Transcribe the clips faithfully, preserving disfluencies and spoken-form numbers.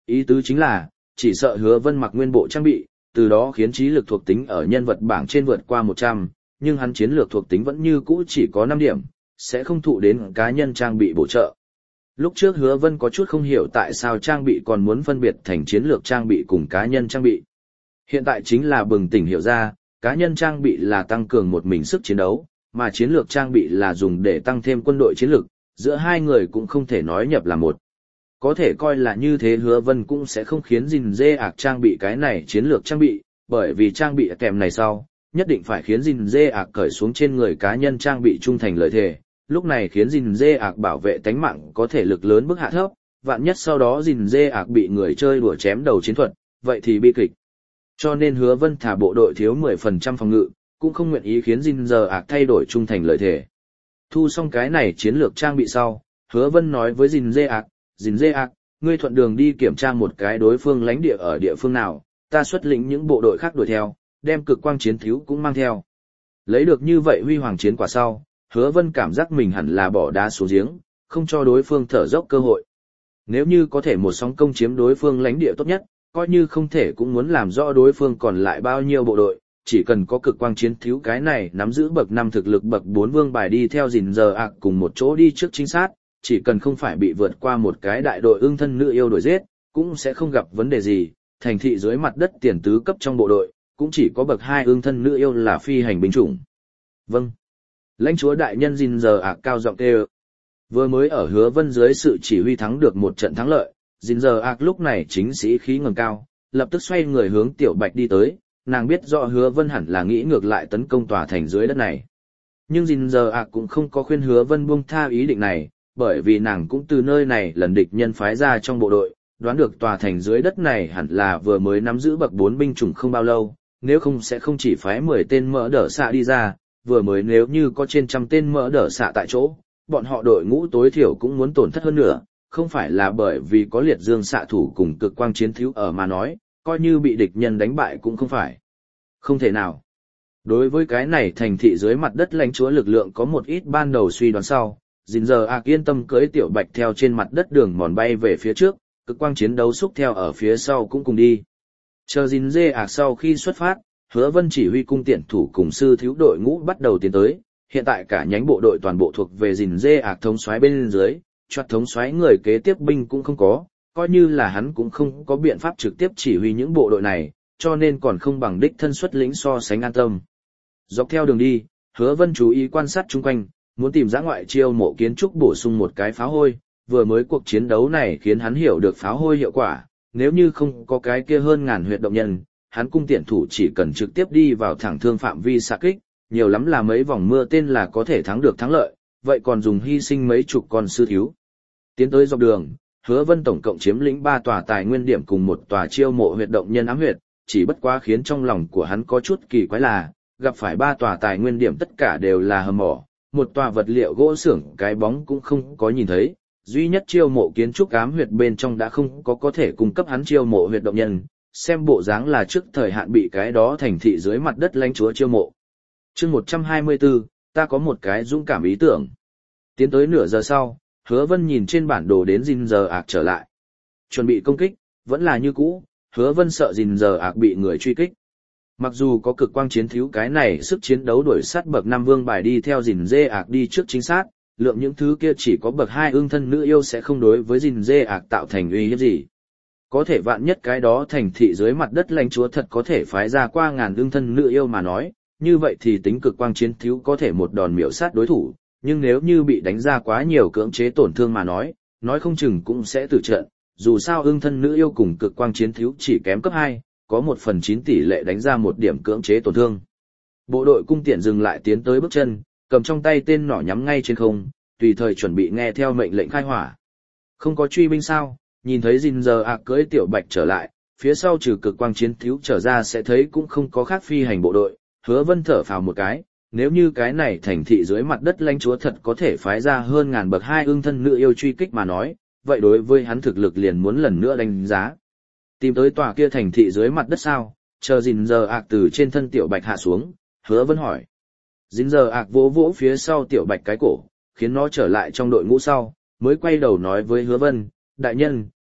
Ý tứ chính là, chỉ sợ Hứa Vân mặc nguyên bộ trang bị, từ đó khiến trí lực thuộc tính ở nhân vật bảng trên vượt qua một trăm, nhưng hắn chiến lược thuộc tính vẫn như cũ chỉ có năm điểm, sẽ không thụ đến cá nhân trang bị bổ trợ. Lúc trước Hứa Vân có chút không hiểu tại sao trang bị còn muốn phân biệt thành chiến lược trang bị cùng cá nhân trang bị. Hiện tại chính là bừng tỉnh hiểu ra, cá nhân trang bị là tăng cường một mình sức chiến đấu, mà chiến lược trang bị là dùng để tăng thêm quân đội chiến lược, giữa hai người cũng không thể nói nhập là một. Có thể coi là như thế Hứa Vân cũng sẽ không khiến Jin Dê ạc trang bị cái này chiến lược trang bị, bởi vì trang bị kèm này sau, nhất định phải khiến Jin Dê ạc cởi xuống trên người cá nhân trang bị trung thành lợi thể. Lúc này khiến Jin Dê ạc bảo vệ tánh mạng có thể lực lớn bức hạ thấp, vạn nhất sau đó Jin Dê ạc bị người chơi đùa chém đầu chiến thuật, vậy thì bi kịch. Cho nên Hứa Vân thả bộ đội thiếu mười phần trăm phòng ngự, cũng không nguyện ý khiến Jin Dê ạc thay đổi trung thành lợi thể. Thu xong cái này chiến lược trang bị sau, Hứa Vân nói với Jin Dê ạc, Jin Dê ạc, ngươi thuận đường đi kiểm tra một cái đối phương lãnh địa ở địa phương nào, ta xuất lĩnh những bộ đội khác đuổi theo, đem cực quang chiến thiếu cũng mang theo. Lấy được như vậy huy hoàng chiến quả sau, Hứa Vân cảm giác mình hẳn là bỏ đá xuống giếng, không cho đối phương thở dốc cơ hội. Nếu như có thể một sóng công chiếm đối phương lãnh địa tốt nhất, coi như không thể cũng muốn làm rõ đối phương còn lại bao nhiêu bộ đội, chỉ cần có cực quang chiến thiếu cái này nắm giữ bậc năm thực lực bậc bốn vương bài đi theo Jin Dê ạc cùng một chỗ đi trước chính sát, chỉ cần không phải bị vượt qua một cái đại đội ưng thân nữ yêu đuổi giết, cũng sẽ không gặp vấn đề gì, thành thị dưới mặt đất tiền tứ cấp trong bộ đội, cũng chỉ có bậc hai ưng thân nữ yêu là phi hành binh chủng. Vâng. Lãnh chúa đại nhân Jin Dê ạc cao giọng kêu. Vừa mới ở Hứa Vân dưới sự chỉ huy thắng được một trận thắng lợi, Jin Dê ạc lúc này chính sĩ khí ngẩng cao, lập tức xoay người hướng Tiểu Bạch đi tới, nàng biết rõ Hứa Vân hẳn là nghĩ ngược lại tấn công tòa thành dưới đất này. Nhưng Jin Dê ạc cũng không có khuyên Hứa Vân buông tha ý định này, bởi vì nàng cũng từ nơi này lần địch nhân phái ra trong bộ đội, đoán được tòa thành dưới đất này hẳn là vừa mới nắm giữ bậc bốn binh chủng không bao lâu, nếu không sẽ không chỉ phái mười tên mỡ đỡ xạ đi ra, vừa mới nếu như có trên trăm tên mỡ đỡ xạ tại chỗ, bọn họ đội ngũ tối thiểu cũng muốn tổn thất hơn nữa, không phải là bởi vì có liệt dương xạ thủ cùng cực quang chiến thiếu ở mà nói, coi như bị địch nhân đánh bại cũng không phải. Không thể nào. Đối với cái này thành thị dưới mặt đất lãnh chúa lực lượng có một ít ban đầu suy đoán sau, Jin Dê ạc yên tâm cưỡi Tiểu Bạch theo trên mặt đất đường mòn bay về phía trước, cực quang chiến đấu xúc theo ở phía sau cũng cùng đi. Chờ Jin Dê ạc sau khi xuất phát, Hứa Vân chỉ huy cung tiện thủ cùng sư thiếu đội ngũ bắt đầu tiến tới, hiện tại cả nhánh bộ đội toàn bộ thuộc về Jin Dê ạc thống soái bên dưới, choát thống soái người kế tiếp binh cũng không có, coi như là hắn cũng không có biện pháp trực tiếp chỉ huy những bộ đội này, cho nên còn không bằng đích thân xuất lĩnh so sánh an tâm. Dọc theo đường đi, Hứa Vân chú ý quan sát chung quanh, muốn tìm ra ngoại chiêu mộ kiến trúc bổ sung một cái pháo hôi, vừa mới cuộc chiến đấu này khiến hắn hiểu được pháo hôi hiệu quả, nếu như không có cái kia hơn ngàn huyệt động nhân, hắn cung tiện thủ chỉ cần trực tiếp đi vào thẳng thương phạm vi xạ kích, nhiều lắm là mấy vòng mưa tên là có thể thắng được thắng lợi, vậy còn dùng hy sinh mấy chục con sư thiếu. Tiến tới dọc đường, Hứa Vân tổng cộng chiếm lĩnh ba tòa tài nguyên điểm cùng một tòa chiêu mộ huyệt động nhân ám huyệt, chỉ bất quá khiến trong lòng của hắn có chút kỳ quái là, gặp phải ba tòa tài nguyên điểm tất cả đều là hầm mỏ, một tòa vật liệu gỗ xưởng cái bóng cũng không có nhìn thấy, duy nhất chiêu mộ kiến trúc ám huyệt bên trong đã không có có thể cung cấp hắn chiêu mộ huyệt động nhân, xem bộ dáng là trước thời hạn bị cái đó thành thị dưới mặt đất lãnh chúa chiêu mộ. Chương một trăm hai mươi tư, ta có một cái dũng cảm ý tưởng. Tiến tới nửa giờ sau, Hứa Vân nhìn trên bản đồ đến Jin Dê ạc trở lại. Chuẩn bị công kích, vẫn là như cũ, Hứa Vân sợ Jin Dê ạc bị người truy kích. Mặc dù có cực quang chiến thiếu cái này sức chiến đấu đuổi sát bậc năm vương bài đi theo Jin Dê ạc đi trước chính xác, lượng những thứ kia chỉ có bậc hai ương thân nữ yêu sẽ không đối với Jin Dê ạc tạo thành uy hiếp gì. Có thể vạn nhất cái đó thành thị dưới mặt đất lãnh chúa thật có thể phái ra qua ngàn ương thân nữ yêu mà nói, như vậy thì tính cực quang chiến thiếu có thể một đòn miểu sát đối thủ, nhưng nếu như bị đánh ra quá nhiều cưỡng chế tổn thương mà nói, nói không chừng cũng sẽ tử trận, dù sao ương thân nữ yêu cùng cực quang chiến thiếu chỉ kém cấp hai, có một phần chín tỷ lệ đánh ra một điểm cưỡng chế tổn thương. Bộ đội cung tiện dừng lại tiến tới bước chân, cầm trong tay tên nỏ nhắm ngay trên không, tùy thời chuẩn bị nghe theo mệnh lệnh khai hỏa. Không có truy binh sao? Nhìn thấy Jin Dê ạc cưỡi Tiểu Bạch trở lại, phía sau trừ cực quang chiến thiếu trở ra sẽ thấy cũng không có khác phi hành bộ đội. Hứa Vân thở phào một cái, nếu như cái này thành thị dưới mặt đất lãnh chúa thật có thể phái ra hơn ngàn bậc hai ương thân nữ yêu truy kích mà nói, vậy đối với hắn thực lực liền muốn lần nữa đánh giá. Tìm tới tòa kia thành thị dưới mặt đất sao? Chờ Jin Dê ạc từ trên thân Tiểu Bạch hạ xuống, Hứa Vân hỏi. Jin Dê ạc vỗ vỗ phía sau Tiểu Bạch cái cổ, khiến nó trở lại trong đội ngũ sau, mới quay đầu nói với Hứa Vân, đại nhân,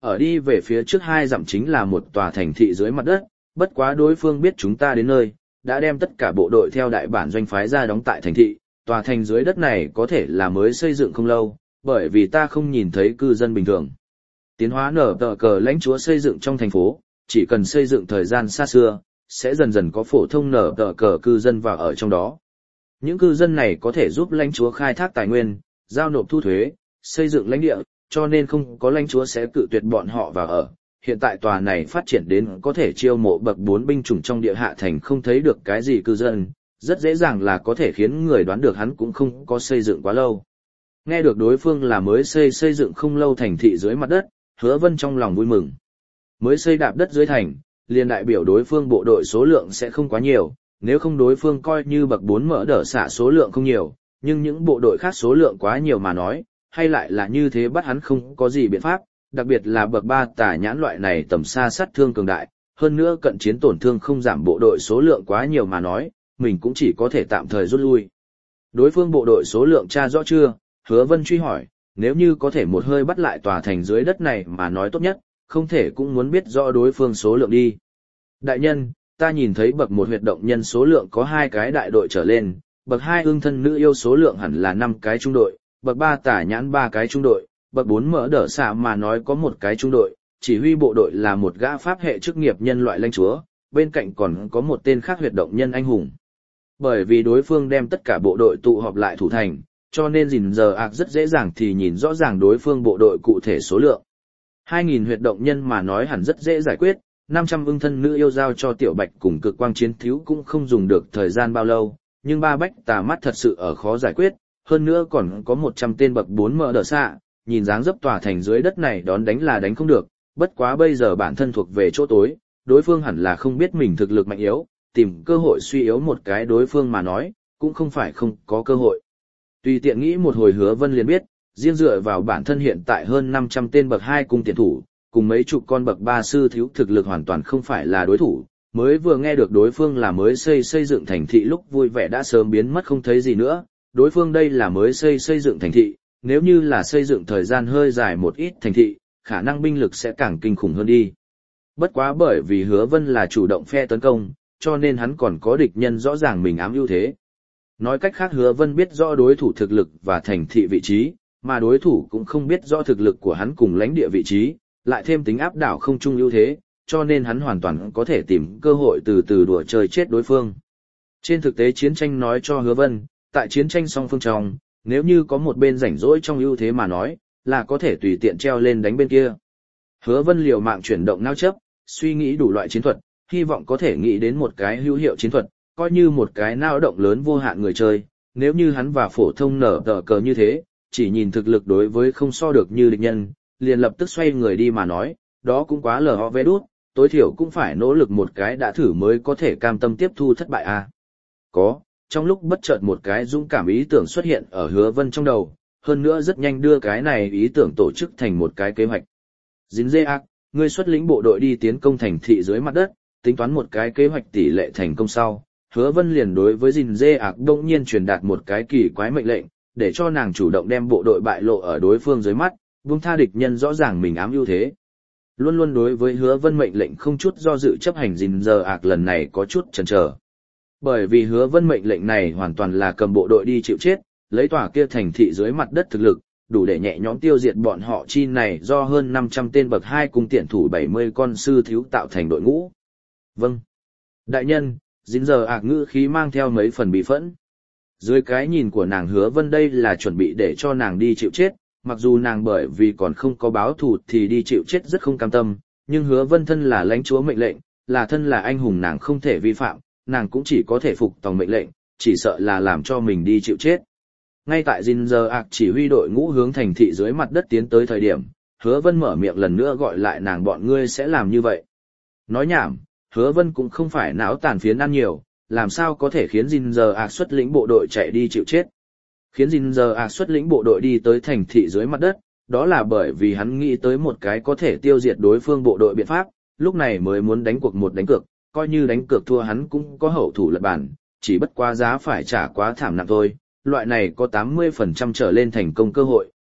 ở đi về phía trước hai dặm chính là một tòa thành thị dưới mặt đất, bất quá đối phương biết chúng ta đến nơi, đã đem tất cả bộ đội theo đại bản doanh phái ra đóng tại thành thị, tòa thành dưới đất này có thể là mới xây dựng không lâu, bởi vì ta không nhìn thấy cư dân bình thường. Tiến hóa nở tờ cờ lãnh chúa xây dựng trong thành phố, chỉ cần xây dựng thời gian xa xưa, sẽ dần dần có phổ thông nở tờ cờ cư dân vào ở trong đó. Những cư dân này có thể giúp lãnh chúa khai thác tài nguyên, giao nộp thu thuế, xây dựng lãnh địa, cho nên không có lãnh chúa sẽ cự tuyệt bọn họ vào ở. Hiện tại tòa này phát triển đến có thể chiêu mộ bậc bốn binh chủng trong địa hạ thành không thấy được cái gì cư dân, rất dễ dàng là có thể khiến người đoán được hắn cũng không có xây dựng quá lâu. Nghe được đối phương là mới xây xây dựng không lâu thành thị dưới mặt đất, Hứa Vân trong lòng vui mừng. Mới xây đạp đất dưới thành, liền đại biểu đối phương bộ đội số lượng sẽ không quá nhiều, nếu không đối phương coi như bậc bốn mở đỡ xạ số lượng không nhiều, nhưng những bộ đội khác số lượng quá nhiều mà nói, hay lại là như thế bắt hắn không có gì biện pháp, đặc biệt là bậc ba tà nhãn loại này tầm xa sát thương cường đại, hơn nữa cận chiến tổn thương không giảm bộ đội số lượng quá nhiều mà nói, mình cũng chỉ có thể tạm thời rút lui. Đối phương bộ đội số lượng tra rõ chưa? Hứa Vân truy hỏi, nếu như có thể một hơi bắt lại tòa thành dưới đất này mà nói tốt nhất, không thể cũng muốn biết rõ đối phương số lượng đi. Đại nhân, ta nhìn thấy bậc một huyệt động nhân số lượng có hai cái đại đội trở lên, bậc hai ương thân nữ yêu số lượng hẳn là năm cái trung đội, bậc ba tả nhãn ba cái trung đội, bậc bốn mỡ đỡ xạ mà nói có một cái trung đội, chỉ huy bộ đội là một gã pháp hệ chức nghiệp nhân loại lãnh chúa, bên cạnh còn có một tên khác huyệt động nhân anh hùng. Bởi vì đối phương đem tất cả bộ đội tụ họp lại thủ thành, cho nên gìn giờ ạc rất dễ dàng thì nhìn rõ ràng đối phương bộ đội cụ thể số lượng. hai nghìn huyệt động nhân mà nói hẳn rất dễ giải quyết, năm trăm ưng thân nữ yêu giao cho tiểu bạch cùng cực quang chiến thiếu cũng không dùng được thời gian bao lâu, nhưng ba bách tà mắt thật sự ở khó giải quyết, hơn nữa còn có một trăm tên bậc bốn mở đỡ xạ, nhìn dáng dấp tòa thành dưới đất này đón đánh là đánh không được, bất quá bây giờ bản thân thuộc về chỗ tối, đối phương hẳn là không biết mình thực lực mạnh yếu, tìm cơ hội suy yếu một cái đối phương mà nói, cũng không phải không có cơ hội. Tùy tiện nghĩ một hồi Hứa Vân liền biết, riêng dựa vào bản thân hiện tại hơn năm trăm tên bậc hai cung tiền thủ, cùng mấy chục con bậc ba sư thiếu thực lực hoàn toàn không phải là đối thủ, mới vừa nghe được đối phương là mới xây xây dựng thành thị lúc vui vẻ đã sớm biến mất không thấy gì nữa, đối phương đây là mới xây xây dựng thành thị, nếu như là xây dựng thời gian hơi dài một ít thành thị, khả năng binh lực sẽ càng kinh khủng hơn đi. Bất quá bởi vì Hứa Vân là chủ động phe tấn công, cho nên hắn còn có địch nhân rõ ràng mình ám ưu thế. Nói cách khác Hứa Vân biết rõ đối thủ thực lực và thành thị vị trí, mà đối thủ cũng không biết rõ thực lực của hắn cùng lãnh địa vị trí, lại thêm tính áp đảo không chung ưu thế, cho nên hắn hoàn toàn có thể tìm cơ hội từ từ đùa chơi chết đối phương. Trên thực tế chiến tranh nói cho Hứa Vân, tại chiến tranh song phương trong, nếu như có một bên rảnh rỗi trong ưu thế mà nói, là có thể tùy tiện treo lên đánh bên kia. Hứa Vân liều mạng chuyển động não chấp, suy nghĩ đủ loại chiến thuật, hy vọng có thể nghĩ đến một cái hữu hiệu chiến thuật, coi như một cái não động lớn vô hạn người chơi, nếu như hắn và phổ thông nở tờ cờ như thế, chỉ nhìn thực lực đối với không so được như địch nhân, liền lập tức xoay người đi mà nói, đó cũng quá lờ ho vé đút, tối thiểu cũng phải nỗ lực một cái đã thử mới có thể cam tâm tiếp thu thất bại à. Có, trong lúc bất chợt một cái dũng cảm ý tưởng xuất hiện ở Hứa Vân trong đầu, hơn nữa rất nhanh đưa cái này ý tưởng tổ chức thành một cái kế hoạch. Dính dê ác, ngươi xuất lĩnh bộ đội đi tiến công thành thị dưới mặt đất, tính toán một cái kế hoạch tỷ lệ thành công sau. Hứa Vân liền đối với Dìn Dê ác đông nhiên truyền đạt một cái kỳ quái mệnh lệnh, để cho nàng chủ động đem bộ đội bại lộ ở đối phương dưới mắt, buông tha địch nhân rõ ràng mình ám ưu thế. Luôn luôn đối với Hứa Vân mệnh lệnh không chút do dự chấp hành Dìn Dê ác lần này có chút chần chờ. Bởi vì Hứa Vân mệnh lệnh này hoàn toàn là cầm bộ đội đi chịu chết, lấy tòa kia thành thị dưới mặt đất thực lực, đủ để nhẹ nhõm tiêu diệt bọn họ chi này do hơn năm trăm tên bậc hai cung tiện thủ bảy mươi con sư thiếu tạo thành đội ngũ. Vâng. Đại nhân, dính giờ ạc ngữ khí mang theo mấy phần bị phẫn. Dưới cái nhìn của nàng Hứa Vân đây là chuẩn bị để cho nàng đi chịu chết, mặc dù nàng bởi vì còn không có báo thù thì đi chịu chết rất không cam tâm, nhưng Hứa Vân thân là lãnh chúa mệnh lệnh, là thân là anh hùng nàng không thể vi phạm, nàng cũng chỉ có thể phục tòng mệnh lệnh, chỉ sợ là làm cho mình đi chịu chết. Ngay tại Ginger Arc chỉ huy đội ngũ hướng thành thị dưới mặt đất tiến tới thời điểm, Hứa Vân mở miệng lần nữa gọi lại nàng bọn ngươi sẽ làm như vậy. Nói nhảm, Hứa Vân cũng không phải não tàn phiến ăn nhiều, làm sao có thể khiến Ginger Arc xuất lĩnh bộ đội chạy đi chịu chết. Khiến Ginger Arc xuất lĩnh bộ đội đi tới thành thị dưới mặt đất, đó là bởi vì hắn nghĩ tới một cái có thể tiêu diệt đối phương bộ đội biện pháp, lúc này mới muốn đánh cuộc một đánh cược, coi như đánh cược thua hắn cũng có hậu thủ lật bản, chỉ bất quá giá phải trả quá thảm nặng thôi. Loại này có tám mươi phần trăm trở lên thành công cơ hội,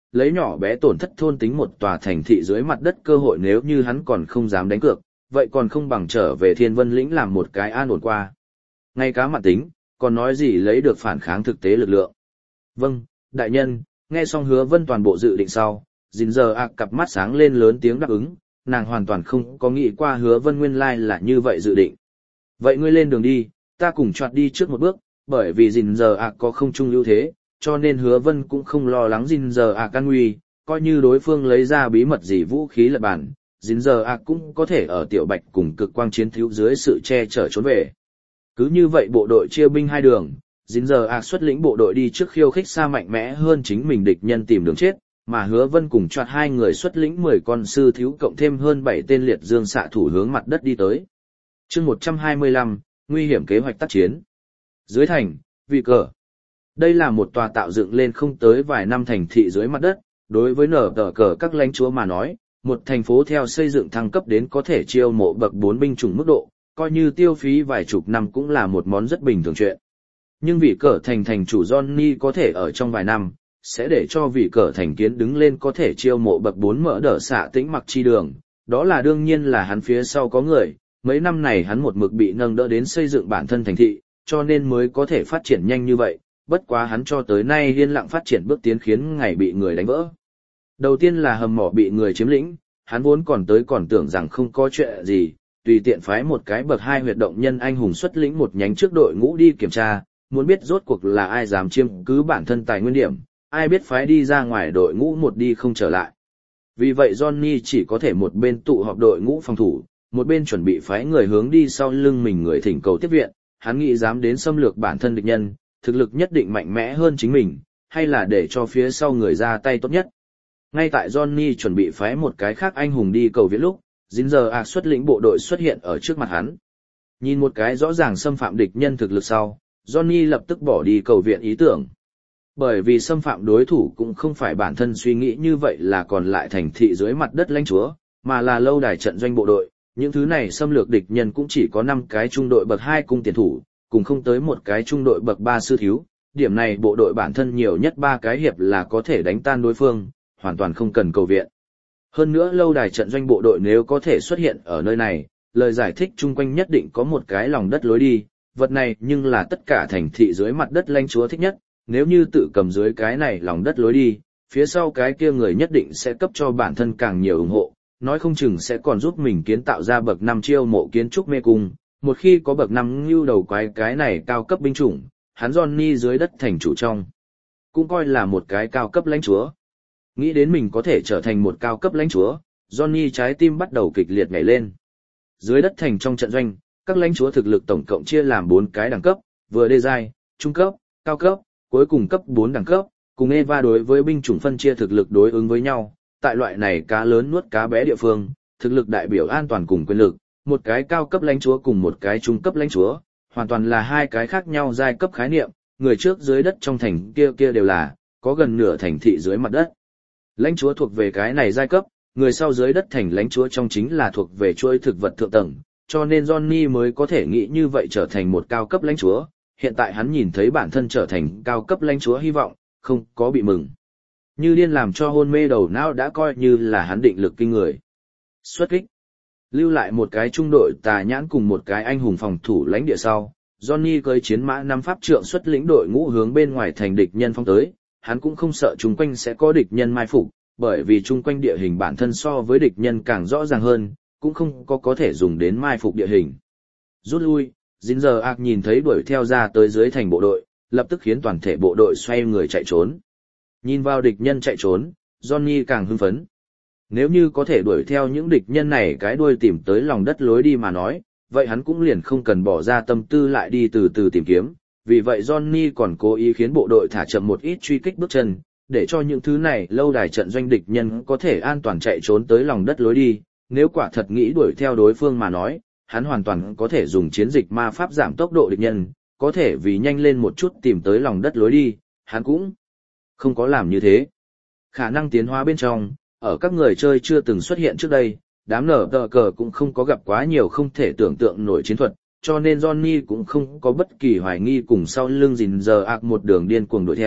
lấy nhỏ bé tổn thất thôn tính một tòa thành thị dưới mặt đất cơ hội nếu như hắn còn không dám đánh cược, vậy còn không bằng trở về Thiên Vân lĩnh làm một cái an ổn qua. Ngay cá mặt tính, còn nói gì lấy được phản kháng thực tế lực lượng. Vâng, đại nhân, nghe xong Hứa Vân toàn bộ dự định sau, Dìn giờ ạc cặp mắt sáng lên lớn tiếng đáp ứng, nàng hoàn toàn không có nghĩ qua Hứa Vân nguyên lai là như vậy dự định. Vậy ngươi lên đường đi, ta cùng choạt đi trước một bước, bởi vì Dìn giờ ạc có không trung ưu thế, cho nên Hứa Vân cũng không lo lắng Dìn giờ ạc an nguy, coi như đối phương lấy ra bí mật gì vũ khí lật bản, Dìn giờ ạc cũng có thể ở Tiểu Bạch cùng cực quang chiến thiếu dưới sự che chở trốn về. Cứ như vậy bộ đội chia binh hai đường, Dìn giờ ạc xuất lĩnh bộ đội đi trước khiêu khích xa mạnh mẽ hơn chính mình địch nhân tìm đường chết, mà Hứa Vân cùng choạt hai người xuất lĩnh mười con sư thiếu cộng thêm hơn bảy tên liệt dương xạ thủ hướng mặt đất đi tới. Chương một trăm hai mươi lăm, nguy hiểm kế hoạch tác chiến. Dưới thành, Vị Cờ. Đây là một tòa tạo dựng lên không tới vài năm thành thị dưới mặt đất, đối với nở tờ cờ các lãnh chúa mà nói, một thành phố theo xây dựng thăng cấp đến có thể chiêu mộ bậc bốn binh chủng mức độ, coi như tiêu phí vài chục năm cũng là một món rất bình thường chuyện. Nhưng Vị Cờ thành thành chủ Johnny có thể ở trong vài năm, sẽ để cho Vị Cờ thành kiến đứng lên có thể chiêu mộ bậc bốn mở đỡ xạ tĩnh mặc chi đường, đó là đương nhiên là hắn phía sau có người, mấy năm này hắn một mực bị nâng đỡ đến xây dựng bản thân thành thị, cho nên mới có thể phát triển nhanh như vậy, bất quá hắn cho tới nay yên lặng phát triển bước tiến khiến ngày bị người đánh vỡ. Đầu tiên là hầm mỏ bị người chiếm lĩnh, hắn vốn còn tới còn tưởng rằng không có chuyện gì, tùy tiện phái một cái bậc hai huyệt động nhân anh hùng xuất lĩnh một nhánh trước đội ngũ đi kiểm tra, muốn biết rốt cuộc là ai dám chiếm cứ bản thân tài nguyên điểm, ai biết phái đi ra ngoài đội ngũ một đi không trở lại. Vì vậy Johnny chỉ có thể một bên tụ họp đội ngũ phòng thủ, một bên chuẩn bị phái người hướng đi sau lưng mình người thỉnh cầu tiếp viện, hắn nghĩ dám đến xâm lược bản thân địch nhân, thực lực nhất định mạnh mẽ hơn chính mình, hay là để cho phía sau người ra tay tốt nhất. Ngay tại Johnny chuẩn bị phái một cái khác anh hùng đi cầu viện lúc, Dìn giờ ạc xuất lĩnh bộ đội xuất hiện ở trước mặt hắn. Nhìn một cái rõ ràng xâm phạm địch nhân thực lực sau, Johnny lập tức bỏ đi cầu viện ý tưởng. Bởi vì xâm phạm đối thủ cũng không phải bản thân suy nghĩ như vậy là còn lại thành thị dưới mặt đất lãnh chúa, mà là lâu đài trận doanh bộ đội. Những thứ này xâm lược địch nhân cũng chỉ có năm cái trung đội bậc hai cung tiền thủ, cùng không tới một cái trung đội bậc ba sư thiếu. Điểm này bộ đội bản thân nhiều nhất ba cái hiệp là có thể đánh tan đối phương, hoàn toàn không cần cầu viện. Hơn nữa lâu đài trận doanh bộ đội nếu có thể xuất hiện ở nơi này, lời giải thích chung quanh nhất định có một cái lòng đất lối đi, vật này nhưng là tất cả thành thị dưới mặt đất lãnh chúa thích nhất, nếu như tự cầm dưới cái này lòng đất lối đi, phía sau cái kia người nhất định sẽ cấp cho bản thân càng nhiều ủng hộ, nói không chừng sẽ còn giúp mình kiến tạo ra bậc năm chiêu mộ kiến trúc mê cung, một khi có bậc năm ngưu đầu quái cái này cao cấp binh chủng, hắn Johnny dưới đất thành chủ trong, cũng coi là một cái cao cấp lãnh chúa. Nghĩ đến mình có thể trở thành một cao cấp lãnh chúa, Johnny trái tim bắt đầu kịch liệt nhảy lên. Dưới đất thành trong trận doanh, các lãnh chúa thực lực tổng cộng chia làm bốn cái đẳng cấp, vừa đê giai, trung cấp, cao cấp, cuối cùng cấp bốn đẳng cấp, cùng Eva đối với binh chủng phân chia thực lực đối ứng với nhau. Tại loại này cá lớn nuốt cá bé địa phương, thực lực đại biểu an toàn cùng quyền lực, một cái cao cấp lãnh chúa cùng một cái trung cấp lãnh chúa, hoàn toàn là hai cái khác nhau giai cấp khái niệm, người trước dưới đất trong thành kia kia đều là, có gần nửa thành thị dưới mặt đất. Lãnh chúa thuộc về cái này giai cấp, người sau dưới đất thành lãnh chúa trong chính là thuộc về chuỗi thực vật thượng tầng, cho nên Johnny mới có thể nghĩ như vậy trở thành một cao cấp lãnh chúa, hiện tại hắn nhìn thấy bản thân trở thành cao cấp lãnh chúa hy vọng, không có bị mừng. Như điên làm cho hôn mê đầu não đã coi như là hắn định lực kinh người. Xuất kích. Lưu lại một cái trung đội tà nhãn cùng một cái anh hùng phòng thủ lãnh địa sau, Johnny cưỡi chiến mã năm pháp trượng xuất lĩnh đội ngũ hướng bên ngoài thành địch nhân phong tới, hắn cũng không sợ chung quanh sẽ có địch nhân mai phục, bởi vì chung quanh địa hình bản thân so với địch nhân càng rõ ràng hơn, cũng không có có thể dùng đến mai phục địa hình. Rút lui, Dìn giờ ạc nhìn thấy đuổi theo ra tới dưới thành bộ đội, lập tức khiến toàn thể bộ đội xoay người chạy trốn. Nhìn vào địch nhân chạy trốn, Johnny càng hưng phấn. Nếu như có thể đuổi theo những địch nhân này cái đuôi tìm tới lòng đất lối đi mà nói, vậy hắn cũng liền không cần bỏ ra tâm tư lại đi từ từ tìm kiếm. Vì vậy Johnny còn cố ý khiến bộ đội thả chậm một ít truy kích bước chân, để cho những thứ này lâu đài trận doanh địch nhân có thể an toàn chạy trốn tới lòng đất lối đi. Nếu quả thật nghĩ đuổi theo đối phương mà nói, hắn hoàn toàn có thể dùng chiến dịch ma pháp giảm tốc độ địch nhân, có thể vì nhanh lên một chút tìm tới lòng đất lối đi, hắn cũng không có làm như thế. Khả năng tiến hóa bên trong, ở các người chơi chưa từng xuất hiện trước đây, đám nở tờ cờ cũng không có gặp quá nhiều không thể tưởng tượng nổi chiến thuật, cho nên Johnny cũng không có bất kỳ hoài nghi cùng sau lưng Dìn giờ ạc một đường điên cuồng đuổi theo,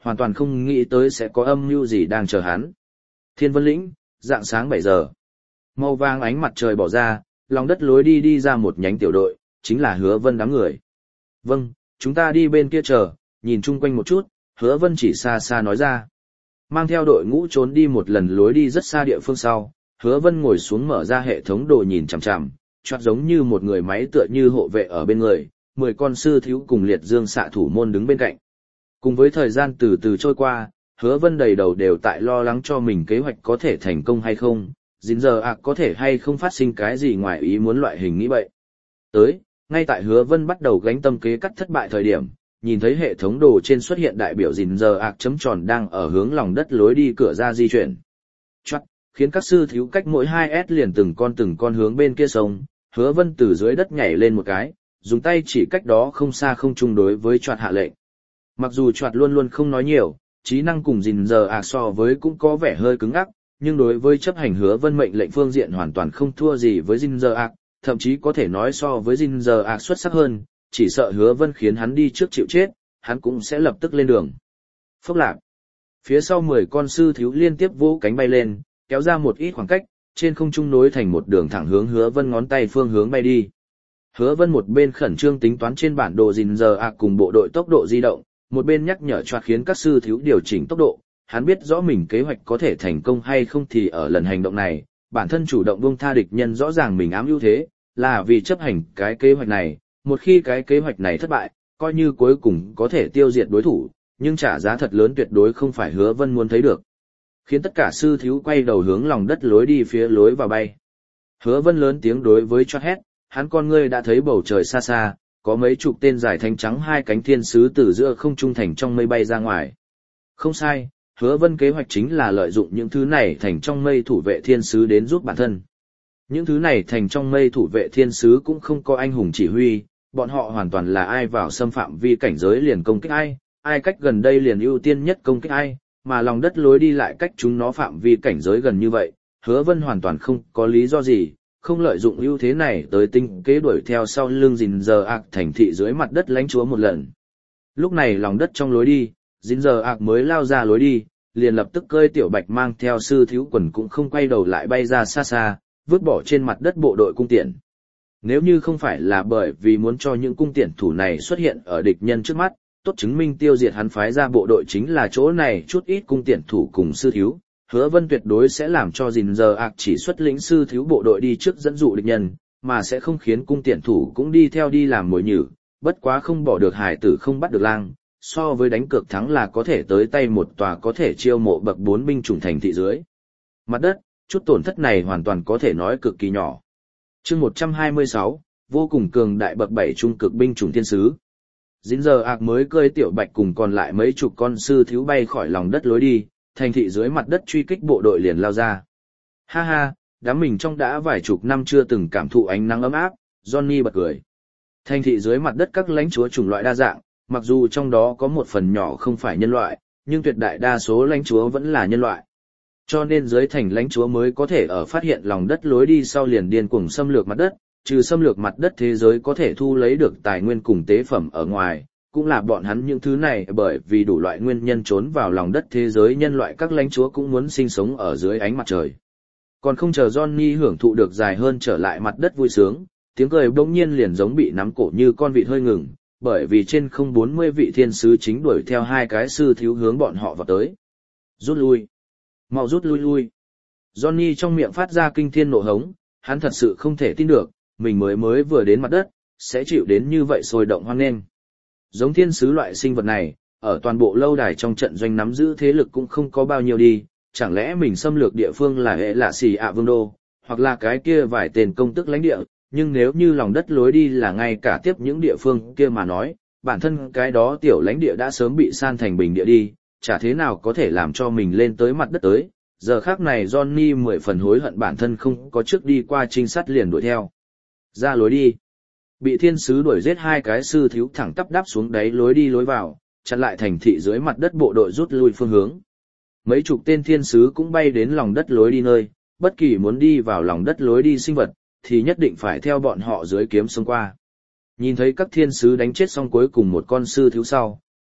hoàn toàn không nghĩ tới sẽ có âm mưu gì đang chờ hắn. Thiên Vân Lĩnh, dạng sáng bảy giờ. Màu vàng ánh mặt trời bỏ ra, lòng đất lối đi đi ra một nhánh tiểu đội, chính là Hứa Vân đám người. Vâng, chúng ta đi bên kia chờ, nhìn chung quanh một chút, Hứa Vân chỉ xa xa nói ra. Mang theo đội ngũ trốn đi một lần lối đi rất xa địa phương sau, Hứa Vân ngồi xuống mở ra hệ thống đồ nhìn chằm chằm, choát giống như một người máy tựa như hộ vệ ở bên người, mười con sư thiếu cùng liệt dương xạ thủ môn đứng bên cạnh. Cùng với thời gian từ từ trôi qua, Hứa Vân đầy đầu đều tại lo lắng cho mình kế hoạch có thể thành công hay không, dính giờ ạc có thể hay không phát sinh cái gì ngoài ý muốn loại hình nghĩ vậy. Tới, ngay tại Hứa Vân bắt đầu gánh tâm kế cắt thất bại thời điểm, nhìn thấy hệ thống đồ trên xuất hiện đại biểu dính giờ ạc chấm tròn đang ở hướng lòng đất lối đi cửa ra di chuyển. Choát, khiến các sư thiếu cách mỗi hai s liền từng con từng con hướng bên kia sông, Hứa Vân từ dưới đất nhảy lên một cái, dùng tay chỉ cách đó không xa không chung đối với choát hạ lệnh. Mặc dù choát luôn luôn không nói nhiều, trí năng cùng dính giờ ạc so với cũng có vẻ hơi cứng ắc, nhưng đối với chấp hành Hứa Vân mệnh lệnh phương diện hoàn toàn không thua gì với dính giờ ạc, thậm chí có thể nói so với dính giờ ạc xuất sắc hơn, chỉ sợ Hứa Vân khiến hắn đi trước chịu chết, hắn cũng sẽ lập tức lên đường. Phốc lạc. Phía sau mười con sư thiếu liên tiếp vỗ cánh bay lên, kéo ra một ít khoảng cách, trên không trung nối thành một đường thẳng hướng Hứa Vân ngón tay phương hướng bay đi. Hứa Vân một bên khẩn trương tính toán trên bản đồ dính giờ ạc cùng bộ đội tốc độ di động, một bên nhắc nhở choát khiến các sư thiếu điều chỉnh tốc độ. Hắn biết rõ mình kế hoạch có thể thành công hay không thì ở lần hành động này, bản thân chủ động buông tha địch nhân rõ ràng mình ám ưu thế, là vì chấp hành cái kế hoạch này, một khi cái kế hoạch này thất bại, coi như cuối cùng có thể tiêu diệt đối thủ, nhưng trả giá thật lớn tuyệt đối không phải Hứa Vân muốn thấy được. Khiến tất cả sư thiếu quay đầu hướng lòng đất lối đi phía lối vào bay. Hứa Vân lớn tiếng đối với choát hét, hắn con ngươi đã thấy bầu trời xa xa, có mấy chục tên dài thanh trắng hai cánh thiên sứ từ giữa không trung thành trong mây bay ra ngoài. Không sai. Hứa Vân kế hoạch chính là lợi dụng những thứ này thành trong mây thủ vệ thiên sứ đến giúp bản thân. Những thứ này thành trong mây thủ vệ thiên sứ cũng không có anh hùng chỉ huy, bọn họ hoàn toàn là ai vào xâm phạm vi cảnh giới liền công kích ai, ai cách gần đây liền ưu tiên nhất công kích ai, mà lòng đất lối đi lại cách chúng nó phạm vi cảnh giới gần như vậy, Hứa Vân hoàn toàn không có lý do gì, không lợi dụng ưu thế này tới tinh kế đuổi theo sau lưng dính giờ ạc thành thị dưới mặt đất lãnh chúa một lần. Lúc này lòng đất trong lối đi, dính giờ ạc mới lao ra lối đi, liền lập tức cơi tiểu bạch mang theo sư thiếu quần cũng không quay đầu lại bay ra xa xa, vứt bỏ trên mặt đất bộ đội cung tiễn. Nếu như không phải là bởi vì muốn cho những cung tiễn thủ này xuất hiện ở địch nhân trước mắt, tốt chứng minh tiêu diệt hắn phái ra bộ đội chính là chỗ này chút ít cung tiễn thủ cùng sư thiếu, Hứa Vân tuyệt đối sẽ làm cho dính giờ ạc chỉ xuất lĩnh sư thiếu bộ đội đi trước dẫn dụ địch nhân, mà sẽ không khiến cung tiễn thủ cũng đi theo đi làm mồi nhử, bất quá không bỏ được hải tử không bắt được lang. So với đánh cược thắng là có thể tới tay một tòa có thể chiêu mộ bậc bốn binh chủng thành thị dưới mặt đất, chút tổn thất này hoàn toàn có thể nói cực kỳ nhỏ. Chương một trăm hai mươi sáu, vô cùng cường đại bậc bảy trung cực binh chủng thiên sứ. Dính giờ ạc mới cơi tiểu bạch cùng còn lại mấy chục con sư thiếu bay khỏi lòng đất lối đi, thành thị dưới mặt đất truy kích bộ đội liền lao ra. Ha ha, đám mình trong đã vài chục năm chưa từng cảm thụ ánh nắng ấm áp, Johnny bật cười. Thành thị dưới mặt đất các lãnh chúa chủng loại đa dạng, mặc dù trong đó có một phần nhỏ không phải nhân loại, nhưng tuyệt đại đa số lãnh chúa vẫn là nhân loại. Cho nên dưới thành lãnh chúa mới có thể ở phát hiện lòng đất lối đi sau liền điên cuồng xâm lược mặt đất, trừ xâm lược mặt đất thế giới có thể thu lấy được tài nguyên cùng tế phẩm ở ngoài, cũng là bọn hắn những thứ này bởi vì đủ loại nguyên nhân trốn vào lòng đất thế giới nhân loại các lãnh chúa cũng muốn sinh sống ở dưới ánh mặt trời. Còn không chờ Johnny hưởng thụ được dài hơn trở lại mặt đất vui sướng, tiếng cười bỗng nhiên liền giống bị nắm cổ như con vịt hơi ngừng, bởi vì trên không bốn mươi vị thiên sứ chính đuổi theo hai cái sư thiếu hướng bọn họ vào tới. Rút lui. Mau rút lui lui. Johnny trong miệng phát ra kinh thiên nộ hống, hắn thật sự không thể tin được, mình mới mới vừa đến mặt đất, sẽ chịu đến như vậy sôi động hoang nghênh. Giống thiên sứ loại sinh vật này, ở toàn bộ lâu đài trong trận doanh nắm giữ thế lực cũng không có bao nhiêu đi, chẳng lẽ mình xâm lược địa phương là hệ lạ xì ạ vương đô, hoặc là cái kia vài tên công tức lãnh địa, nhưng nếu như lòng đất lối đi là ngay cả tiếp những địa phương kia mà nói, bản thân cái đó tiểu lãnh địa đã sớm bị san thành bình địa đi, chả thế nào có thể làm cho mình lên tới mặt đất tới. Giờ khác này Johnny mười phần hối hận bản thân không có trước đi qua trinh sát liền đuổi theo. Ra lối đi. Bị thiên sứ đuổi giết hai cái sư thiếu thẳng tắp đáp xuống đáy lối đi lối vào, chặn lại thành thị dưới mặt đất bộ đội rút lui phương hướng. Mấy chục tên thiên sứ cũng bay đến lòng đất lối đi nơi, bất kỳ muốn đi vào lòng đất lối đi sinh vật, thì nhất định phải theo bọn họ dưới kiếm xông qua. Nhìn thấy các thiên sứ đánh chết xong cuối cùng một con sư thiếu sau,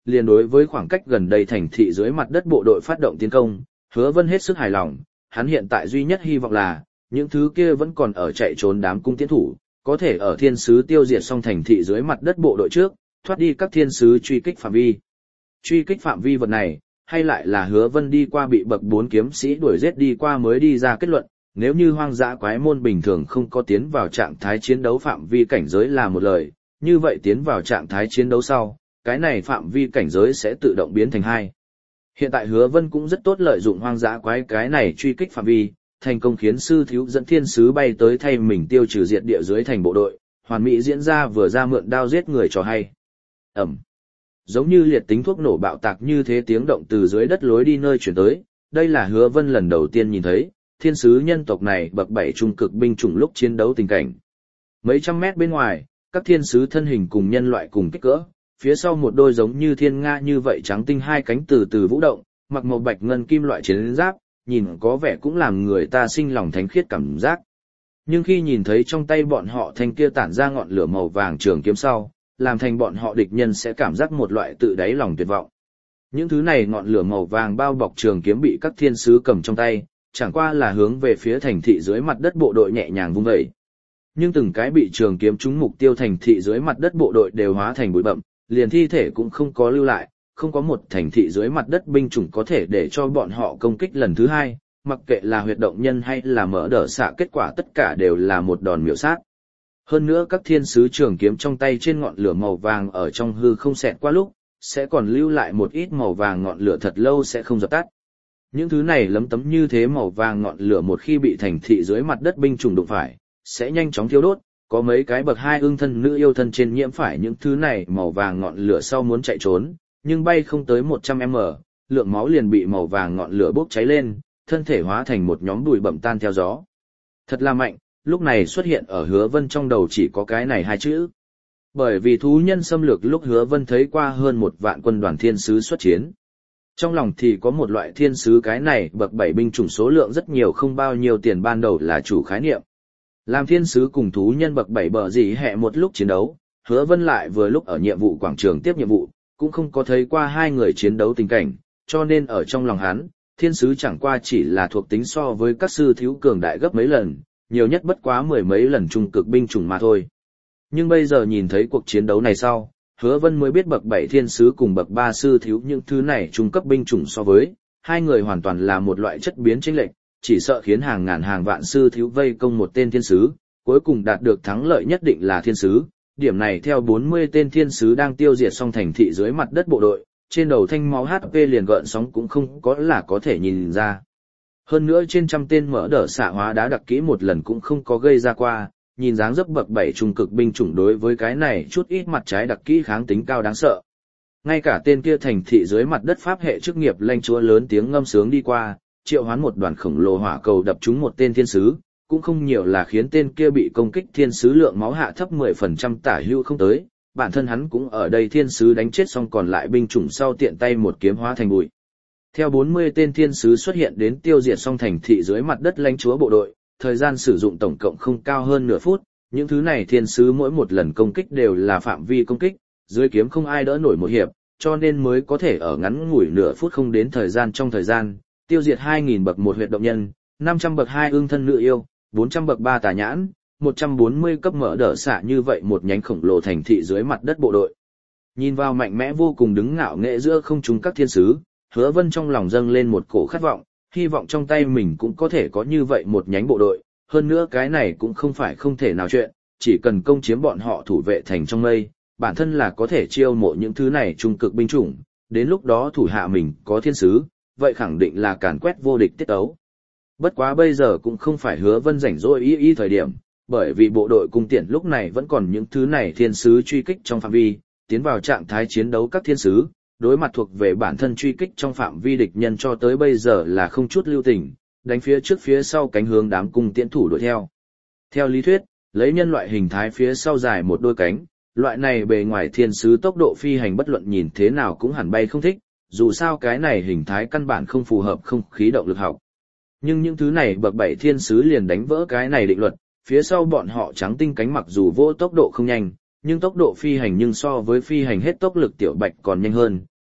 liền đối với khoảng cách gần đây thành thị dưới mặt đất bộ đội phát động tiến công, Hứa Vân hết sức hài lòng, hắn hiện tại duy nhất hy vọng là, những thứ kia vẫn còn ở chạy trốn đám cung tiến thủ, có thể ở thiên sứ tiêu diệt xong thành thị dưới mặt đất bộ đội trước, thoát đi các thiên sứ truy kích phạm vi. Truy kích phạm vi vật này, hay lại là Hứa Vân đi qua bị bậc bốn kiếm sĩ đuổi giết đi qua mới đi ra kết luận, nếu như hoang dã quái môn bình thường không có tiến vào trạng thái chiến đấu phạm vi cảnh giới là một lời, như vậy tiến vào trạng thái chiến đấu sau, cái này phạm vi cảnh giới sẽ tự động biến thành hai. Hiện tại Hứa Vân cũng rất tốt lợi dụng hoang dã quái cái này truy kích phạm vi, thành công khiến sư thiếu dẫn thiên sứ bay tới thay mình tiêu trừ diệt địa dưới thành bộ đội, hoàn mỹ diễn ra vừa ra mượn đao giết người cho hay. Ẩm. Giống như liệt tính thuốc nổ bạo tạc như thế tiếng động từ dưới đất lối đi nơi chuyển tới, đây là Hứa Vân lần đầu tiên nhìn thấy, thiên sứ nhân tộc này bậc bảy trung cực binh chủng lúc chiến đấu tình cảnh. Mấy trăm mét bên ngoài, các thiên sứ thân hình cùng nhân loại cùng kích cỡ, phía sau một đôi giống như thiên nga như vậy trắng tinh hai cánh từ từ vũ động, mặc màu bạch ngân kim loại chiến giáp, nhìn có vẻ cũng làm người ta sinh lòng thánh khiết cảm giác. Nhưng khi nhìn thấy trong tay bọn họ thanh kia tản ra ngọn lửa màu vàng trường kiếm sau, làm thành bọn họ địch nhân sẽ cảm giác một loại tự đáy lòng tuyệt vọng. Những thứ này ngọn lửa màu vàng bao bọc trường kiếm bị các thiên sứ cầm trong tay, chẳng qua là hướng về phía thành thị dưới mặt đất bộ đội nhẹ nhàng vung vẩy. Nhưng từng cái bị trường kiếm trúng mục tiêu thành thị dưới mặt đất bộ đội đều hóa thành bụi bặm, liền thi thể cũng không có lưu lại, không có một thành thị dưới mặt đất binh chủng có thể để cho bọn họ công kích lần thứ hai, mặc kệ là huyệt động nhân hay là mở đỡ xạ, kết quả tất cả đều là một đòn miểu sát. Hơn nữa các thiên sứ trường kiếm trong tay trên ngọn lửa màu vàng ở trong hư không xẹt qua lúc, sẽ còn lưu lại một ít màu vàng ngọn lửa thật lâu sẽ không dập tắt. Những thứ này lấm tấm như thế màu vàng ngọn lửa một khi bị thành thị dưới mặt đất binh chủng đụng phải, sẽ nhanh chóng thiêu đốt, có mấy cái bậc hai ương thân nữ yêu thân trên nhiễm phải những thứ này màu vàng ngọn lửa sau muốn chạy trốn, nhưng bay không tới một trăm mét, lượng máu liền bị màu vàng ngọn lửa bốc cháy lên, thân thể hóa thành một nhóm bụi bặm tan theo gió. Thật là mạnh, lúc này xuất hiện ở Hứa Vân trong đầu chỉ có cái này hai chữ. Bởi vì thú nhân xâm lược lúc Hứa Vân thấy qua hơn một vạn quân đoàn thiên sứ xuất chiến. Trong lòng thì có một loại thiên sứ cái này bậc bảy binh chủng số lượng rất nhiều không bao nhiêu tiền ban đầu là chủ khái niệm. Làm thiên sứ cùng thú nhân bậc bảy bờ gì hẹ một lúc chiến đấu, Hứa Vân lại vừa lúc ở nhiệm vụ quảng trường tiếp nhiệm vụ, cũng không có thấy qua hai người chiến đấu tình cảnh, cho nên ở trong lòng hắn, thiên sứ chẳng qua chỉ là thuộc tính so với các sư thiếu cường đại gấp mấy lần, nhiều nhất bất quá mười mấy lần trung cực binh chủng mà thôi. Nhưng bây giờ nhìn thấy cuộc chiến đấu này sau, Hứa Vân mới biết bậc bảy thiên sứ cùng bậc ba sư thiếu những thứ này trung cấp binh chủng so với, hai người hoàn toàn là một loại chất biến chênh lệch, chỉ sợ khiến hàng ngàn hàng vạn sư thiếu vây công một tên thiên sứ, cuối cùng đạt được thắng lợi nhất định là thiên sứ. Điểm này theo bốn mươi tên thiên sứ đang tiêu diệt xong thành thị dưới mặt đất bộ đội, trên đầu thanh máu hát pê liền gợn sóng cũng không có là có thể nhìn ra. Hơn nữa trên trăm tên mở đỡ xạ hóa đá đặc kỹ một lần cũng không có gây ra qua, nhìn dáng dấp bậc bảy trung cực binh chủng đối với cái này chút ít mặt trái đặc kỹ kháng tính cao đáng sợ. Ngay cả tên kia thành thị dưới mặt đất pháp hệ chức nghiệp lanh chúa lớn tiếng ngâm sướng đi qua, triệu hoán một đoàn khổng lồ hỏa cầu đập trúng một tên thiên sứ, cũng không nhiều là khiến tên kia bị công kích thiên sứ lượng máu hạ thấp mười phần trăm tả hữu không tới, bản thân hắn cũng ở đây thiên sứ đánh chết xong còn lại binh chủng sau tiện tay một kiếm hóa thành bụi. Theo bốn mươi tên thiên sứ xuất hiện đến tiêu diệt xong thành thị dưới mặt đất lãnh chúa bộ đội, thời gian sử dụng tổng cộng không cao hơn nửa phút, những thứ này thiên sứ mỗi một lần công kích đều là phạm vi công kích, dưới kiếm không ai đỡ nổi một hiệp, cho nên mới có thể ở ngắn ngủi nửa phút không đến thời gian trong thời gian, tiêu diệt hai nghìn bậc một huyệt động nhân, năm trăm bậc hai ương thân nữ yêu, bốn trăm bậc ba tà nhãn, một trăm bốn mươi cấp mở đỡ xạ như vậy một nhánh khổng lồ thành thị dưới mặt đất bộ đội. Nhìn vào mạnh mẽ vô cùng đứng ngạo nghệ giữa không trung các thiên sứ, Hứa Vân trong lòng dâng lên một cổ khát vọng, hy vọng trong tay mình cũng có thể có như vậy một nhánh bộ đội, hơn nữa cái này cũng không phải không thể nào chuyện, chỉ cần công chiếm bọn họ thủ vệ thành trong mây, bản thân là có thể chiêu mộ những thứ này trung cực binh chủng, đến lúc đó thủ hạ mình có thiên sứ, vậy khẳng định là càn quét vô địch tiết ấu. Bất quá bây giờ cũng không phải Hứa Vân rảnh rỗi ý ý thời điểm, bởi vì bộ đội cung tiễn lúc này vẫn còn những thứ này thiên sứ truy kích trong phạm vi, tiến vào trạng thái chiến đấu các thiên sứ, đối mặt thuộc về bản thân truy kích trong phạm vi địch nhân cho tới bây giờ là không chút lưu tình, đánh phía trước phía sau cánh hướng đám cung tiễn thủ đuổi theo. Theo lý thuyết, lấy nhân loại hình thái phía sau dài một đôi cánh, loại này bề ngoài thiên sứ tốc độ phi hành bất luận nhìn thế nào cũng hẳn bay không thích, dù sao cái này hình thái căn bản không phù hợp không khí động lực học. Nhưng những thứ này bậc bảy thiên sứ liền đánh vỡ cái này định luật, phía sau bọn họ trắng tinh cánh mặc dù vô tốc độ không nhanh, nhưng tốc độ phi hành nhưng so với phi hành hết tốc lực tiểu bạch còn nhanh hơn,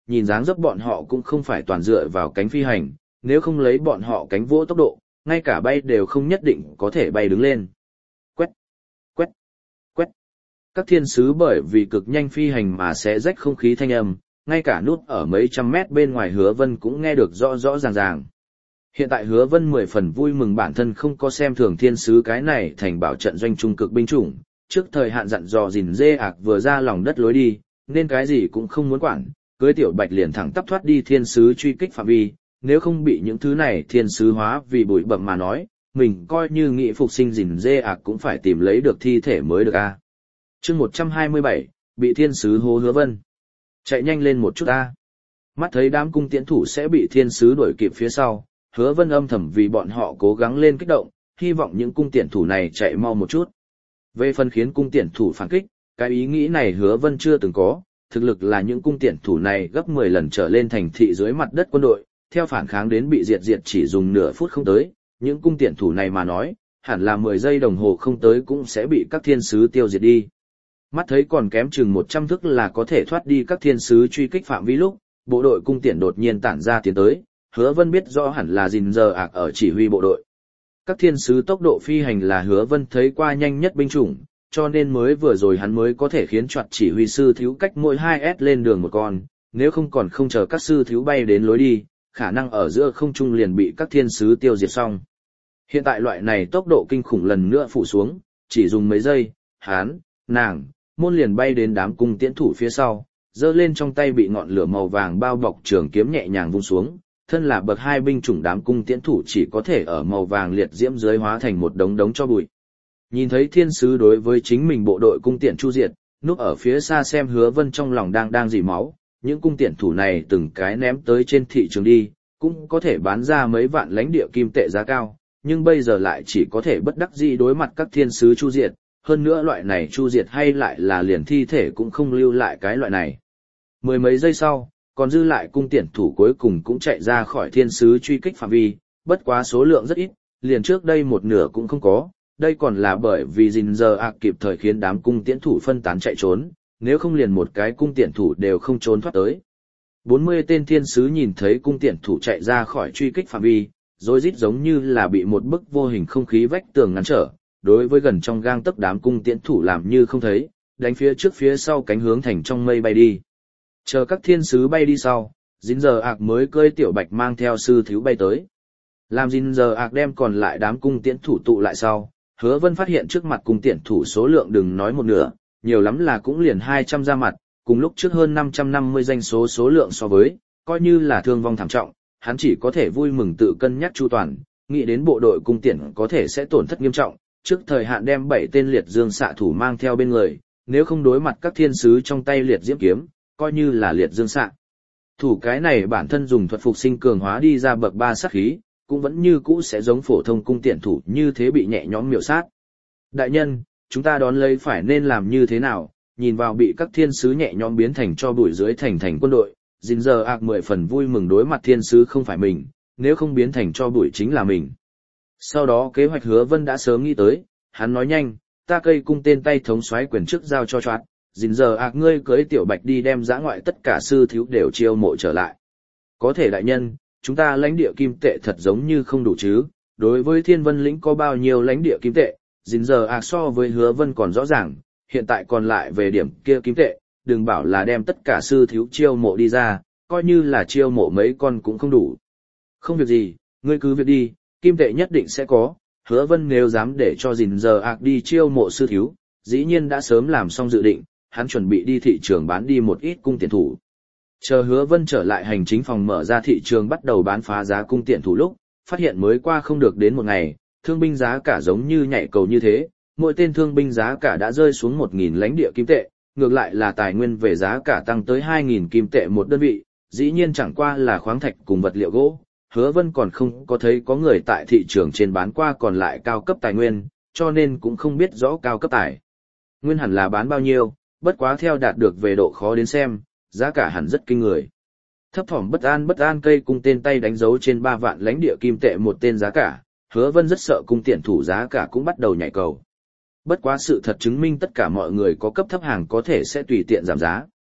nhìn dáng dấp bọn họ cũng không phải toàn dựa vào cánh phi hành, nếu không lấy bọn họ cánh vỗ tốc độ, ngay cả bay đều không nhất định có thể bay đứng lên. Quét, quét, quét. Các thiên sứ bởi vì cực nhanh phi hành mà sẽ rách không khí thanh âm, ngay cả nút ở mấy trăm mét bên ngoài Hứa Vân cũng nghe được rõ rõ ràng ràng. Hiện tại Hứa Vân mười phần vui mừng bản thân không có xem thường thiên sứ cái này thành bảo trận doanh trung cực binh chủng, trước thời hạn dặn dò gìn dê ạc vừa ra lòng đất lối đi, nên cái gì cũng không muốn quản, cưới tiểu bạch liền thẳng tắp thoát đi thiên sứ truy kích phạm vi, nếu không bị những thứ này thiên sứ hóa vì bụi bậm mà nói, mình coi như nghị phục sinh gìn dê ạc cũng phải tìm lấy được thi thể mới được a. Chương một trăm hai mươi bảy, bị thiên sứ hô Hứa Vân. Chạy nhanh lên một chút a. Mắt thấy đám cung tiễn thủ sẽ bị thiên sứ đuổi kịp phía sau, Hứa Vân âm thầm vì bọn họ cố gắng lên kích động, hy vọng những cung tiễn thủ này chạy mau một chút. Về phần khiến cung tiễn thủ phản kích, cái ý nghĩ này Hứa Vân chưa từng có, thực lực là những cung tiễn thủ này gấp mười lần trở lên thành thị dưới mặt đất quân đội, theo phản kháng đến bị diệt diệt chỉ dùng nửa phút không tới, những cung tiễn thủ này mà nói, hẳn là mười giây đồng hồ không tới cũng sẽ bị các thiên sứ tiêu diệt đi. Mắt thấy còn kém chừng một trăm thước là có thể thoát đi các thiên sứ truy kích phạm vi lúc, bộ đội cung tiễn đột nhiên tản ra tiến tới, Hứa Vân biết rõ hẳn là gìn giờ ạc ở chỉ huy bộ đội. Các thiên sứ tốc độ phi hành là Hứa Vân thấy qua nhanh nhất binh chủng, cho nên mới vừa rồi hắn mới có thể khiến choạt chỉ huy sư thiếu cách mỗi hai s lên đường một con, nếu không còn không chờ các sư thiếu bay đến lối đi, khả năng ở giữa không trung liền bị các thiên sứ tiêu diệt xong. Hiện tại loại này tốc độ kinh khủng lần nữa phủ xuống, chỉ dùng mấy giây, hắn, nàng, môn liền bay đến đám cung tiễn thủ phía sau, giơ lên trong tay bị ngọn lửa màu vàng bao bọc trường kiếm nhẹ nhàng vung xuống, thân là bậc hai binh chủng đám cung tiễn thủ chỉ có thể ở màu vàng liệt diễm dưới hóa thành một đống đống cho bụi. Nhìn thấy thiên sứ đối với chính mình bộ đội cung tiễn chu diệt, núp ở phía xa xem Hứa Vân trong lòng đang đang dỉ máu, những cung tiễn thủ này từng cái ném tới trên thị trường đi, cũng có thể bán ra mấy vạn lãnh địa kim tệ giá cao, nhưng bây giờ lại chỉ có thể bất đắc dĩ đối mặt các thiên sứ chu diệt, hơn nữa loại này chu diệt hay lại là liền thi thể cũng không lưu lại cái loại này. Mười mấy giây sau, còn dư lại cung tiễn thủ cuối cùng cũng chạy ra khỏi thiên sứ truy kích phạm vi, bất quá số lượng rất ít, liền trước đây một nửa cũng không có, đây còn là bởi vì gìn giờ ạc kịp thời khiến đám cung tiễn thủ phân tán chạy trốn, nếu không liền một cái cung tiễn thủ đều không trốn thoát tới. bốn mươi tên thiên sứ nhìn thấy cung tiễn thủ chạy ra khỏi truy kích phạm vi, rối rít giống như là bị một bức vô hình không khí vách tường ngăn trở, đối với gần trong gang tấc đám cung tiễn thủ làm như không thấy, đánh phía trước phía sau cánh hướng thành trong mây bay đi. Chờ các thiên sứ bay đi sau, gìn giờ ạc mới cơi tiểu bạch mang theo sư thiếu bay tới. Làm gìn giờ ạc đem còn lại đám cung tiễn thủ tụ lại sau, Hứa Vân phát hiện trước mặt cung tiễn thủ số lượng đừng nói một nửa, nhiều lắm là cũng liền hai trăm ra mặt, cùng lúc trước hơn năm trăm năm mươi danh số số lượng so với, coi như là thương vong thảm trọng, hắn chỉ có thể vui mừng tự cân nhắc chu toàn, nghĩ đến bộ đội cung tiễn có thể sẽ tổn thất nghiêm trọng, trước thời hạn đem bảy tên liệt dương xạ thủ mang theo bên người, nếu không đối mặt các thiên sứ trong tay liệt diễm kiếm, coi như là liệt dương xạ. Thủ cái này bản thân dùng thuật phục sinh cường hóa đi ra bậc ba sát khí, cũng vẫn như cũ sẽ giống phổ thông cung tiễn thủ như thế bị nhẹ nhõm miểu sát. Đại nhân, chúng ta đón lấy phải nên làm như thế nào? Nhìn vào bị các thiên sứ nhẹ nhõm biến thành cho bụi dưới thành thành quân đội, gìn giờ ạc mười phần vui mừng đối mặt thiên sứ không phải mình, nếu không biến thành cho bụi chính là mình. Sau đó kế hoạch Hứa Vân đã sớm nghĩ tới, hắn nói nhanh, ta cây cung tên tay thống soái quyền trước giao cho choát, gìn giờ ạc ngươi cưới tiểu bạch đi đem dã ngoại tất cả sư thiếu đều chiêu mộ trở lại. Có thể đại nhân, chúng ta lãnh địa kim tệ thật giống như không đủ chứ, đối với thiên vân lĩnh có bao nhiêu lãnh địa kim tệ, gìn giờ ạc so với Hứa Vân còn rõ ràng, hiện tại còn lại về điểm kia kim tệ, đừng bảo là đem tất cả sư thiếu chiêu mộ đi ra, coi như là chiêu mộ mấy con cũng không đủ. Không việc gì, ngươi cứ việc đi, kim tệ nhất định sẽ có, Hứa Vân nếu dám để cho gìn giờ ạc đi chiêu mộ sư thiếu, dĩ nhiên đã sớm làm xong dự định, hắn chuẩn bị đi thị trường bán đi một ít cung tiễn thủ. Chờ Hứa Vân trở lại hành chính phòng mở ra thị trường bắt đầu bán phá giá cung tiễn thủ lúc, phát hiện mới qua không được đến một ngày, thương binh giá cả giống như nhảy cầu như thế, mỗi tên thương binh giá cả đã rơi xuống một nghìn lãnh địa kim tệ, ngược lại là tài nguyên về giá cả tăng tới hai nghìn kim tệ một đơn vị, dĩ nhiên chẳng qua là khoáng thạch cùng vật liệu gỗ. Hứa Vân còn không có thấy có người tại thị trường trên bán qua còn lại cao cấp tài nguyên, cho nên cũng không biết rõ cao cấp tài nguyên hẳn là bán bao nhiêu, bất quá theo đạt được về độ khó đến xem, giá cả hẳn rất kinh người. Thấp thỏm bất an bất an cây cung tên tay đánh dấu trên ba vạn lãnh địa kim tệ một tên giá cả, Hứa Vân rất sợ cung tiễn thủ giá cả cũng bắt đầu nhảy cầu. Bất quá sự thật chứng minh tất cả mọi người có cấp thấp hàng có thể sẽ tùy tiện giảm giá.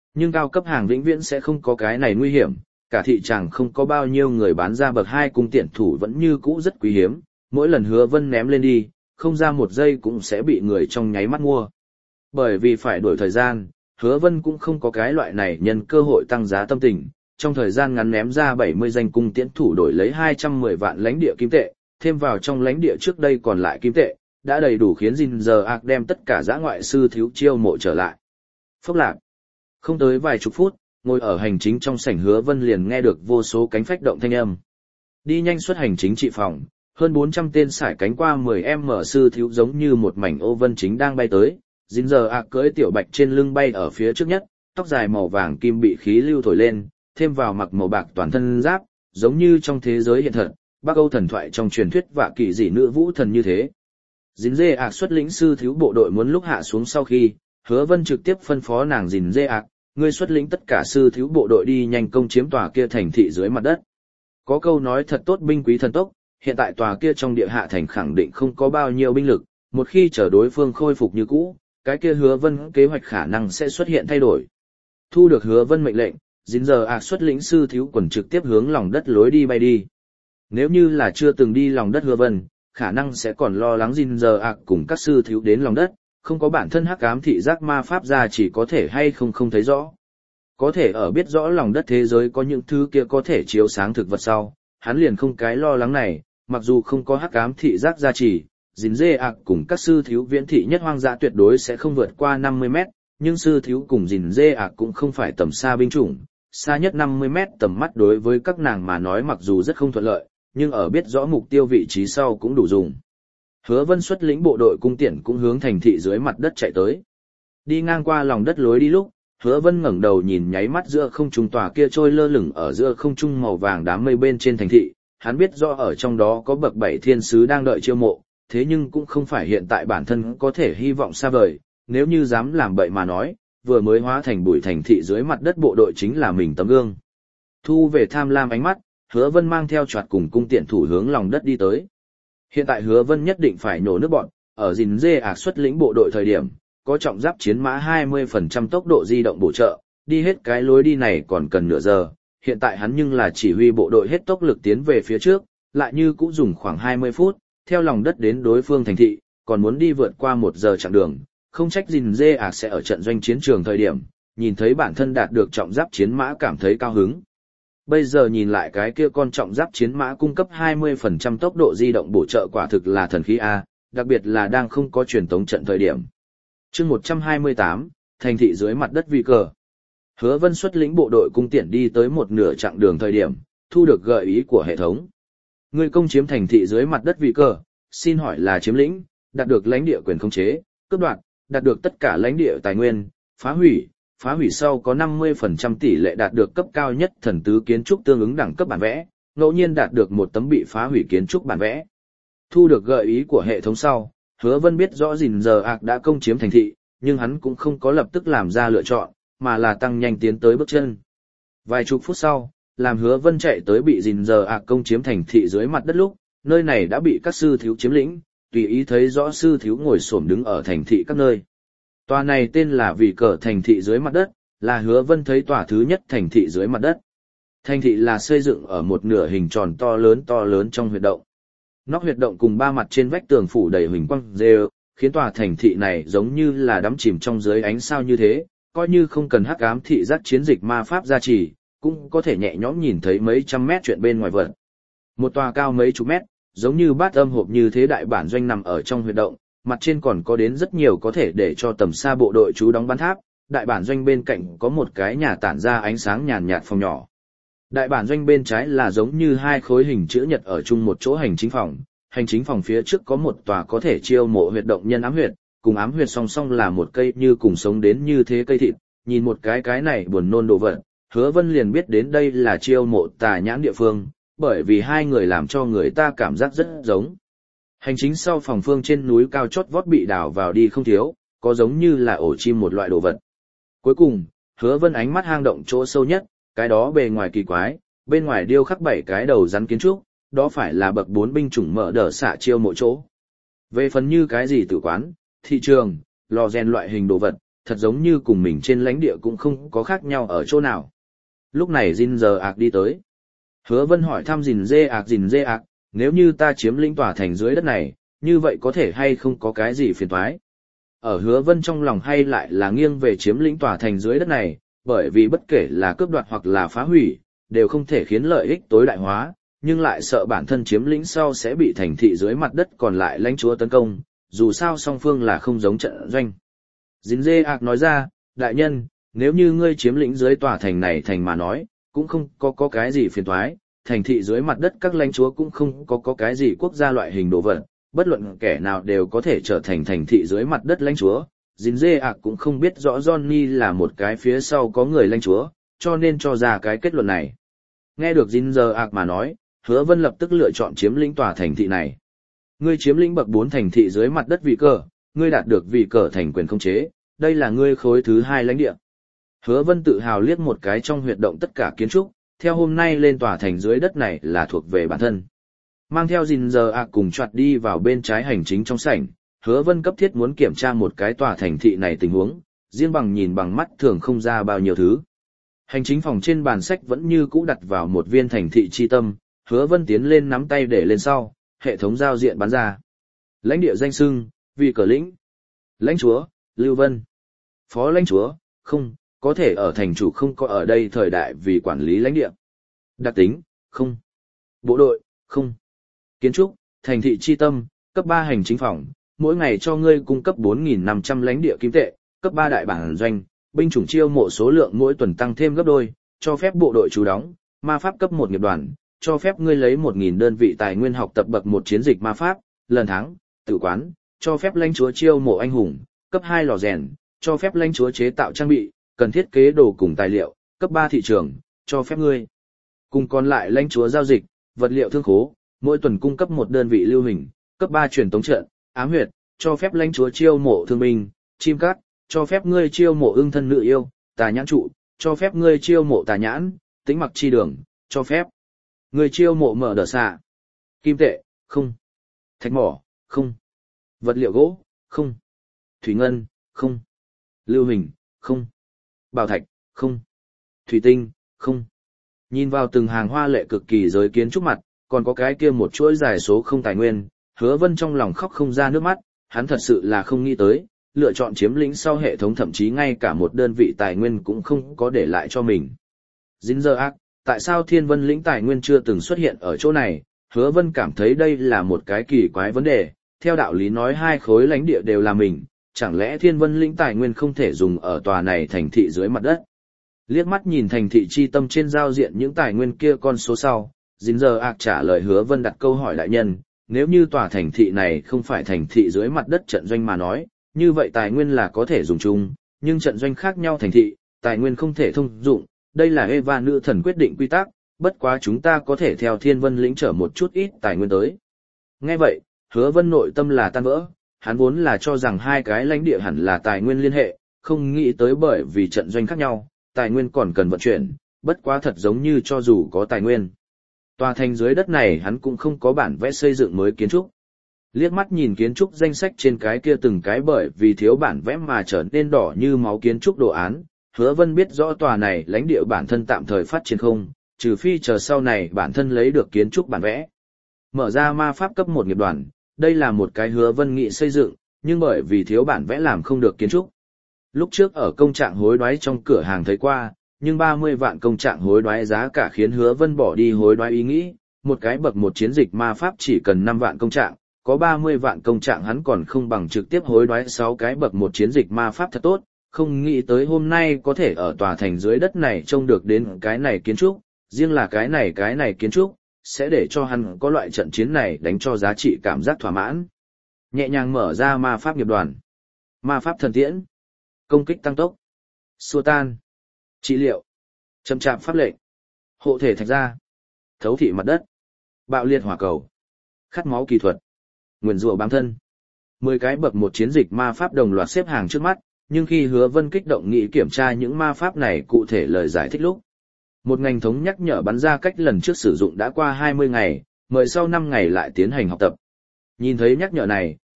Nhưng cao cấp hàng vĩnh viễn sẽ không có cái này nguy hiểm, cả thị tràng không có bao nhiêu người bán ra bậc hai cung tiện thủ vẫn như cũ rất quý hiếm, mỗi lần Hứa Vân ném lên đi, không ra một giây cũng sẽ bị người trong nháy mắt mua. Bởi vì phải đổi thời gian, Hứa Vân cũng không có cái loại này nhân cơ hội tăng giá tâm tình, trong thời gian ngắn ném ra bảy mươi danh cung tiễn thủ đổi lấy hai trăm mười vạn lãnh địa kim tệ, thêm vào trong lãnh địa trước đây còn lại kim tệ, đã đầy đủ khiến Jin giờ ạc đem tất cả giã ngoại sư thiếu chiêu mộ trở lại. Phốc lạc. Không tới vài chục phút, ngồi ở hành chính trong sảnh Hứa Vân liền nghe được vô số cánh phách động thanh âm. Đi nhanh xuất hành chính trị phòng, hơn bốn trăm tên sải cánh qua mười em sư thiếu giống như một mảnh ô vân chính đang bay tới, Jin giờ ạc cưỡi tiểu bạch trên lưng bay ở phía trước nhất, tóc dài màu vàng kim bị khí lưu thổi lên, thêm vào mặc màu bạc toàn thân giáp, giống như trong thế giới hiện thật, Bắc Âu thần thoại trong truyền thuyết và kỳ dị nữ vũ thần như thế. Jin dê ạc xuất lĩnh sư thiếu bộ đội muốn lúc hạ xuống sau khi, Hứa Vân trực tiếp phân phó nàng Jin dê ạc, ngươi xuất lĩnh tất cả sư thiếu bộ đội đi nhanh công chiếm tòa kia thành thị dưới mặt đất. Có câu nói thật tốt binh quý thần tốc, hiện tại tòa kia trong địa hạ thành khẳng định không có bao nhiêu binh lực, một khi chờ đối phương khôi phục như cũ, cái kia Hứa Vân kế hoạch khả năng sẽ xuất hiện thay đổi. Thu được Hứa Vân mệnh lệnh, Jin giờ ạc xuất lĩnh sư thiếu quần trực tiếp hướng lòng đất lối đi bay đi. Nếu như là chưa từng đi lòng đất Hứa Vân, khả năng sẽ còn lo lắng Jin giờ ạc cùng các sư thiếu đến lòng đất, không có bản thân hắc ám thị giác ma pháp ra chỉ có thể hay không không thấy rõ. Có thể ở biết rõ lòng đất thế giới có những thứ kia có thể chiếu sáng thực vật sau, hắn liền không cái lo lắng này, mặc dù không có hắc ám thị giác ra chỉ, Jin dê ạc cùng các sư thiếu viễn thị nhất hoang dã tuyệt đối sẽ không vượt qua năm mươi mét, nhưng sư thiếu cùng Jin dê ạc cũng không phải tầm xa binh chủng, xa nhất năm mươi mét tầm mắt đối với các nàng mà nói mặc dù rất không thuận lợi, nhưng ở biết rõ mục tiêu vị trí sau cũng đủ dùng. Hứa Vân xuất lĩnh bộ đội cung tiễn cũng hướng thành thị dưới mặt đất chạy tới. Đi ngang qua lòng đất lối đi lúc, Hứa Vân ngẩng đầu nhìn nháy mắt giữa không trung tòa kia trôi lơ lửng ở giữa không trung màu vàng đám mây bên trên thành thị, hắn biết rõ ở trong đó có bậc bảy thiên sứ đang đợi chiêu mộ, thế nhưng cũng không phải hiện tại bản thân có thể hy vọng xa vời, nếu như dám làm bậy mà nói, vừa mới hóa thành bụi thành thị dưới mặt đất bộ đội chính là mình tấm gương. Thu về tham lam ánh mắt, Hứa Vân mang theo choạt cùng cung tiện thủ hướng lòng đất đi tới. Hiện tại Hứa Vân nhất định phải nổ nước bọn, ở Jin dê ạc xuất lĩnh bộ đội thời điểm, có trọng giáp chiến mã hai mươi phần trăm tốc độ di động bổ trợ, đi hết cái lối đi này còn cần nửa giờ, hiện tại hắn nhưng là chỉ huy bộ đội hết tốc lực tiến về phía trước, lại như cũng dùng khoảng hai mươi phút, theo lòng đất đến đối phương thành thị, còn muốn đi vượt qua một giờ chặng đường, không trách Jin dê ạc sẽ ở trận doanh chiến trường thời điểm, nhìn thấy bản thân đạt được trọng giáp chiến mã cảm thấy cao hứng. Bây giờ nhìn lại cái kia con trọng giáp chiến mã cung cấp hai mươi phần trăm tốc độ di động bổ trợ quả thực là thần khí A, đặc biệt là đang không có truyền tống trận thời điểm. chương một trăm hai mươi tám, thành thị dưới mặt đất vi cờ. Hứa Vân xuất lĩnh bộ đội cung tiễn đi tới một nửa chặng đường thời điểm, thu được gợi ý của hệ thống. Người công chiếm thành thị dưới mặt đất vi cờ, xin hỏi là chiếm lĩnh, đạt được lãnh địa quyền khống chế, cướp đoạt, đạt được tất cả lãnh địa tài nguyên, phá hủy. Phá hủy sau có năm mươi phần trăm tỷ lệ đạt được cấp cao nhất thần tứ kiến trúc tương ứng đẳng cấp bản vẽ, ngẫu nhiên đạt được một tấm bị phá hủy kiến trúc bản vẽ. Thu được gợi ý của hệ thống sau, Hứa Vân biết rõ Jin giờ ạc đã công chiếm thành thị, nhưng hắn cũng không có lập tức làm ra lựa chọn, mà là tăng nhanh tiến tới bước chân. Vài chục phút sau, làm Hứa Vân chạy tới bị Jin giờ ạc công chiếm thành thị dưới mặt đất lúc, nơi này đã bị các sư thiếu chiếm lĩnh, tùy ý thấy rõ sư thiếu ngồi xổm đứng ở thành thị các nơi. Tòa này tên là vì cờ thành thị dưới mặt đất, là Hứa Vân thấy tòa thứ nhất thành thị dưới mặt đất. Thành thị là xây dựng ở một nửa hình tròn to lớn to lớn trong huyệt động. Nóc huyệt động cùng ba mặt trên vách tường phủ đầy huỳnh quang rêu, khiến tòa thành thị này giống như là đắm chìm trong dưới ánh sao như thế, coi như không cần hắc ám thị giác chiến dịch ma pháp gia trì, cũng có thể nhẹ nhõm nhìn thấy mấy trăm mét chuyện bên ngoài vật. Một tòa cao mấy chục mét, giống như bát âm hộp như thế đại bản doanh nằm ở trong huyệt động, mặt trên còn có đến rất nhiều có thể để cho tầm xa bộ đội trú đóng bắn tháp, đại bản doanh bên cạnh có một cái nhà tản ra ánh sáng nhàn nhạt phòng nhỏ. Đại bản doanh bên trái là giống như hai khối hình chữ nhật ở chung một chỗ hành chính phòng, hành chính phòng phía trước có một tòa có thể chiêu mộ huyệt động nhân ám huyệt, cùng ám huyệt song song là một cây như cùng sống đến như thế cây thịt, nhìn một cái cái này buồn nôn đồ vật, Hứa Vân liền biết đến đây là chiêu mộ tà nhãn địa phương, bởi vì hai người làm cho người ta cảm giác rất giống. Hành chính sau phòng phương trên núi cao chót vót bị đào vào đi không thiếu, có giống như là ổ chim một loại đồ vật. Cuối cùng, Hứa Vân ánh mắt hang động chỗ sâu nhất, cái đó bề ngoài kỳ quái, bên ngoài điêu khắc bảy cái đầu rắn kiến trúc, đó phải là bậc bốn binh chủng mở đờ xạ chiêu mộ chỗ. Về phần như cái gì tử quán, thị trường, lò rèn loại hình đồ vật, thật giống như cùng mình trên lãnh địa cũng không có khác nhau ở chỗ nào. Lúc này Jin giờ ạc đi tới. Hứa Vân hỏi thăm Jin dê ạc Jin dê ạc, nếu như ta chiếm lĩnh tòa thành dưới đất này, như vậy có thể hay không có cái gì phiền toái? Ở Hứa Vân trong lòng hay lại là nghiêng về chiếm lĩnh tòa thành dưới đất này, bởi vì bất kể là cướp đoạt hoặc là phá hủy, đều không thể khiến lợi ích tối đại hóa, nhưng lại sợ bản thân chiếm lĩnh sau sẽ bị thành thị dưới mặt đất còn lại lãnh chúa tấn công, dù sao song phương là không giống trận doanh. Jin dê ạc nói ra, đại nhân, nếu như ngươi chiếm lĩnh dưới tòa thành này thành mà nói, cũng không có có cái gì phiền toái, thành thị dưới mặt đất các lãnh chúa cũng không có có cái gì quốc gia loại hình đồ vật, bất luận kẻ nào đều có thể trở thành thành thị dưới mặt đất lãnh chúa. Jin dê ạc cũng không biết rõ Johnny là một cái phía sau có người lãnh chúa, cho nên cho ra cái kết luận này. Nghe được Jin dê ạc mà nói, Hứa Vân lập tức lựa chọn chiếm lĩnh tòa thành thị này. Ngươi chiếm lĩnh bậc bốn thành thị dưới mặt đất vị cờ, ngươi đạt được vị cờ thành quyền khống chế, đây là ngươi khối thứ hai lãnh địa. Hứa Vân tự hào liếc một cái trong huyệt động tất cả kiến trúc, theo hôm nay lên tòa thành dưới đất này là thuộc về bản thân. Mang theo Jin giờ ạc cùng choạt đi vào bên trái hành chính trong sảnh, Hứa Vân cấp thiết muốn kiểm tra một cái tòa thành thị này tình huống, riêng bằng nhìn bằng mắt thường không ra bao nhiêu thứ. Hành chính phòng trên bàn sách vẫn như cũ đặt vào một viên thành thị chi tâm, Hứa Vân tiến lên nắm tay để lên sau, hệ thống giao diện bắn ra. Lãnh địa danh xưng, vị cờ lĩnh. Lãnh chúa, Lưu Vân. Phó lãnh chúa, không, có thể ở thành chủ không có ở đây thời đại vì quản lý lãnh địa. Đặc tính, không. Bộ đội, không. Kiến trúc, thành thị chi tâm, cấp ba hành chính phòng, mỗi ngày cho ngươi cung cấp bốn nghìn năm trăm lãnh địa kim tệ, cấp ba đại bản doanh, binh chủng chiêu mộ số lượng mỗi tuần tăng thêm gấp đôi, cho phép bộ đội trú đóng, ma pháp cấp một nghiệp đoàn, cho phép ngươi lấy một nghìn đơn vị tài nguyên học tập bậc một chiến dịch ma pháp, lần tháng, tự quán, cho phép lãnh chúa chiêu mộ anh hùng, cấp hai lò rèn, cho phép lãnh chúa chế tạo trang bị, cần thiết kế đồ cùng tài liệu, cấp ba thị trường, cho phép ngươi. Cùng còn lại lãnh chúa giao dịch, vật liệu thương khố, mỗi tuần cung cấp một đơn vị lưu hình, cấp ba truyền tống trận, ám huyệt, cho phép lãnh chúa chiêu mộ thương binh, chim cát, cho phép ngươi chiêu mộ ưng thân nữ yêu, tà nhãn trụ, cho phép ngươi chiêu mộ tà nhãn, tính mặc chi đường, cho phép. Ngươi chiêu mộ mở đờ xạ. Kim tệ, không. Thạch mỏ, không. Vật liệu gỗ, không. Thủy ngân, không. Lưu hình, không. Bảo thạch, không. Thủy tinh, không. Nhìn vào từng hàng hoa lệ cực kỳ giới kiến trúc mặt, còn có cái kia một chuỗi dài số không tài nguyên, Hứa Vân trong lòng khóc không ra nước mắt, hắn thật sự là không nghĩ tới, lựa chọn chiếm lĩnh sau hệ thống thậm chí ngay cả một đơn vị tài nguyên cũng không có để lại cho mình. Jin giờ ác, tại sao Thiên Vân lĩnh tài nguyên chưa từng xuất hiện ở chỗ này? Hứa Vân cảm thấy đây là một cái kỳ quái vấn đề, theo đạo lý nói hai khối lãnh địa đều là mình, chẳng lẽ Thiên Vân lĩnh tài nguyên không thể dùng ở tòa này thành thị dưới mặt đất? Liếc mắt nhìn thành thị chi tâm trên giao diện những tài nguyên kia con số sau, Jin giờ ác trả lời Hứa Vân đặt câu hỏi đại nhân, nếu như tòa thành thị này không phải thành thị dưới mặt đất trận doanh mà nói, như vậy tài nguyên là có thể dùng chung, nhưng trận doanh khác nhau thành thị, tài nguyên không thể thông dụng, đây là Eva nữ thần quyết định quy tắc, bất quá chúng ta có thể theo Thiên Vân lĩnh trở một chút ít tài nguyên tới. Nghe vậy, Hứa Vân nội tâm là tan vỡ, hắn vốn là cho rằng hai cái lãnh địa hẳn là tài nguyên liên hệ, không nghĩ tới bởi vì trận doanh khác nhau, tài nguyên còn cần vận chuyển, bất quá thật giống như cho dù có tài nguyên. Tòa thành dưới đất này hắn cũng không có bản vẽ xây dựng mới kiến trúc. Liếc mắt nhìn kiến trúc danh sách trên cái kia từng cái bởi vì thiếu bản vẽ mà trở nên đỏ như máu kiến trúc đồ án, Hứa Vân biết rõ tòa này lãnh địa bản thân tạm thời phát triển không, trừ phi chờ sau này bản thân lấy được kiến trúc bản vẽ. Mở ra ma pháp cấp một nghiệp đoàn, đây là một cái Hứa Vân nghị xây dựng, nhưng bởi vì thiếu bản vẽ làm không được kiến trúc. Lúc trước ở công trạng hối đoái trong cửa hàng thấy qua, nhưng ba mươi vạn công trạng hối đoái giá cả khiến Hứa Vân bỏ đi hối đoái ý nghĩ, một cái bậc một chiến dịch ma pháp chỉ cần năm vạn công trạng, có ba mươi vạn công trạng hắn còn không bằng trực tiếp hối đoái sáu cái bậc một chiến dịch ma pháp thật tốt, không nghĩ tới hôm nay có thể ở tòa thành dưới đất này trông được đến cái này kiến trúc, riêng là cái này cái này kiến trúc, sẽ để cho hắn có loại trận chiến này đánh cho giá trị cảm giác thỏa mãn. Nhẹ nhàng mở ra ma pháp nghiệp đoàn. Ma pháp thần tiễn. Công kích tăng tốc. Xua tan. Trị liệu. Châm chạm pháp lệnh. Hộ thể thạch ra. Thấu thị mặt đất. Bạo liệt hỏa cầu. Khát máu kỳ thuật. Nguyền rủa bám thân. Mười cái bậc một chiến dịch ma pháp đồng loạt xếp hàng trước mắt, nhưng khi Hứa Vân kích động nghĩ kiểm tra những ma pháp này cụ thể lời giải thích lúc, một ngành thống nhắc nhở bắn ra cách lần trước sử dụng đã qua hai mươi ngày, mời sau năm ngày lại tiến hành học tập. Nhìn thấy nhắc nhở này,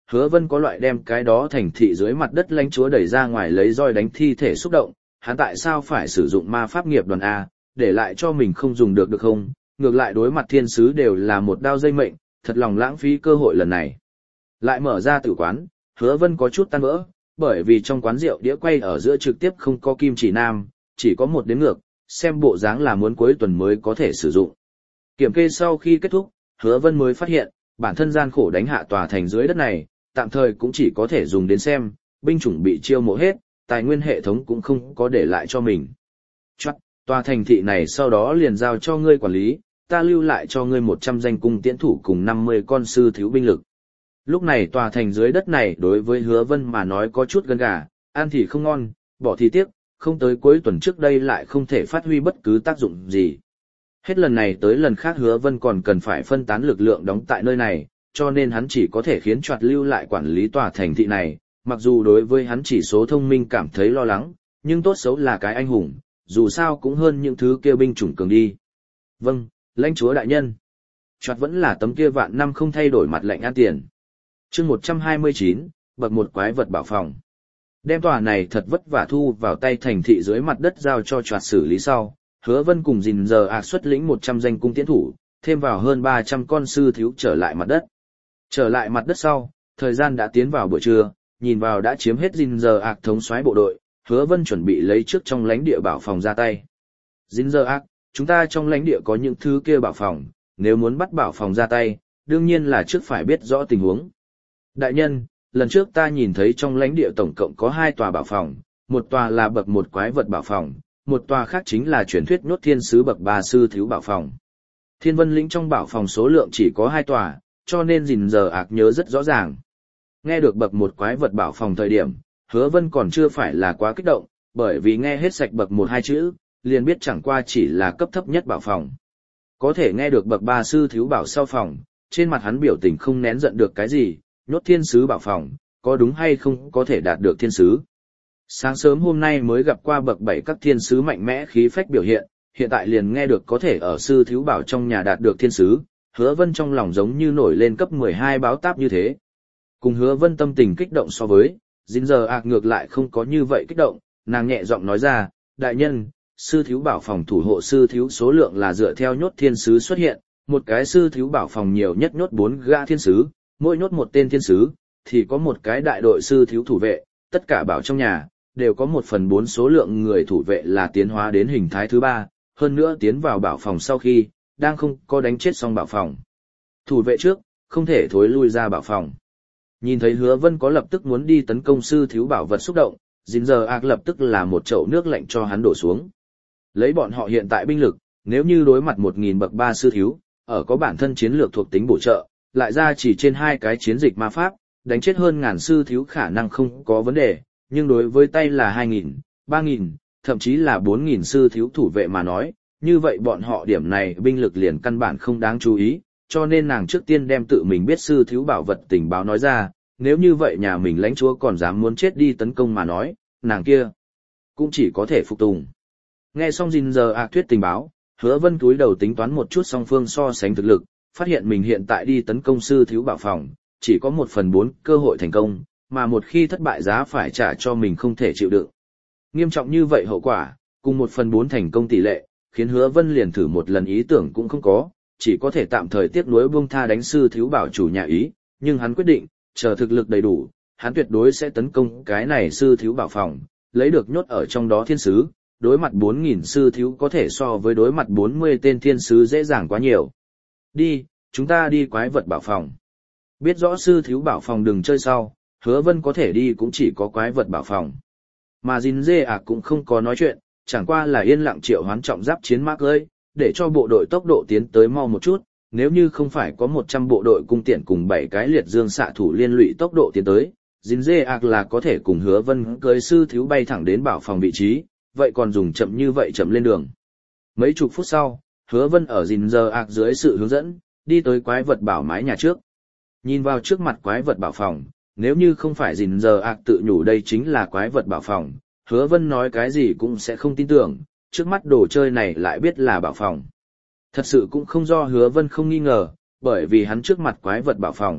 Hứa Vân có loại đem cái đó thành thị dưới mặt đất lãnh chúa đẩy ra ngoài lấy roi đánh thi thể xúc động, hắn tại sao phải sử dụng ma pháp nghiệp đoàn A, để lại cho mình không dùng được được không, ngược lại đối mặt thiên sứ đều là một đao dây mệnh, thật lòng lãng phí cơ hội lần này. Lại mở ra tử quán, Hứa Vân có chút tan vỡ, bởi vì trong quán rượu đĩa quay ở giữa trực tiếp không có kim chỉ nam, chỉ có một đếm ngược, xem bộ dáng là muốn cuối tuần mới có thể sử dụng. Kiểm kê sau khi kết thúc, Hứa Vân mới phát hiện, bản thân gian khổ đánh hạ tòa thành dưới đất này, tạm thời cũng chỉ có thể dùng đến xem, binh chủng bị chiêu mộ hết, tài nguyên hệ thống cũng không có để lại cho mình. Choát, tòa thành thị này sau đó liền giao cho ngươi quản lý, ta lưu lại cho ngươi một trăm danh cung tiễn thủ cùng năm mươi con sư thiếu binh lực. Lúc này tòa thành dưới đất này đối với Hứa Vân mà nói có chút gân gà, ăn thì không ngon, bỏ thì tiếc, không tới cuối tuần trước đây lại không thể phát huy bất cứ tác dụng gì. Hết lần này tới lần khác Hứa Vân còn cần phải phân tán lực lượng đóng tại nơi này, cho nên hắn chỉ có thể khiến Choạt lưu lại quản lý tòa thành thị này, mặc dù đối với hắn chỉ số thông minh cảm thấy lo lắng, nhưng tốt xấu là cái anh hùng, dù sao cũng hơn những thứ kia binh chủng cường đi. Vâng, lãnh chúa đại nhân. Choạt vẫn là tấm kia vạn năm không thay đổi mặt lạnh an tiền. Chương một trăm hai mươi chín, bậc một quái vật bảo phòng. Đem tòa này thật vất vả thu vào tay thành thị dưới mặt đất giao cho Choạt xử lý sau, Hứa Vân cùng Dìn giờ ạc xuất lĩnh một trăm danh cung tiễn thủ, thêm vào hơn ba trăm con sư thiếu trở lại mặt đất. Trở lại mặt đất sau, thời gian đã tiến vào buổi trưa, nhìn vào đã chiếm hết Dìn giờ ạc thống soái bộ đội, Hứa Vân chuẩn bị lấy trước trong lãnh địa bảo phòng ra tay. Dìn giờ ạc, chúng ta trong lãnh địa có những thứ kia bảo phòng, nếu muốn bắt bảo phòng ra tay, đương nhiên là trước phải biết rõ tình huống. Đại nhân, lần trước ta nhìn thấy trong lãnh địa tổng cộng có hai tòa bảo phòng, một tòa là bậc một quái vật bảo phòng, một tòa khác chính là truyền thuyết nhốt thiên sứ bậc ba sư thiếu bảo phòng. Thiên Vân lĩnh trong bảo phòng số lượng chỉ có hai tòa, cho nên Dìn giờ ạc nhớ rất rõ ràng. Nghe được bậc một quái vật bảo phòng thời điểm, Hứa Vân còn chưa phải là quá kích động, bởi vì nghe hết sạch bậc một hai chữ, liền biết chẳng qua chỉ là cấp thấp nhất bảo phòng. Có thể nghe được bậc ba sư thiếu bảo sau phòng, trên mặt hắn biểu tình không nén giận được cái gì, nhốt thiên sứ bảo phòng, có đúng hay không có thể đạt được thiên sứ. Sáng sớm hôm nay mới gặp qua bậc bảy các thiên sứ mạnh mẽ khí phách biểu hiện, hiện tại liền nghe được có thể ở sư thiếu bảo trong nhà đạt được thiên sứ, Hứa Vân trong lòng giống như nổi lên cấp mười hai báo táp như thế. Cùng Hứa Vân tâm tình kích động so với, Dìn giờ ạc ngược lại không có như vậy kích động, nàng nhẹ giọng nói ra, đại nhân, sư thiếu bảo phòng thủ hộ sư thiếu số lượng là dựa theo nhốt thiên sứ xuất hiện, một cái sư thiếu bảo phòng nhiều nhất nhốt bốn gã thiên sứ, mỗi nhốt một tên thiên sứ, thì có một cái đại đội sư thiếu thủ vệ, tất cả bảo trong nhà, đều có một phần bốn số lượng người thủ vệ là tiến hóa đến hình thái thứ ba, hơn nữa tiến vào bảo phòng sau khi, đang không có đánh chết xong bảo phòng. Thủ vệ trước, không thể thối lui ra bảo phòng. Nhìn thấy Hứa Vân có lập tức muốn đi tấn công sư thiếu bảo vật xúc động, Dìn giờ ạc lập tức là một chậu nước lạnh cho hắn đổ xuống. Lấy bọn họ hiện tại binh lực, nếu như đối mặt một nghìn bậc ba sư thiếu, ở có bản thân chiến lược thuộc tính bổ trợ, lại ra chỉ trên hai cái chiến dịch ma pháp, đánh chết hơn ngàn sư thiếu khả năng không có vấn đề, nhưng đối với tay là hai nghìn, ba nghìn, thậm chí là bốn nghìn sư thiếu thủ vệ mà nói, như vậy bọn họ điểm này binh lực liền căn bản không đáng chú ý, cho nên nàng trước tiên đem tự mình biết sư thiếu bảo vật tình báo nói ra, nếu như vậy nhà mình lãnh chúa còn dám muốn chết đi tấn công mà nói, nàng kia cũng chỉ có thể phục tùng. Nghe xong Dìn giờ ạc thuyết tình báo, Hứa Vân túi đầu tính toán một chút song phương so sánh thực lực, phát hiện mình hiện tại đi tấn công sư thiếu bảo phòng, chỉ có một phần bốn cơ hội thành công, mà một khi thất bại giá phải trả cho mình không thể chịu đựng. Nghiêm trọng như vậy hậu quả, cùng một phần bốn thành công tỷ lệ, khiến Hứa Vân liền thử một lần ý tưởng cũng không có, chỉ có thể tạm thời tiếc nuối buông tha đánh sư thiếu bảo chủ nhà ý, nhưng hắn quyết định, chờ thực lực đầy đủ, hắn tuyệt đối sẽ tấn công cái này sư thiếu bảo phòng, lấy được nhốt ở trong đó thiên sứ, đối mặt bốn nghìn sư thiếu có thể so với đối mặt bốn mươi tên thiên sứ dễ dàng quá nhiều. Đi, chúng ta đi quái vật bảo phòng. Biết rõ sư thiếu bảo phòng đừng chơi sau, Hứa Vân có thể đi cũng chỉ có quái vật bảo phòng. Mà Dìn dê ạc cũng không có nói chuyện, chẳng qua là yên lặng triệu hoán trọng giáp chiến mã ơi, để cho bộ đội tốc độ tiến tới mau một chút, nếu như không phải có một trăm bộ đội cung tiện cùng bảy cái liệt dương xạ thủ liên lụy tốc độ tiến tới, Dìn dê ạc là có thể cùng Hứa Vân cưới sư thiếu bay thẳng đến bảo phòng vị trí, vậy còn dùng chậm như vậy chậm lên đường. Mấy chục phút sau, Hứa Vân ở Dìn dê ạc dưới sự hướng dẫn, đi tới quái vật bảo mái nhà trước. Nhìn vào trước mặt quái vật bảo phòng, nếu như không phải Dìn dê ạc tự nhủ đây chính là quái vật bảo phòng, Hứa Vân nói cái gì cũng sẽ không tin tưởng, trước mắt đồ chơi này lại biết là bảo phòng. Thật sự cũng không do Hứa Vân không nghi ngờ, bởi vì hắn trước mặt quái vật bảo phòng,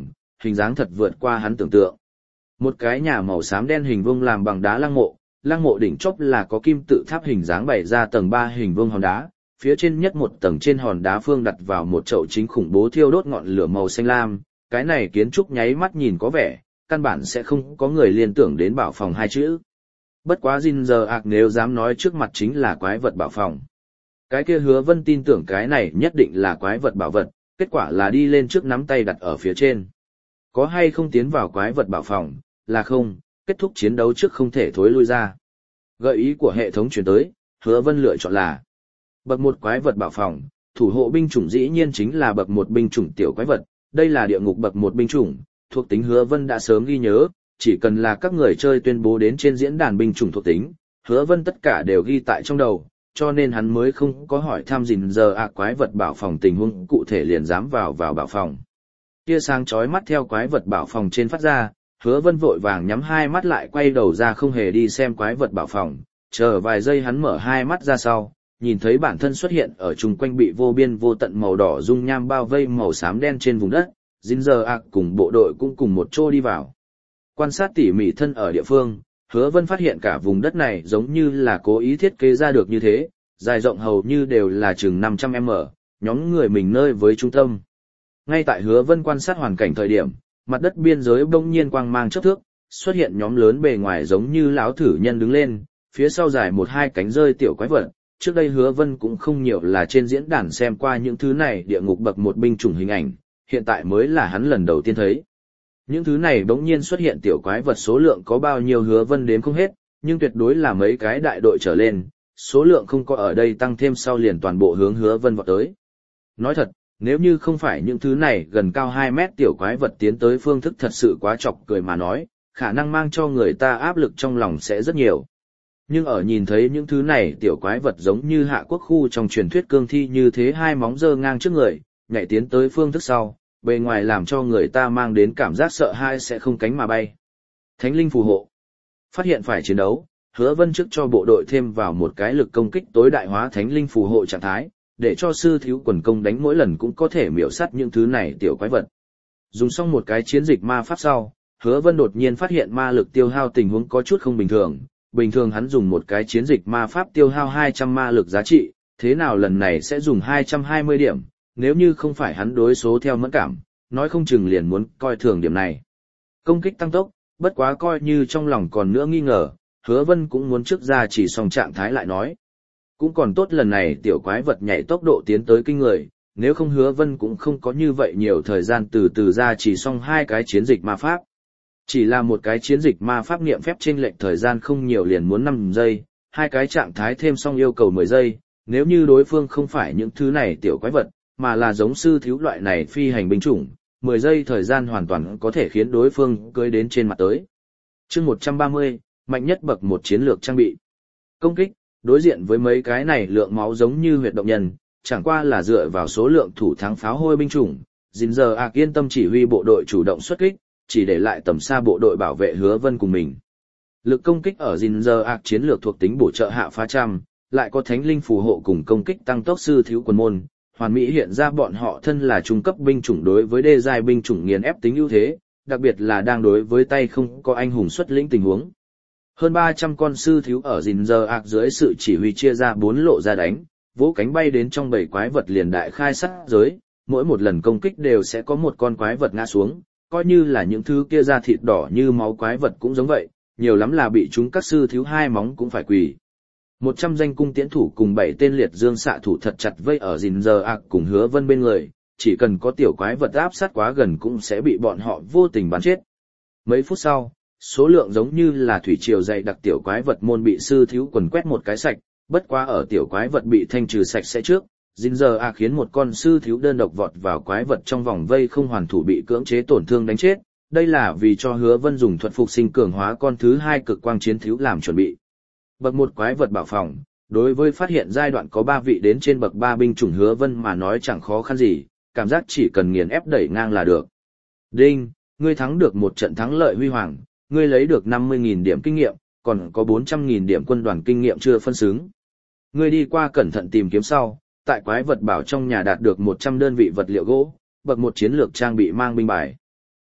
hình dáng thật vượt qua hắn tưởng tượng. Một cái nhà màu xám đen hình vuông làm bằng đá lăng mộ, lăng mộ đỉnh chóp là có kim tự tháp hình dáng bày ra tầng ba hình vuông hòn đá, phía trên nhất một tầng trên hòn đá phương đặt vào một chậu chính khủng bố thiêu đốt ngọn lửa màu xanh lam, cái này kiến trúc nháy mắt nhìn có vẻ, căn bản sẽ không có người liên tưởng đến bảo phòng hai chữ. Bất quá Jin giờ ạc nếu dám nói trước mặt chính là quái vật bảo phòng. Cái kia Hứa Vân tin tưởng cái này nhất định là quái vật bảo vật, kết quả là đi lên trước nắm tay đặt ở phía trên. Có hay không tiến vào quái vật bảo phòng, là không, kết thúc chiến đấu trước không thể thối lui ra. Gợi ý của hệ thống truyền tới, Hứa Vân lựa chọn là bậc một quái vật bảo phòng, thủ hộ binh chủng dĩ nhiên chính là bậc một binh chủng tiểu quái vật, đây là địa ngục bậc một binh chủng, thuộc tính Hứa Vân đã sớm ghi nhớ, chỉ cần là các người chơi tuyên bố đến trên diễn đàn binh chủng thuộc tính, Hứa Vân tất cả đều ghi tại trong đầu, cho nên hắn mới không có hỏi thăm gìn giờ ạ quái vật bảo phòng tình huống cụ thể liền dám vào vào bảo phòng. Tia sáng chói mắt theo quái vật bảo phòng trên phát ra, Hứa Vân vội vàng nhắm hai mắt lại quay đầu ra không hề đi xem quái vật bảo phòng, chờ vài giây hắn mở hai mắt ra sau, nhìn thấy bản thân xuất hiện ở chung quanh bị vô biên vô tận màu đỏ dung nham bao vây màu xám đen trên vùng đất, gìn giờ ạ cùng bộ đội cũng cùng một chỗ đi vào. Quan sát tỉ mỉ thân ở địa phương, Hứa Vân phát hiện cả vùng đất này giống như là cố ý thiết kế ra được như thế, dài rộng hầu như đều là chừng năm trăm mét, nhóm người mình nơi với trung tâm. Ngay tại Hứa Vân quan sát hoàn cảnh thời điểm, mặt đất biên giới bỗng nhiên quang mang chớp thước, xuất hiện nhóm lớn bề ngoài giống như lão thử nhân đứng lên, phía sau dài một hai cánh rơi tiểu quái vật. Trước đây Hứa Vân cũng không nhiều là trên diễn đàn xem qua những thứ này địa ngục bậc một binh chủng hình ảnh, hiện tại mới là hắn lần đầu tiên thấy. Những thứ này bỗng nhiên xuất hiện tiểu quái vật số lượng có bao nhiêu Hứa Vân đếm không hết, nhưng tuyệt đối là mấy cái đại đội trở lên, số lượng không có ở đây tăng thêm sau liền toàn bộ hướng Hứa Vân vọt tới. Nói thật, nếu như không phải những thứ này gần cao hai mét tiểu quái vật tiến tới phương thức thật sự quá chọc cười mà nói, khả năng mang cho người ta áp lực trong lòng sẽ rất nhiều. Nhưng ở nhìn thấy những thứ này tiểu quái vật giống như hạ quốc khu trong truyền thuyết cương thi như thế hai móng giơ ngang trước người, nhảy tiến tới phương thức sau, bề ngoài làm cho người ta mang đến cảm giác sợ hãi sẽ không cánh mà bay. Thánh linh phù hộ. Phát hiện phải chiến đấu, Hứa Vân trước cho bộ đội thêm vào một cái lực công kích tối đại hóa thánh linh phù hộ trạng thái, để cho sư thiếu quần công đánh mỗi lần cũng có thể miểu sát những thứ này tiểu quái vật. Dùng xong một cái chiến dịch ma pháp sau, Hứa Vân đột nhiên phát hiện ma lực tiêu hao tình huống có chút không bình thường. Bình thường hắn dùng một cái chiến dịch ma pháp tiêu hao hai trăm ma lực giá trị, thế nào lần này sẽ dùng hai trăm hai mươi điểm, nếu như không phải hắn đối số theo mẫn cảm, nói không chừng liền muốn coi thường điểm này. Công kích tăng tốc, bất quá coi như trong lòng còn nữa nghi ngờ, Hứa Vân cũng muốn trước ra chỉ xong trạng thái lại nói. Cũng còn tốt lần này tiểu quái vật nhảy tốc độ tiến tới kinh người, nếu không Hứa Vân cũng không có như vậy nhiều thời gian từ từ ra chỉ xong hai cái chiến dịch ma pháp. Chỉ là một cái chiến dịch ma pháp nghiệm phép chênh lệch thời gian không nhiều liền muốn năm giây, hai cái trạng thái thêm xong yêu cầu mười giây, nếu như đối phương không phải những thứ này tiểu quái vật, mà là giống sư thiếu loại này phi hành binh chủng, mười giây thời gian hoàn toàn có thể khiến đối phương cưỡi đến trên mặt tới. Chương một trăm ba mươi, mạnh nhất bậc một chiến lược trang bị. Công kích, đối diện với mấy cái này lượng máu giống như huyệt động nhân, chẳng qua là dựa vào số lượng thủ thắng pháo hôi binh chủng, Jin giờ ạc yên tâm chỉ huy bộ đội chủ động xuất kích, chỉ để lại tầm xa bộ đội bảo vệ Hứa Vân cùng mình. Lực công kích ở Jin giờ ạc chiến lược thuộc tính bổ trợ hạ phá trăm, lại có thánh linh phù hộ cùng công kích tăng tốc sư thiếu quần môn, hoàn mỹ hiện ra bọn họ thân là trung cấp binh chủng đối với đê giai binh chủng nghiền ép tính ưu thế, đặc biệt là đang đối với tay không có anh hùng xuất lĩnh tình huống. Hơn ba trăm con sư thiếu ở Jin giờ ạc dưới sự chỉ huy chia ra bốn lộ ra đánh, vỗ cánh bay đến trong bầy quái vật liền đại khai sát giới, mỗi một lần công kích đều sẽ có một con quái vật ngã xuống, coi như là những thứ kia da thịt đỏ như máu quái vật cũng giống vậy, nhiều lắm là bị chúng các sư thiếu hai móng cũng phải quỳ. Một trăm danh cung tiễn thủ cùng bảy tên liệt dương xạ thủ thật chặt vây ở Jin giờ ạc cùng Hứa Vân bên người, chỉ cần có tiểu quái vật áp sát quá gần cũng sẽ bị bọn họ vô tình bắn chết. Mấy phút sau, số lượng giống như là thủy triều dày đặc tiểu quái vật môn bị sư thiếu quần quét một cái sạch, bất quá ở tiểu quái vật bị thanh trừ sạch sẽ trước, Jin giờ ạc khiến một con sư thiếu đơn độc vọt vào quái vật trong vòng vây không hoàn thủ bị cưỡng chế tổn thương đánh chết, đây là vì cho Hứa Vân dùng thuật phục sinh cường hóa con thứ hai cực quang chiến thiếu làm chuẩn bị. Bậc một quái vật bảo phòng, đối với phát hiện giai đoạn có ba vị đến trên bậc ba binh chủng Hứa Vân mà nói chẳng khó khăn gì, cảm giác chỉ cần nghiền ép đẩy ngang là được. Đinh, ngươi thắng được một trận thắng lợi huy hoàng, ngươi lấy được năm mươi nghìn điểm kinh nghiệm, còn có bốn trăm nghìn điểm quân đoàn kinh nghiệm chưa phân xứng. Ngươi đi qua cẩn thận tìm kiếm sau, tại quái vật bảo trong nhà đạt được một trăm đơn vị vật liệu gỗ, bậc một chiến lược trang bị mang binh bài.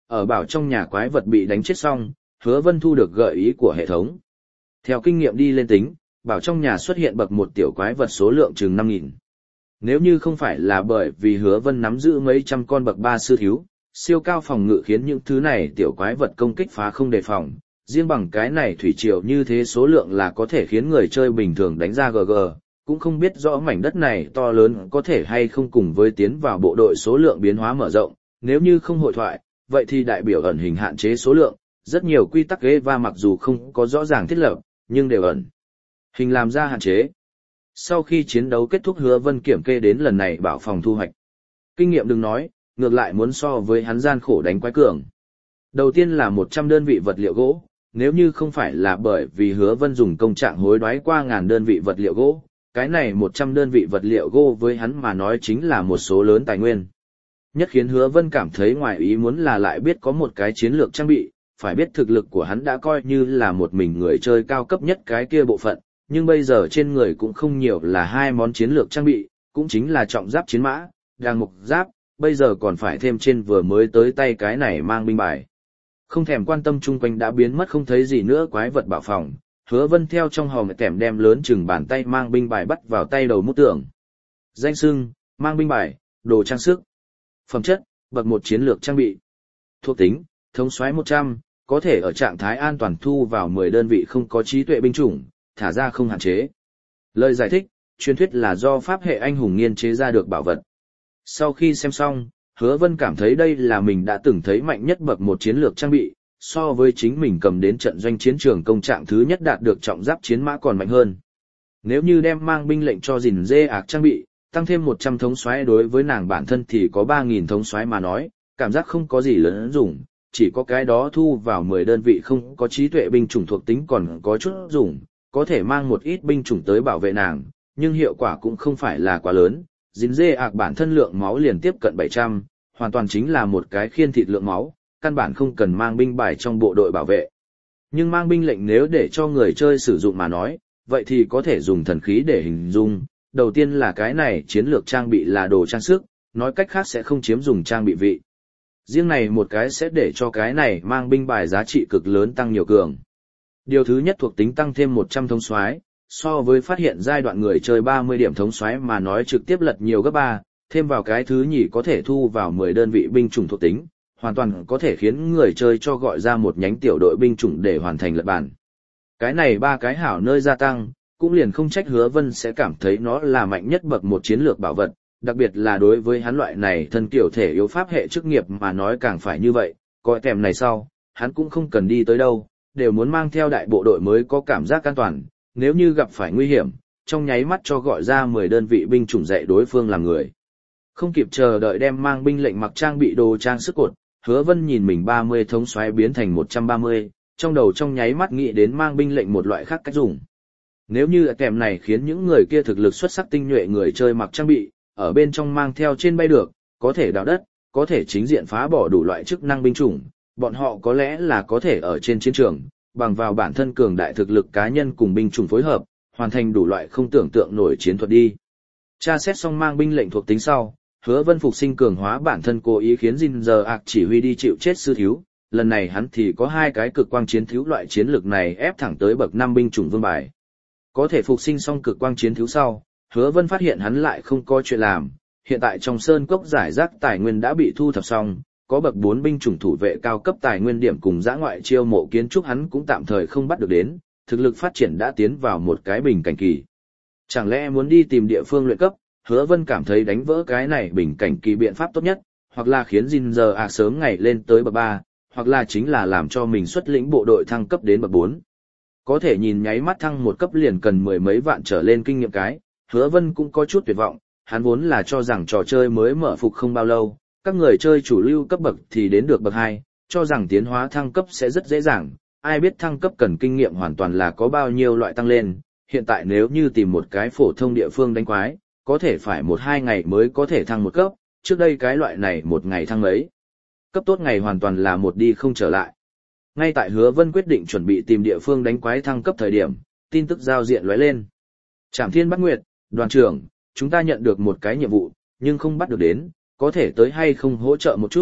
Ở bảo trong nhà quái vật bị đánh chết xong, Hứa Vân thu được gợi ý của hệ thống. Theo kinh nghiệm đi lên tính, bảo trong nhà xuất hiện bậc một tiểu quái vật số lượng chừng năm nghìn. Nếu như không phải là bởi vì Hứa Vân nắm giữ mấy trăm con bậc ba sư thiếu, siêu cao phòng ngự khiến những thứ này tiểu quái vật công kích phá không đề phòng, riêng bằng cái này thủy triều như thế số lượng là có thể khiến người chơi bình thường đánh ra giê giê, cũng không biết rõ mảnh đất này to lớn có thể hay không cùng với tiến vào bộ đội số lượng biến hóa mở rộng, nếu như không hội thoại, vậy thì đại biểu ẩn hình hạn chế số lượng, rất nhiều quy tắc ghế và mặc dù không có rõ ràng thiết lập, nhưng đều ẩn hình làm ra hạn chế. Sau khi chiến đấu kết thúc Hứa Vân kiểm kê đến lần này bảo phòng thu hoạch. Kinh nghiệm đừng nói, ngược lại muốn so với hắn gian khổ đánh quái cường. Đầu tiên là một trăm đơn vị vật liệu gỗ, nếu như không phải là bởi vì Hứa Vân dùng công trạng hối đoái qua ngàn đơn vị vật liệu gỗ, cái này một trăm đơn vị vật liệu gỗ với hắn mà nói chính là một số lớn tài nguyên. Nhất khiến Hứa Vân cảm thấy ngoài ý muốn là lại biết có một cái chiến lược trang bị, phải biết thực lực của hắn đã coi như là một mình người chơi cao cấp nhất cái kia bộ phận, nhưng bây giờ trên người cũng không nhiều là hai món chiến lược trang bị, cũng chính là trọng giáp chiến mã, đàng mục giáp, bây giờ còn phải thêm trên vừa mới tới tay cái này mang binh bài. Không thèm quan tâm chung quanh đã biến mất không thấy gì nữa quái vật bảo phòng, Hứa Vân theo trong hòm kèm đem lớn chừng bàn tay mang binh bài bắt vào tay đầu mút tưởng. Danh xưng, mang binh bài, đồ trang sức. Phẩm chất, bậc một chiến lược trang bị. Thuộc tính, thống soái một trăm, có thể ở trạng thái an toàn thu vào mười đơn vị không có trí tuệ binh chủng, thả ra không hạn chế. Lời giải thích, truyền thuyết là do pháp hệ anh hùng nghiên chế ra được bảo vật. Sau khi xem xong, Hứa Vân cảm thấy đây là mình đã từng thấy mạnh nhất bậc một chiến lược trang bị, so với chính mình cầm đến trận doanh chiến trường công trạng thứ nhất đạt được trọng giáp chiến mã còn mạnh hơn. Nếu như đem mang binh lệnh cho gìn dê ạc trang bị, tăng thêm một trăm thống soái đối với nàng bản thân thì có ba nghìn thống soái mà nói, cảm giác không có gì lớn dùng, chỉ có cái đó thu vào mười đơn vị không có trí tuệ binh chủng thuộc tính còn có chút dùng, có thể mang một ít binh chủng tới bảo vệ nàng, nhưng hiệu quả cũng không phải là quá lớn. Dính dê ạc bản thân lượng máu liền tiếp cận bảy trăm, hoàn toàn chính là một cái khiên thịt lượng máu, căn bản không cần mang binh bài trong bộ đội bảo vệ. Nhưng mang binh lệnh nếu để cho người chơi sử dụng mà nói, vậy thì có thể dùng thần khí để hình dung. Đầu tiên là cái này chiến lược trang bị là đồ trang sức, nói cách khác sẽ không chiếm dùng trang bị vị. Riêng này một cái sẽ để cho cái này mang binh bài giá trị cực lớn tăng nhiều cường. Điều thứ nhất thuộc tính tăng thêm một trăm thống soái, so với phát hiện giai đoạn người chơi ba mươi điểm thống soái mà nói trực tiếp lật nhiều gấp ba, thêm vào cái thứ nhì có thể thu vào mười đơn vị binh chủng thuộc tính, hoàn toàn có thể khiến người chơi cho gọi ra một nhánh tiểu đội binh chủng để hoàn thành lật bàn. Cái này ba cái hảo nơi gia tăng, cũng liền không trách Hứa Vân sẽ cảm thấy nó là mạnh nhất bậc một chiến lược bảo vật, đặc biệt là đối với hắn loại này thân kiểu thể yếu pháp hệ chức nghiệp mà nói càng phải như vậy, coi kèm này sau, hắn cũng không cần đi tới đâu, đều muốn mang theo đại bộ đội mới có cảm giác an toàn, nếu như gặp phải nguy hiểm, trong nháy mắt cho gọi ra mười đơn vị binh chủng dạy đối phương làm người. Không kịp chờ đợi đem mang binh lệnh mặc trang bị đồ trang sức cột, Hứa Vân nhìn mình ba mươi thống soái biến thành một trăm ba mươi, trong đầu trong nháy mắt nghĩ đến mang binh lệnh một loại khác cách dùng. Nếu như kèm này khiến những người kia thực lực xuất sắc tinh nhuệ người chơi mặc trang bị, ở bên trong mang theo trên bay được, có thể đào đất, có thể chính diện phá bỏ đủ loại chức năng binh chủng, bọn họ có lẽ là có thể ở trên chiến trường, bằng vào bản thân cường đại thực lực cá nhân cùng binh chủng phối hợp, hoàn thành đủ loại không tưởng tượng nổi chiến thuật đi. Tra xét xong mang binh lệnh thuộc tính sau, Hứa Vân phục sinh cường hóa bản thân cố ý khiến Jin giờ ạc chỉ huy đi chịu chết sư thiếu, lần này hắn thì có hai cái cực quang chiến thiếu loại chiến lược này ép thẳng tới bậc năm binh chủng vương bài. Có thể phục sinh xong cực quang chiến thiếu sau, Hứa Vân phát hiện hắn lại không có chuyện làm, hiện tại trong sơn cốc giải rác tài nguyên đã bị thu thập xong, có bậc bốn binh chủng thủ vệ cao cấp tài nguyên điểm cùng dã ngoại chiêu mộ kiến trúc hắn cũng tạm thời không bắt được đến, thực lực phát triển đã tiến vào một cái bình cảnh kỳ. Chẳng lẽ muốn đi tìm địa phương luyện cấp, Hứa Vân cảm thấy đánh vỡ cái này bình cảnh kỳ biện pháp tốt nhất, hoặc là khiến Jin giờ ạc sớm ngày lên tới bậc ba, hoặc là chính là làm cho mình xuất lĩnh bộ đội thăng cấp đến bậc bốn. Có thể nhìn nháy mắt thăng một cấp liền cần mười mấy vạn trở lên kinh nghiệm cái, Hứa Vân cũng có chút tuyệt vọng, hắn vốn là cho rằng trò chơi mới mở phục không bao lâu, các người chơi chủ lưu cấp bậc thì đến được bậc hai, cho rằng tiến hóa thăng cấp sẽ rất dễ dàng, ai biết thăng cấp cần kinh nghiệm hoàn toàn là có bao nhiêu loại tăng lên, hiện tại nếu như tìm một cái phổ thông địa phương đánh quái, có thể phải một hai ngày mới có thể thăng một cấp, trước đây cái loại này một ngày thăng mấy. Cấp tốt ngày hoàn toàn là một đi không trở lại. Ngay tại Hứa Vân quyết định chuẩn bị tìm địa phương đánh quái thăng cấp thời điểm, tin tức giao diện lóe lên. Trảm Thiên Bắt Nguyệt, đoàn trưởng, chúng ta nhận được một cái nhiệm vụ, nhưng không bắt được đến, có thể tới hay không hỗ trợ một chút,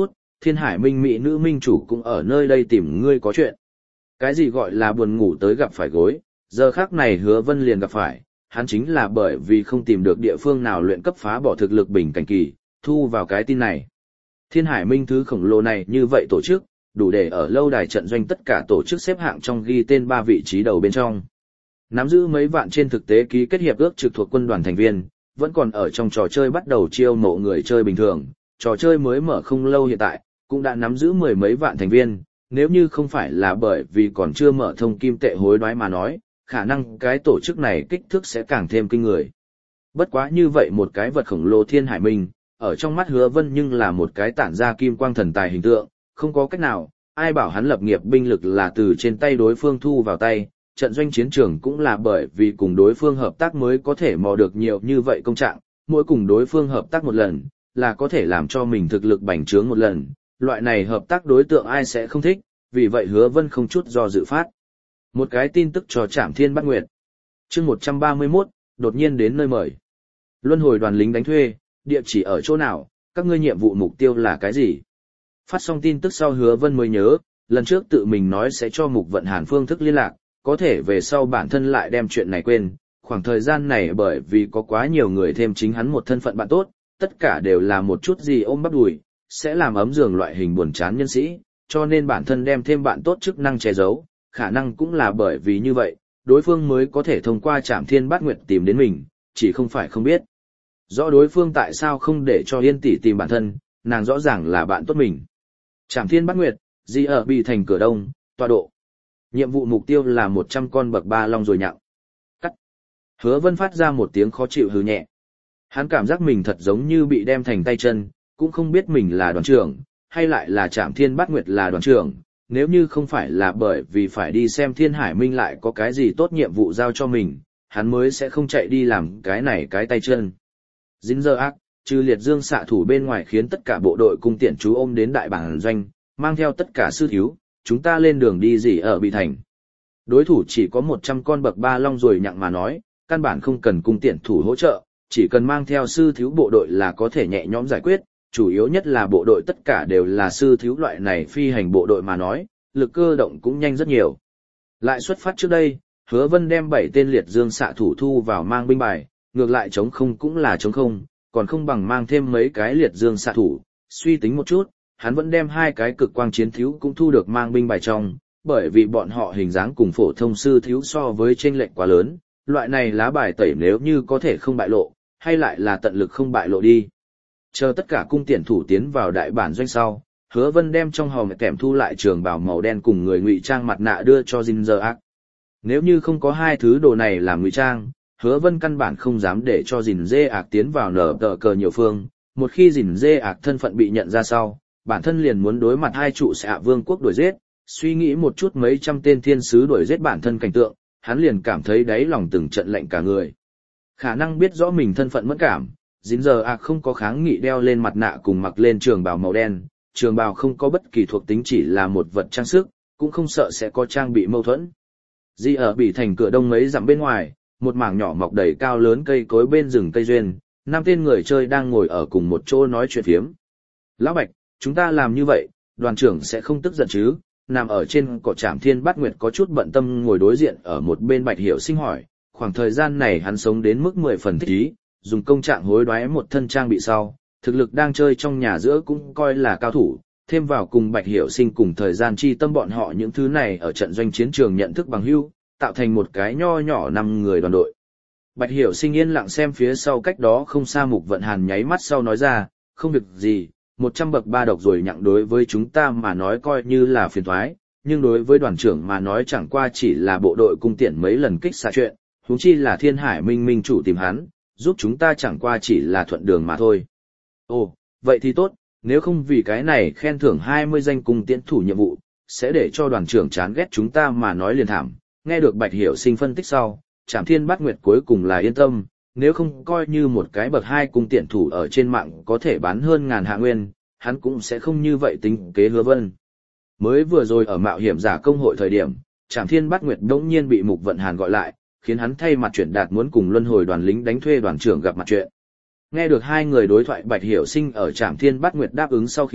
Thiên Hải Minh mỹ nữ minh chủ cũng ở nơi đây tìm ngươi có chuyện. Cái gì gọi là buồn ngủ tới gặp phải gối, giờ khắc này Hứa Vân liền gặp phải, hắn chính là bởi vì không tìm được địa phương nào luyện cấp phá bỏ thực lực bình cảnh kỳ, thu vào cái tin này. Thiên Hải Minh thứ khổng lồ này như vậy tổ chức, đủ để ở lâu đài trận doanh tất cả tổ chức xếp hạng trong ghi tên ba vị trí đầu bên trong. Nắm giữ mấy vạn trên thực tế ký kết hiệp ước trực thuộc quân đoàn thành viên, vẫn còn ở trong trò chơi bắt đầu chiêu mộ người chơi bình thường, trò chơi mới mở không lâu hiện tại, cũng đã nắm giữ mười mấy vạn thành viên, nếu như không phải là bởi vì còn chưa mở thông kim tệ hối đoái mà nói, khả năng cái tổ chức này kích thước sẽ càng thêm kinh người. Bất quá như vậy một cái vật khổng lồ Thiên Hải Minh, ở trong mắt Hứa Vân nhưng là một cái tản ra kim quang thần tài hình tượng, không có cách nào, ai bảo hắn lập nghiệp binh lực là từ trên tay đối phương thu vào tay, trận doanh chiến trường cũng là bởi vì cùng đối phương hợp tác mới có thể mò được nhiều như vậy công trạng, mỗi cùng đối phương hợp tác một lần, là có thể làm cho mình thực lực bành trướng một lần, loại này hợp tác đối tượng ai sẽ không thích, vì vậy Hứa Vân không chút do dự phát. Một cái tin tức cho Trảm Thiên Bát Nguyệt. Chương một trăm ba mươi mốt, đột nhiên đến nơi mời. Luân hồi đoàn lính đánh thuê, địa chỉ ở chỗ nào, các ngươi nhiệm vụ mục tiêu là cái gì? Phát xong tin tức sau Hứa Vân mới nhớ, lần trước tự mình nói sẽ cho Mục Vận Hàn phương thức liên lạc, có thể về sau bản thân lại đem chuyện này quên. Khoảng thời gian này bởi vì có quá nhiều người thêm chính hắn một thân phận bạn tốt, tất cả đều là một chút gì ôm bắp đùi, sẽ làm ấm giường loại hình buồn chán nhân sĩ, cho nên bản thân đem thêm bạn tốt chức năng che giấu, khả năng cũng là bởi vì như vậy, đối phương mới có thể thông qua Trảm Thiên Bát Nguyệt tìm đến mình, chỉ không phải không biết. Rõ đối phương tại sao không để cho Yên tỷ tìm bản thân, nàng rõ ràng là bạn tốt mình. Trảm Thiên Bát Nguyệt, Di ở Bì Thành cửa đông, tọa độ. Nhiệm vụ mục tiêu là một trăm con bậc ba long rồi nhặng. Cắt. Hứa Vân phát ra một tiếng khó chịu hừ nhẹ. Hắn cảm giác mình thật giống như bị đem thành tay chân, cũng không biết mình là đoàn trưởng, hay lại là Trảm Thiên Bát Nguyệt là đoàn trưởng, nếu như không phải là bởi vì phải đi xem Thiên Hải Minh lại có cái gì tốt nhiệm vụ giao cho mình, hắn mới sẽ không chạy đi làm cái này cái tay chân. Dính giờ ác, trừ liệt dương xạ thủ bên ngoài khiến tất cả bộ đội cung tiện chú ôm đến đại bản doanh, mang theo tất cả sư thiếu, chúng ta lên đường đi gì ở Bì Thành. Đối thủ chỉ có một trăm con bậc ba long rồi nhặng mà nói, căn bản không cần cung tiện thủ hỗ trợ, chỉ cần mang theo sư thiếu bộ đội là có thể nhẹ nhõm giải quyết, chủ yếu nhất là bộ đội tất cả đều là sư thiếu loại này phi hành bộ đội mà nói, lực cơ động cũng nhanh rất nhiều. Lại xuất phát trước đây, Hứa Vân đem bảy tên liệt dương xạ thủ thu vào mang binh bài, ngược lại chống không cũng là chống không, còn không bằng mang thêm mấy cái liệt dương xạ thủ, suy tính một chút, hắn vẫn đem hai cái cực quang chiến thiếu cũng thu được mang binh bài trong, bởi vì bọn họ hình dáng cùng phổ thông sư thiếu so với chênh lệch quá lớn, loại này lá bài tẩy nếu như có thể không bại lộ, hay lại là tận lực không bại lộ đi. Chờ tất cả cung tiễn thủ tiến vào đại bản doanh sau, Hứa Vân đem trong hòm kèm thu lại trường bào màu đen cùng người ngụy trang mặt nạ đưa cho Ginger Arc. Nếu như không có hai thứ đồ này làm ngụy trang, Hứa Vân căn bản không dám để cho Ginger Arc tiến vào nở tờ cờ nhiều phương, một khi Ginger Arc thân phận bị nhận ra sau, bản thân liền muốn đối mặt hai trụ xạ vương quốc đuổi giết, suy nghĩ một chút mấy trăm tên thiên sứ đuổi giết bản thân cảnh tượng, hắn liền cảm thấy đáy lòng từng trận lạnh cả người. Khả năng biết rõ mình thân phận mẫn cảm, Ginger Arc không có kháng nghị đeo lên mặt nạ cùng mặc lên trường bào màu đen, trường bào không có bất kỳ thuộc tính chỉ là một vật trang sức, cũng không sợ sẽ có trang bị mâu thuẫn. Di ở Bỉ Thành cửa đông mấy dặm bên ngoài, một mảng nhỏ mọc đầy cao lớn cây cối bên rừng cây duyên, năm tên người chơi đang ngồi ở cùng một chỗ nói chuyện phiếm. Lão Bạch, chúng ta làm như vậy, đoàn trưởng sẽ không tức giận chứ? Nằm ở trên cỏ Trảm Thiên Bát Nguyệt có chút bận tâm ngồi đối diện ở một bên Bạch Hiểu Sinh hỏi, khoảng thời gian này hắn sống đến mức mười phần thích ý, dùng công trạng hối đoái một thân trang bị sau, thực lực đang chơi trong nhà giữa cũng coi là cao thủ, thêm vào cùng Bạch Hiểu Sinh cùng thời gian chi tâm bọn họ những thứ này ở trận doanh chiến trường nhận thức bằng hữu, tạo thành một cái nho nhỏ năm người đoàn đội. Bạch Hiểu Sinh yên lặng xem phía sau cách đó không xa Mục Vận Hàn nháy mắt sau nói ra, không việc gì, một trăm bậc ba độc rồi nhặng đối với chúng ta mà nói coi như là phiền toái, nhưng đối với đoàn trưởng mà nói chẳng qua chỉ là bộ đội cung tiện mấy lần kích xạ chuyện, huống chi là Thiên Hải Minh Minh chủ tìm hắn, giúp chúng ta chẳng qua chỉ là thuận đường mà thôi. Ồ, vậy thì tốt, nếu không vì cái này khen thưởng hai mươi danh cung tiễn thủ nhiệm vụ, sẽ để cho đoàn trưởng chán ghét chúng ta mà nói liền thảm. Nghe được Bạch Hiểu Sinh phân tích sau, Trảm Thiên Bát Nguyệt cuối cùng là yên tâm, nếu không coi như một cái bậc hai cung tiễn thủ ở trên mạng có thể bán hơn ngàn hạ nguyên, hắn cũng sẽ không như vậy tính kế Hứa Vân. Mới vừa rồi ở mạo hiểm giả công hội thời điểm, Trảm Thiên Bát Nguyệt đống nhiên bị Mục Vận Hàn gọi lại, khiến hắn thay mặt chuyển đạt muốn cùng luân hồi đoàn lính đánh thuê đoàn trưởng gặp mặt chuyện. Nghe được hai người đối thoại Bạch Hiểu Sinh ở Trảm Thiên Bát Nguyệt đáp ứng sau khi,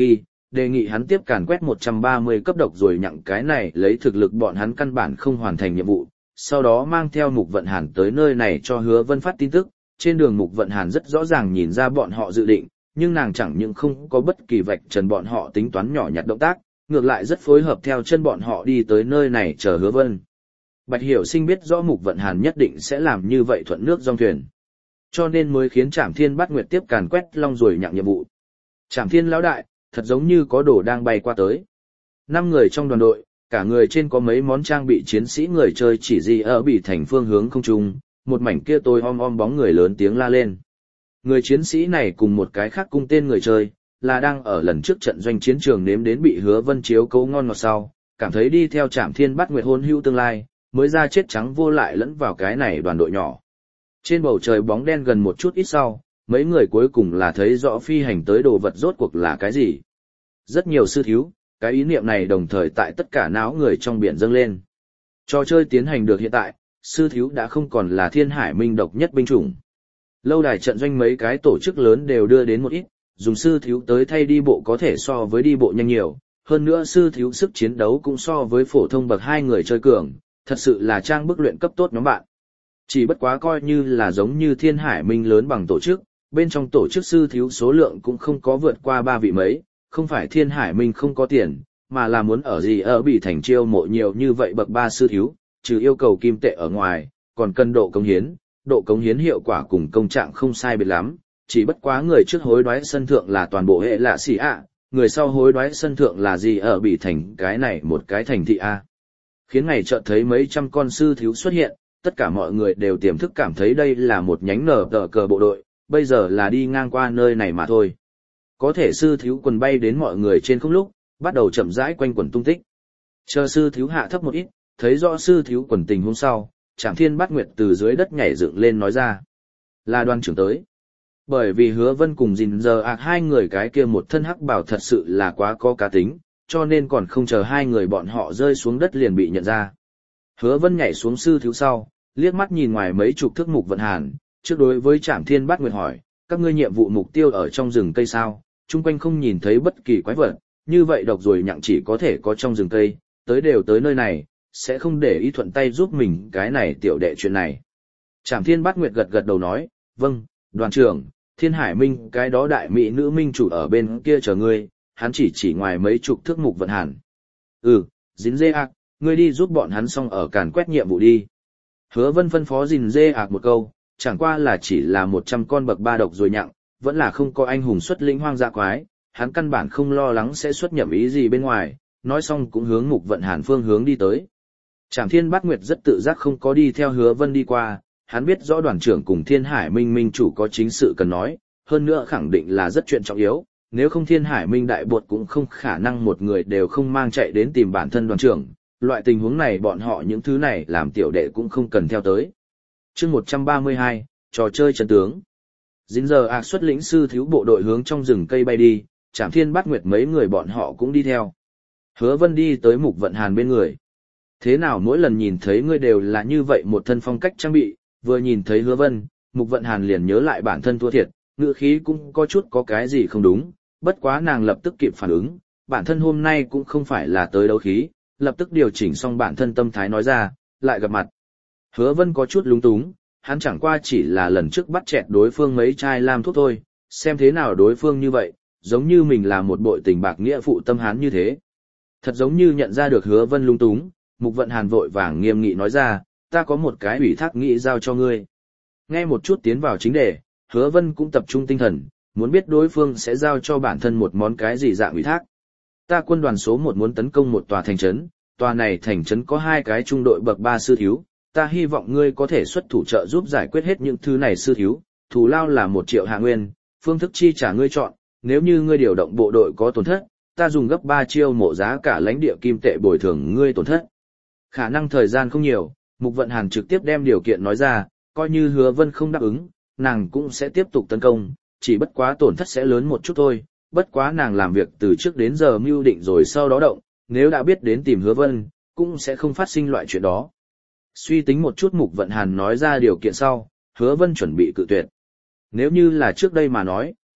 đề nghị hắn tiếp càn quét một trăm ba mươi cấp độc rồi nhặng cái này lấy thực lực bọn hắn căn bản không hoàn thành nhiệm vụ, sau đó mang theo Mục Vận Hàn tới nơi này cho Hứa Vân phát tin tức. Trên đường Mục Vận Hàn rất rõ ràng nhìn ra bọn họ dự định, nhưng nàng chẳng những không có bất kỳ vạch trần bọn họ tính toán nhỏ nhặt động tác, ngược lại rất phối hợp theo chân bọn họ đi tới nơi này chờ Hứa Vân. Bạch Hiểu Sinh biết rõ Mục Vận Hàn nhất định sẽ làm như vậy thuận nước dòng thuyền, cho nên mới khiến Trảm Thiên Bát Nguyệt tiếp càn quét long rồi nhặng nhiệm vụ. Trảm Thiên lão đại, thật giống như có đồ đang bay qua tới. Năm người trong đoàn đội, cả người trên có mấy món trang bị chiến sĩ người chơi chỉ gì ở bị thành phương hướng không trung, một mảnh kia tối om om bóng người lớn tiếng la lên. Người chiến sĩ này cùng một cái khác cung tên người chơi, là đang ở lần trước trận doanh chiến trường nếm đến bị Hứa Vân chiếu cố ngon ngọt sau, cảm thấy đi theo Trảm Thiên Bát Nguyệt hôn hữu tương lai, mới ra chết trắng vô lại lẫn vào cái này đoàn đội nhỏ. Trên bầu trời bóng đen gần một chút ít sau, mấy người cuối cùng là thấy rõ phi hành tới đồ vật rốt cuộc là cái gì. Rất nhiều sư thiếu, cái ý niệm này đồng thời tại tất cả não người trong biển dâng lên. Trò chơi tiến hành được hiện tại, sư thiếu đã không còn là Thiên Hải Minh độc nhất binh chủng. Lâu đài trận doanh mấy cái tổ chức lớn đều đưa đến một ít, dùng sư thiếu tới thay đi bộ có thể so với đi bộ nhanh nhiều, hơn nữa sư thiếu sức chiến đấu cũng so với phổ thông bậc hai người chơi cường, thật sự là trang bức luyện cấp tốt nhóm bạn. Chỉ bất quá coi như là giống như Thiên Hải Minh lớn bằng tổ chức, bên trong tổ chức sư thiếu số lượng cũng không có vượt qua ba vị mấy, không phải Thiên Hải Minh không có tiền, mà là muốn ở gì ở bị thành chiêu mộ nhiều như vậy bậc ba sư thiếu, trừ yêu cầu kim tệ ở ngoài, còn cần độ cống hiến, độ cống hiến hiệu quả cùng công trạng không sai biệt lắm, chỉ bất quá người trước hối đoái sân thượng là toàn bộ hệ lạ xỉ ạ, người sau hối đoái sân thượng là gì ở bị thành cái này một cái thành thị A. Khiến ngày chợt thấy mấy trăm con sư thiếu xuất hiện, tất cả mọi người đều tiềm thức cảm thấy đây là một nhánh nở tờ cờ bộ đội, bây giờ là đi ngang qua nơi này mà thôi. Có thể sư thiếu quần bay đến mọi người trên không lúc, bắt đầu chậm rãi quanh quần tung tích. Chờ sư thiếu hạ thấp một ít, thấy rõ sư thiếu quần tình hôm sau, Trảm Thiên Bát Nguyệt từ dưới đất nhảy dựng lên nói ra. Là đoàn trưởng tới. Bởi vì Hứa Vân cùng Dìn giờ ạc hai người cái kia một thân hắc bảo thật sự là quá có cá tính, cho nên còn không chờ hai người bọn họ rơi xuống đất liền bị nhận ra. Hứa Vân nhảy xuống sư thiếu sau, liếc mắt nhìn ngoài mấy chục thước Mục Vận Hàn, trước đối với Trảm Thiên Bát Nguyệt hỏi, các ngươi nhiệm vụ mục tiêu ở trong rừng cây sao, chung quanh không nhìn thấy bất kỳ quái vật, như vậy độc rồi nhặng chỉ có thể có trong rừng cây, tới đều tới nơi này, sẽ không để ý thuận tay giúp mình cái này tiểu đệ chuyện này. Trảm Thiên Bát Nguyệt gật gật đầu nói, vâng, đoàn trưởng, Thiên Hải Minh cái đó đại mỹ nữ minh chủ ở bên kia chờ ngươi, hắn chỉ chỉ ngoài mấy chục thước Mục Vận Hàn. Ừ, dính dê ạc, ngươi đi giúp bọn hắn xong ở càn quét nhiệm vụ đi. Hứa Vân phân phó dính dê ạc một câu, chẳng qua là chỉ là một trăm con bậc ba độc rồi nhặng, vẫn là không có anh hùng xuất lĩnh hoang dã quái, hắn căn bản không lo lắng sẽ xuất nhầm ý gì bên ngoài, nói xong cũng hướng Mục Vận Hàn phương hướng đi tới. Trảm Thiên Bát Nguyệt rất tự giác không có đi theo Hứa Vân đi qua, hắn biết rõ đoàn trưởng cùng Thiên Hải Minh minh chủ có chính sự cần nói, hơn nữa khẳng định là rất chuyện trọng yếu, nếu không Thiên Hải Minh đại bột cũng không khả năng một người đều không mang chạy đến tìm bản thân đoàn trưởng, loại tình huống này bọn họ những thứ này làm tiểu đệ cũng không cần theo tới. Chương một trăm ba mươi hai, trò chơi trận tướng. Dính giờ ạc xuất lĩnh sư thiếu bộ đội hướng trong rừng cây bay đi, Trảm Thiên Bát Nguyệt mấy người bọn họ cũng đi theo. Hứa Vân đi tới Mục Vận Hàn bên người. Thế nào mỗi lần nhìn thấy ngươi đều là như vậy một thân phong cách trang bị, vừa nhìn thấy Hứa Vân, Mục Vận Hàn liền nhớ lại bản thân thua thiệt, ngữ khí cũng có chút có cái gì không đúng, bất quá nàng lập tức kịp phản ứng, bản thân hôm nay cũng không phải là tới đấu khí, lập tức điều chỉnh xong bản thân tâm thái nói ra, lại gặp mặt. Hứa Vân có chút lúng túng, hắn chẳng qua chỉ là lần trước bắt chẹt đối phương mấy chai lam thuốc thôi, xem thế nào đối phương như vậy, giống như mình là một bội tình bạc nghĩa phụ tâm hán như thế. Thật giống như nhận ra được Hứa Vân lúng túng, Mục Vận Hàn vội vàng nghiêm nghị nói ra, ta có một cái ủy thác nghị giao cho ngươi. Nghe một chút tiến vào chính đề, Hứa Vân cũng tập trung tinh thần, muốn biết đối phương sẽ giao cho bản thân một món cái gì dạng ủy thác. Ta quân đoàn số một muốn tấn công một tòa thành trấn, tòa này thành trấn có hai cái trung đội bậc ba sư thiếu, ta hy vọng ngươi có thể xuất thủ trợ giúp giải quyết hết những thứ này sư thiếu, thù lao là một triệu hạ nguyên, phương thức chi trả ngươi chọn, nếu như ngươi điều động bộ đội có tổn thất, ta dùng gấp ba chiêu mộ giá cả lãnh địa kim tệ bồi thường ngươi tổn thất. Khả năng thời gian không nhiều, Mục Vận Hàn trực tiếp đem điều kiện nói ra, coi như Hứa Vân không đáp ứng, nàng cũng sẽ tiếp tục tấn công, chỉ bất quá tổn thất sẽ lớn một chút thôi, bất quá nàng làm việc từ trước đến giờ mưu định rồi sau đó động, nếu đã biết đến tìm Hứa Vân, cũng sẽ không phát sinh loại chuyện đó. Suy tính một chút Mục Vận Hàn nói ra điều kiện sau, Hứa Vân chuẩn bị cự tuyệt. Nếu như là trước đây mà nói,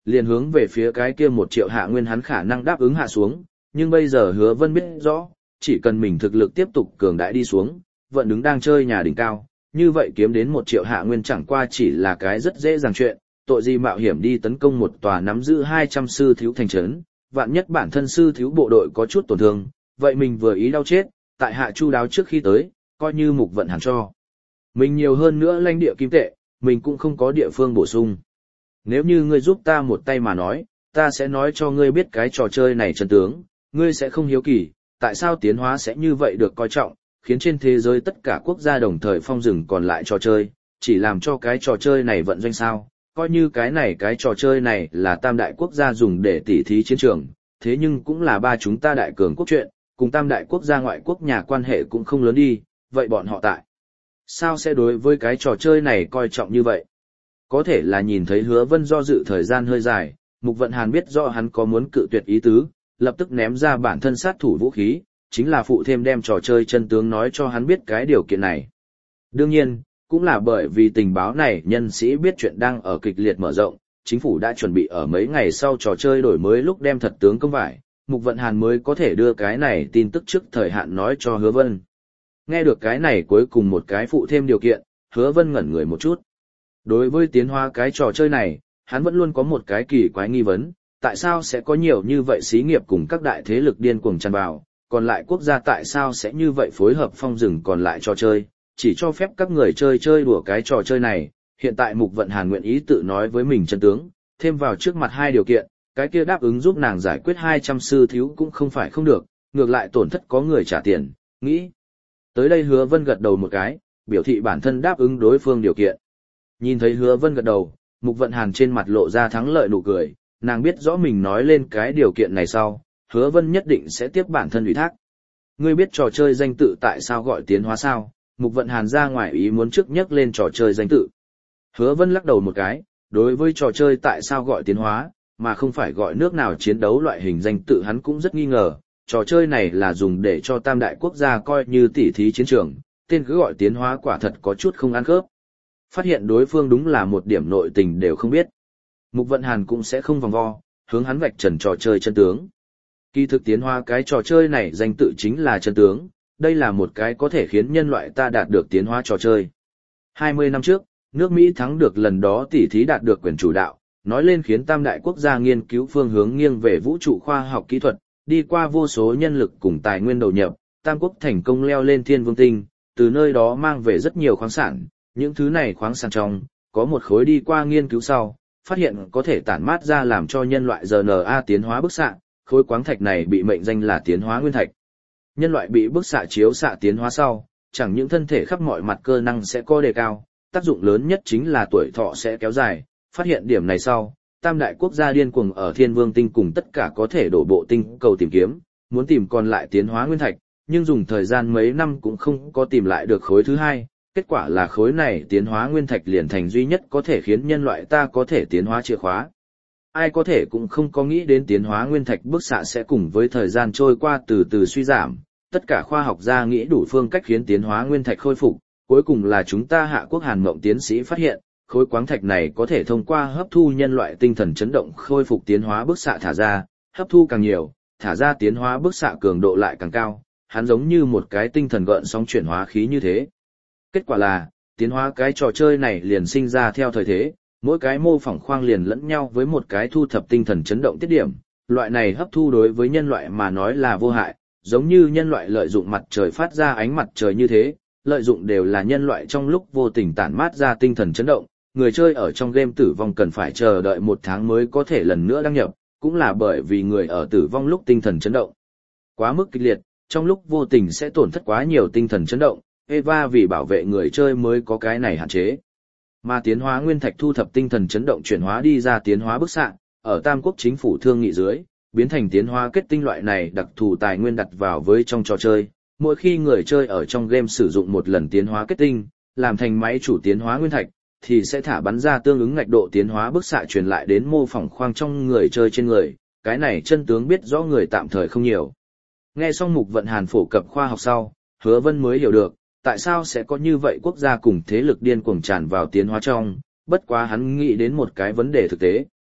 liền hướng về phía cái kia một triệu hạ nguyên hắn khả năng đáp ứng hạ xuống, nhưng bây giờ Hứa Vân biết rõ, chỉ cần mình thực lực tiếp tục cường đại đi xuống, vận đứng đang chơi nhà đỉnh cao, như vậy kiếm đến một triệu hạ nguyên chẳng qua chỉ là cái rất dễ dàng chuyện, tội gì mạo hiểm đi tấn công một tòa nắm giữ hai trăm sư thiếu thành trấn, vạn nhất bản thân sư thiếu bộ đội có chút tổn thương, vậy mình vừa ý đau chết, tại hạ chu đáo trước khi tới, coi như Mục Vận Hàn cho. Mình nhiều hơn nữa lãnh địa kim tệ, mình cũng không có địa phương bổ sung. Nếu như ngươi giúp ta một tay mà nói, ta sẽ nói cho ngươi biết cái trò chơi này chân tướng, ngươi sẽ không hiếu kỳ, tại sao tiến hóa sẽ như vậy được coi trọng, khiến trên thế giới tất cả quốc gia đồng thời phong dừng còn lại trò chơi, chỉ làm cho cái trò chơi này vận doanh sao, coi như cái này cái trò chơi này là tam đại quốc gia dùng để tỉ thí chiến trường, thế nhưng cũng là ba chúng ta đại cường quốc chuyện, cùng tam đại quốc gia ngoại quốc nhà quan hệ cũng không lớn đi, vậy bọn họ tại sao sẽ đối với cái trò chơi này coi trọng như vậy? Có thể là nhìn thấy Hứa Vân do dự thời gian hơi dài, Mục Vận Hàn biết rõ hắn có muốn cự tuyệt ý tứ, lập tức ném ra bản thân sát thủ vũ khí, chính là phụ thêm đem trò chơi chân tướng nói cho hắn biết cái điều kiện này. Đương nhiên, cũng là bởi vì tình báo này nhân sĩ biết chuyện đang ở kịch liệt mở rộng, chính phủ đã chuẩn bị ở mấy ngày sau trò chơi đổi mới lúc đem thật tướng công vải, Mục Vận Hàn mới có thể đưa cái này tin tức trước thời hạn nói cho Hứa Vân. Nghe được cái này cuối cùng một cái phụ thêm điều kiện, Hứa Vân ngẩn người một chút. Đối với tiến hóa cái trò chơi này, hắn vẫn luôn có một cái kỳ quái nghi vấn, tại sao sẽ có nhiều như vậy xí nghiệp cùng các đại thế lực điên cuồng tràn vào, còn lại quốc gia tại sao sẽ như vậy phối hợp phong dừng còn lại trò chơi, chỉ cho phép các người chơi chơi đùa cái trò chơi này. Hiện tại Mục Vận Hàn nguyện ý tự nói với mình chân tướng, thêm vào trước mặt hai điều kiện, cái kia đáp ứng giúp nàng giải quyết hai trăm sư thiếu cũng không phải không được, ngược lại tổn thất có người trả tiền, nghĩ. Tới đây Hứa Vân gật đầu một cái, biểu thị bản thân đáp ứng đối phương điều kiện. Nhìn thấy Hứa Vân gật đầu, Mục Vận Hàn trên mặt lộ ra thắng lợi nụ cười, nàng biết rõ mình nói lên cái điều kiện này sau, Hứa Vân nhất định sẽ tiếp bản thân ủy thác. Ngươi biết trò chơi danh tự tại sao gọi tiến hóa sao? Mục Vận Hàn ra ngoài ý muốn trước nhắc lên trò chơi danh tự. Hứa Vân lắc đầu một cái, đối với trò chơi tại sao gọi tiến hóa, mà không phải gọi nước nào chiến đấu loại hình danh tự hắn cũng rất nghi ngờ, trò chơi này là dùng để cho tam đại quốc gia coi như tỉ thí chiến trường, tên cứ gọi tiến hóa quả thật có chút không ăn khớp. Phát hiện đối phương đúng là một điểm nội tình đều không biết. Mục Vận Hàn cũng sẽ không vòng vo, hướng hắn vạch trần trò chơi chân tướng. Kỳ thực tiến hóa cái trò chơi này danh tự chính là chân tướng, đây là một cái có thể khiến nhân loại ta đạt được tiến hóa trò chơi. hai mươi năm trước, nước Mỹ thắng được lần đó tỉ thí đạt được quyền chủ đạo, nói lên khiến tam đại quốc gia nghiên cứu phương hướng nghiêng về vũ trụ khoa học kỹ thuật, đi qua vô số nhân lực cùng tài nguyên đầu nhập, tam quốc thành công leo lên thiên vương tinh, từ nơi đó mang về rất nhiều khoáng sản, những thứ này khoáng sản trong, có một khối đi qua nghiên cứu sau, phát hiện có thể tản mát ra làm cho nhân loại rờ en a tiến hóa bức xạ, khối khoáng thạch này bị mệnh danh là tiến hóa nguyên thạch. Nhân loại bị bức xạ chiếu xạ tiến hóa sau, chẳng những thân thể khắp mọi mặt cơ năng sẽ có đề cao, tác dụng lớn nhất chính là tuổi thọ sẽ kéo dài, phát hiện điểm này sau, tam đại quốc gia điên cuồng ở thiên vương tinh cùng tất cả có thể đổ bộ tinh cầu tìm kiếm, muốn tìm còn lại tiến hóa nguyên thạch, nhưng dùng thời gian mấy năm cũng không có tìm lại được khối thứ hai, kết quả là khối này tiến hóa nguyên thạch liền thành duy nhất có thể khiến nhân loại ta có thể tiến hóa chìa khóa. Ai có thể cũng không có nghĩ đến tiến hóa nguyên thạch bức xạ sẽ cùng với thời gian trôi qua từ từ suy giảm, tất cả khoa học gia nghĩ đủ phương cách khiến tiến hóa nguyên thạch khôi phục, cuối cùng là chúng ta Hạ Quốc Hàn Mộng tiến sĩ phát hiện, khối khoáng thạch này có thể thông qua hấp thu nhân loại tinh thần chấn động khôi phục tiến hóa bức xạ thả ra, hấp thu càng nhiều, thả ra tiến hóa bức xạ cường độ lại càng cao, hắn giống như một cái tinh thần gợn sóng chuyển hóa khí như thế. Kết quả là, tiến hóa cái trò chơi này liền sinh ra theo thời thế, mỗi cái mô phỏng khoang liền lẫn nhau với một cái thu thập tinh thần chấn động tiết điểm, loại này hấp thu đối với nhân loại mà nói là vô hại, giống như nhân loại lợi dụng mặt trời phát ra ánh mặt trời như thế, lợi dụng đều là nhân loại trong lúc vô tình tản mát ra tinh thần chấn động, người chơi ở trong game tử vong cần phải chờ đợi một tháng mới có thể lần nữa đăng nhập, cũng là bởi vì người ở tử vong lúc tinh thần chấn động quá mức kịch liệt, trong lúc vô tình sẽ tổn thất quá nhiều tinh thần chấn động, Eva vì bảo vệ người chơi mới có cái này hạn chế. Mà tiến hóa nguyên thạch thu thập tinh thần chấn động chuyển hóa đi ra tiến hóa bức xạ, ở Tam Quốc chính phủ thương nghị dưới, biến thành tiến hóa kết tinh loại này đặc thù tài nguyên đặt vào với trong trò chơi. Mỗi khi người chơi ở trong game sử dụng một lần tiến hóa kết tinh, làm thành máy chủ tiến hóa nguyên thạch, thì sẽ thả bắn ra tương ứng ngạch độ tiến hóa bức xạ truyền lại đến mô phỏng khoang trong người chơi trên người, cái này chân tướng biết rõ người tạm thời không nhiều. Nghe xong Mục Vận Hàn phổ cập khoa học sau, Hứa Vân mới hiểu được, tại sao sẽ có như vậy quốc gia cùng thế lực điên cuồng tràn vào tiến hóa trong, bất quá hắn nghĩ đến một cái vấn đề thực tế.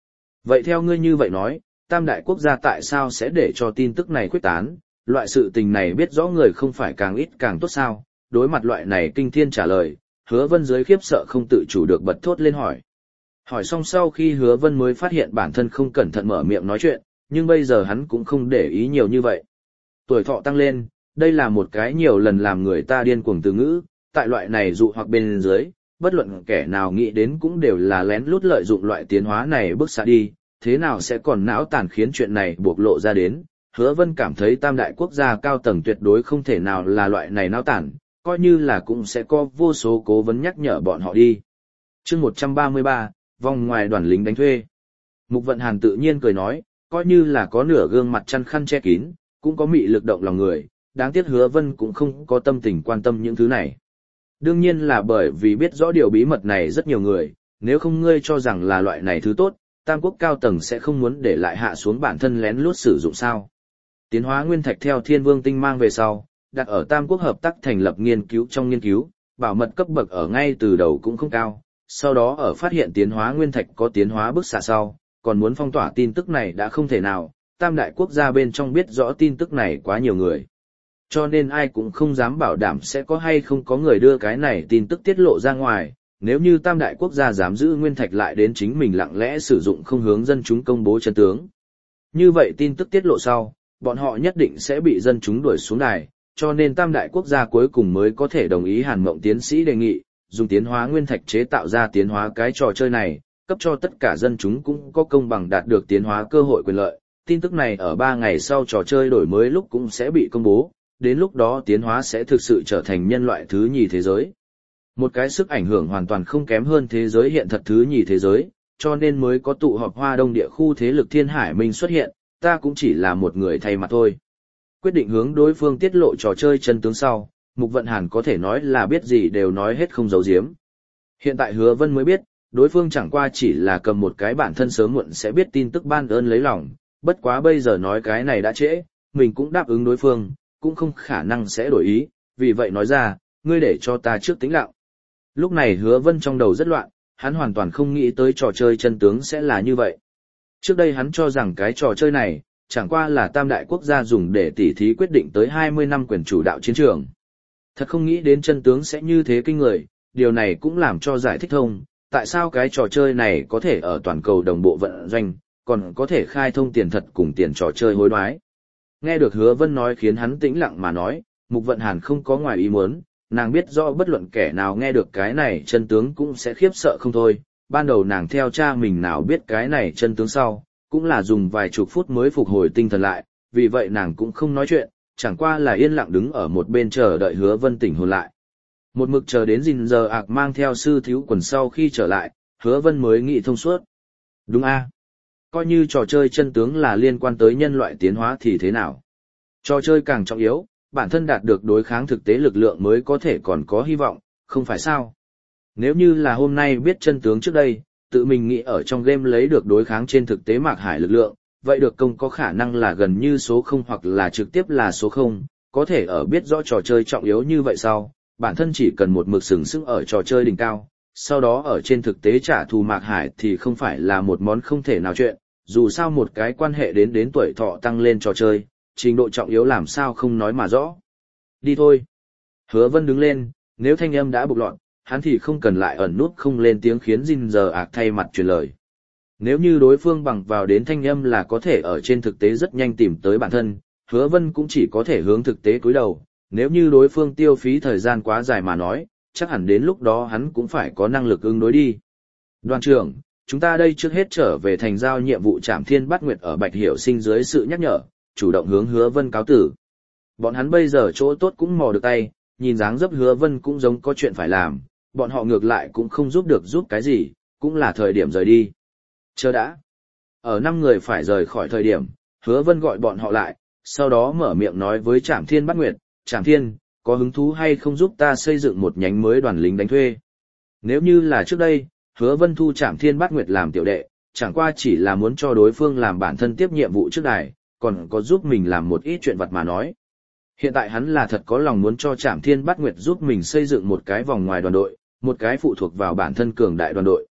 Vậy theo ngươi như vậy nói, tam đại quốc gia tại sao sẽ để cho tin tức này khuếch tán, loại sự tình này biết rõ người không phải càng ít càng tốt sao? Đối mặt loại này kinh thiên trả lời, Hứa Vân dưới khiếp sợ không tự chủ được bật thốt lên hỏi. Hỏi xong sau khi Hứa Vân mới phát hiện bản thân không cẩn thận mở miệng nói chuyện, nhưng bây giờ hắn cũng không để ý nhiều như vậy. Tuổi thọ tăng lên, đây là một cái nhiều lần làm người ta điên cuồng từ ngữ, tại loại này dụ hoặc bên dưới, bất luận kẻ nào nghĩ đến cũng đều là lén lút lợi dụng loại tiến hóa này bước xa đi, thế nào sẽ còn não tàn khiến chuyện này bộc lộ ra đến. Hứa Vân cảm thấy tam đại quốc gia cao tầng tuyệt đối không thể nào là loại này não tàn, coi như là cũng sẽ có vô số cố vấn nhắc nhở bọn họ đi. Chương một trăm ba mươi ba, vòng ngoài đoàn lính đánh thuê. Mục Vận Hàn tự nhiên cười nói, coi như là có nửa gương mặt chăn khăn che kín, cũng có mị lực động lòng người, đáng tiếc Hứa Vân cũng không có tâm tình quan tâm những thứ này. Đương nhiên là bởi vì biết rõ điều bí mật này rất nhiều người, nếu không ngươi cho rằng là loại này thứ tốt, tam quốc cao tầng sẽ không muốn để lại hạ xuống bản thân lén lút sử dụng sao. Tiến hóa nguyên thạch theo Thiên Vương tinh mang về sau, đặt ở tam quốc hợp tác thành lập nghiên cứu trong nghiên cứu, bảo mật cấp bậc ở ngay từ đầu cũng không cao, sau đó ở phát hiện tiến hóa nguyên thạch có tiến hóa bức xạ sau, còn muốn phong tỏa tin tức này đã không thể nào, tam đại quốc gia bên trong biết rõ tin tức này quá nhiều người. Cho nên ai cũng không dám bảo đảm sẽ có hay không có người đưa cái này tin tức tiết lộ ra ngoài, nếu như tam đại quốc gia dám giữ nguyên thạch lại đến chính mình lặng lẽ sử dụng không hướng dân chúng công bố chân tướng. Như vậy tin tức tiết lộ sau, bọn họ nhất định sẽ bị dân chúng đuổi xuống đài, cho nên tam đại quốc gia cuối cùng mới có thể đồng ý Hàn Mộng tiến sĩ đề nghị, dùng tiến hóa nguyên thạch chế tạo ra tiến hóa cái trò chơi này, cấp cho tất cả dân chúng cũng có công bằng đạt được tiến hóa cơ hội quyền lợi. Tin tức này ở ba ngày sau trò chơi đổi mới lúc cũng sẽ bị công bố, đến lúc đó tiến hóa sẽ thực sự trở thành nhân loại thứ nhì thế giới. Một cái sức ảnh hưởng hoàn toàn không kém hơn thế giới hiện thật thứ nhì thế giới, cho nên mới có tụ họp Hoa Đông địa khu thế lực Thiên Hải Minh xuất hiện, ta cũng chỉ là một người thay mặt thôi. Quyết định hướng đối phương tiết lộ trò chơi chân tướng sau, Mục Vận Hàn có thể nói là biết gì đều nói hết không giấu giếm. Hiện tại Hứa Vân mới biết, đối phương chẳng qua chỉ là cầm một cái bản thân sớm muộn sẽ biết tin tức ban ơn lấy lòng, bất quá bây giờ nói cái này đã trễ, mình cũng đáp ứng đối phương, cũng không khả năng sẽ đổi ý, vì vậy nói ra, ngươi để cho ta trước tĩnh lặng. Lúc này Hứa Vân trong đầu rất loạn, hắn hoàn toàn không nghĩ tới trò chơi chân tướng sẽ là như vậy. Trước đây hắn cho rằng cái trò chơi này, chẳng qua là tam đại quốc gia dùng để tỉ thí quyết định tới hai mươi năm quyền chủ đạo chiến trường. Thật không nghĩ đến chân tướng sẽ như thế kinh người, điều này cũng làm cho giải thích thông, tại sao cái trò chơi này có thể ở toàn cầu đồng bộ vận doanh, còn có thể khai thông tiền thật cùng tiền trò chơi hối đoái. Nghe được Hứa Vân nói khiến hắn tĩnh lặng mà nói, Mục Vận Hàn không có ngoài ý muốn, nàng biết rõ bất luận kẻ nào nghe được cái này chân tướng cũng sẽ khiếp sợ không thôi. Ban đầu nàng theo cha mình nào biết cái này chân tướng sau, cũng là dùng vài chục phút mới phục hồi tinh thần lại, vì vậy nàng cũng không nói chuyện, chẳng qua là yên lặng đứng ở một bên chờ đợi Hứa Vân tỉnh hồn lại. Một mực chờ đến gìn giờ ạc mang theo sư thiếu quần sau khi trở lại, Hứa Vân mới nghĩ thông suốt. Đúng a, coi như trò chơi chân tướng là liên quan tới nhân loại tiến hóa thì thế nào? Trò chơi càng trọng yếu, bản thân đạt được đối kháng thực tế lực lượng mới có thể còn có hy vọng, không phải sao? Nếu như là hôm nay biết chân tướng trước đây, tự mình nghĩ ở trong game lấy được đối kháng trên thực tế Mạc Hải lực lượng, vậy được công có khả năng là gần như số không hoặc là trực tiếp là số không, có thể ở biết rõ trò chơi trọng yếu như vậy sau, bản thân chỉ cần một mực sừng sững ở trò chơi đỉnh cao, sau đó ở trên thực tế trả thù Mạc Hải thì không phải là một món không thể nào chuyện, dù sao một cái quan hệ đến đến tuổi thọ tăng lên trò chơi, trình độ trọng yếu làm sao không nói mà rõ. Đi thôi. Hứa Vân đứng lên, nếu thanh âm đã bộc loạn, hắn thì không cần lại ẩn nút không lên tiếng khiến Jin giờ ạc thay mặt truyền lời. Nếu như đối phương bằng vào đến thanh âm là có thể ở trên thực tế rất nhanh tìm tới bản thân, Hứa Vân cũng chỉ có thể hướng thực tế cúi đầu, nếu như đối phương tiêu phí thời gian quá dài mà nói, chắc hẳn đến lúc đó hắn cũng phải có năng lực ứng đối đi. Đoàn trưởng, chúng ta đây trước hết trở về thành giao nhiệm vụ Trảm Thiên Bát Nguyệt ở Bạch Hiểu Sinh dưới sự nhắc nhở, chủ động hướng Hứa Vân cáo tử. Bọn hắn bây giờ chỗ tốt cũng mò được tay, nhìn dáng dấp Hứa Vân cũng giống có chuyện phải làm, bọn họ ngược lại cũng không giúp được giúp cái gì, cũng là thời điểm rời đi. Chờ đã. Ở năm người phải rời khỏi thời điểm, Hứa Vân gọi bọn họ lại, sau đó mở miệng nói với Trảm Thiên Bát Nguyệt, Trảm Thiên, có hứng thú hay không giúp ta xây dựng một nhánh mới đoàn lính đánh thuê? Nếu như là trước đây, Hứa Vân thu Trảm Thiên Bát Nguyệt làm tiểu đệ, chẳng qua chỉ là muốn cho đối phương làm bản thân tiếp nhiệm vụ trước đài, còn có giúp mình làm một ít chuyện vặt mà nói. Hiện tại hắn là thật có lòng muốn cho Trảm Thiên Bát Nguyệt giúp mình xây dựng một cái vòng ngoài đoàn đội, một cái phụ thuộc vào bản thân cường đại đoàn đội.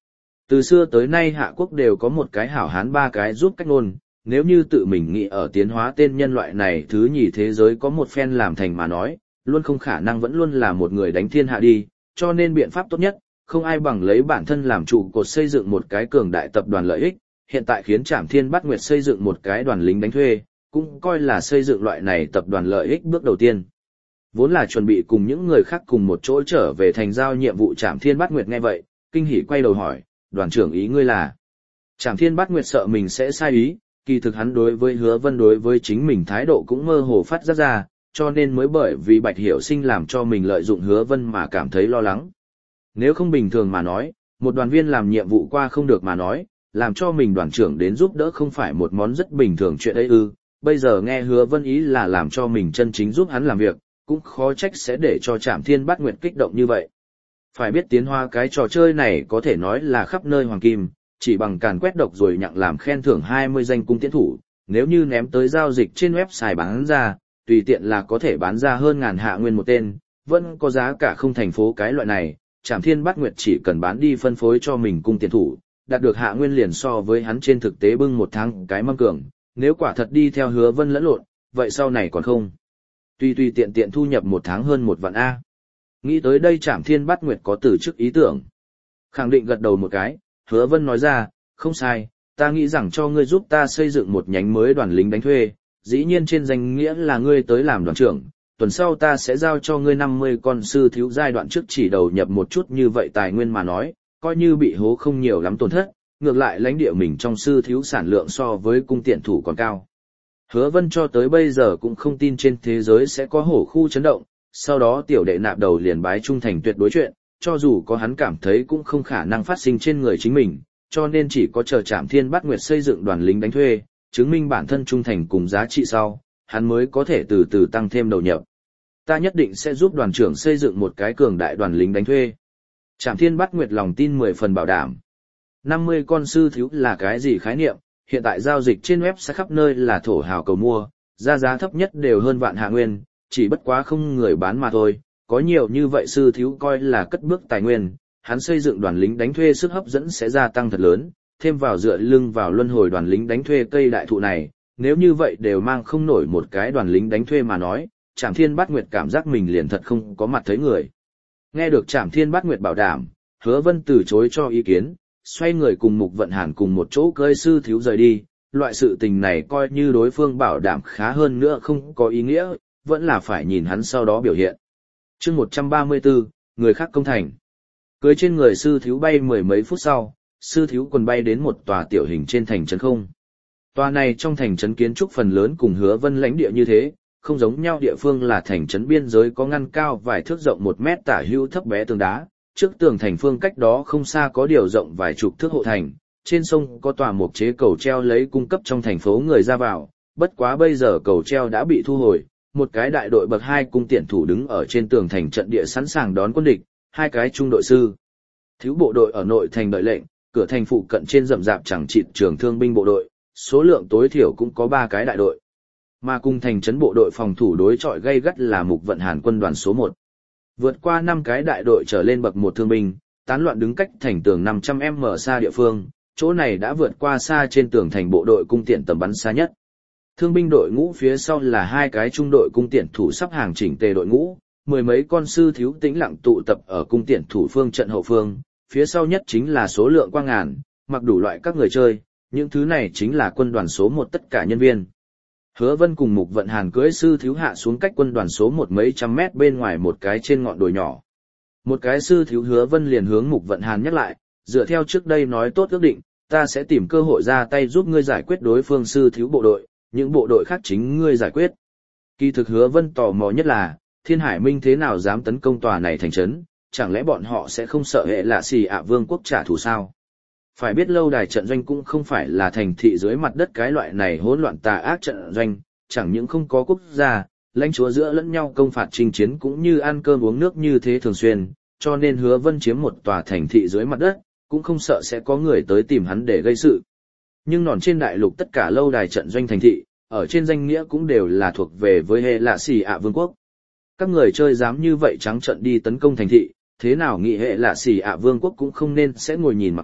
Từ xưa tới nay Hạ quốc đều có một cái hảo hán ba cái giúp cách ngôn, nếu như tự mình nghĩ ở tiến hóa tên nhân loại này thứ nhì thế giới có một phen làm thành mà nói, luôn không khả năng vẫn luôn là một người đánh thiên hạ đi, cho nên biện pháp tốt nhất, không ai bằng lấy bản thân làm trụ cột xây dựng một cái cường đại tập đoàn lợi ích, hiện tại khiến Trảm Thiên Bát Nguyệt xây dựng một cái đoàn lính đánh thuê, cũng coi là xây dựng loại này tập đoàn lợi ích bước đầu tiên. Vốn là chuẩn bị cùng những người khác cùng một chỗ trở về thành giao nhiệm vụ Trảm Thiên Bát Nguyệt nghe vậy, kinh hỉ quay đầu hỏi, đoàn trưởng ý ngươi là? Trảm Thiên Bát Nguyệt sợ mình sẽ sai ý, kỳ thực hắn đối với Hứa Vân đối với chính mình thái độ cũng mơ hồ phát giác ra, cho nên mới bởi vì Bạch Hiểu Sinh làm cho mình lợi dụng Hứa Vân mà cảm thấy lo lắng. Nếu không bình thường mà nói, một đoàn viên làm nhiệm vụ qua không được mà nói, làm cho mình đoàn trưởng đến giúp đỡ không phải một món rất bình thường chuyện ấy ư, bây giờ nghe Hứa Vân ý là làm cho mình chân chính giúp hắn làm việc, cũng khó trách sẽ để cho Trảm Thiên Bát Nguyệt kích động như vậy. Phải biết tiến hóa cái trò chơi này có thể nói là khắp nơi hoàng kim, chỉ bằng càn quét độc rồi nhặng làm khen thưởng hai mươi danh cung tiến thủ, nếu như ném tới giao dịch trên website bán ra, tùy tiện là có thể bán ra hơn ngàn hạ nguyên một tên, vẫn có giá cả không thành phố cái loại này, Trảm Thiên Bát Nguyệt chỉ cần bán đi phân phối cho mình cung tiền thủ, đạt được hạ nguyên liền so với hắn trên thực tế bưng một tháng cái mâm cường, nếu quả thật đi theo Hứa Vân lẫn lộn, vậy sau này còn không. Tuy tuy tiện tiện thu nhập một tháng hơn một vạn A. Nghĩ tới đây Trảm Thiên Bát Nguyệt có từ chức ý tưởng. Khẳng định gật đầu một cái, Hứa Vân nói ra, không sai, ta nghĩ rằng cho ngươi giúp ta xây dựng một nhánh mới đoàn lính đánh thuê, dĩ nhiên trên danh nghĩa là ngươi tới làm đoàn trưởng, tuần sau ta sẽ giao cho ngươi năm mươi con sư thiếu giai đoạn trước chỉ đầu nhập một chút như vậy tài nguyên mà nói, coi như bị hố không nhiều lắm tổn thất, ngược lại lãnh địa mình trong sư thiếu sản lượng so với cung tiện thủ còn cao. Hứa Vân cho tới bây giờ cũng không tin trên thế giới sẽ có hổ khu chấn động, sau đó tiểu đệ nạp đầu liền bái trung thành tuyệt đối chuyện, cho dù có hắn cảm thấy cũng không khả năng phát sinh trên người chính mình, cho nên chỉ có chờ Trảm Thiên Bát Nguyệt xây dựng đoàn lính đánh thuê, chứng minh bản thân trung thành cùng giá trị sau, hắn mới có thể từ từ tăng thêm đầu nhập. Ta nhất định sẽ giúp đoàn trưởng xây dựng một cái cường đại đoàn lính đánh thuê. Trảm Thiên Bát Nguyệt lòng tin mười phần bảo đảm. năm mươi con sư thiếu là cái gì khái niệm, hiện tại giao dịch trên web sẽ khắp nơi là thổ hào cầu mua, ra giá thấp nhất đều hơn vạn hạ nguyên, chỉ bất quá không người bán mà thôi, có nhiều như vậy sư thiếu coi là cất bước tài nguyên, hắn xây dựng đoàn lính đánh thuê sức hấp dẫn sẽ gia tăng thật lớn, thêm vào dựa lưng vào luân hồi đoàn lính đánh thuê cây đại thụ này, nếu như vậy đều mang không nổi một cái đoàn lính đánh thuê mà nói, Trảm Thiên Bát Nguyệt cảm giác mình liền thật không có mặt thấy người. Nghe được Trảm Thiên Bát Nguyệt bảo đảm, Hứa Vân từ chối cho ý kiến, xoay người cùng Mục Vận Hàn cùng một chỗ cơi sư thiếu rời đi, loại sự tình này coi như đối phương bảo đảm khá hơn nữa không có ý nghĩa, vẫn là phải nhìn hắn sau đó biểu hiện. Chương một trăm ba mươi tư, người khác công thành. Cưới trên người sư thiếu bay mười mấy phút sau, sư thiếu quần bay đến một tòa tiểu hình trên thành trấn không. Tòa này trong thành trấn kiến trúc phần lớn cùng Hứa Vân lãnh địa như thế, không giống nhau địa phương là thành trấn biên giới có ngăn cao vài thước rộng một mét tả hữu thấp bé tường đá, trước tường thành phương cách đó không xa có điều rộng vài chục thước hộ thành, trên sông có tòa mục chế cầu treo lấy cung cấp trong thành phố người ra vào, bất quá bây giờ cầu treo đã bị thu hồi, một cái đại đội bậc hai cung tiện thủ đứng ở trên tường thành trận địa sẵn sàng đón quân địch, hai cái trung đội sư thiếu bộ đội ở nội thành đợi lệnh, cửa thành phụ cận trên rậm rạp chẳng chịt trường thương binh bộ đội, số lượng tối thiểu cũng có ba cái đại đội. Mà cùng thành trấn bộ đội phòng thủ đối chọi gay gắt là Mục Vận Hàn quân đoàn số một. Vượt qua năm cái đại đội trở lên bậc một thương binh, tán loạn đứng cách thành tường năm trăm mét xa địa phương, chỗ này đã vượt qua xa trên tường thành bộ đội cung tiện tầm bắn xa nhất. Thương binh đội ngũ phía sau là hai cái trung đội cung tiện thủ sắp hàng chỉnh tề đội ngũ, mười mấy con sư thiếu tĩnh lặng tụ tập ở cung tiện thủ phương trận hậu phương, phía sau nhất chính là số lượng qua ngàn, mặc đủ loại các người chơi, những thứ này chính là quân đoàn số một tất cả nhân viên. Hứa Vân cùng Mục Vận Hàn cưỡi sư thiếu hạ xuống cách quân đoàn số một mấy trăm mét bên ngoài một cái trên ngọn đồi nhỏ. Một cái sư thiếu Hứa Vân liền hướng Mục Vận Hàn nhắc lại, dựa theo trước đây nói tốt ước định, ta sẽ tìm cơ hội ra tay giúp ngươi giải quyết đối phương sư thiếu bộ đội, những bộ đội khác chính ngươi giải quyết. Kỳ thực Hứa Vân tò mò nhất là, Thiên Hải Minh thế nào dám tấn công tòa này thành trấn, chẳng lẽ bọn họ sẽ không sợ hệ lạ xì ạ vương quốc trả thù sao? Phải biết lâu đài trận doanh cũng không phải là thành thị dưới mặt đất cái loại này hỗn loạn tà ác trận doanh, chẳng những không có quốc gia, lãnh chúa giữa lẫn nhau công phạt chinh chiến cũng như ăn cơm uống nước như thế thường xuyên, cho nên Hứa Vân chiếm một tòa thành thị dưới mặt đất, cũng không sợ sẽ có người tới tìm hắn để gây sự. Nhưng nòn trên đại lục tất cả lâu đài trận doanh thành thị, ở trên danh nghĩa cũng đều là thuộc về với hệ lạ xì ạ vương quốc. Các người chơi dám như vậy trắng trợn đi tấn công thành thị, thế nào nghĩ hệ lạ xì ạ vương quốc cũng không nên sẽ ngồi nhìn mặc kệ,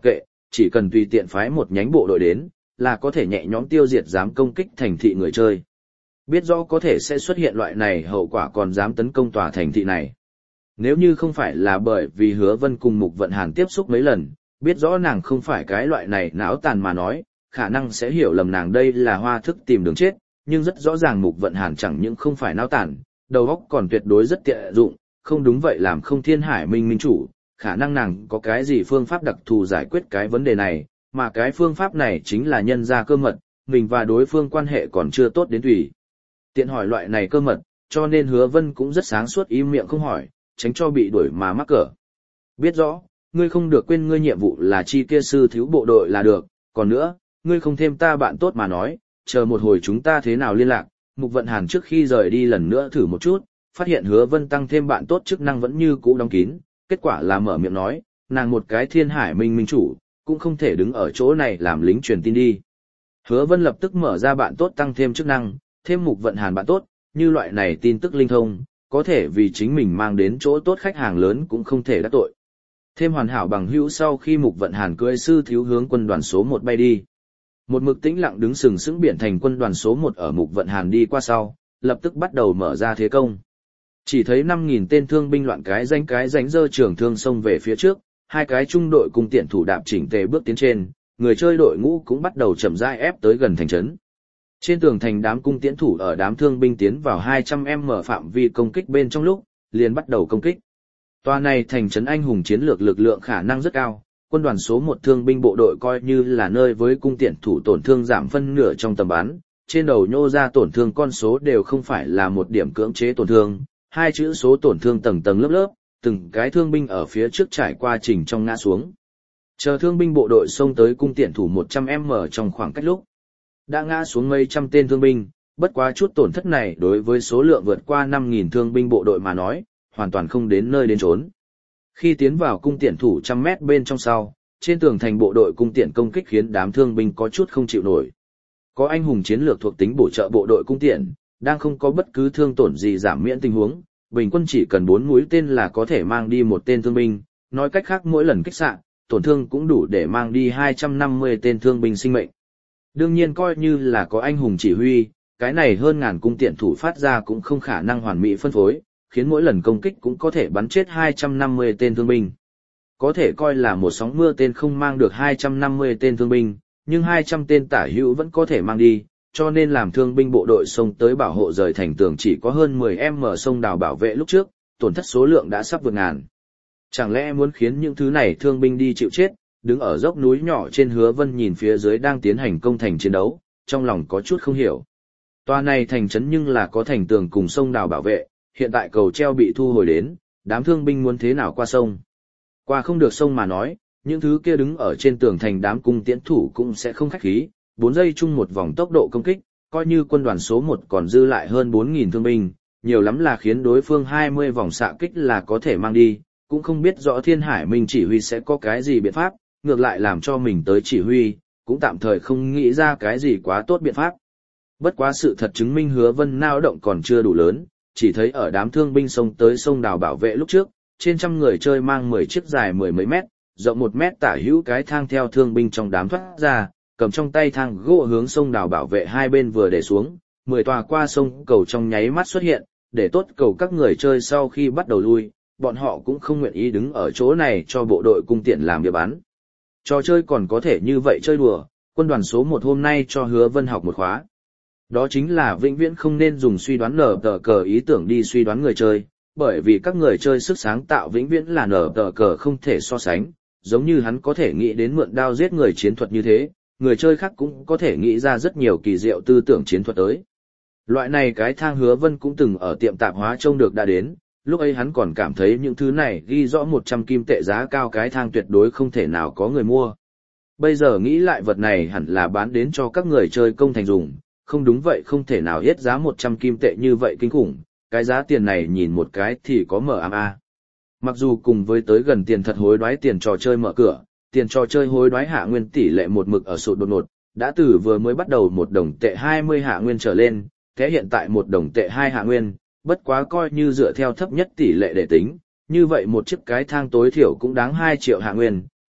chỉ cần tùy tiện phái một nhánh bộ đội đến, là có thể nhẹ nhõm tiêu diệt dám công kích thành thị người chơi. Biết rõ có thể sẽ xuất hiện loại này hậu quả còn dám tấn công tòa thành thị này. Nếu như không phải là bởi vì Hứa Vân cùng Mục Vận Hàn tiếp xúc mấy lần, biết rõ nàng không phải cái loại này não tàn mà nói, khả năng sẽ hiểu lầm nàng đây là hoa thức tìm đường chết, nhưng rất rõ ràng Mục Vận Hàn chẳng những không phải não tàn, đầu óc còn tuyệt đối rất tiện dụng, không đúng vậy làm không Thiên Hải Minh minh chủ, khả năng nàng có cái gì phương pháp đặc thù giải quyết cái vấn đề này, mà cái phương pháp này chính là nhân ra cơ mật, mình và đối phương quan hệ còn chưa tốt đến tùy tiện hỏi loại này cơ mật, cho nên Hứa Vân cũng rất sáng suốt im miệng không hỏi, tránh cho bị đuổi mà mắc cỡ. Biết rõ, ngươi không được quên ngươi nhiệm vụ là chi kia sư thiếu bộ đội là được, còn nữa, ngươi không thêm ta bạn tốt mà nói, chờ một hồi chúng ta thế nào liên lạc. Mục Vận Hàn trước khi rời đi lần nữa thử một chút, phát hiện Hứa Vân tăng thêm bạn tốt chức năng vẫn như cũ đóng kín, kết quả là mở miệng nói, nàng một cái Thiên Hải Minh minh chủ, cũng không thể đứng ở chỗ này làm lính truyền tin đi. Hứa Vân lập tức mở ra bạn tốt tăng thêm chức năng, thêm Mục Vận Hàn bạn tốt, như loại này tin tức linh thông, có thể vì chính mình mang đến chỗ tốt khách hàng lớn cũng không thể đắc tội. Thêm hoàn hảo bằng hữu sau khi Mục Vận Hàn cưỡi sư thiếu hướng quân đoàn số một bay đi. Một mực tĩnh lặng đứng sừng sững biển thành quân đoàn số một ở Mục Vận Hàn đi qua sau, lập tức bắt đầu mở ra thế công. Chỉ thấy năm nghìn tên thương binh loạn cái danh cái danh dơ trường thương xông về phía trước, hai cái trung đội cùng tiện thủ đạp chỉnh tề bước tiến trên, người chơi đội ngũ cũng bắt đầu chậm rãi ép tới gần thành trấn. Trên tường thành đám cung tiễn thủ ở đám thương binh tiến vào hai trăm mét phạm vi công kích bên trong lúc, liền bắt đầu công kích. Tòa này thành trấn anh hùng chiến lược lực lượng khả năng rất cao, quân đoàn số một thương binh bộ đội coi như là nơi với cung tiễn thủ tổn thương giảm phân nửa trong tầm bắn, trên đầu nhô ra tổn thương con số đều không phải là một điểm cưỡng chế tổn thương, hai chữ số tổn thương tầng tầng lớp lớp, từng cái thương binh ở phía trước trải qua trình trong ngã xuống. Chờ thương binh bộ đội xông tới cung tiễn thủ một trăm mét trong khoảng cách lúc, đã ngã xuống mấy trăm tên thương binh, bất quá chút tổn thất này đối với số lượng vượt qua năm nghìn thương binh bộ đội mà nói, hoàn toàn không đến nơi đến chốn. Khi tiến vào cung tiễn thủ trăm mét bên trong sau, trên tường thành bộ đội cung tiễn công kích khiến đám thương binh có chút không chịu nổi. Có anh hùng chiến lược thuộc tính bổ trợ bộ đội cung tiễn, đang không có bất cứ thương tổn gì giảm miễn tình huống, bình quân chỉ cần bốn mũi tên là có thể mang đi một tên thương binh, nói cách khác mỗi lần kích xạ, tổn thương cũng đủ để mang đi hai trăm năm mươi tên thương binh sinh mệnh. Đương nhiên coi như là có anh hùng chỉ huy, cái này hơn ngàn cung tiễn thủ phát ra cũng không khả năng hoàn mỹ phân phối, khiến mỗi lần công kích cũng có thể bắn chết hai trăm năm mươi tên thương binh. Có thể coi là một sóng mưa tên không mang được hai trăm năm mươi tên thương binh, nhưng hai trăm tên tả hữu vẫn có thể mang đi, cho nên làm thương binh bộ đội xông tới bảo hộ rời thành tường chỉ có hơn mười mét sông đào bảo vệ lúc trước, tổn thất số lượng đã sắp vượt ngàn. Chẳng lẽ muốn khiến những thứ này thương binh đi chịu chết, đứng ở dốc núi nhỏ trên Hứa Vân nhìn phía dưới đang tiến hành công thành chiến đấu, trong lòng có chút không hiểu. Tòa này thành trấn nhưng là có thành tường cùng sông đào bảo vệ, hiện tại cầu treo bị thu hồi đến, đám thương binh muốn thế nào qua sông? Qua không được sông mà nói, những thứ kia đứng ở trên tường thành đám cung tiễn thủ cũng sẽ không khách khí, bốn giây chung một vòng tốc độ công kích, coi như quân đoàn số một còn dư lại hơn bốn nghìn thương binh, nhiều lắm là khiến đối phương hai mươi vòng xạ kích là có thể mang đi, cũng không biết rõ Thiên Hải Minh chỉ huy sẽ có cái gì biện pháp, ngược lại làm cho mình tới chỉ huy, cũng tạm thời không nghĩ ra cái gì quá tốt biện pháp. Bất quá sự thật chứng minh Hứa Vân nao động còn chưa đủ lớn, chỉ thấy ở đám thương binh xông tới sông đào bảo vệ lúc trước, trên trăm người chơi mang mười chiếc dài mười mấy mét, rộng một mét tả hữu cái thang theo thương binh trong đám thoát ra, cầm trong tay thang gỗ hướng sông đào bảo vệ hai bên vừa để xuống, mười tòa qua sông cầu trong nháy mắt xuất hiện, để tốt cầu các người chơi sau khi bắt đầu lui, bọn họ cũng không nguyện ý đứng ở chỗ này cho bộ đội cung tiện làm địa bán. Trò chơi còn có thể như vậy chơi đùa, quân đoàn số một hôm nay cho Hứa Vân học một khóa. Đó chính là vĩnh viễn không nên dùng suy đoán nở tờ cờ ý tưởng đi suy đoán người chơi, bởi vì các người chơi sức sáng tạo vĩnh viễn là nở tờ cờ không thể so sánh, giống như hắn có thể nghĩ đến mượn đao giết người chiến thuật như thế, người chơi khác cũng có thể nghĩ ra rất nhiều kỳ diệu tư tưởng chiến thuật tới. Loại này cái thang Hứa Vân cũng từng ở tiệm tạp hóa trông được đã đến, lúc ấy hắn còn cảm thấy những thứ này ghi rõ một trăm kim tệ giá cao cái thang tuyệt đối không thể nào có người mua. Bây giờ nghĩ lại vật này hẳn là bán đến cho các người chơi công thành dùng, không đúng vậy không thể nào hết giá một trăm kim tệ như vậy kinh khủng, cái giá tiền này nhìn một cái thì có mở ám a. Mặc dù cùng với tới gần tiền thật hối đoái tiền trò chơi mở cửa, tiền trò chơi hối đoái hạ nguyên tỷ lệ một mực ở sụt đột ngột, đã từ vừa mới bắt đầu một đồng tệ hai mươi hạ nguyên trở lên, thế hiện tại một đồng tệ hai hạ nguyên, bất quá coi như dựa theo thấp nhất tỷ lệ để tính, như vậy một chiếc cái thang tối thiểu cũng đáng hai triệu hạ nguyên,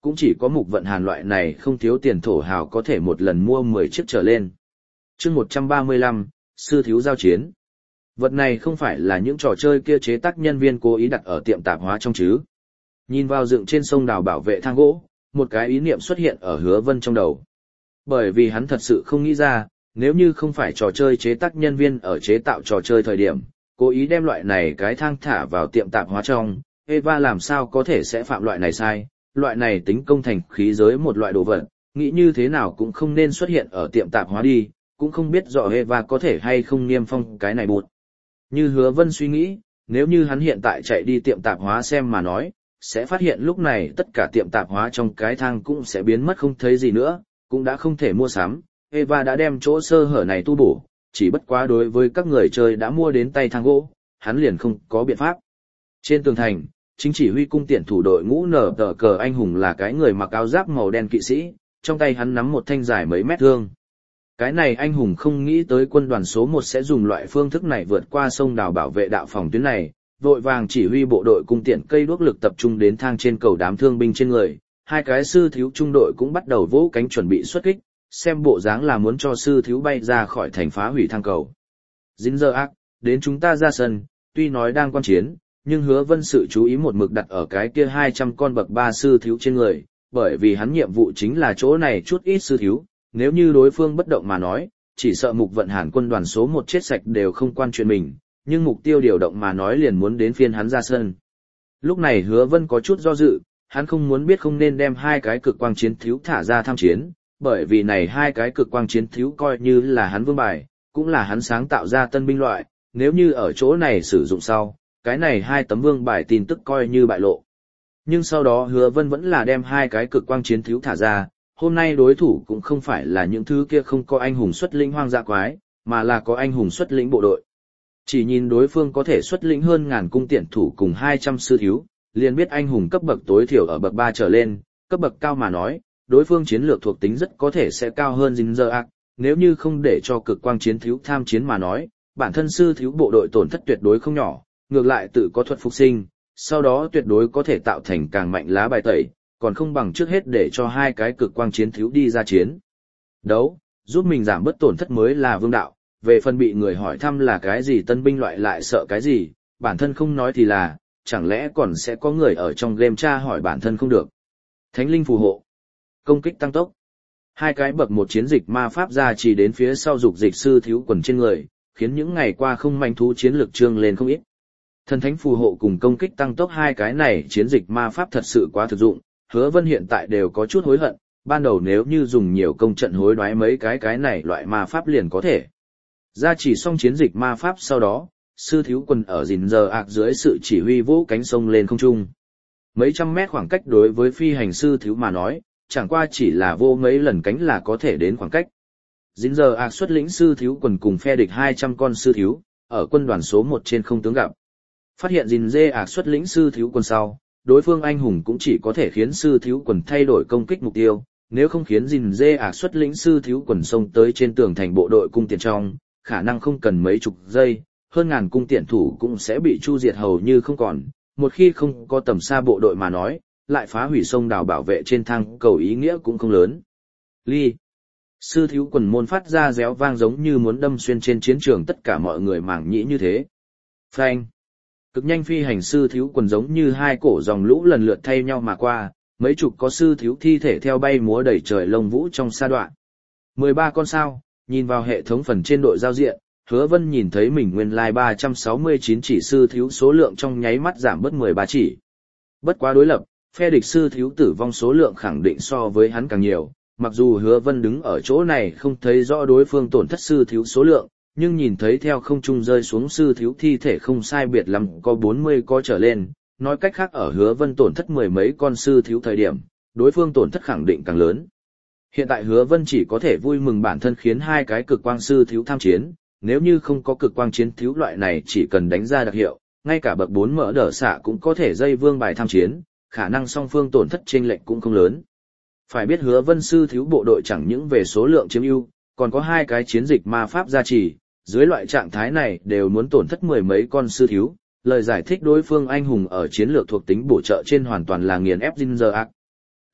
cũng chỉ có Mục Vận Hàn loại này không thiếu tiền thổ hào có thể một lần mua mười chiếc trở lên. Chương một trăm ba mươi lăm, sư thiếu giao chiến. Vật này không phải là những trò chơi kia chế tác nhân viên cố ý đặt ở tiệm tạp hóa trong chứ. Nhìn vào dựng trên sông đào bảo vệ thang gỗ, một cái ý niệm xuất hiện ở Hứa Vân trong đầu. Bởi vì hắn thật sự không nghĩ ra, nếu như không phải trò chơi chế tác nhân viên ở chế tạo trò chơi thời điểm, cố ý đem loại này cái thang thả vào tiệm tạp hóa trong, Eva làm sao có thể sẽ phạm loại này sai, loại này tính công thành khí giới một loại đồ vật, nghĩ như thế nào cũng không nên xuất hiện ở tiệm tạp hóa đi, cũng không biết rõ Eva có thể hay không niêm phong cái này bụt. Như Hứa Vân suy nghĩ, nếu như hắn hiện tại chạy đi tiệm tạp hóa xem mà nói, sẽ phát hiện lúc này tất cả tiệm tạp hóa trong cái thang cũng sẽ biến mất không thấy gì nữa, cũng đã không thể mua sắm. Eva đã đem chỗ sơ hở này tu bổ, chỉ bất quá đối với các người chơi đã mua đến tay thang gỗ, hắn liền không có biện pháp. Trên tường thành, chính chỉ huy cung tiện thủ đội ngũ nở tờ cờ anh hùng là cái người mặc áo giáp màu đen kỵ sĩ, trong tay hắn nắm một thanh dài mấy mét thương. Cái này anh hùng không nghĩ tới quân đoàn số một sẽ dùng loại phương thức này vượt qua sông đào bảo vệ đạo phòng tuyến này, vội vàng chỉ huy bộ đội cung tiện cây đuốc lực tập trung đến thang trên cầu đám thương binh trên người, hai cái sư thiếu trung đội cũng bắt đầu vỗ cánh chuẩn bị xuất kích, xem bộ dáng là muốn cho sư thiếu bay ra khỏi thành phá hủy thang cầu. Dính giờ ác, đến chúng ta ra sân, tuy nói đang quan chiến, nhưng Hứa Vân sự chú ý một mực đặt ở cái kia hai trăm con bậc ba sư thiếu trên người, bởi vì hắn nhiệm vụ chính là chỗ này chút ít sư thiếu, nếu như đối phương bất động mà nói, chỉ sợ Mục Vận Hàn quân đoàn số một chết sạch đều không quan chuyện mình, nhưng mục tiêu điều động mà nói liền muốn đến phiên hắn ra sân. Lúc này Hứa Vân có chút do dự, hắn không muốn biết không nên đem hai cái cực quang chiến thiếu thả ra tham chiến, bởi vì này hai cái cực quang chiến thiếu coi như là hắn vương bài, cũng là hắn sáng tạo ra tân binh loại, nếu như ở chỗ này sử dụng sau, cái này hai tấm vương bài tin tức coi như bại lộ. Nhưng sau đó Hứa Vân vẫn là đem hai cái cực quang chiến thiếu thả ra, hôm nay đối thủ cũng không phải là những thứ kia không có anh hùng xuất lĩnh hoang dã quái, mà là có anh hùng xuất lĩnh bộ đội. Chỉ nhìn đối phương có thể xuất lĩnh hơn ngàn cung tiện thủ cùng hai trăm sư thiếu, liền biết anh hùng cấp bậc tối thiểu ở bậc ba trở lên, cấp bậc cao mà nói, đối phương chiến lược thuộc tính rất có thể sẽ cao hơn Ginger Arc, nếu như không để cho cực quang chiến thiếu tham chiến mà nói, bản thân sư thiếu bộ đội tổn thất tuyệt đối không nhỏ, ngược lại tự có thuật phục sinh, sau đó tuyệt đối có thể tạo thành càng mạnh lá bài tẩy, còn không bằng trước hết để cho hai cái cực quang chiến thiếu đi ra chiến đấu, giúp mình giảm bớt tổn thất mới là vương đạo. Về phần bị người hỏi thăm là cái gì tân binh loại lại sợ cái gì, bản thân không nói thì là, chẳng lẽ còn sẽ có người ở trong game tra hỏi bản thân không được. Thánh linh phù hộ, công kích tăng tốc. Hai cái bậc một chiến dịch ma pháp ra chỉ đến phía sau dục dịch sư thiếu quần trên người, khiến những ngày qua không manh thú chiến lược trương lên không ít. Thần thánh phù hộ cùng công kích tăng tốc hai cái này chiến dịch ma pháp thật sự quá thực dụng, Hứa Vân hiện tại đều có chút hối hận, ban đầu nếu như dùng nhiều công trận hối đoái mấy cái cái này loại ma pháp liền có thể. Ra chỉ xong chiến dịch ma pháp sau đó, sư thiếu quân ở gìn giờ ạc dưới sự chỉ huy vỗ cánh sông lên không trung. Mấy trăm mét khoảng cách đối với phi hành sư thiếu mà nói, chẳng qua chỉ là vô mấy lần cánh là có thể đến khoảng cách. Gìn giờ ạc xuất lĩnh sư thiếu quân cùng phe địch hai trăm con sư thiếu, ở quân đoàn số một trên không tướng gặp. Phát hiện gìn dê ạc xuất lĩnh sư thiếu quân sau, đối phương anh hùng cũng chỉ có thể khiến sư thiếu quân thay đổi công kích mục tiêu, nếu không khiến gìn dê ạc xuất lĩnh sư thiếu quân xông tới trên tường thành bộ đội cung tiền trong, khả năng không cần mấy chục giây, hơn ngàn cung tiện thủ cũng sẽ bị chu diệt hầu như không còn, một khi không có tầm xa bộ đội mà nói, lại phá hủy sông đào bảo vệ trên thang cầu ý nghĩa cũng không lớn. Ly. Sư thiếu quần môn phát ra réo vang giống như muốn đâm xuyên trên chiến trường tất cả mọi người mảng nhĩ như thế. Phanh. Cực nhanh phi hành sư thiếu quần giống như hai cổ dòng lũ lần lượt thay nhau mà qua, mấy chục có sư thiếu thi thể theo bay múa đầy trời lông vũ trong sa đoạn. mười ba con sao. Nhìn vào hệ thống phần trên đội giao diện, Hứa Vân nhìn thấy mình nguyên lai like ba trăm sáu mươi chín chỉ sư thiếu số lượng trong nháy mắt giảm bớt mười ba chỉ. Bất quá đối lập, phe địch sư thiếu tử vong số lượng khẳng định so với hắn càng nhiều, mặc dù Hứa Vân đứng ở chỗ này không thấy rõ đối phương tổn thất sư thiếu số lượng, nhưng nhìn thấy theo không trung rơi xuống sư thiếu thi thể không sai biệt lắm có bốn mươi có trở lên, nói cách khác ở Hứa Vân tổn thất mười mấy con sư thiếu thời điểm, đối phương tổn thất khẳng định càng lớn. Hiện tại Hứa Vân chỉ có thể vui mừng bản thân khiến hai cái cực quang sư thiếu tham chiến, nếu như không có cực quang chiến thiếu loại này chỉ cần đánh ra đặc hiệu, ngay cả bậc bốn mở đỡ xạ cũng có thể dây vương bài tham chiến, khả năng song phương tổn thất chênh lệch cũng không lớn. Phải biết Hứa Vân sư thiếu bộ đội chẳng những về số lượng chiếm ưu, còn có hai cái chiến dịch ma pháp gia trì, dưới loại trạng thái này đều muốn tổn thất mười mấy con sư thiếu, lời giải thích đối phương anh hùng ở chiến lược thuộc tính bổ trợ trên hoàn toàn là nghiền ép Ginger Arc.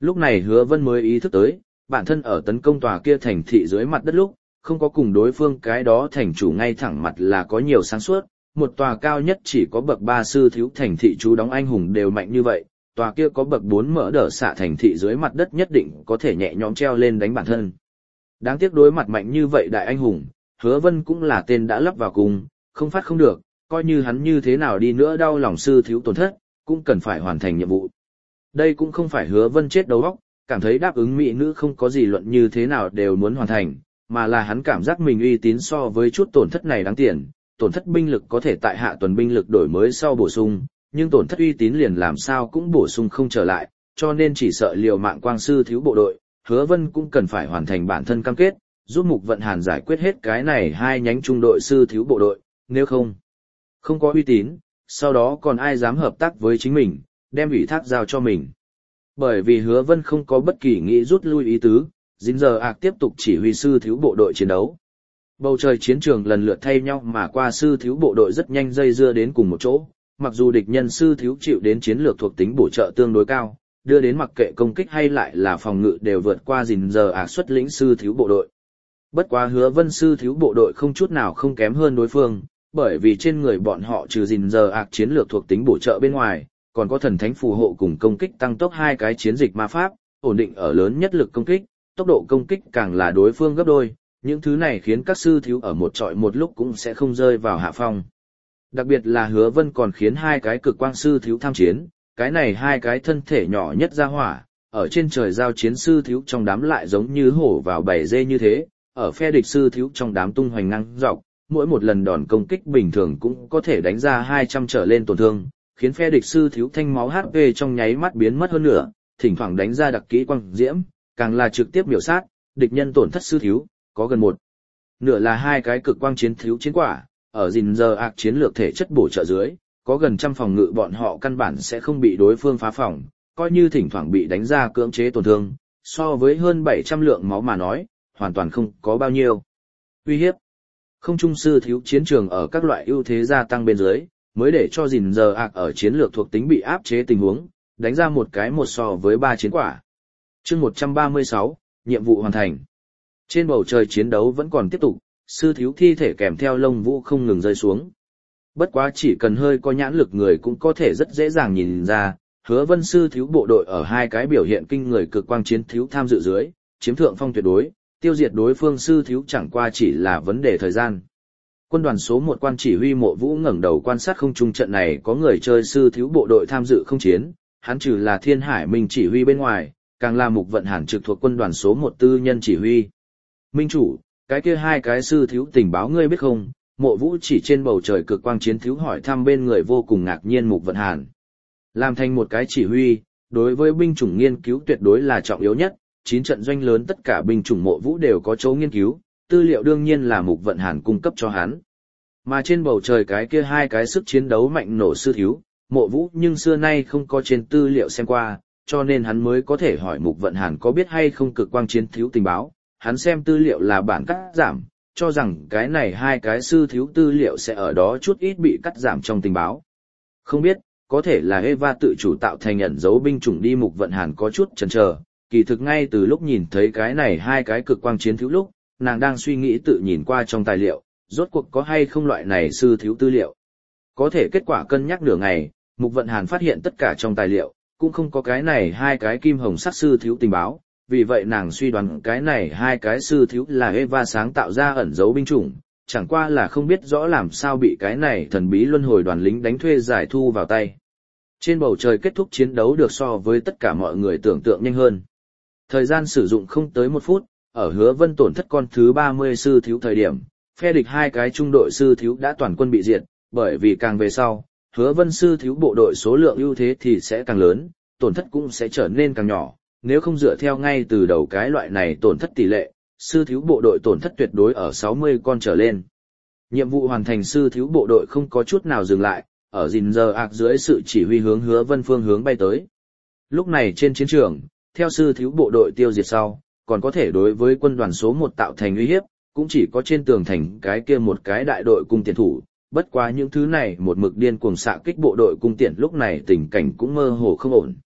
Lúc này Hứa Vân mới ý thức tới, bản thân ở tấn công tòa kia thành thị dưới mặt đất lúc, không có cùng đối phương cái đó thành chủ ngay thẳng mặt là có nhiều sáng suốt, một tòa cao nhất chỉ có bậc ba sư thiếu thành thị chú đóng anh hùng đều mạnh như vậy, tòa kia có bậc bốn mở đỡ xạ thành thị dưới mặt đất nhất định có thể nhẹ nhõm treo lên đánh bản thân. Đáng tiếc đối mặt mạnh như vậy đại anh hùng, Hứa Vân cũng là tên đã lắp vào cùng, không phát không được, coi như hắn như thế nào đi nữa đau lòng sư thiếu tổn thất, cũng cần phải hoàn thành nhiệm vụ. Đây cũng không phải Hứa Vân chết đầu óc, cảm thấy đáp ứng mỹ nữ không có gì luận như thế nào đều muốn hoàn thành, mà là hắn cảm giác mình uy tín so với chút tổn thất này đáng tiền, tổn thất binh lực có thể tại hạ tuần binh lực đổi mới sau bổ sung, nhưng tổn thất uy tín liền làm sao cũng bổ sung không trở lại, cho nên chỉ sợ liều mạng quang sư thiếu bộ đội, Hứa Vân cũng cần phải hoàn thành bản thân cam kết, giúp Mục Vận Hàn giải quyết hết cái này hai nhánh trung đội sư thiếu bộ đội, nếu không, không có uy tín, sau đó còn ai dám hợp tác với chính mình, đem ủy thác giao cho mình. Bởi vì Hứa Vân không có bất kỳ nghĩ rút lui ý tứ, dính giờ ạc tiếp tục chỉ huy sư thiếu bộ đội chiến đấu. Bầu trời chiến trường lần lượt thay nhau mà qua sư thiếu bộ đội rất nhanh dây dưa đến cùng một chỗ, mặc dù địch nhân sư thiếu chịu đến chiến lược thuộc tính bổ trợ tương đối cao, đưa đến mặc kệ công kích hay lại là phòng ngự đều vượt qua dính giờ ạc xuất lĩnh sư thiếu bộ đội. Bất quá Hứa Vân sư thiếu bộ đội không chút nào không kém hơn đối phương, bởi vì trên người bọn họ trừ dính giờ ạc chiến lược thuộc tính bổ trợ bên ngoài, còn có thần thánh phù hộ cùng công kích tăng tốc hai cái chiến dịch ma pháp, ổn định ở lớn nhất lực công kích, tốc độ công kích càng là đối phương gấp đôi, những thứ này khiến các sư thiếu ở một trọi một lúc cũng sẽ không rơi vào hạ phong. Đặc biệt là Hứa Vân còn khiến hai cái cực quang sư thiếu tham chiến, cái này hai cái thân thể nhỏ nhất ra hỏa, ở trên trời giao chiến sư thiếu trong đám lại giống như hổ vào bầy dê như thế, ở phe địch sư thiếu trong đám tung hoành ngang dọc, mỗi một lần đòn công kích bình thường cũng có thể đánh ra hai trăm trở lên tổn thương, khiến phe địch sư thiếu thanh máu hát pê trong nháy mắt biến mất hơn nửa, thỉnh thoảng đánh ra đặc kỹ quang diễm, càng là trực tiếp biểu sát, địch nhân tổn thất sư thiếu, có gần một nửa là hai cái cực quang chiến thiếu chiến quả, ở gìn giờ ạc chiến lược thể chất bổ trợ dưới, có gần trăm phòng ngự bọn họ căn bản sẽ không bị đối phương phá phòng, coi như thỉnh thoảng bị đánh ra cưỡng chế tổn thương, so với hơn bảy trăm lượng máu mà nói, hoàn toàn không có bao nhiêu uy hiếp. Không trung sư thiếu chiến trường ở các loại ưu thế gia tăng bên dưới, mới để cho gìn giờ ạc ở chiến lược thuộc tính bị áp chế tình huống, đánh ra một cái một so với ba chiến quả. Chương một trăm ba mươi sáu, nhiệm vụ hoàn thành. Trên bầu trời chiến đấu vẫn còn tiếp tục, sư thiếu thi thể kèm theo lông vũ không ngừng rơi xuống. Bất quá chỉ cần hơi có nhãn lực người cũng có thể rất dễ dàng nhìn ra, Hứa Vân sư thiếu bộ đội ở hai cái biểu hiện kinh người cực quang chiến thiếu tham dự dưới, chiếm thượng phong tuyệt đối, tiêu diệt đối phương sư thiếu chẳng qua chỉ là vấn đề thời gian. Quân đoàn số một quan chỉ huy Mộ Vũ ngẩng đầu quan sát không trung trận này có người chơi sư thiếu bộ đội tham dự không chiến, hắn trừ là Thiên Hải Minh chỉ huy bên ngoài, càng là Mục Vận Hàn trực thuộc quân đoàn số một tư nhân chỉ huy. Minh chủ, cái kia hai cái sư thiếu tình báo ngươi biết không? Mộ Vũ chỉ trên bầu trời cực quang chiến thiếu hỏi thăm bên người vô cùng ngạc nhiên Mục Vận Hàn. Làm thành một cái chỉ huy, đối với binh chủng nghiên cứu tuyệt đối là trọng yếu nhất, chín trận doanh lớn tất cả binh chủng Mộ Vũ đều có chỗ nghiên cứu, tư liệu đương nhiên là Mục Vận Hàn cung cấp cho hắn. Mà trên bầu trời cái kia hai cái sức chiến đấu mạnh nổ sư thiếu, Mộ Vũ nhưng xưa nay không có trên tư liệu xem qua, cho nên hắn mới có thể hỏi Mục Vận Hàn có biết hay không cực quang chiến thiếu tình báo. Hắn xem tư liệu là bản cắt giảm, cho rằng cái này hai cái sư thiếu tư liệu sẽ ở đó chút ít bị cắt giảm trong tình báo. Không biết, có thể là Eva tự chủ tạo thành ẩn dấu binh chủng đi. Mục Vận Hàn có chút chần chờ, kỳ thực ngay từ lúc nhìn thấy cái này hai cái cực quang chiến thiếu lúc, nàng đang suy nghĩ tự nhìn qua trong tài liệu, rốt cuộc có hay không loại này sư thiếu tư liệu. Có thể kết quả cân nhắc nửa ngày, Mục Vận Hàn phát hiện tất cả trong tài liệu, cũng không có cái này hai cái kim hồng sắc sư thiếu tình báo. Vì vậy nàng suy đoán cái này hai cái sư thiếu là Eva sáng tạo ra ẩn dấu binh chủng, chẳng qua là không biết rõ làm sao bị cái này thần bí luân hồi đoàn lính đánh thuê giải thu vào tay. Trên bầu trời kết thúc chiến đấu được so với tất cả mọi người tưởng tượng nhanh hơn. Thời gian sử dụng không tới một phút, ở Hứa Vân tổn thất con thứ ba mươi sư thiếu thời điểm, phe địch hai cái trung đội sư thiếu đã toàn quân bị diệt, bởi vì càng về sau, Hứa Vân sư thiếu bộ đội số lượng ưu thế thì sẽ càng lớn, tổn thất cũng sẽ trở nên càng nhỏ. Nếu không dựa theo ngay từ đầu cái loại này tổn thất tỷ lệ, sư thiếu bộ đội tổn thất tuyệt đối ở sáu mươi con trở lên. Nhiệm vụ hoàn thành, sư thiếu bộ đội không có chút nào dừng lại, ở gìn giờ ạc dưới sự chỉ huy hướng Hứa Vân phương hướng bay tới. Lúc này trên chiến trường, theo sư thiếu bộ đội tiêu diệt sau, còn có thể đối với quân đoàn số một tạo thành uy hiếp, cũng chỉ có trên tường thành cái kia một cái đại đội cung tiễn thủ, bất quá những thứ này một mực điên cuồng xạ kích bộ đội cung tiễn lúc này tình cảnh cũng mơ hồ không ổn.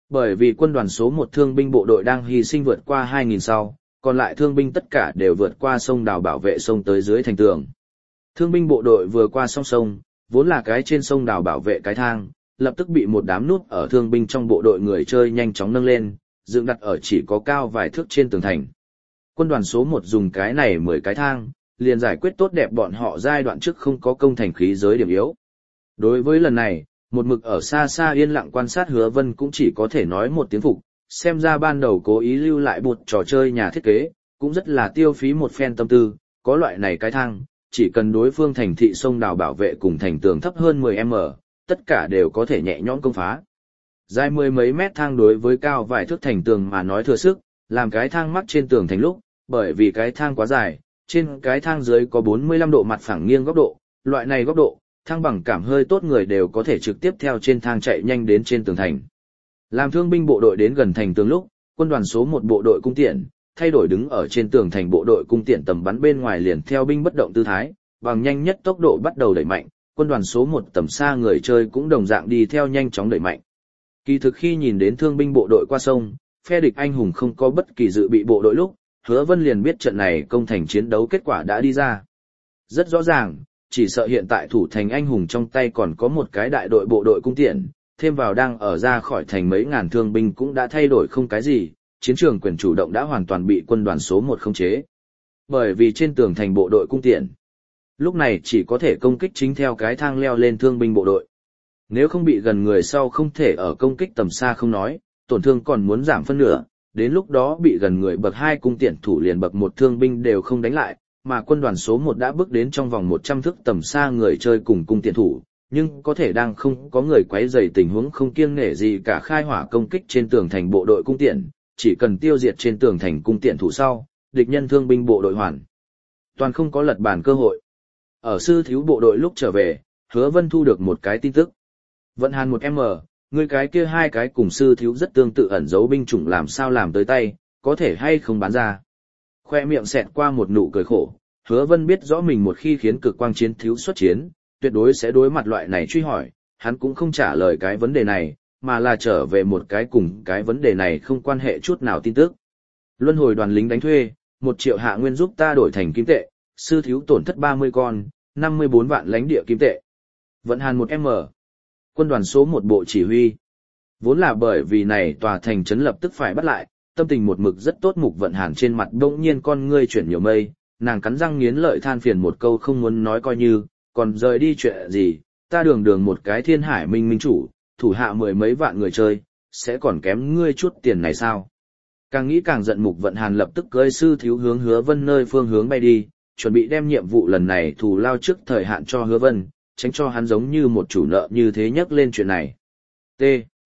Bởi vì quân đoàn số một thương binh bộ đội đang hy sinh vượt qua hai nghìn sau, còn lại thương binh tất cả đều vượt qua sông đào bảo vệ sông tới dưới thành tường. Thương binh bộ đội vừa qua sông sông, vốn là cái trên sông đào bảo vệ cái thang, lập tức bị một đám nút ở thương binh trong bộ đội người chơi nhanh chóng nâng lên, dựng đặt ở chỉ có cao vài thước trên tường thành. Quân đoàn số một dùng cái này mười cái thang, liền giải quyết tốt đẹp bọn họ giai đoạn trước không có công thành khí giới điểm yếu. Đối với lần này, một mực ở xa xa yên lặng quan sát Hứa Vân cũng chỉ có thể nói một tiếng phục, xem ra ban đầu cố ý lưu lại bột trò chơi nhà thiết kế, cũng rất là tiêu phí một phen tâm tư, có loại này cái thang, chỉ cần đối phương thành thị sông đào bảo vệ cùng thành tường thấp hơn mười mét, tất cả đều có thể nhẹ nhõm công phá. Dài mười mấy mét thang đối với cao vài thước thành tường mà nói thừa sức, làm cái thang mắc trên tường thành lúc, bởi vì cái thang quá dài, trên cái thang dưới có bốn mươi lăm độ mặt phẳng nghiêng góc độ, loại này góc độ, thang bằng cảm hơi tốt người đều có thể trực tiếp theo trên thang chạy nhanh đến trên tường thành. Làm thương binh bộ đội đến gần thành tường lúc, quân đoàn số một bộ đội cung tiễn, thay đổi đứng ở trên tường thành bộ đội cung tiễn tầm bắn bên ngoài liền theo binh bất động tư thái, bằng nhanh nhất tốc độ bắt đầu đẩy mạnh, quân đoàn số một tầm xa người chơi cũng đồng dạng đi theo nhanh chóng đẩy mạnh. Kỳ thực khi nhìn đến thương binh bộ đội qua sông, phe địch anh hùng không có bất kỳ dự bị bộ đội lúc, Hứa Vân liền biết trận này công thành chiến đấu kết quả đã đi ra. Rất rõ ràng, chỉ sợ hiện tại thủ thành anh hùng trong tay còn có một cái đại đội bộ đội cung tiễn, thêm vào đang ở ra khỏi thành mấy ngàn thương binh cũng đã thay đổi không cái gì, chiến trường quyền chủ động đã hoàn toàn bị quân đoàn số một khống chế. Bởi vì trên tường thành bộ đội cung tiễn, lúc này chỉ có thể công kích chính theo cái thang leo lên thương binh bộ đội. Nếu không bị gần người sau không thể ở công kích tầm xa không nói, tổn thương còn muốn giảm phân nửa, đến lúc đó bị gần người bậc hai cung tiễn thủ liền bậc một thương binh đều không đánh lại, mà quân đoàn số một đã bước đến trong vòng một trăm thước tầm xa người chơi cùng cung tiễn thủ, nhưng có thể đang không có người quấy rầy tình huống không kiêng nể gì cả khai hỏa công kích trên tường thành bộ đội cung tiễn, chỉ cần tiêu diệt trên tường thành cung tiễn thủ sau, địch nhân thương binh bộ đội hoàn toàn không có lật bàn cơ hội. Ở sư thiếu bộ đội lúc trở về, Hứa Vân thu được một cái tin tức. Vận Hàn một M, người cái kia hai cái cùng sư thiếu rất tương tự ẩn giấu binh chủng làm sao làm tới tay, có thể hay không bán ra. Khoe miệng xẹt qua một nụ cười khổ, Hứa Vân biết rõ mình một khi khiến cực quang chiến thiếu xuất chiến, tuyệt đối sẽ đối mặt loại này truy hỏi, hắn cũng không trả lời cái vấn đề này, mà là trở về một cái cùng cái vấn đề này không quan hệ chút nào tin tức. Luân hồi đoàn lính đánh thuê, một triệu hạ nguyên giúp ta đổi thành kim tệ, sư thiếu tổn thất ba mươi con, năm mươi bốn vạn lãnh địa kim tệ. Vận Hàn một M. Quân đoàn số một bộ chỉ huy. Vốn là bởi vì này tòa thành trấn lập tức phải bắt lại, tâm tình một mực rất tốt Mục Vận Hàn trên mặt bỗng nhiên con ngươi chuyển nhiều mây, nàng cắn răng nghiến lợi than phiền một câu không muốn nói coi như, còn rời đi chuyện gì, ta đường đường một cái thiên hải minh minh chủ, thủ hạ mười mấy vạn người chơi, sẽ còn kém ngươi chút tiền này sao? Càng nghĩ càng giận Mục Vận Hàn lập tức cưỡi sư thiếu hướng Hứa Vân nơi phương hướng bay đi, chuẩn bị đem nhiệm vụ lần này thù lao trước thời hạn cho Hứa Vân, tránh cho hắn giống như một chủ nợ như thế nhắc lên chuyện này. T.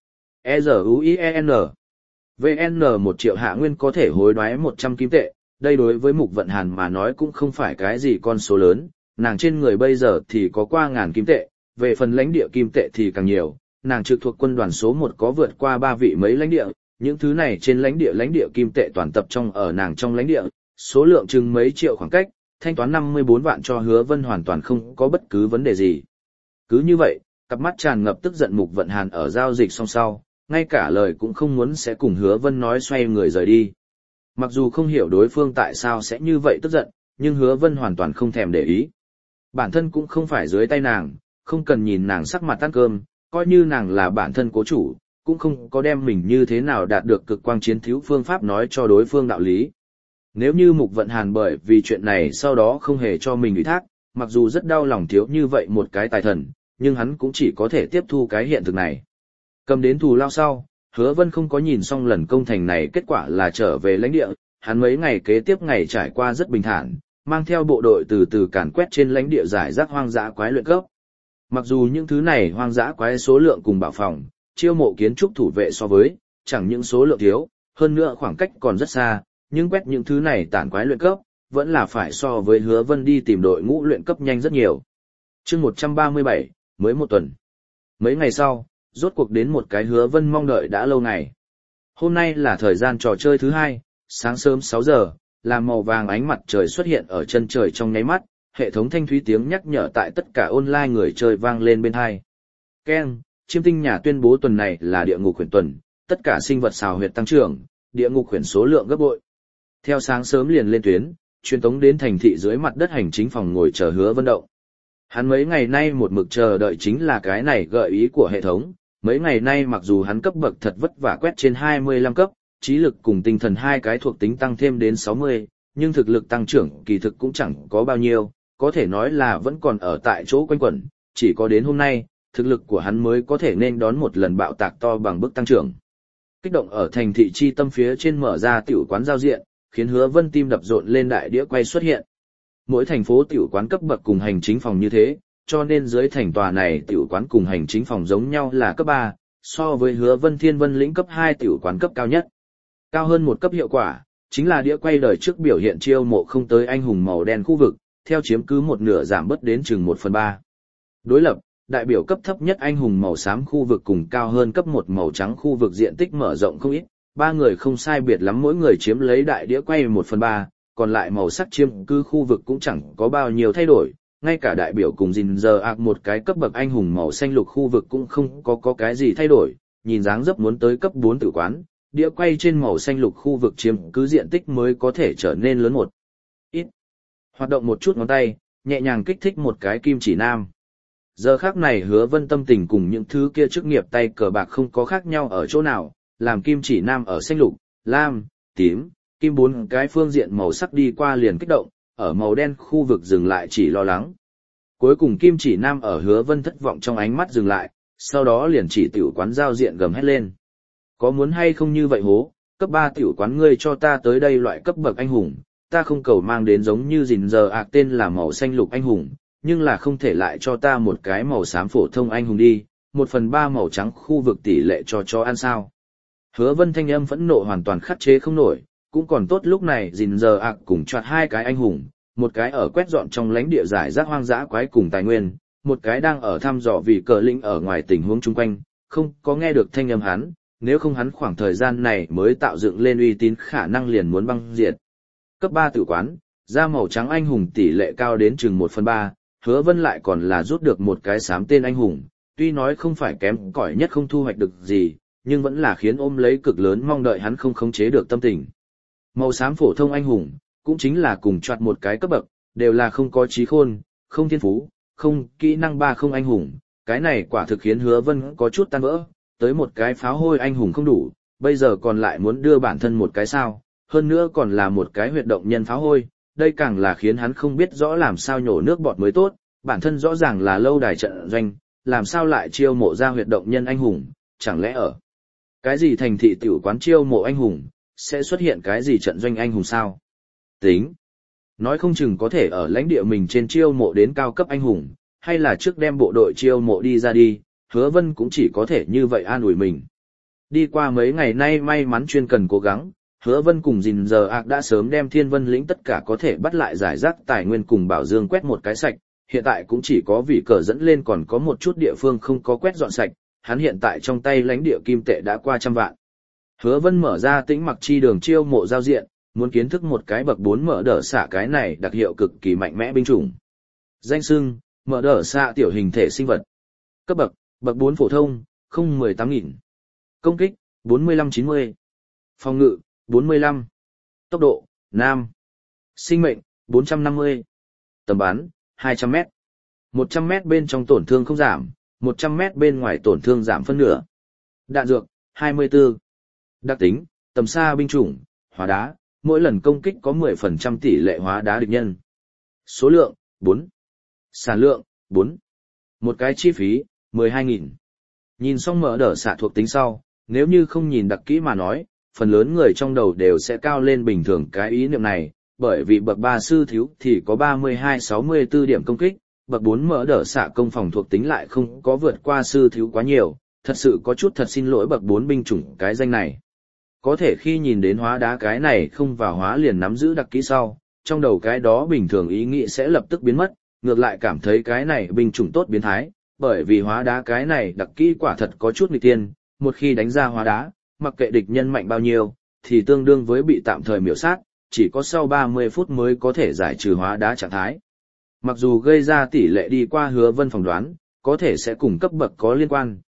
E Z U I E N. V N một triệu hạ nguyên có thể hối đoái một trăm kim tệ, đây đối với Mục Vận Hàn mà nói cũng không phải cái gì con số lớn, nàng trên người bây giờ thì có qua ngàn kim tệ, về phần lãnh địa kim tệ thì càng nhiều, nàng trực thuộc quân đoàn số một có vượt qua ba vị mấy lãnh địa, những thứ này trên lãnh địa lãnh địa kim tệ toàn tập trong ở nàng trong lãnh địa, số lượng chừng mấy triệu khoảng cách, thanh toán năm mươi bốn vạn cho Hứa Vân hoàn toàn không có bất cứ vấn đề gì. Cứ như vậy, cặp mắt tràn ngập tức giận Mục Vận Hàn ở giao dịch song sau, ngay cả lời cũng không muốn sẽ cùng Hứa Vân nói xoay người rời đi. Mặc dù không hiểu đối phương tại sao sẽ như vậy tức giận, nhưng Hứa Vân hoàn toàn không thèm để ý. Bản thân cũng không phải dưới tay nàng, không cần nhìn nàng sắc mặt ăn cơm, coi như nàng là bản thân cố chủ, cũng không có đem mình như thế nào đạt được cực quang chiến thiếu phương pháp nói cho đối phương đạo lý. Nếu như Mục Vận Hàn bởi vì chuyện này sau đó không hề cho mình ủy thác, mặc dù rất đau lòng thiếu như vậy một cái tài thần, nhưng hắn cũng chỉ có thể tiếp thu cái hiện thực này. Cầm đến thù lao sau, Hứa Vân không có nhìn xong lần công thành này kết quả là trở về lãnh địa, hắn mấy ngày kế tiếp ngày trải qua rất bình thản, mang theo bộ đội từ từ càn quét trên lãnh địa giải rác hoang dã quái luyện cấp. Mặc dù những thứ này hoang dã quái số lượng cùng bảo phòng, chiêu mộ kiến trúc thủ vệ so với, chẳng những số lượng thiếu, hơn nữa khoảng cách còn rất xa, nhưng quét những thứ này tản quái luyện cấp, vẫn là phải so với Hứa Vân đi tìm đội ngũ luyện cấp nhanh rất nhiều. Chương một trăm ba mươi bảy, mới một tuần. Mấy ngày sau, rốt cuộc đến một cái Hứa Vân mong đợi đã lâu ngày. Hôm nay là thời gian trò chơi thứ hai, sáng sớm sáu giờ, làm màu vàng ánh mặt trời xuất hiện ở chân trời trong nháy mắt, hệ thống thanh thúy tiếng nhắc nhở tại tất cả online người chơi vang lên bên tai. Keng, Chiêm Tinh Nhà tuyên bố tuần này là địa ngục huyền tuần, tất cả sinh vật xào huyệt tăng trưởng, địa ngục khuyển số lượng gấp bội. Theo sáng sớm liền lên tuyến, truyền tống đến thành thị dưới mặt đất hành chính phòng ngồi chờ Hứa Vân động. Hắn mấy ngày nay một mực chờ đợi chính là cái này gợi ý của hệ thống, mấy ngày nay mặc dù hắn cấp bậc thật vất vả quét trên hai mươi lăm cấp, trí lực cùng tinh thần hai cái thuộc tính tăng thêm đến sáu mươi, nhưng thực lực tăng trưởng kỳ thực cũng chẳng có bao nhiêu, có thể nói là vẫn còn ở tại chỗ quanh quẩn, chỉ có đến hôm nay, thực lực của hắn mới có thể nên đón một lần bạo tạc to bằng bước tăng trưởng. Kích động ở thành thị chi tâm phía trên mở ra tiểu quán giao diện, khiến Hứa Vân tim đập rộn lên, đại đĩa quay xuất hiện. Mỗi thành phố tiểu quán cấp bậc cùng hành chính phòng như thế, cho nên dưới thành tòa này tiểu quán cùng hành chính phòng giống nhau là cấp ba, so với Hứa Vân Thiên Vân lĩnh cấp hai tiểu quán cấp cao nhất. Cao hơn một cấp hiệu quả, chính là đĩa quay đời trước biểu hiện chiêu mộ không tới anh hùng màu đen khu vực, theo chiếm cứ một nửa giảm bớt đến chừng một phần ba. Đối lập, đại biểu cấp thấp nhất anh hùng màu xám khu vực cùng cao hơn cấp một màu trắng khu vực diện tích mở rộng không ít, ba người không sai biệt lắm, mỗi người chiếm lấy đại đĩa quay một phần ba, còn lại màu sắc chiếm cứ khu vực cũng chẳng có bao nhiêu thay đổi, ngay cả đại biểu cùng gìn giờ ạc một cái cấp bậc anh hùng màu xanh lục khu vực cũng không có có cái gì thay đổi, nhìn dáng dấp muốn tới cấp bốn tử quán, đĩa quay trên màu xanh lục khu vực chiếm cứ diện tích mới có thể trở nên lớn một ít. Hoạt động một chút ngón tay, nhẹ nhàng kích thích một cái kim chỉ nam. Giờ khác này Hứa Vân tâm tình cùng những thứ kia chức nghiệp tay cờ bạc không có khác nhau ở chỗ nào, làm kim chỉ nam ở xanh lục, lam, tím, kim bốn cái phương diện màu sắc đi qua liền kích động, ở màu đen khu vực dừng lại chỉ lo lắng. Cuối cùng kim chỉ nam ở Hứa Vân thất vọng trong ánh mắt dừng lại, sau đó liền chỉ tiểu quán giao diện gầm hét lên. Có muốn hay không như vậy hố, cấp ba tiểu quán ngươi cho ta tới đây loại cấp bậc anh hùng, ta không cầu mang đến giống như gìn giờ ạc tên là màu xanh lục anh hùng, nhưng là không thể lại cho ta một cái màu xám phổ thông anh hùng đi, một phần ba màu trắng khu vực tỷ lệ cho chó ăn sao. Hứa Vân thanh âm phẫn nộ hoàn toàn khắc chế không nổi, cũng còn tốt lúc này gìn giờ ạc cùng choạt hai cái anh hùng, một cái ở quét dọn trong lãnh địa giải rác hoang dã quái cùng tài nguyên, một cái đang ở thăm dò vì cờ lĩnh ở ngoài tình huống chung quanh, không có nghe được thanh âm hắn, nếu không hắn khoảng thời gian này mới tạo dựng lên uy tín khả năng liền muốn băng diệt. Cấp ba tử quán, da màu trắng anh hùng tỷ lệ cao đến chừng một phần ba, Hứa Vân lại còn là rút được một cái xám tên anh hùng, tuy nói không phải kém cỏi nhất không thu hoạch được gì, nhưng vẫn là khiến ôm lấy cực lớn mong đợi hắn không khống chế được tâm tình. Màu xám phổ thông anh hùng, cũng chính là cùng choạt một cái cấp bậc, đều là không có trí khôn, không thiên phú, không kỹ năng ba không anh hùng, cái này quả thực khiến Hứa Vân có chút tan vỡ, tới một cái pháo hôi anh hùng không đủ, bây giờ còn lại muốn đưa bản thân một cái sao, hơn nữa còn là một cái huyệt động nhân pháo hôi, đây càng là khiến hắn không biết rõ làm sao nhổ nước bọt mới tốt, bản thân rõ ràng là lâu đài trận doanh, làm sao lại chiêu mộ ra huyệt động nhân anh hùng, chẳng lẽ ở cái gì thành thị tiểu quán chiêu mộ anh hùng, sẽ xuất hiện cái gì trận doanh anh hùng sao? Tính, nói không chừng có thể ở lãnh địa mình trên chiêu mộ đến cao cấp anh hùng, hay là trước đem bộ đội chiêu mộ đi ra đi, Hứa Vân cũng chỉ có thể như vậy an ủi mình. Đi qua mấy ngày nay may mắn chuyên cần cố gắng, Hứa Vân cùng gìn giờ ạc đã sớm đem Thiên Vân lĩnh tất cả có thể bắt lại giải rác tài nguyên cùng bảo dương quét một cái sạch, hiện tại cũng chỉ có vị cờ dẫn lên còn có một chút địa phương không có quét dọn sạch, hắn hiện tại trong tay lãnh địa kim tệ đã qua trăm vạn. Hứa Vân mở ra tĩnh mặc chi đường chiêu mộ giao diện, muốn kiến thức một cái bậc bốn mở đỡ xạ cái này đặc hiệu cực kỳ mạnh mẽ binh chủng. Danh xưng, mở đỡ xạ tiểu hình thể sinh vật. Cấp bậc, bậc bốn phổ thông, không mười tám nghìn. Công kích, bốn mươi lăm chín mươi. Phòng ngự, bốn mươi lăm. Tốc độ, nam. Sinh mệnh, bốn trăm năm mươi. Tầm bắn, hai trăm mét. một trăm mét bên trong tổn thương không giảm, một trăm mét bên ngoài tổn thương giảm phân nửa. Đạn dược, hai mươi tư. Đặc tính, tầm xa binh chủng, hóa đá, mỗi lần công kích có mười phần trăm tỷ lệ hóa đá địch nhân. Số lượng, bốn. Sản lượng, bốn. Một cái chi phí, mười hai nghìn. Nhìn xong mở đỡ xạ thuộc tính sau, nếu như không nhìn đặc kỹ mà nói, phần lớn người trong đầu đều sẽ cao lên bình thường cái ý niệm này, bởi vì bậc ba sư thiếu thì có ba mươi hai sáu mươi tư điểm công kích, bậc bốn mở đỡ xạ công phòng thuộc tính lại không có vượt qua sư thiếu quá nhiều, thật sự có chút thật xin lỗi bậc bốn binh chủng cái danh này. Có thể khi nhìn đến hóa đá cái này không vào hóa liền nắm giữ đặc kỹ sau, trong đầu cái đó bình thường ý nghĩ sẽ lập tức biến mất, ngược lại cảm thấy cái này binh chủng tốt biến thái, bởi vì hóa đá cái này đặc kỹ quả thật có chút nghịch tiên, một khi đánh ra hóa đá, mặc kệ địch nhân mạnh bao nhiêu, thì tương đương với bị tạm thời miểu sát, chỉ có sau ba mươi phút mới có thể giải trừ hóa đá trạng thái. Mặc dù gây ra tỷ lệ đi qua Hứa Vân phỏng đoán, có thể sẽ cùng cấp bậc có liên quan,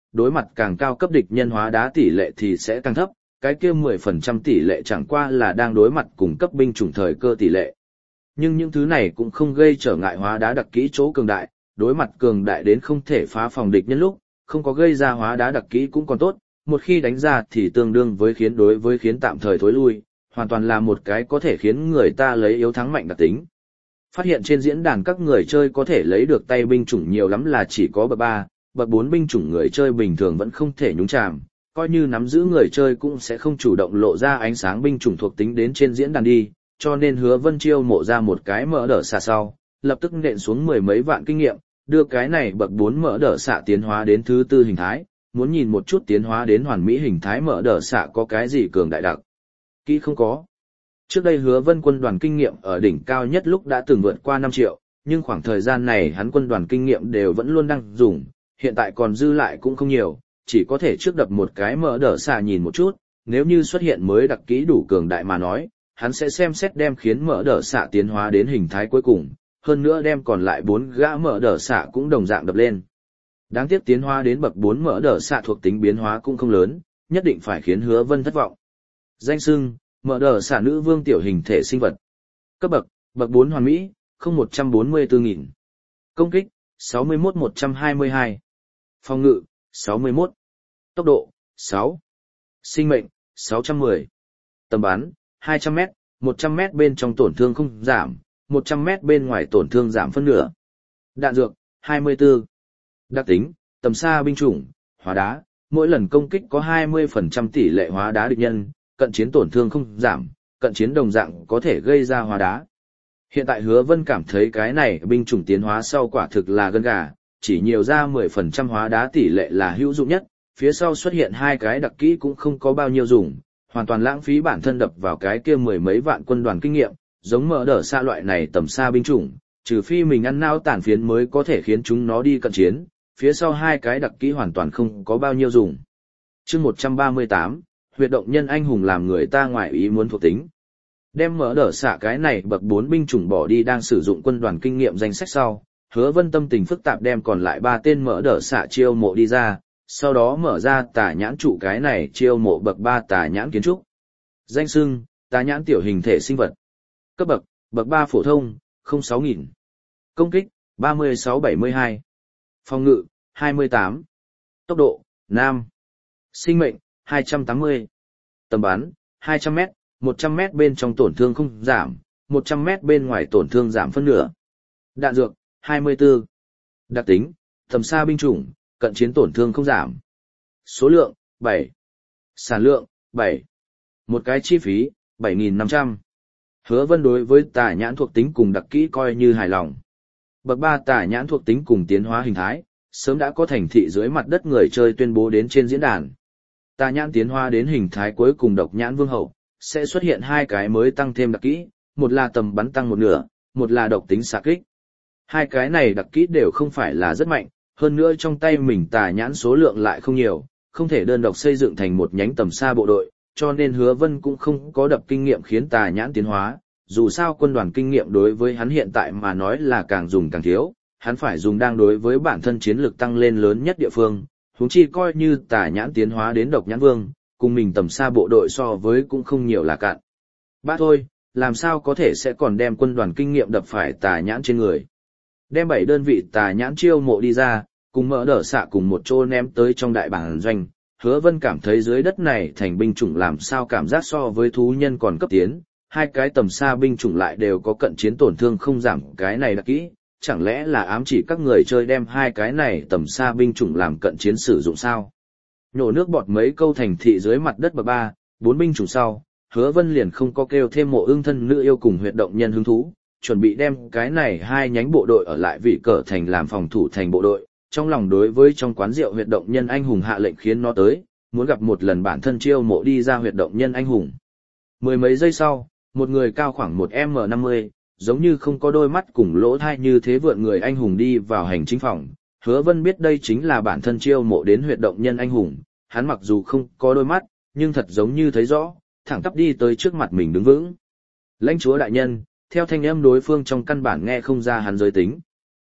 đối mặt càng cao cấp địch nhân hóa đá tỷ lệ thì sẽ càng thấp, cái kia mười phần trăm tỷ lệ chẳng qua là đang đối mặt cùng cấp binh chủng thời cơ tỷ lệ. Nhưng những thứ này cũng không gây trở ngại hóa đá đặc kỹ chỗ cường đại, đối mặt cường đại đến không thể phá phòng địch nhân lúc, không có gây ra hóa đá đặc kỹ cũng còn tốt, một khi đánh ra thì tương đương với khiến đối với khiến tạm thời thối lui, hoàn toàn là một cái có thể khiến người ta lấy yếu thắng mạnh đặc tính. Phát hiện trên diễn đàn các người chơi có thể lấy được tay binh chủng nhiều lắm là chỉ có bậc ba, bậc bốn binh chủng người chơi bình thường vẫn không thể nhúng chàm, coi như nắm giữ người chơi cũng sẽ không chủ động lộ ra ánh sáng binh chủng thuộc tính đến trên diễn đàn đi, cho nên Hứa Vân chiêu mộ ra một cái mỡ đỡ xạ sau, lập tức nện xuống mười mấy vạn kinh nghiệm, đưa cái này bậc bốn mỡ đỡ xạ tiến hóa đến thứ tư hình thái, muốn nhìn một chút tiến hóa đến hoàn mỹ hình thái mỡ đỡ xạ có cái gì cường đại đặc. Kỹ không có. Trước đây Hứa Vân quân đoàn kinh nghiệm ở đỉnh cao nhất lúc đã từng vượt qua năm triệu, nhưng khoảng thời gian này hắn quân đoàn kinh nghiệm đều vẫn luôn đang dùng, hiện tại còn dư lại cũng không nhiều, chỉ có thể trước đập một cái mỡ đỡ xạ nhìn một chút, nếu như xuất hiện mới đặc kỹ đủ cường đại mà nói, hắn sẽ xem xét đem khiến mỡ đỡ xạ tiến hóa đến hình thái cuối cùng, hơn nữa đem còn lại bốn gã mỡ đỡ xạ cũng đồng dạng đập lên. Đáng tiếc tiến hóa đến bậc bốn mỡ đỡ xạ thuộc tính biến hóa cũng không lớn, nhất định phải khiến Hứa Vân thất vọng. Danh xưng, mỡ đỡ xạ nữ vương tiểu hình thể sinh vật. Cấp bậc, bậc bốn hoàn mỹ, không một trăm bốn mươi tư nghìn. Công kích, sáu mươi mốt một trăm hai mươi hai. Phòng ngự, sáu mươi mốt. Tốc độ, sáu. Sinh mệnh, sáu trăm mười. Tầm bắn, hai trăm mét, một trăm mét bên trong tổn thương không giảm, một trăm mét bên ngoài tổn thương giảm phân nửa. Đạn dược, hai mươi tư. Đặc tính, tầm xa binh chủng, hóa đá, mỗi lần công kích có hai mươi phần trăm tỷ lệ hóa đá địch nhân, cận chiến tổn thương không giảm, cận chiến đồng dạng có thể gây ra hóa đá. Hiện tại Hứa Vân cảm thấy cái này binh chủng tiến hóa sau quả thực là gân gà, chỉ nhiều ra mười phần trăm hóa đá tỷ lệ là hữu dụng nhất, phía sau xuất hiện hai cái đặc kỹ cũng không có bao nhiêu dùng, hoàn toàn lãng phí bản thân đập vào cái kia mười mấy vạn quân đoàn kinh nghiệm, giống mỡ đỡ xa loại này tầm xa binh chủng, trừ phi mình ăn nao tàn phiến mới có thể khiến chúng nó đi cận chiến, phía sau hai cái đặc kỹ hoàn toàn không có bao nhiêu dùng. Chương một trăm ba mươi tám, huyệt động nhân anh hùng làm người ta ngoại ý muốn thuộc tính. Đem mỡ đỡ xạ cái này bậc bốn binh chủng bỏ đi đang sử dụng quân đoàn kinh nghiệm danh sách sau, Hứa Vân tâm tình phức tạp đem còn lại ba tên mỡ đỡ xạ chiêu mộ đi ra, sau đó mở ra tà nhãn trụ cái này chiêu mộ bậc ba tà nhãn kiến trúc. Danh xưng, tà nhãn tiểu hình thể sinh vật. Cấp bậc, bậc ba phổ thông, không sáu nghìn. Công kích, ba mươi sáu bảy mươi hai. Phòng ngự, hai mươi tám. Tốc độ, năm. Sinh mệnh, hai trăm tám mươi. Tầm bắn, hai trăm mét, một trăm mét bên trong tổn thương không giảm, một trăm mét bên ngoài tổn thương giảm phân nửa. Đạn dược, hai mươi tư. Đặc tính, tầm xa binh chủng, cận chiến tổn thương không giảm. Số lượng, bảy. Sản lượng, bảy. Một cái chi phí, bảy nghìn năm trăm. Hứa Vân đối với tà nhãn thuộc tính cùng đặc kỹ coi như hài lòng. Bậc ba tà nhãn thuộc tính cùng tiến hóa hình thái, sớm đã có thành thị dưới mặt đất người chơi tuyên bố đến trên diễn đàn. Tà nhãn tiến hóa đến hình thái cuối cùng độc nhãn vương hậu, sẽ xuất hiện hai cái mới tăng thêm đặc kỹ, một là tầm bắn tăng một nửa, một là độc tính xạ kích. Hai cái này đặc kỹ đều không phải là rất mạnh, hơn nữa trong tay mình tà nhãn số lượng lại không nhiều, không thể đơn độc xây dựng thành một nhánh tầm xa bộ đội, cho nên Hứa Vân cũng không có đập kinh nghiệm khiến tà nhãn tiến hóa, dù sao quân đoàn kinh nghiệm đối với hắn hiện tại mà nói là càng dùng càng thiếu, hắn phải dùng đang đối với bản thân chiến lược tăng lên lớn nhất địa phương, huống chi coi như tà nhãn tiến hóa đến độc nhãn vương, cùng mình tầm xa bộ đội so với cũng không nhiều là cạn. Bác thôi, làm sao có thể sẽ còn đem quân đoàn kinh nghiệm đập phải tà nhãn trên người. Đem bảy đơn vị tà nhãn chiêu mộ đi ra, cùng mỡ đỡ xạ cùng một chỗ ném tới trong đại bản doanh. Hứa Vân cảm thấy dưới đất này thành binh chủng làm sao cảm giác so với thú nhân còn cấp tiến, hai cái tầm xa binh chủng lại đều có cận chiến tổn thương không giảm cái này đặc kỹ, chẳng lẽ là ám chỉ các người chơi đem hai cái này tầm xa binh chủng làm cận chiến sử dụng sao? Nhổ nước bọt mấy câu thành thị dưới mặt đất bậc ba, bốn binh chủng sau, Hứa Vân liền không có kêu thêm mộ ương thân nữ yêu cùng huyệt động nhân hứng thú, chuẩn bị đem cái này hai nhánh bộ đội ở lại vị cờ thành làm phòng thủ thành bộ đội. Trong lòng đối với trong quán rượu huyệt động nhân anh hùng hạ lệnh khiến nó tới, muốn gặp một lần bản thân chiêu mộ đi ra huyệt động nhân anh hùng. Mười mấy giây sau, một người cao khoảng một em năm mươi, giống như không có đôi mắt cùng lỗ thai như thế vượn người anh hùng đi vào hành chính phòng. Hứa Vân biết đây chính là bản thân chiêu mộ đến huyệt động nhân anh hùng, hắn mặc dù không có đôi mắt, nhưng thật giống như thấy rõ, thẳng tắp đi tới trước mặt mình đứng vững. Lãnh chúa đại nhân, theo thanh âm đối phương trong căn bản nghe không ra hắn giới tính.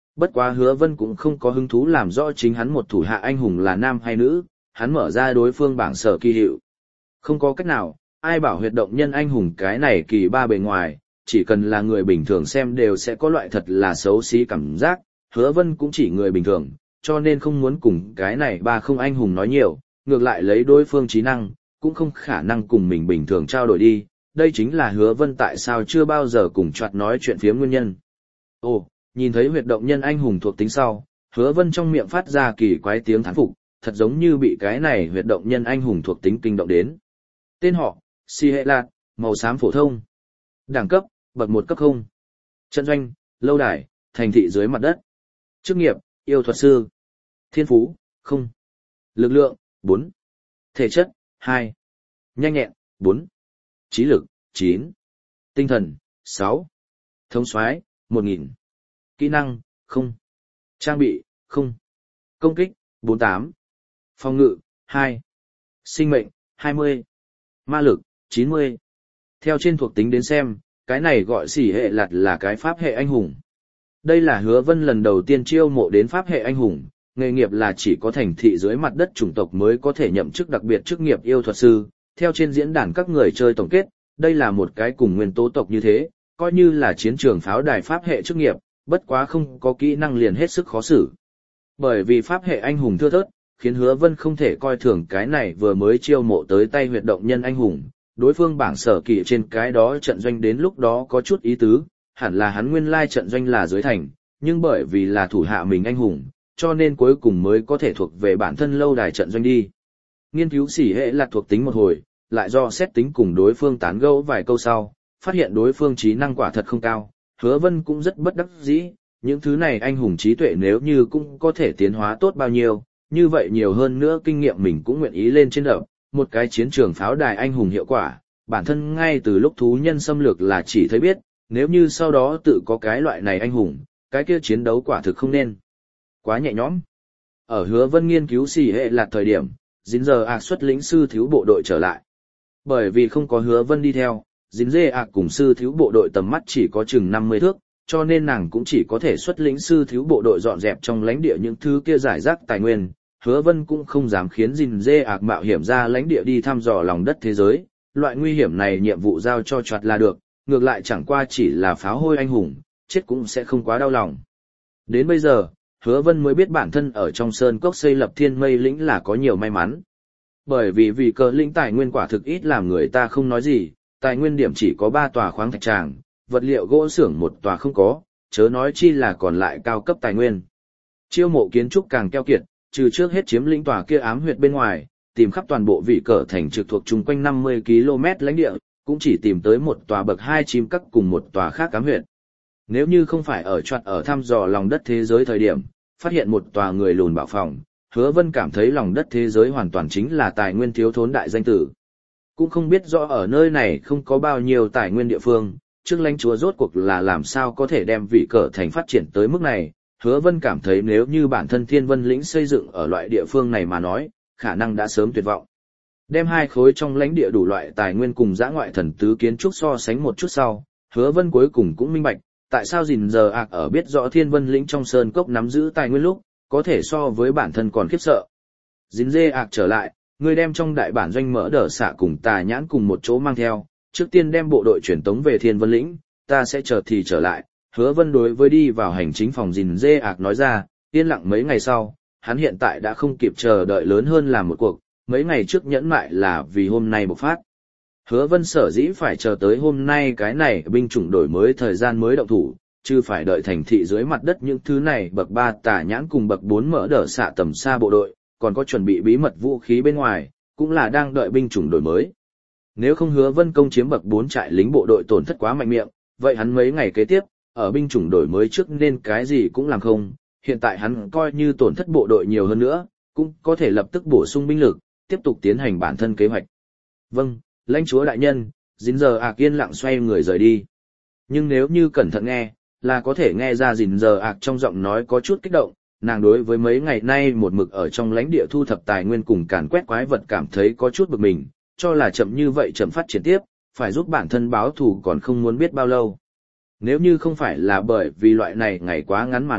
Bất quá Hứa Vân cũng không có hứng thú làm rõ chính hắn một thủ hạ anh hùng là nam hay nữ, hắn mở ra đối phương bảng sở kỳ hiệu. Không có cách nào, ai bảo huyệt động nhân anh hùng cái này kỳ ba bề ngoài, chỉ cần là người bình thường xem đều sẽ có loại thật là xấu xí cảm giác, Hứa Vân cũng chỉ người bình thường, cho nên không muốn cùng cái này ba không anh hùng nói nhiều, ngược lại lấy đối phương trí năng, cũng không khả năng cùng mình bình thường trao đổi đi, đây chính là Hứa Vân tại sao chưa bao giờ cùng choạt nói chuyện phía nguyên nhân. Ồ, nhìn thấy huyệt động nhân anh hùng thuộc tính sau, Hứa Vân trong miệng phát ra kỳ quái tiếng thán phục, thật giống như bị cái này huyệt động nhân anh hùng thuộc tính kinh động đến. Tên họ, Si Hệ Lạc, màu xám phổ thông. Đẳng cấp, bậc một cấp không. Trận doanh, lâu đài, thành thị dưới mặt đất. Chức nghiệp, yêu thuật sư. Thiên phú, không. Lực lượng, bốn. Thể chất, hai. Nhanh nhẹn, bốn. Trí lực, chín. Tinh thần, sáu. Thống soái, một nghìn. Kỹ năng, không. Trang bị, không. Công kích, bốn mươi tám. Phòng ngự, hai. Sinh mệnh, hai mươi. Ma lực, chín mươi. Theo trên thuộc tính đến xem, cái này gọi xỉ hệ lạt là cái pháp hệ anh hùng. Đây là Hứa Vân lần đầu tiên chiêu mộ đến pháp hệ anh hùng, nghề nghiệp là chỉ có thành thị dưới mặt đất chủng tộc mới có thể nhậm chức đặc biệt chức nghiệp yêu thuật sư. Theo trên diễn đàn các người chơi tổng kết, đây là một cái cùng nguyên tố tộc như thế, coi như là chiến trường pháo đài pháp hệ chức nghiệp, bất quá không có kỹ năng liền hết sức khó xử. Bởi vì pháp hệ anh hùng thưa thớt, khiến Hứa Vân không thể coi thường cái này vừa mới chiêu mộ tới tay huyệt động nhân anh hùng, đối phương bảng sở kỳ trên cái đó trận doanh đến lúc đó có chút ý tứ, hẳn là hắn nguyên lai trận doanh là dưới thành, nhưng bởi vì là thủ hạ mình anh hùng, cho nên cuối cùng mới có thể thuộc về bản thân lâu đài trận doanh đi. Nghiên cứu xỉ hệ là thuộc tính một hồi, lại do xét tính cùng đối phương tán gẫu vài câu sau, phát hiện đối phương trí năng quả thật không cao, Hứa Vân cũng rất bất đắc dĩ, những thứ này anh hùng trí tuệ nếu như cũng có thể tiến hóa tốt bao nhiêu, như vậy nhiều hơn nữa kinh nghiệm mình cũng nguyện ý lên trên đập, một cái chiến trường pháo đài anh hùng hiệu quả, bản thân ngay từ lúc thú nhân xâm lược là chỉ thấy biết, nếu như sau đó tự có cái loại này anh hùng, cái kia chiến đấu quả thực không nên quá nhẹ nhõm. Ở Hứa Vân nghiên cứu xỉ hệ là thời điểm, dính giờ ạc xuất lĩnh sư thiếu bộ đội trở lại. Bởi vì không có Hứa Vân đi theo, dính dê ạc cùng sư thiếu bộ đội tầm mắt chỉ có chừng năm mươi thước, cho nên nàng cũng chỉ có thể xuất lĩnh sư thiếu bộ đội dọn dẹp trong lãnh địa những thứ kia giải rác tài nguyên. Hứa Vân cũng không dám khiến dính dê ạc mạo hiểm ra lãnh địa đi thăm dò lòng đất thế giới, loại nguy hiểm này nhiệm vụ giao cho choạt là được, ngược lại chẳng qua chỉ là pháo hôi anh hùng, chết cũng sẽ không quá đau lòng. Đến bây giờ, Hứa Vân mới biết bản thân ở trong sơn cốc xây lập thiên mây lĩnh là có nhiều may mắn. Bởi vì vì cờ lĩnh tài nguyên quả thực ít làm người ta không nói gì, tài nguyên điểm chỉ có ba tòa khoáng thạch tràng, vật liệu gỗ xưởng một tòa không có, chớ nói chi là còn lại cao cấp tài nguyên. Chiêu mộ kiến trúc càng keo kiệt, trừ trước hết chiếm lĩnh tòa kia ám huyệt bên ngoài, tìm khắp toàn bộ vị cờ thành trực thuộc chung quanh năm mươi ki lô mét lãnh địa, cũng chỉ tìm tới một tòa bậc hai chim cắt cùng một tòa khác ám huyệt. Nếu như không phải ở choạt ở thăm dò lòng đất thế giới thời điểm, phát hiện một tòa người lùn bảo phòng, Hứa Vân cảm thấy lòng đất thế giới hoàn toàn chính là tài nguyên thiếu thốn đại danh tử. Cũng không biết rõ ở nơi này không có bao nhiêu tài nguyên địa phương, trước lãnh chúa rốt cuộc là làm sao có thể đem vị cờ thành phát triển tới mức này. Hứa Vân cảm thấy nếu như bản thân Thiên Vân lĩnh xây dựng ở loại địa phương này mà nói, khả năng đã sớm tuyệt vọng. Đem hai khối trong lãnh địa đủ loại tài nguyên cùng dã ngoại thần tứ kiến trúc so sánh một chút sau, Hứa Vân cuối cùng cũng minh bạch, tại sao gìn giờ ạc ở biết rõ Thiên Vân lĩnh trong sơn cốc nắm giữ tài nguyên lúc, có thể so với bản thân còn khiếp sợ. Gìn dê ạc trở lại, người đem trong đại bản doanh mỡ đỡ xạ cùng tà nhãn cùng một chỗ mang theo, trước tiên đem bộ đội chuyển tống về Thiên Vân lĩnh, ta sẽ chờ thì trở lại. Hứa Vân đối với đi vào hành chính phòng gìn dê ạc nói ra, yên lặng mấy ngày sau, hắn hiện tại đã không kịp chờ đợi lớn hơn làm một cuộc, mấy ngày trước nhẫn mại là vì hôm nay bộc phát. Hứa Vân sở dĩ phải chờ tới hôm nay cái này binh chủng đổi mới thời gian mới động thủ, chứ phải đợi thành thị dưới mặt đất những thứ này bậc ba tà nhãn cùng bậc bốn mỡ đỡ xạ tầm xa bộ đội, còn có chuẩn bị bí mật vũ khí bên ngoài, cũng là đang đợi binh chủng đổi mới. Nếu không Hứa Vân công chiếm bậc bốn trại lính bộ đội tổn thất quá mạnh miệng, vậy hắn mấy ngày kế tiếp, ở binh chủng đổi mới trước nên cái gì cũng làm không, hiện tại hắn coi như tổn thất bộ đội nhiều hơn nữa, cũng có thể lập tức bổ sung binh lực, tiếp tục tiến hành bản thân kế hoạch. Vâng, lãnh chúa đại nhân, dính giờ ạc yên lặng xoay người rời đi. Nhưng nếu như cẩn thận nghe, là có thể nghe ra dính giờ ạc trong giọng nói có chút kích động, nàng đối với mấy ngày nay một mực ở trong lãnh địa thu thập tài nguyên cùng càn quét quái vật cảm thấy có chút bực mình, cho là chậm như vậy chậm phát triển tiếp, phải giúp bản thân báo thù còn không muốn biết bao lâu. Nếu như không phải là bởi vì loại này ngày quá ngắn mà nói,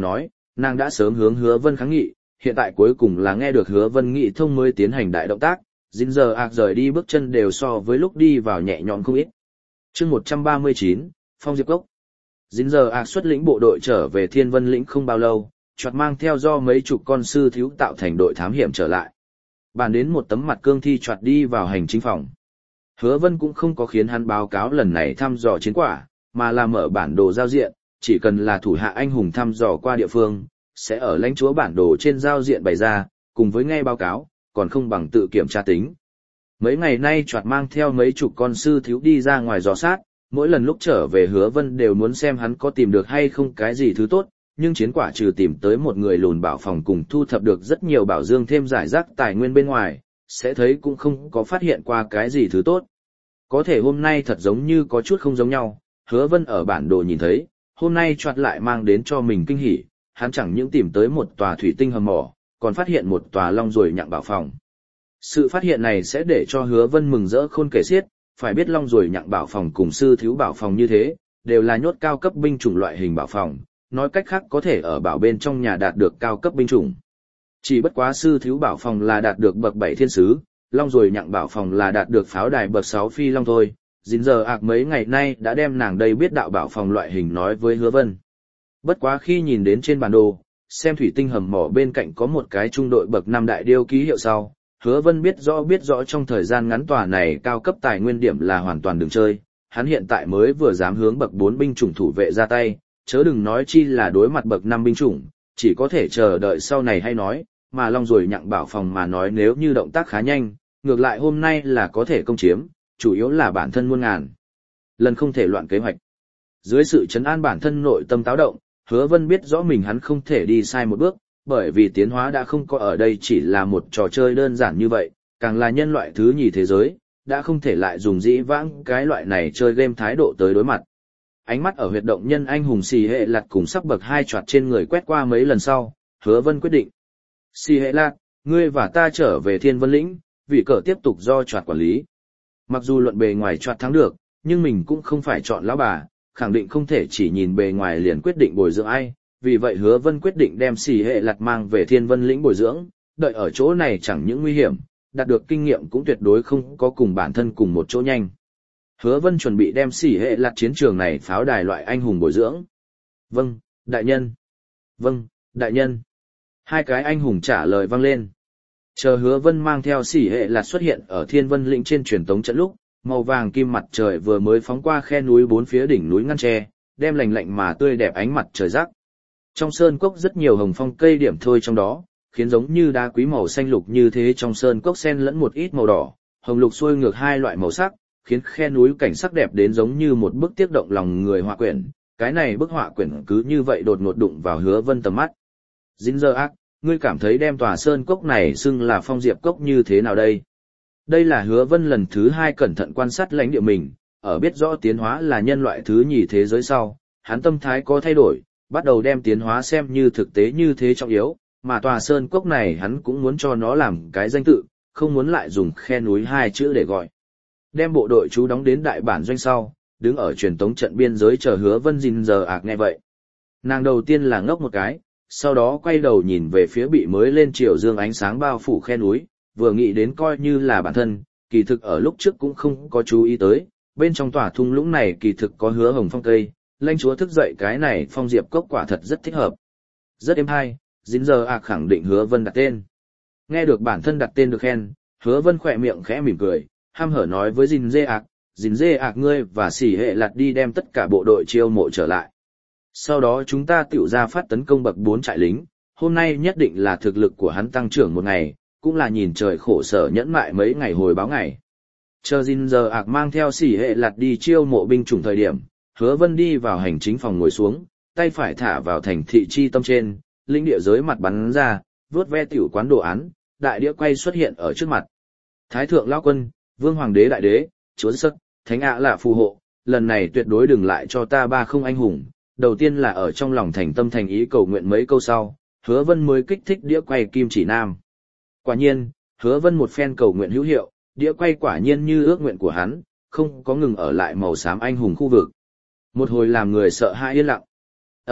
nàng đã sớm hướng Hứa Vân kháng nghị, hiện tại cuối cùng là nghe được Hứa Vân nghị thông mới tiến hành đại động tác, dính giờ ạc rời đi bước chân đều so với lúc đi vào nhẹ nhõm không ít. Chương một trăm ba mươi chín, Phong Diệp Cốc. Dính giờ ạc xuất lĩnh bộ đội trở về Thiên Vân lĩnh không bao lâu, choạt mang theo do mấy chục con sư thiếu tạo thành đội thám hiểm trở lại. Bàn đến một tấm mặt cương thi choạt đi vào hành chính phòng. Hứa Vân cũng không có khiến hắn báo cáo lần này thăm dò chiến quả, mà là mở bản đồ giao diện, chỉ cần là thủ hạ anh hùng thăm dò qua địa phương, sẽ ở lãnh chúa bản đồ trên giao diện bày ra, cùng với nghe báo cáo, còn không bằng tự kiểm tra tính. Mấy ngày nay choạt mang theo mấy chục con sư thiếu đi ra ngoài dò sát, mỗi lần lúc trở về Hứa Vân đều muốn xem hắn có tìm được hay không cái gì thứ tốt, nhưng chiến quả trừ tìm tới một người lùn bảo phòng cùng thu thập được rất nhiều bảo dương thêm giải rác tài nguyên bên ngoài, sẽ thấy cũng không có phát hiện qua cái gì thứ tốt. Có thể hôm nay thật giống như có chút không giống nhau, Hứa Vân ở bản đồ nhìn thấy, hôm nay choạt lại mang đến cho mình kinh hỉ, hắn chẳng những tìm tới một tòa thủy tinh hầm mỏ, còn phát hiện một tòa long ruồi nhặng bảo phòng. Sự phát hiện này sẽ để cho Hứa Vân mừng rỡ khôn kể xiết, phải biết long ruồi nhặng bảo phòng cùng sư thiếu bảo phòng như thế, đều là nhốt cao cấp binh chủng loại hình bảo phòng, nói cách khác có thể ở bảo bên trong nhà đạt được cao cấp binh chủng. Chỉ bất quá sư thiếu bảo phòng là đạt được bậc bảy thiên sứ, long ruồi nhặng bảo phòng là đạt được pháo đài bậc sáu phi long thôi. Dính giờ ạc mấy ngày nay đã đem nàng đây biết đạo bảo phòng loại hình nói với Hứa Vân. Bất quá khi nhìn đến trên bản đồ, xem thủy tinh hầm mỏ bên cạnh có một cái trung đội bậc năm đại điêu ký hiệu sau, Hứa Vân biết rõ biết rõ trong thời gian ngắn tòa này cao cấp tài nguyên điểm là hoàn toàn đừng chơi, hắn hiện tại mới vừa dám hướng bậc bốn binh chủng thủ vệ ra tay, chớ đừng nói chi là đối mặt bậc năm binh chủng, chỉ có thể chờ đợi sau này hay nói, mà long rồi nhặng bảo phòng mà nói nếu như động tác khá nhanh, ngược lại hôm nay là có thể công chiếm, chủ yếu là bản thân muôn ngàn lần không thể loạn kế hoạch. Dưới sự chấn an bản thân nội tâm táo động, Hứa Vân biết rõ mình hắn không thể đi sai một bước, bởi vì tiến hóa đã không có ở đây chỉ là một trò chơi đơn giản như vậy, càng là nhân loại thứ nhì thế giới, đã không thể lại dùng dĩ vãng cái loại này chơi game thái độ tới đối mặt. Ánh mắt ở huyệt động nhân anh hùng xì hệ lạt cùng sắc bậc hai choạt trên người quét qua mấy lần sau, Hứa Vân quyết định. Xì hệ lạt, ngươi và ta trở về Thiên Vân lĩnh, vị cờ tiếp tục do choạt quản lý. Mặc dù luận bề ngoài choạt thắng được, nhưng mình cũng không phải chọn lão bà, khẳng định không thể chỉ nhìn bề ngoài liền quyết định bồi dưỡng ai, vì vậy Hứa Vân quyết định đem xì hệ lạt mang về Thiên Vân lĩnh bồi dưỡng, đợi ở chỗ này chẳng những nguy hiểm, đạt được kinh nghiệm cũng tuyệt đối không có cùng bản thân cùng một chỗ nhanh. Hứa Vân chuẩn bị đem xì hệ lạt chiến trường này pháo đài loại anh hùng bồi dưỡng. Vâng, đại nhân. Vâng, đại nhân. Hai cái anh hùng trả lời vang lên. Chờ Hứa Vân mang theo xỉ hệ lạt xuất hiện ở Thiên Vân lĩnh trên truyền tống trận lúc, màu vàng kim mặt trời vừa mới phóng qua khe núi bốn phía đỉnh núi ngăn tre, đem lành lạnh mà tươi đẹp ánh mặt trời rắc. Trong sơn cốc rất nhiều hồng phong cây điểm thôi trong đó, khiến giống như đá quý màu xanh lục như thế trong sơn cốc xen lẫn một ít màu đỏ, hồng lục xuôi ngược hai loại màu sắc, khiến khe núi cảnh sắc đẹp đến giống như một bức tiếc động lòng người họa quyển. Cái này bức họa quyển cứ như vậy đột ngột đụng vào Hứa Vân tầm mắt. Dính giờ ác, ngươi cảm thấy đem tòa sơn cốc này xưng là Phong Diệp Cốc như thế nào đây? Đây là Hứa Vân lần thứ hai cẩn thận quan sát lãnh địa mình, ở biết rõ tiến hóa là nhân loại thứ nhì thế giới sau, hắn tâm thái có thay đổi, bắt đầu đem tiến hóa xem như thực tế như thế trọng yếu, mà tòa sơn cốc này hắn cũng muốn cho nó làm cái danh tự, không muốn lại dùng khe núi hai chữ để gọi. Đem bộ đội trú đóng đến đại bản doanh sau, đứng ở truyền tống trận biên giới chờ Hứa Vân Dìn giờ ạc nghe vậy. Nàng đầu tiên là ngốc một cái, sau đó quay đầu nhìn về phía bị mới lên chiều dương ánh sáng bao phủ khe núi, vừa nghĩ đến coi như là bản thân, kỳ thực ở lúc trước cũng không có chú ý tới, bên trong tòa thung lũng này kỳ thực có Hứa hồng phong cây, lãnh chúa thức dậy cái này Phong Diệp Cốc quả thật rất thích hợp. Rất êm hay, Dìn giờ ạc khẳng định Hứa Vân đặt tên. Nghe được bản thân đặt tên được khen, Hứa Vân khỏe miệng khẽ mỉm cười, ham hở nói với Dìn dê ạc, Dìn dê ạc ngươi và xỉ hệ lạt đi đem tất cả bộ đội chiêu mộ trở lại. Sau đó chúng ta tiểu ra phát tấn công bậc bốn trại lính, hôm nay nhất định là thực lực của hắn tăng trưởng một ngày, cũng là nhìn trời khổ sở nhẫn mại mấy ngày hồi báo ngày. Chờ Dìn giờ ạc mang theo xỉ hệ lạt đi chiêu mộ binh chủng thời điểm, Hứa Vân đi vào hành chính phòng ngồi xuống, tay phải thả vào thành thị chi tâm trên, linh địa giới mặt bắn ra, vuốt ve tiểu quán đồ án, đại đĩa quay xuất hiện ở trước mặt. Thái thượng lão quân, vương hoàng đế đại đế, chúa sất, thánh ạ là phù hộ, lần này tuyệt đối đừng lại cho ta ba không anh hùng. Đầu tiên là ở trong lòng thành tâm thành ý cầu nguyện mấy câu sau, Hứa Vân mới kích thích đĩa quay kim chỉ nam. Quả nhiên, Hứa Vân một phen cầu nguyện hữu hiệu, đĩa quay quả nhiên như ước nguyện của hắn, không có ngừng ở lại màu xám anh hùng khu vực. Một hồi làm người sợ hãi yên lặng. Ầm,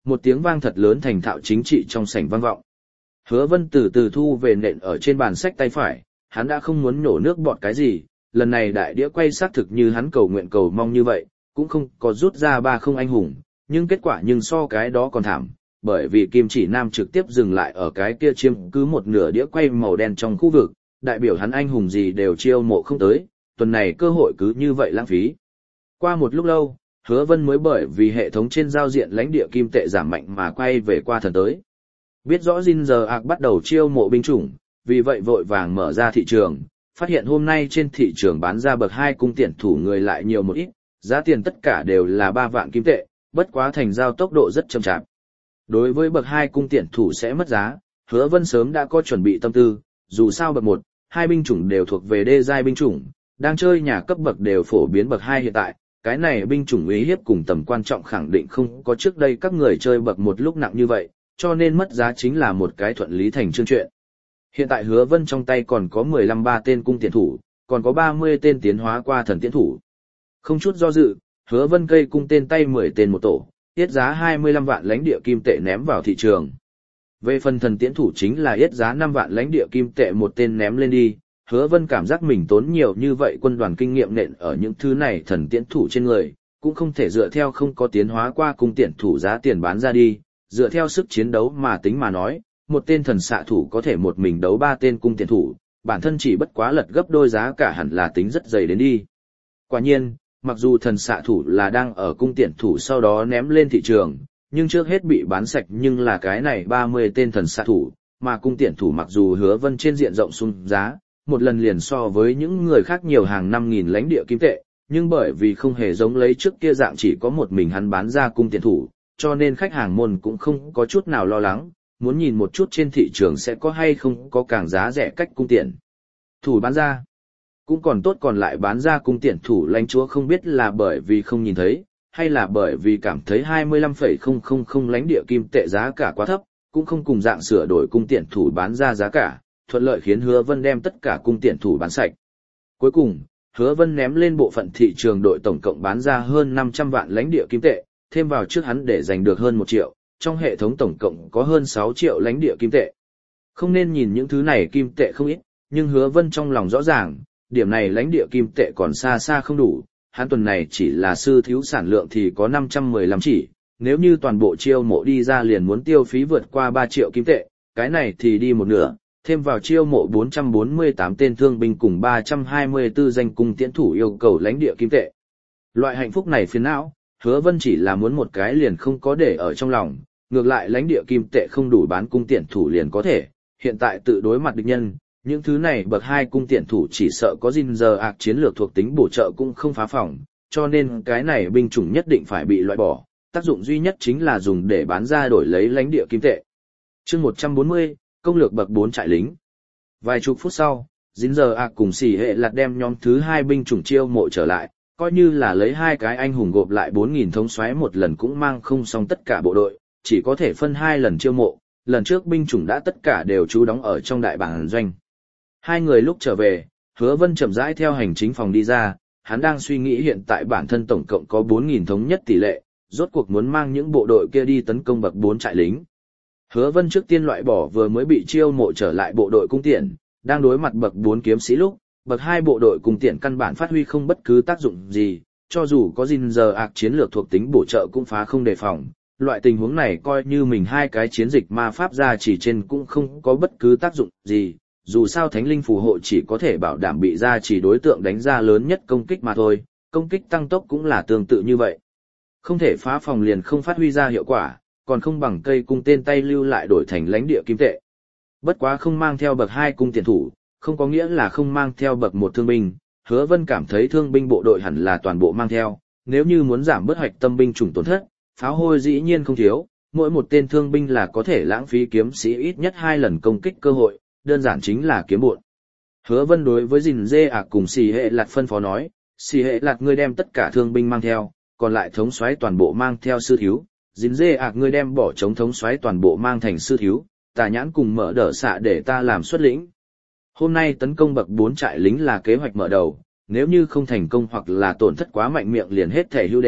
một tiếng vang thật lớn thành thạo chính trị trong sảnh vang vọng. Hứa Vân từ từ thu về nện ở trên bàn sách tay phải, hắn đã không muốn nổ nước bọt cái gì, lần này đại đĩa quay xác thực như hắn cầu nguyện cầu mong như vậy, cũng không có rút ra ba không anh hùng, nhưng kết quả nhưng so cái đó còn thảm, bởi vì Kim Chỉ Nam trực tiếp dừng lại ở cái kia chiếm cứ một nửa đĩa quay màu đen trong khu vực, đại biểu hắn anh hùng gì đều chiêu mộ không tới, tuần này cơ hội cứ như vậy lãng phí. Qua một lúc lâu, Hứa Vân mới bởi vì hệ thống trên giao diện lãnh địa kim tệ giảm mạnh mà quay về qua thần tới. Biết rõ Jin giờ ạc bắt đầu chiêu mộ binh chủng, vì vậy vội vàng mở ra thị trường, phát hiện hôm nay trên thị trường bán ra bậc hai cung tiện thủ người lại nhiều một ít, giá tiền tất cả đều là ba vạn kim tệ, bất quá thành giao tốc độ rất chậm chạp. Đối với bậc hai cung tiện thủ sẽ mất giá, Hứa Vân sớm đã có chuẩn bị tâm tư, dù sao bậc một, hai binh chủng đều thuộc về đê giai binh chủng, đang chơi nhà cấp bậc đều phổ biến bậc hai hiện tại, cái này binh chủng uy hiếp cùng tầm quan trọng khẳng định không có trước đây các người chơi bậc một lúc nặng như vậy, cho nên mất giá chính là một cái thuận lý thành chương chuyện. Hiện tại Hứa Vân trong tay còn có mười lăm ba tên cung tiễn thủ, còn có ba mươi tên tiến hóa qua thần tiễn thủ. Không chút do dự, Hứa Vân cây cung tên tay mười tên một tổ, yết giá hai mươi lăm vạn lãnh địa kim tệ ném vào thị trường. Về phần thần tiễn thủ chính là yết giá năm vạn lãnh địa kim tệ một tên ném lên đi, Hứa Vân cảm giác mình tốn nhiều như vậy quân đoàn kinh nghiệm nện ở những thứ này thần tiễn thủ trên người, cũng không thể dựa theo không có tiến hóa qua cung tiễn thủ giá tiền bán ra đi, dựa theo sức chiến đấu mà tính mà nói, một tên thần xạ thủ có thể một mình đấu ba tên cung tiễn thủ, bản thân chỉ bất quá lật gấp đôi giá cả hẳn là tính rất dày đến đi. Quả nhiên, mặc dù thần xạ thủ là đang ở cung tiễn thủ sau đó ném lên thị trường, nhưng trước hết bị bán sạch nhưng là cái này ba mươi tên thần xạ thủ, mà cung tiễn thủ mặc dù Hứa Vân trên diện rộng xuống giá, một lần liền so với những người khác nhiều hàng năm nghìn lãnh địa kim tệ, nhưng bởi vì không hề giống lấy trước kia dạng chỉ có một mình hắn bán ra cung tiễn thủ, cho nên khách hàng môn cũng không có chút nào lo lắng, muốn nhìn một chút trên thị trường sẽ có hay không có càng giá rẻ cách cung tiễn thủ bán ra. Cũng còn tốt, còn lại bán ra cung tiễn thủ lãnh chúa không biết là bởi vì không nhìn thấy, hay là bởi vì cảm thấy hai mươi lăm phẩy không không không lãnh địa kim tệ giá cả quá thấp, cũng không cùng dạng sửa đổi cung tiễn thủ bán ra giá cả, thuận lợi khiến Hứa Vân đem tất cả cung tiễn thủ bán sạch. Cuối cùng, Hứa Vân ném lên bộ phận thị trường đội tổng cộng bán ra hơn năm trăm vạn lãnh địa kim tệ, thêm vào trước hắn để giành được hơn một triệu, trong hệ thống tổng cộng có hơn sáu triệu lãnh địa kim tệ. Không nên nhìn những thứ này kim tệ không ít, nhưng Hứa Vân trong lòng rõ ràng, điểm này lãnh địa kim tệ còn xa xa không đủ, hắn tuần này chỉ là sư thiếu sản lượng thì có năm trăm mười lăm chỉ, nếu như toàn bộ chiêu mộ đi ra liền muốn tiêu phí vượt qua ba triệu kim tệ, cái này thì đi một nửa, thêm vào chiêu mộ bốn trăm bốn mươi tám tên thương binh cùng ba trăm hai mươi tư danh cung tiễn thủ yêu cầu lãnh địa kim tệ. Loại hạnh phúc này phiền não, Hứa Vân chỉ là muốn một cái liền không có để ở trong lòng, ngược lại lãnh địa kim tệ không đủ bán cung tiễn thủ liền có thể, hiện tại tự đối mặt địch nhân, những thứ này bậc hai cung tiễn thủ chỉ sợ có Jin giờ ạc chiến lược thuộc tính bổ trợ cũng không phá phòng, cho nên cái này binh chủng nhất định phải bị loại bỏ, tác dụng duy nhất chính là dùng để bán ra đổi lấy lãnh địa kim tệ. Chương một trăm bốn mươi, công lược bậc bốn trại lính. Vài chục phút sau, Jin giờ ạc cùng xỉ hệ lạt đem nhóm thứ hai binh chủng chiêu mộ trở lại, coi như là lấy hai cái anh hùng gộp lại bốn nghìn thống soái một lần cũng mang không xong tất cả bộ đội, chỉ có thể phân hai lần chiêu mộ, lần trước binh chủng đã tất cả đều trú đóng ở trong đại bản doanh. Hai người lúc trở về, Hứa Vân chậm rãi theo hành chính phòng đi ra, hắn đang suy nghĩ hiện tại bản thân tổng cộng có bốn nghìn thống nhất tỷ lệ, rốt cuộc muốn mang những bộ đội kia đi tấn công bậc bốn trại lính. Hứa Vân trước tiên loại bỏ vừa mới bị chiêu mộ trở lại bộ đội cung tiễn, đang đối mặt bậc bốn kiếm sĩ lúc, bậc hai bộ đội cung tiễn căn bản phát huy không bất cứ tác dụng gì, cho dù có Jin giờ ạc chiến lược thuộc tính bổ trợ cũng phá không đề phòng. Loại tình huống này coi như mình hai cái chiến dịch ma pháp ra chỉ trên cũng không có bất cứ tác dụng gì, dù sao thánh linh phù hộ chỉ có thể bảo đảm bị ra chỉ đối tượng đánh ra lớn nhất công kích mà thôi, công kích tăng tốc cũng là tương tự như vậy. Không thể phá phòng liền không phát huy ra hiệu quả, còn không bằng cây cung tên tay lưu lại đổi thành lãnh địa kim tệ. Bất quá không mang theo bậc hai cung tiễn thủ, không có nghĩa là không mang theo bậc một thương binh, Hứa Vân cảm thấy thương binh bộ đội hẳn là toàn bộ mang theo, nếu như muốn giảm bớt hoạch tâm binh chủng tổn thất, pháo hôi dĩ nhiên không thiếu, mỗi một tên thương binh là có thể lãng phí kiếm sĩ ít nhất hai lần công kích cơ hội, đơn giản chính là kiếm bộn. Hứa Vân đối với Jin Dê ạc cùng xì hệ lạt phân phó nói, xì hệ lạt ngươi đem tất cả thương binh mang theo, còn lại thống soái toàn bộ mang theo sư thiếu, Jin Dê ạc ngươi đem bỏ chống thống soái toàn bộ mang thành sư thiếu, Tà Nhãn cùng mở đỡ xạ để ta làm xuất lĩnh. Hôm nay tấn công bậc bốn trại lính là kế hoạch mở đầu, nếu như không thành công hoặc là tổn thất quá mạnh miệng liền hết thể hưu đề,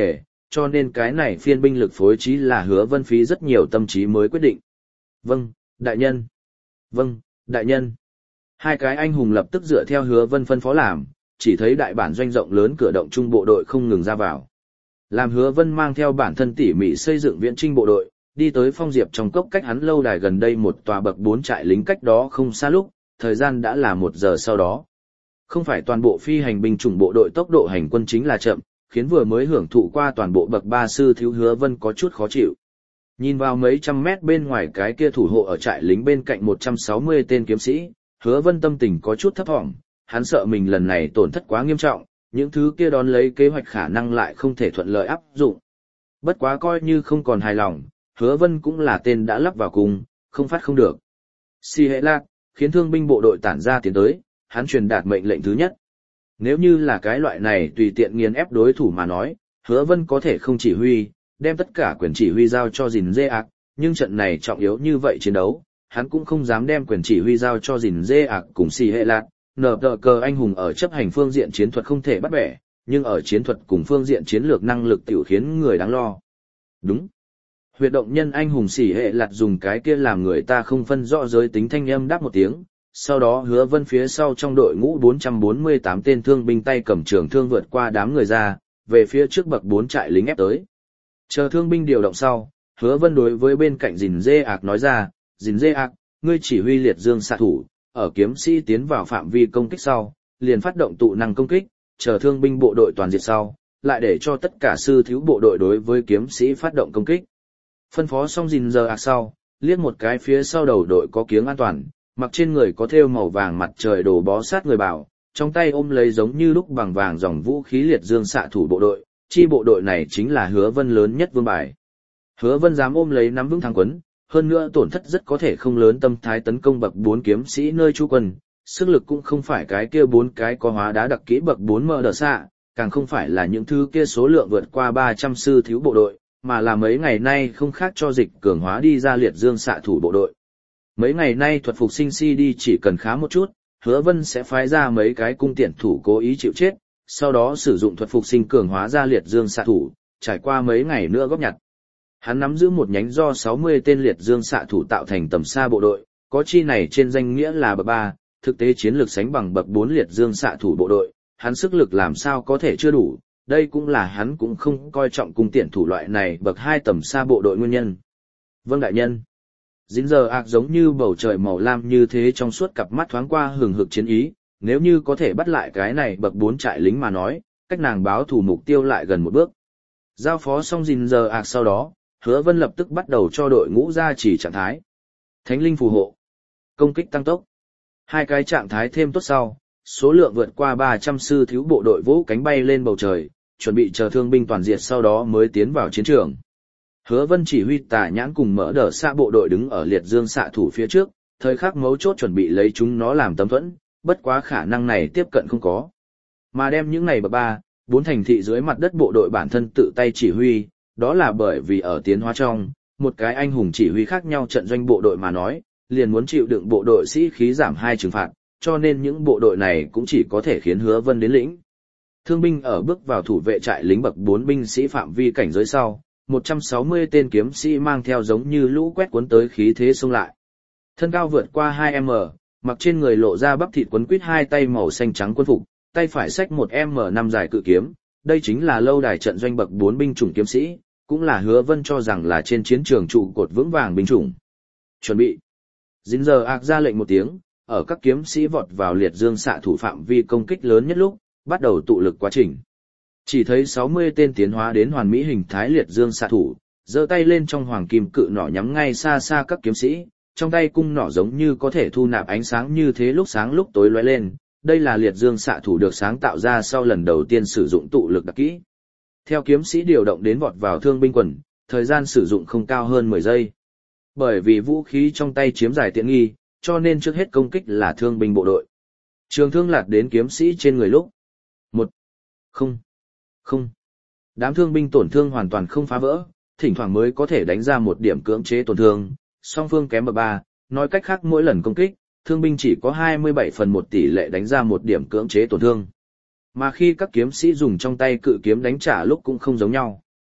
cho nên cái này phiên binh lực phối trí là Hứa Vân phí rất nhiều tâm trí mới quyết định. Vâng, đại nhân. Vâng, đại nhân. Hai cái anh hùng lập tức dựa theo Hứa Vân phân phó làm, chỉ thấy đại bản doanh rộng lớn cửa động trung bộ đội không ngừng ra vào. Làm Hứa Vân mang theo bản thân tỉ mỉ xây dựng viễn trinh bộ đội, đi tới Phong Diệp trong cốc cách hắn lâu đài gần đây một tòa bậc bốn trại lính cách đó không xa lúc, thời gian đã là một giờ sau đó. Không phải toàn bộ phi hành binh chủng bộ đội tốc độ hành quân chính là chậm, khiến vừa mới hưởng thụ qua toàn bộ bậc ba sư thiếu Hứa Vân có chút khó chịu. Nhìn vào mấy trăm mét bên ngoài cái kia thủ hộ ở trại lính bên cạnh một trăm sáu mươi tên kiếm sĩ, Hứa Vân tâm tình có chút thấp thỏm, hắn sợ mình lần này tổn thất quá nghiêm trọng, những thứ kia đón lấy kế hoạch khả năng lại không thể thuận lợi áp dụng. Bất quá coi như không còn hài lòng, Hứa Vân cũng là tên đã lắp vào cùng, không phát không được. Si hệ lạc, khiến thương binh bộ đội tản ra tiến tới, hắn truyền đạt mệnh lệnh thứ nhất. Nếu như là cái loại này tùy tiện nghiền ép đối thủ mà nói, Hứa Vân có thể không chỉ huy, đem tất cả quyền chỉ huy giao cho Dìn Dê Ác, nhưng trận này trọng yếu như vậy chiến đấu, hắn cũng không dám đem quyền chỉ huy giao cho Dìn Dê Ác cùng Si hệ lạc. Nở tờ cờ anh hùng ở chấp hành phương diện chiến thuật không thể bắt bẻ, nhưng ở chiến thuật cùng phương diện chiến lược năng lực tiểu khiến người đáng lo. Đúng. Huyệt động nhân anh hùng xỉ hệ lặt dùng cái kia làm người ta không phân rõ giới tính thanh âm đáp một tiếng, sau đó Hứa Vân phía sau trong đội ngũ bốn trăm bốn mươi tám tên thương binh tay cầm trường thương vượt qua đám người ra, về phía trước bậc bốn trại lính ép tới. Chờ thương binh điều động sau, Hứa Vân đối với bên cạnh Dìn Dê Ác nói ra, Dìn Dê Ác, ngươi chỉ huy liệt dương xạ thủ, ở kiếm sĩ tiến vào phạm vi công kích sau, liền phát động tụ năng công kích, chờ thương binh bộ đội toàn diệt sau, lại để cho tất cả sư thiếu bộ đội đối với kiếm sĩ phát động công kích. Phân phó xong Dìn giờ ạc sau, liếc một cái phía sau đầu đội có kiếng an toàn, mặc trên người có thêu màu vàng mặt trời đổ bó sát người bảo, trong tay ôm lấy giống như lúc bằng vàng dòng vũ khí liệt dương xạ thủ bộ đội, chi bộ đội này chính là Hứa Vân lớn nhất vương bài. Hứa Vân dám ôm lấy nắm vững thắng quấn, hơn nữa tổn thất rất có thể không lớn tâm thái tấn công bậc bốn kiếm sĩ nơi trú quân, sức lực cũng không phải cái kia bốn cái có hóa đá đặc kỹ bậc bốn mờ đờ xạ, càng không phải là những thứ kia số lượng vượt qua ba trăm sư thiếu bộ đội, mà là mấy ngày nay không khác cho dịch cường hóa đi ra liệt dương xạ thủ bộ đội. Mấy ngày nay thuật phục sinh si đi chỉ cần khá một chút, Hứa Vân sẽ phái ra mấy cái cung tiện thủ cố ý chịu chết, sau đó sử dụng thuật phục sinh cường hóa ra liệt dương xạ thủ, trải qua mấy ngày nữa góp nhặt. Hắn nắm giữ một nhánh do sáu mươi tên liệt dương xạ thủ tạo thành tầm xa bộ đội, có chi này trên danh nghĩa là bậc ba, thực tế chiến lược sánh bằng bậc bốn liệt dương xạ thủ bộ đội, hắn sức lực làm sao có thể chưa đủ, đây cũng là hắn cũng không coi trọng cung tiện thủ loại này bậc hai tầm xa bộ đội nguyên nhân. Vâng đại nhân. Dính giờ ạc giống như bầu trời màu lam như thế trong suốt cặp mắt thoáng qua hừng hực chiến ý, nếu như có thể bắt lại cái này bậc bốn trại lính mà nói, cách nàng báo thủ mục tiêu lại gần một bước. Giao phó xong Dính giờ ạc sau đó, Hứa Vân lập tức bắt đầu cho đội ngũ ra chỉ trạng thái. Thánh linh phù hộ. Công kích tăng tốc. Hai cái trạng thái thêm tốt sau, số lượng vượt qua ba trăm sư thiếu bộ đội vỗ cánh bay lên bầu trời, chuẩn bị chờ thương binh toàn diệt sau đó mới tiến vào chiến trường. Hứa Vân chỉ huy Tả Nhãn cùng Mỡ Đờ xạ bộ đội đứng ở liệt dương xạ thủ phía trước, thời khắc mấu chốt chuẩn bị lấy chúng nó làm tấm thuẫn, bất quá khả năng này tiếp cận không có. Mà đem những này bậc ba, bốn thành thị dưới mặt đất bộ đội bản thân tự tay chỉ huy, đó là bởi vì ở tiến hóa trong, một cái anh hùng chỉ huy khác nhau trận doanh bộ đội mà nói, liền muốn chịu đựng bộ đội sĩ khí giảm hai trừng phạt, cho nên những bộ đội này cũng chỉ có thể khiến Hứa Vân đến lĩnh. Thương binh ở bước vào thủ vệ trại lính bậc bốn binh sĩ phạm vi cảnh giới sau, một trăm sáu mươi tên kiếm sĩ mang theo giống như lũ quét cuốn tới khí thế xông lại. Thân cao vượt qua hai mét, mặc trên người lộ ra bắp thịt quấn quít hai tay màu xanh trắng quân phục, tay phải xách một mét năm dài cự kiếm, đây chính là lâu đài trận doanh bậc bốn binh chủng kiếm sĩ, cũng là Hứa Vân cho rằng là trên chiến trường trụ cột vững vàng binh chủng. Chuẩn bị. Dính giờ ạc ra lệnh một tiếng, ở các kiếm sĩ vọt vào liệt dương xạ thủ phạm vi công kích lớn nhất lúc, bắt đầu tụ lực quá trình. Chỉ thấy sáu mươi tên tiến hóa đến hoàn mỹ hình thái liệt dương xạ thủ, giơ tay lên trong hoàng kim cự nỏ nhắm ngay xa xa các kiếm sĩ, trong tay cung nỏ giống như có thể thu nạp ánh sáng như thế lúc sáng lúc tối lóe lên, đây là liệt dương xạ thủ được sáng tạo ra sau lần đầu tiên sử dụng tụ lực đặc kỹ. Theo kiếm sĩ điều động đến vọt vào thương binh quần, thời gian sử dụng không cao hơn mười giây. Bởi vì vũ khí trong tay chiếm giải tiện nghi, cho nên trước hết công kích là thương binh bộ đội. Trường thương lạt đến kiếm sĩ trên người lúc. Một. Không. Không. Đám thương binh tổn thương hoàn toàn không phá vỡ, thỉnh thoảng mới có thể đánh ra một điểm cưỡng chế tổn thương, song phương kém bậc ba, nói cách khác mỗi lần công kích, thương binh chỉ có hai mươi bảy phần một tỷ lệ đánh ra một điểm cưỡng chế tổn thương. Mà khi các kiếm sĩ dùng trong tay cự kiếm đánh trả lúc cũng không giống nhau.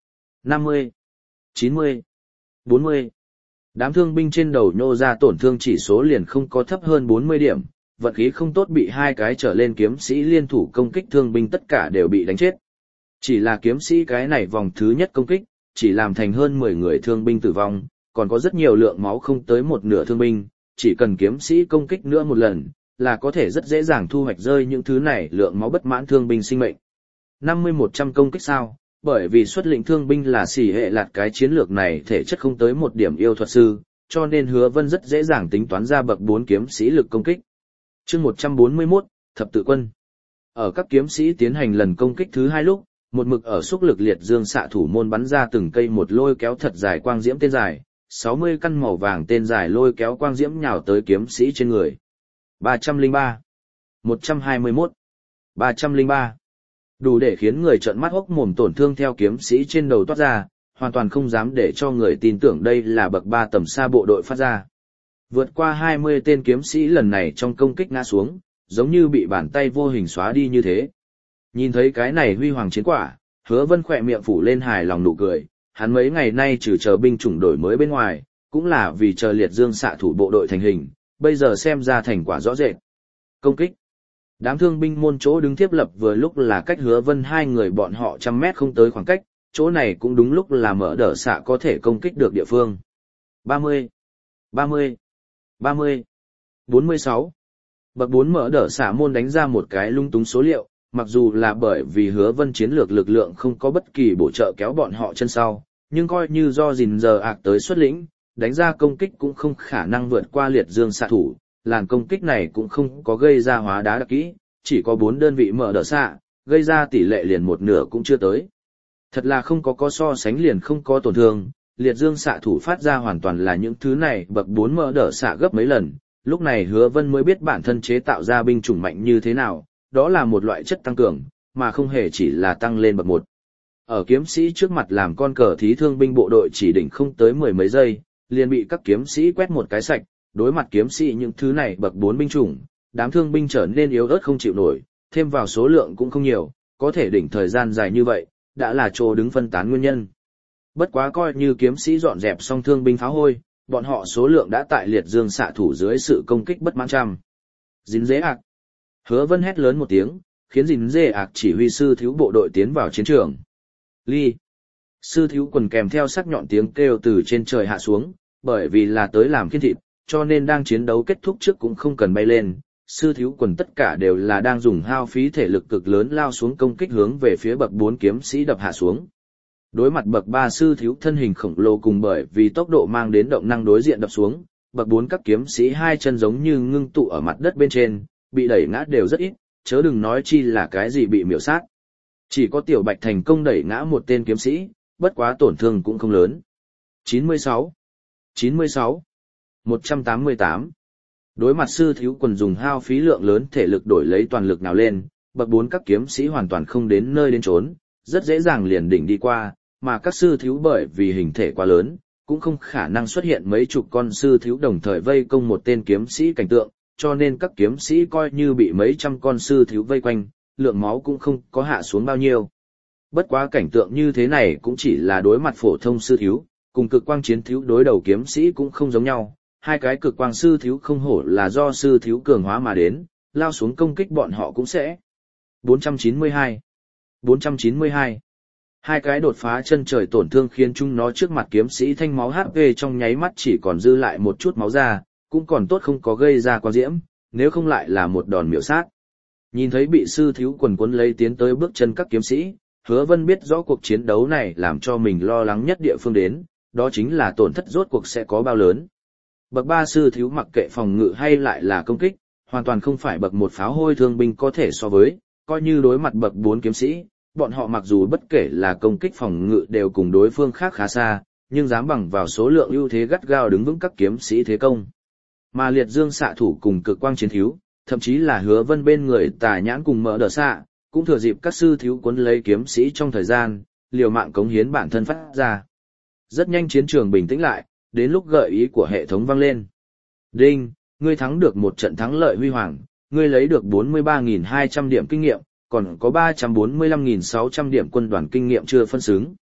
năm mươi, chín mươi, bốn mươi. Đám thương binh trên đầu nhô ra tổn thương chỉ số liền không có thấp hơn bốn mươi điểm, vận khí không tốt bị hai cái trở lên kiếm sĩ liên thủ công kích thương binh tất cả đều bị đánh chết. Chỉ là kiếm sĩ cái này vòng thứ nhất công kích, chỉ làm thành hơn mười người thương binh tử vong, còn có rất nhiều lượng máu không tới một nửa thương binh, chỉ cần kiếm sĩ công kích nữa một lần, là có thể rất dễ dàng thu hoạch rơi những thứ này lượng máu bất mãn thương binh sinh mệnh. năm mươi một trăm công kích sao? Bởi vì xuất lĩnh thương binh là xỉ hệ lạt cái chiến lược này thể chất không tới một điểm yêu thuật sư, cho nên Hứa Vân rất dễ dàng tính toán ra bậc bốn kiếm sĩ lực công kích. Chương một trăm bốn mươi mốt, Thập tự quân. Ở các kiếm sĩ tiến hành lần công kích thứ hai lúc, một mực ở xúc lực liệt dương xạ thủ môn bắn ra từng cây một lôi kéo thật dài quang diễm tên dài, sáu mươi căn màu vàng tên dài lôi kéo quang diễm nhào tới kiếm sĩ trên người. ba trăm lẻ ba, một trăm hai mươi mốt, ba trăm lẻ ba. Đủ để khiến người trợn mắt hốc mồm tổn thương theo kiếm sĩ trên đầu toát ra, hoàn toàn không dám để cho người tin tưởng đây là bậc ba tầm xa bộ đội phát ra. Vượt qua hai mươi tên kiếm sĩ lần này trong công kích ngã xuống, giống như bị bàn tay vô hình xóa đi như thế. Nhìn thấy cái này huy hoàng chiến quả, Hứa Vân khỏe miệng phủ lên hài lòng nụ cười, hắn mấy ngày nay trừ chờ binh chủng đổi mới bên ngoài, cũng là vì chờ liệt dương xạ thủ bộ đội thành hình, bây giờ xem ra thành quả rõ rệt. Công kích. Đám thương binh môn chỗ đứng tiếp lập vừa lúc là cách Hứa Vân hai người bọn họ trăm mét không tới khoảng cách, chỗ này cũng đúng lúc là mở đỡ xạ có thể công kích được địa phương. ba mươi, ba mươi, ba mươi, bốn mươi sáu. Bậc bốn mở đỡ xạ môn đánh ra một cái lung túng số liệu, mặc dù là bởi vì Hứa Vân chiến lược lực lượng không có bất kỳ bổ trợ kéo bọn họ chân sau, nhưng coi như do gìn giờ ạc tới xuất lĩnh, đánh ra công kích cũng không khả năng vượt qua liệt dương xạ thủ, làn công kích này cũng không có gây ra hóa đá đặc kỹ, chỉ có bốn đơn vị mở đỡ xạ, gây ra tỷ lệ liền một nửa cũng chưa tới. Thật là không có có so sánh liền không có tổn thương, liệt dương xạ thủ phát ra hoàn toàn là những thứ này bậc bốn mở đỡ xạ gấp mấy lần, lúc này Hứa Vân mới biết bản thân chế tạo ra binh chủng mạnh như thế nào, đó là một loại chất tăng cường, mà không hề chỉ là tăng lên bậc một. Ở kiếm sĩ trước mặt làm con cờ thí thương binh bộ đội chỉ đỉnh không tới mười mấy giây, liền bị các kiếm sĩ quét một cái sạch, đối mặt kiếm sĩ những thứ này bậc bốn binh chủng, đám thương binh trở nên yếu ớt không chịu nổi, thêm vào số lượng cũng không nhiều, có thể đỉnh thời gian dài như vậy, đã là chỗ đứng phân tán nguyên nhân. Bất quá coi như kiếm sĩ dọn dẹp xong thương binh phá hôi, bọn họ số lượng đã tại liệt dương xạ thủ dưới sự công kích bất mãn trăm. Dính dễ ạc. Hứa Vân hét lớn một tiếng, khiến dính dễ ạc chỉ huy sư thiếu bộ đội tiến vào chiến trường. Ly. Sư thiếu quần kèm theo sắc nhọn tiếng kêu từ trên trời hạ xuống, bởi vì là tới làm khiên thịt, cho nên đang chiến đấu kết thúc trước cũng không cần bay lên. Sư thiếu quần tất cả đều là đang dùng hao phí thể lực cực lớn lao xuống công kích hướng về phía bậc bốn kiếm sĩ đập hạ xuống. Đối mặt bậc ba sư thiếu thân hình khổng lồ cùng bởi vì tốc độ mang đến động năng đối diện đập xuống, bậc bốn các kiếm sĩ hai chân giống như ngưng tụ ở mặt đất bên trên, bị đẩy ngã đều rất ít, chớ đừng nói chi là cái gì bị miểu sát. Chỉ có Tiểu Bạch thành công đẩy ngã một tên kiếm sĩ, bất quá tổn thương cũng không lớn. chín mươi sáu, chín mươi sáu, một trăm tám mươi tám. Đối mặt sư thiếu quần dùng hao phí lượng lớn thể lực đổi lấy toàn lực nào lên, bậc bốn các kiếm sĩ hoàn toàn không đến nơi đến trốn, rất dễ dàng liền đỉnh đi qua, mà các sư thiếu bởi vì hình thể quá lớn, cũng không khả năng xuất hiện mấy chục con sư thiếu đồng thời vây công một tên kiếm sĩ cảnh tượng, cho nên các kiếm sĩ coi như bị mấy trăm con sư thiếu vây quanh, lượng máu cũng không có hạ xuống bao nhiêu. Bất quá cảnh tượng như thế này cũng chỉ là đối mặt phổ thông sư thiếu, cùng cực quang chiến thiếu đối đầu kiếm sĩ cũng không giống nhau, hai cái cực quang sư thiếu không hổ là do sư thiếu cường hóa mà đến, lao xuống công kích bọn họ cũng sẽ. bốn trăm chín mươi hai, bốn trăm chín mươi hai. Hai cái đột phá chân trời tổn thương khiến chúng nó trước mặt kiếm sĩ thanh máu hát pê trong nháy mắt chỉ còn dư lại một chút máu ra, cũng còn tốt không có gây ra quang diễm, nếu không lại là một đòn miểu sát. Nhìn thấy bị sư thiếu quần quấn lấy tiến tới bước chân các kiếm sĩ, Hứa Vân biết rõ cuộc chiến đấu này làm cho mình lo lắng nhất địa phương đến, đó chính là tổn thất rốt cuộc sẽ có bao lớn. Bậc ba sư thiếu mặc kệ phòng ngự hay lại là công kích, hoàn toàn không phải bậc một pháo hôi thương binh có thể so với, coi như đối mặt bậc bốn kiếm sĩ, bọn họ mặc dù bất kể là công kích phòng ngự đều cùng đối phương khác khá xa, nhưng dám bằng vào số lượng ưu thế gắt gao đứng vững các kiếm sĩ thế công. Mà liệt dương xạ thủ cùng cực quang chiến thiếu, thậm chí là Hứa Vân bên người Tà Nhãn cùng Mở Đờ Xạ, cũng thừa dịp các sư thiếu cuốn lấy kiếm sĩ trong thời gian, liều mạng cống hiến bản thân phát ra. Rất nhanh chiến trường bình tĩnh lại, đến lúc gợi ý của hệ thống vang lên. Đinh, ngươi thắng được một trận thắng lợi huy hoàng, ngươi lấy được bốn mươi ba nghìn hai trăm điểm kinh nghiệm, còn có ba trăm bốn mươi lăm nghìn sáu trăm điểm quân đoàn kinh nghiệm chưa phân xứng.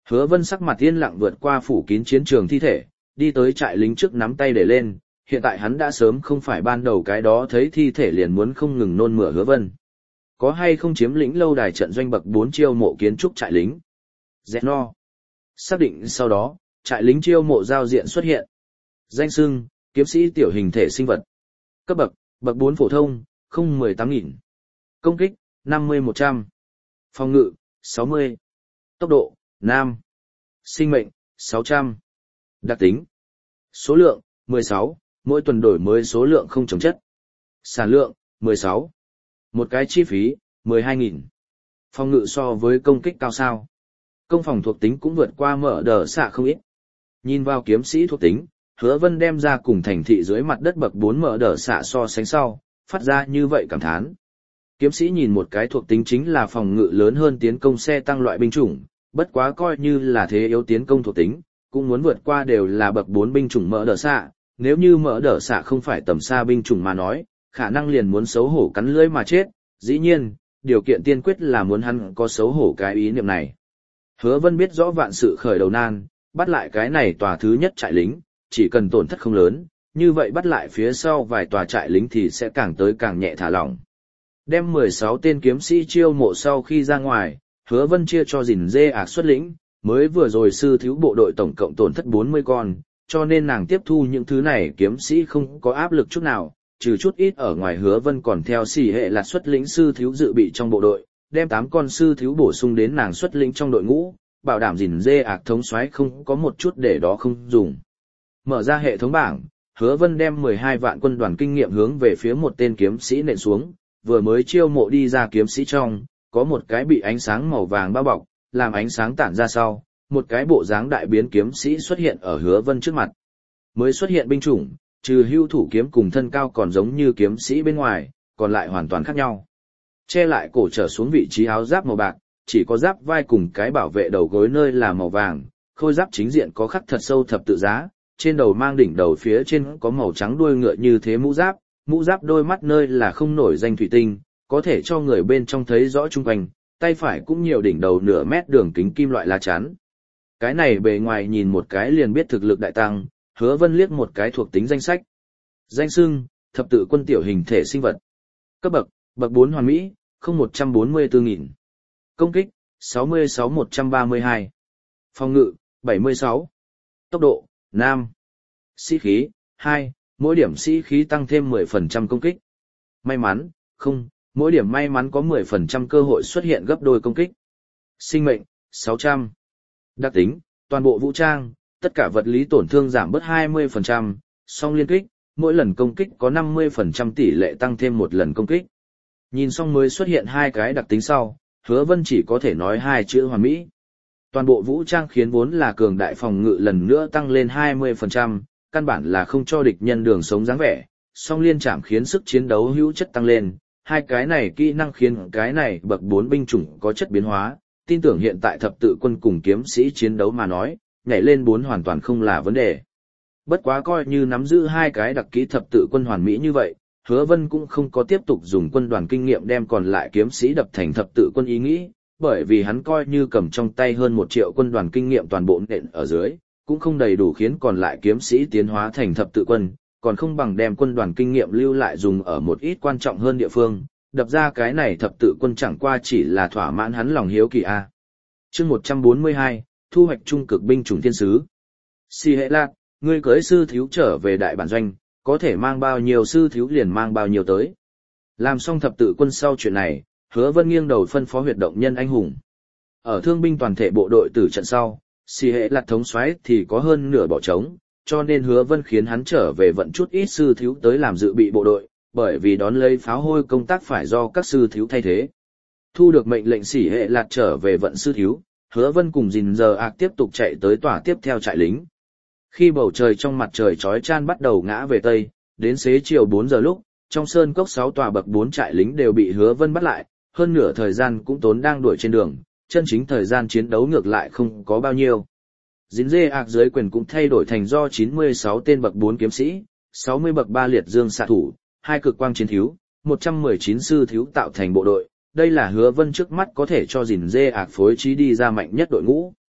Hứa Vân sắc mặt yên lặng vượt qua phủ kín chiến trường thi thể, đi tới trại lính trước nắm tay để lên, hiện tại hắn đã sớm không phải ban đầu cái đó thấy thi thể liền muốn không ngừng nôn mửa Hứa Vân. Có hay không chiếm lĩnh lâu đài trận doanh bậc bốn chiêu mộ kiến trúc trại lính? Dẹt no. Xác định sau đó, trại lính chiêu mộ giao diện xuất hiện. Danh xưng, kiếm sĩ tiểu hình thể sinh vật. Cấp bậc, bậc bốn phổ thông, không mười tám nghìn. Công kích, năm mươi một trăm. Phòng ngự, sáu mươi. Tốc độ, năm. Sinh mệnh, sáu trăm. Đặc tính. Số lượng, mười sáu, mỗi tuần đổi mới số lượng không chống chất. Sản lượng, mười sáu. Một cái chi phí, mười hai nghìn. Phòng ngự so với công kích cao sao. Công phòng thuộc tính cũng vượt qua mở đờ xạ không ít. Nhìn vào kiếm sĩ thuộc tính, Hứa Vân đem ra cùng thành thị dưới mặt đất bậc bốn mở đờ xạ so sánh sau, phát ra như vậy cảm thán. Kiếm sĩ nhìn một cái thuộc tính chính là phòng ngự lớn hơn tiến công xe tăng loại binh chủng, bất quá coi như là thế yếu tiến công thuộc tính, cũng muốn vượt qua đều là bậc bốn binh chủng mở đờ xạ, nếu như mở đờ xạ không phải tầm xa binh chủng mà nói, khả năng liền muốn xấu hổ cắn lưỡi mà chết, dĩ nhiên, điều kiện tiên quyết là muốn hắn có xấu hổ cái ý niệm này. Hứa Vân biết rõ vạn sự khởi đầu nan, bắt lại cái này tòa thứ nhất trại lính, chỉ cần tổn thất không lớn, như vậy bắt lại phía sau vài tòa trại lính thì sẽ càng tới càng nhẹ thả lỏng. Đem mười sáu tên kiếm sĩ chiêu mộ sau khi ra ngoài, Hứa Vân chia cho Dìn Dê ạc xuất lĩnh, mới vừa rồi sư thiếu bộ đội tổng cộng tổn thất bốn mươi con, cho nên nàng tiếp thu những thứ này kiếm sĩ không có áp lực chút nào, trừ chút ít ở ngoài. Hứa Vân còn theo xỉ hệ là xuất lĩnh sư thiếu dự bị trong bộ đội, đem tám con sư thiếu bổ sung đến nàng xuất lĩnh trong đội ngũ, bảo đảm Dìn Dê ạc thống soái không có một chút để đó không dùng. Mở ra hệ thống bảng, Hứa Vân đem mười hai vạn quân đoàn kinh nghiệm hướng về phía một tên kiếm sĩ nện xuống, vừa mới chiêu mộ đi ra kiếm sĩ trong, có một cái bị ánh sáng màu vàng bao bọc, làm ánh sáng tản ra sau, một cái bộ dáng đại biến kiếm sĩ xuất hiện ở Hứa Vân trước mặt. Mới xuất hiện binh chủng, trừ hưu thủ kiếm cùng thân cao còn giống như kiếm sĩ bên ngoài, còn lại hoàn toàn khác nhau. Che lại cổ trở xuống vị trí áo giáp màu bạc, chỉ có giáp vai cùng cái bảo vệ đầu gối nơi là màu vàng, khôi giáp chính diện có khắc thật sâu thập tự giá, trên đầu mang đỉnh đầu phía trên có màu trắng đuôi ngựa như thế mũ giáp, mũ giáp đôi mắt nơi là không nổi danh thủy tinh, có thể cho người bên trong thấy rõ chung quanh, tay phải cũng nhiều đỉnh đầu nửa mét đường kính kim loại lá chắn. Cái này bề ngoài nhìn một cái liền biết thực lực đại tăng, Hứa Vân liếc một cái thuộc tính danh sách. Danh xưng, thập tự quân tiểu hình thể sinh vật. Cấp bậc, bậc bốn hoàn mỹ, không một trăm bốn mươi tư nghìn. Công kích, sáu mươi sáu một trăm ba mươi hai. Phòng ngự, bảy mươi sáu. Tốc độ, năm. Sĩ khí, hai, mỗi điểm sĩ khí tăng thêm mười phần trăm công kích. May mắn, không, mỗi điểm may mắn có mười phần trăm cơ hội xuất hiện gấp đôi công kích. Sinh mệnh, sáu trăm. Đặc tính, toàn bộ vũ trang, tất cả vật lý tổn thương giảm bớt hai mươi phần trăm, song liên kích, mỗi lần công kích có năm mươi phần trăm tỷ lệ tăng thêm một lần công kích. Nhìn xong mới xuất hiện hai cái đặc tính sau, Hứa Vân chỉ có thể nói hai chữ hoàn mỹ. Toàn bộ vũ trang khiến vốn là cường đại phòng ngự lần nữa tăng lên hai mươi phần trăm, căn bản là không cho địch nhân đường sống dáng vẻ, song liên chạm khiến sức chiến đấu hữu chất tăng lên, hai cái này kỹ năng khiến cái này bậc bốn binh chủng có chất biến hóa, tin tưởng hiện tại thập tự quân cùng kiếm sĩ chiến đấu mà nói, nhảy lên bốn hoàn toàn không là vấn đề. Bất quá coi như nắm giữ hai cái đặc kỹ thập tự quân hoàn mỹ như vậy, Hứa Vân cũng không có tiếp tục dùng quân đoàn kinh nghiệm đem còn lại kiếm sĩ đập thành thập tự quân ý nghĩ, bởi vì hắn coi như cầm trong tay hơn một triệu quân đoàn kinh nghiệm toàn bộ nện ở dưới, cũng không đầy đủ khiến còn lại kiếm sĩ tiến hóa thành thập tự quân, còn không bằng đem quân đoàn kinh nghiệm lưu lại dùng ở một ít quan trọng hơn địa phương, đập ra cái này thập tự quân chẳng qua chỉ là thỏa mãn hắn lòng hiếu kỳ a. Chương một trăm bốn mươi hai, thu hoạch trung cực binh chủng thiên sứ. Si hệ lạc, ngươi cưới sư thiếu trở về đại bản doanh, có thể mang bao nhiêu sư thiếu liền mang bao nhiêu tới. Làm xong thập tự quân sau chuyện này, Hứa Vân nghiêng đầu phân phó huyệt động nhân anh hùng. Ở thương binh toàn thể bộ đội tử trận sau, Si hệ lạc thống soái thì có hơn nửa bỏ trống, cho nên Hứa Vân khiến hắn trở về vận chút ít sư thiếu tới làm dự bị bộ đội, bởi vì đón lấy pháo hôi công tác phải do các sư thiếu thay thế. Thu được mệnh lệnh Si hệ lạc trở về vận sư thiếu, Hứa Vân cùng Dìn Giờ Ác tiếp tục chạy tới tòa tiếp theo trại lính. Khi bầu trời trong mặt trời chói chan bắt đầu ngã về tây, đến xế chiều bốn giờ lúc, trong sơn cốc sáu tòa bậc bốn trại lính đều bị Hứa Vân bắt lại, hơn nửa thời gian cũng tốn đang đuổi trên đường, chân chính thời gian chiến đấu ngược lại không có bao nhiêu. Dính dê ạc dưới quyền cũng thay đổi thành do chín mươi sáu tên bậc bốn kiếm sĩ, sáu mươi bậc ba liệt dương xạ thủ, hai cực quang chiến thiếu, một trăm mười chín sư thiếu tạo thành bộ đội. Đây là Hứa Vân trước mắt có thể cho Dìn dê ạc phối trí đi ra mạnh nhất đội ngũ.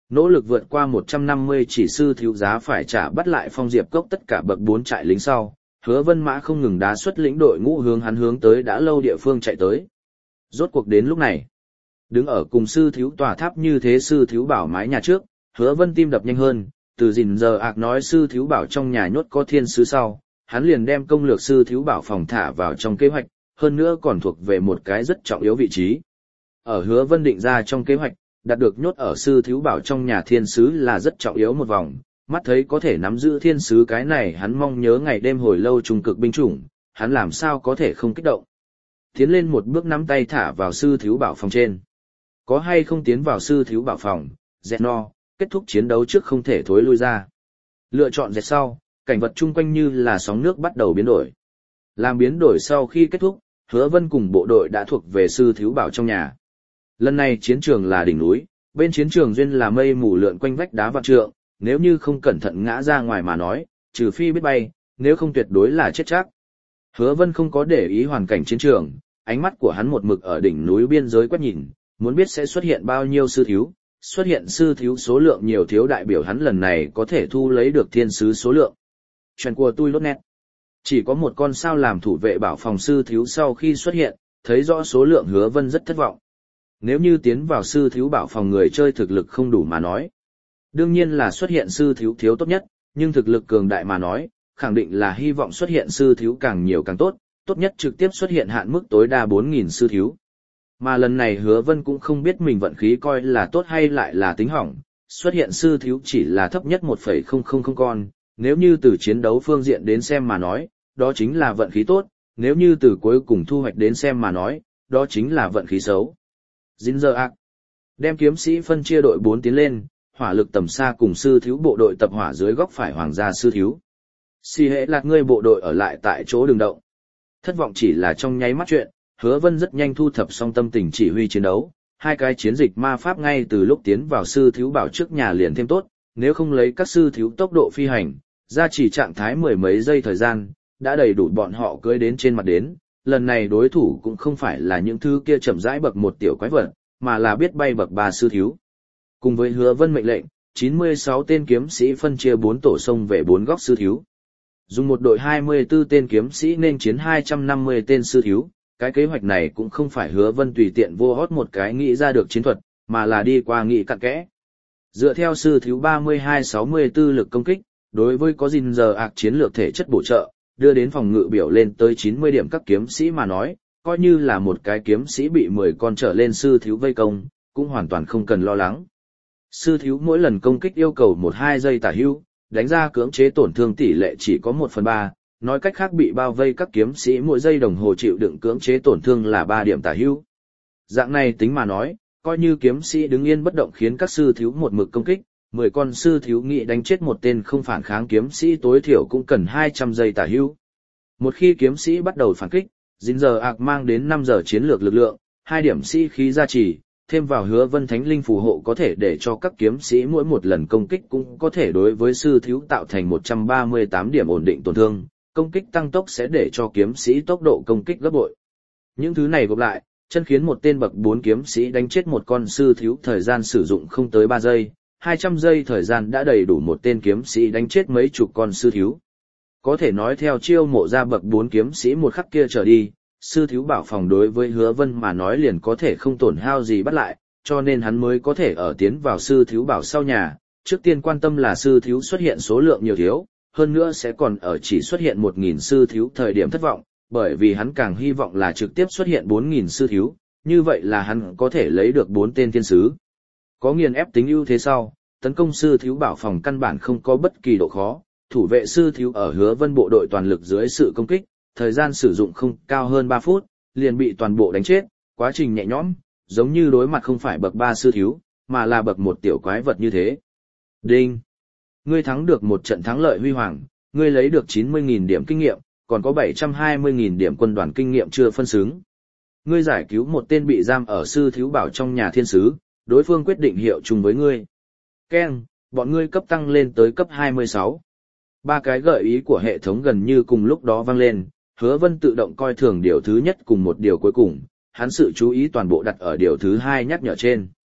Nỗ lực vượt qua một trăm năm mươi chỉ sư thiếu giá phải trả bắt lại Phong Diệp Cốc tất cả bậc bốn trại lính sau, Hứa Vân Mã không ngừng đá xuất lĩnh đội ngũ hướng hắn hướng tới đã lâu địa phương chạy tới. Rốt cuộc đến lúc này, đứng ở cùng sư thiếu tòa tháp như thế sư thiếu bảo mái nhà trước, Hứa Vân tim đập nhanh hơn, từ gìn giờ ạc nói sư thiếu bảo trong nhà nhốt có thiên sứ sau, hắn liền đem công lược sư thiếu bảo phòng thả vào trong kế hoạch, hơn nữa còn thuộc về một cái rất trọng yếu vị trí. Ở Hứa Vân định ra trong kế hoạch, đạt được nhốt ở sư thiếu bảo trong nhà thiên sứ là rất trọng yếu một vòng, mắt thấy có thể nắm giữ thiên sứ cái này hắn mong nhớ ngày đêm hồi lâu trung cực binh chủng, hắn làm sao có thể không kích động. Tiến lên một bước nắm tay thả vào sư thiếu bảo phòng trên. Có hay không tiến vào sư thiếu bảo phòng, dẹt no, kết thúc chiến đấu trước không thể thối lui ra. Lựa chọn dẹt sau, cảnh vật chung quanh như là sóng nước bắt đầu biến đổi. Làm biến đổi sau khi kết thúc, Hứa Vân cùng bộ đội đã thuộc về sư thiếu bảo trong nhà. Lần này chiến trường là đỉnh núi, bên chiến trường duyên là mây mù lượn quanh vách đá vạn trượng, nếu như không cẩn thận ngã ra ngoài mà nói, trừ phi biết bay, nếu không tuyệt đối là chết chắc. Hứa Vân không có để ý hoàn cảnh chiến trường, ánh mắt của hắn một mực ở đỉnh núi biên giới quét nhìn, muốn biết sẽ xuất hiện bao nhiêu sư thiếu, xuất hiện sư thiếu số lượng nhiều thiếu đại biểu hắn lần này có thể thu lấy được thiên sứ số lượng. Chuyện của tôi lốt nét. Chỉ có một con sao làm thủ vệ bảo phòng sư thiếu sau khi xuất hiện, thấy rõ số lượng Hứa Vân rất thất vọng. Nếu như tiến vào sư thiếu bảo phòng người chơi thực lực không đủ mà nói, đương nhiên là xuất hiện sư thiếu thiếu tốt nhất, nhưng thực lực cường đại mà nói, khẳng định là hy vọng xuất hiện sư thiếu càng nhiều càng tốt, tốt nhất trực tiếp xuất hiện hạn mức tối đa bốn nghìn sư thiếu. Mà lần này Hứa Vân cũng không biết mình vận khí coi là tốt hay lại là tính hỏng, xuất hiện sư thiếu chỉ là thấp nhất một phẩy không không không con, nếu như từ chiến đấu phương diện đến xem mà nói, đó chính là vận khí tốt, nếu như từ cuối cùng thu hoạch đến xem mà nói, đó chính là vận khí xấu. Dinh giờ ạc. Đem kiếm sĩ phân chia đội bốn tiến lên, hỏa lực tầm xa cùng sư thiếu bộ đội tập hỏa dưới góc phải hoàng gia sư thiếu. Xì hệ lạc ngươi bộ đội ở lại tại chỗ đường động. Thất vọng chỉ là trong nháy mắt chuyện, Hứa Vân rất nhanh thu thập xong tâm tình chỉ huy chiến đấu, hai cái chiến dịch ma pháp ngay từ lúc tiến vào sư thiếu bảo trước nhà liền thêm tốt, nếu không lấy các sư thiếu tốc độ phi hành, ra chỉ trạng thái mười mấy giây thời gian, đã đầy đủ bọn họ cưỡi đến trên mặt đến, lần này đối thủ cũng không phải là những thứ kia chậm rãi bậc một tiểu quái vật, mà là biết bay bậc ba sư thiếu. Cùng với Hứa Vân mệnh lệnh, chín mươi sáu tên kiếm sĩ phân chia bốn tổ sông về bốn góc sư thiếu. Dùng một đội hai mươi tư tên kiếm sĩ nên chiến hai trăm năm mươi tên sư thiếu, cái kế hoạch này cũng không phải Hứa Vân tùy tiện vô hót một cái nghĩ ra được chiến thuật, mà là đi qua nghị cặn kẽ. Dựa theo sư thiếu ba mươi hai sáu mươi tư lực công kích, đối với có gìn giờ ạc chiến lược thể chất bổ trợ, đưa đến phòng ngự biểu lên tới chín mươi điểm các kiếm sĩ mà nói, coi như là một cái kiếm sĩ bị mười con trở lên sư thiếu vây công, cũng hoàn toàn không cần lo lắng. Sư thiếu mỗi lần công kích yêu cầu một hai giây tả hữu, đánh ra cưỡng chế tổn thương tỷ lệ chỉ có một phần ba, nói cách khác bị bao vây các kiếm sĩ mỗi giây đồng hồ chịu đựng cưỡng chế tổn thương là ba điểm tả hữu. Dạng này tính mà nói, coi như kiếm sĩ đứng yên bất động khiến các sư thiếu một mực công kích, mười con sư thiếu nghị đánh chết một tên không phản kháng kiếm sĩ tối thiểu cũng cần hai trăm giây tả hữu. Một khi kiếm sĩ bắt đầu phản kích, dính giờ ạc mang đến năm giờ chiến lược lực lượng, hai điểm sĩ khí gia trì, thêm vào Hứa Vân Thánh Linh phù hộ có thể để cho các kiếm sĩ mỗi một lần công kích cũng có thể đối với sư thiếu tạo thành một trăm ba mươi tám điểm ổn định tổn thương, công kích tăng tốc sẽ để cho kiếm sĩ tốc độ công kích gấp bội. Những thứ này gộp lại, chân khiến một tên bậc bốn kiếm sĩ đánh chết một con sư thiếu thời gian sử dụng không tới ba giây, hai trăm giây thời gian đã đầy đủ một tên kiếm sĩ đánh chết mấy chục con sư thiếu. Có thể nói theo chiêu mộ ra bậc bốn kiếm sĩ một khắc kia trở đi, sư thiếu bảo phòng đối với Hứa Vân mà nói liền có thể không tổn hao gì bắt lại, cho nên hắn mới có thể ở tiến vào sư thiếu bảo sau nhà, trước tiên quan tâm là sư thiếu xuất hiện số lượng nhiều thiếu, hơn nữa sẽ còn ở chỉ xuất hiện một nghìn sư thiếu thời điểm thất vọng, bởi vì hắn càng hy vọng là trực tiếp xuất hiện bốn nghìn sư thiếu, như vậy là hắn có thể lấy được bốn tên thiên sứ. Có nghiền ép tính ưu thế sau, tấn công sư thiếu bảo phòng căn bản không có bất kỳ độ khó, thủ vệ sư thiếu ở Hứa Vân bộ đội toàn lực dưới sự công kích, thời gian sử dụng không cao hơn ba phút, liền bị toàn bộ đánh chết, quá trình nhẹ nhõm, giống như đối mặt không phải bậc ba sư thiếu, mà là bậc một tiểu quái vật như thế. Đinh! Ngươi thắng được một trận thắng lợi huy hoàng, ngươi lấy được chín mươi nghìn điểm kinh nghiệm, còn có bảy trăm hai mươi nghìn điểm quân đoàn kinh nghiệm chưa phân xứng. Ngươi giải cứu một tên bị giam ở sư thiếu bảo trong nhà thiên sứ, đối phương quyết định hiệu chung với ngươi. Keng, bọn ngươi cấp tăng lên tới cấp hai mươi sáu. Ba cái gợi ý của hệ thống gần như cùng lúc đó vang lên, Hứa Vân tự động coi thường điều thứ nhất cùng một điều cuối cùng, hắn sự chú ý toàn bộ đặt ở điều thứ hai nhắc nhở trên.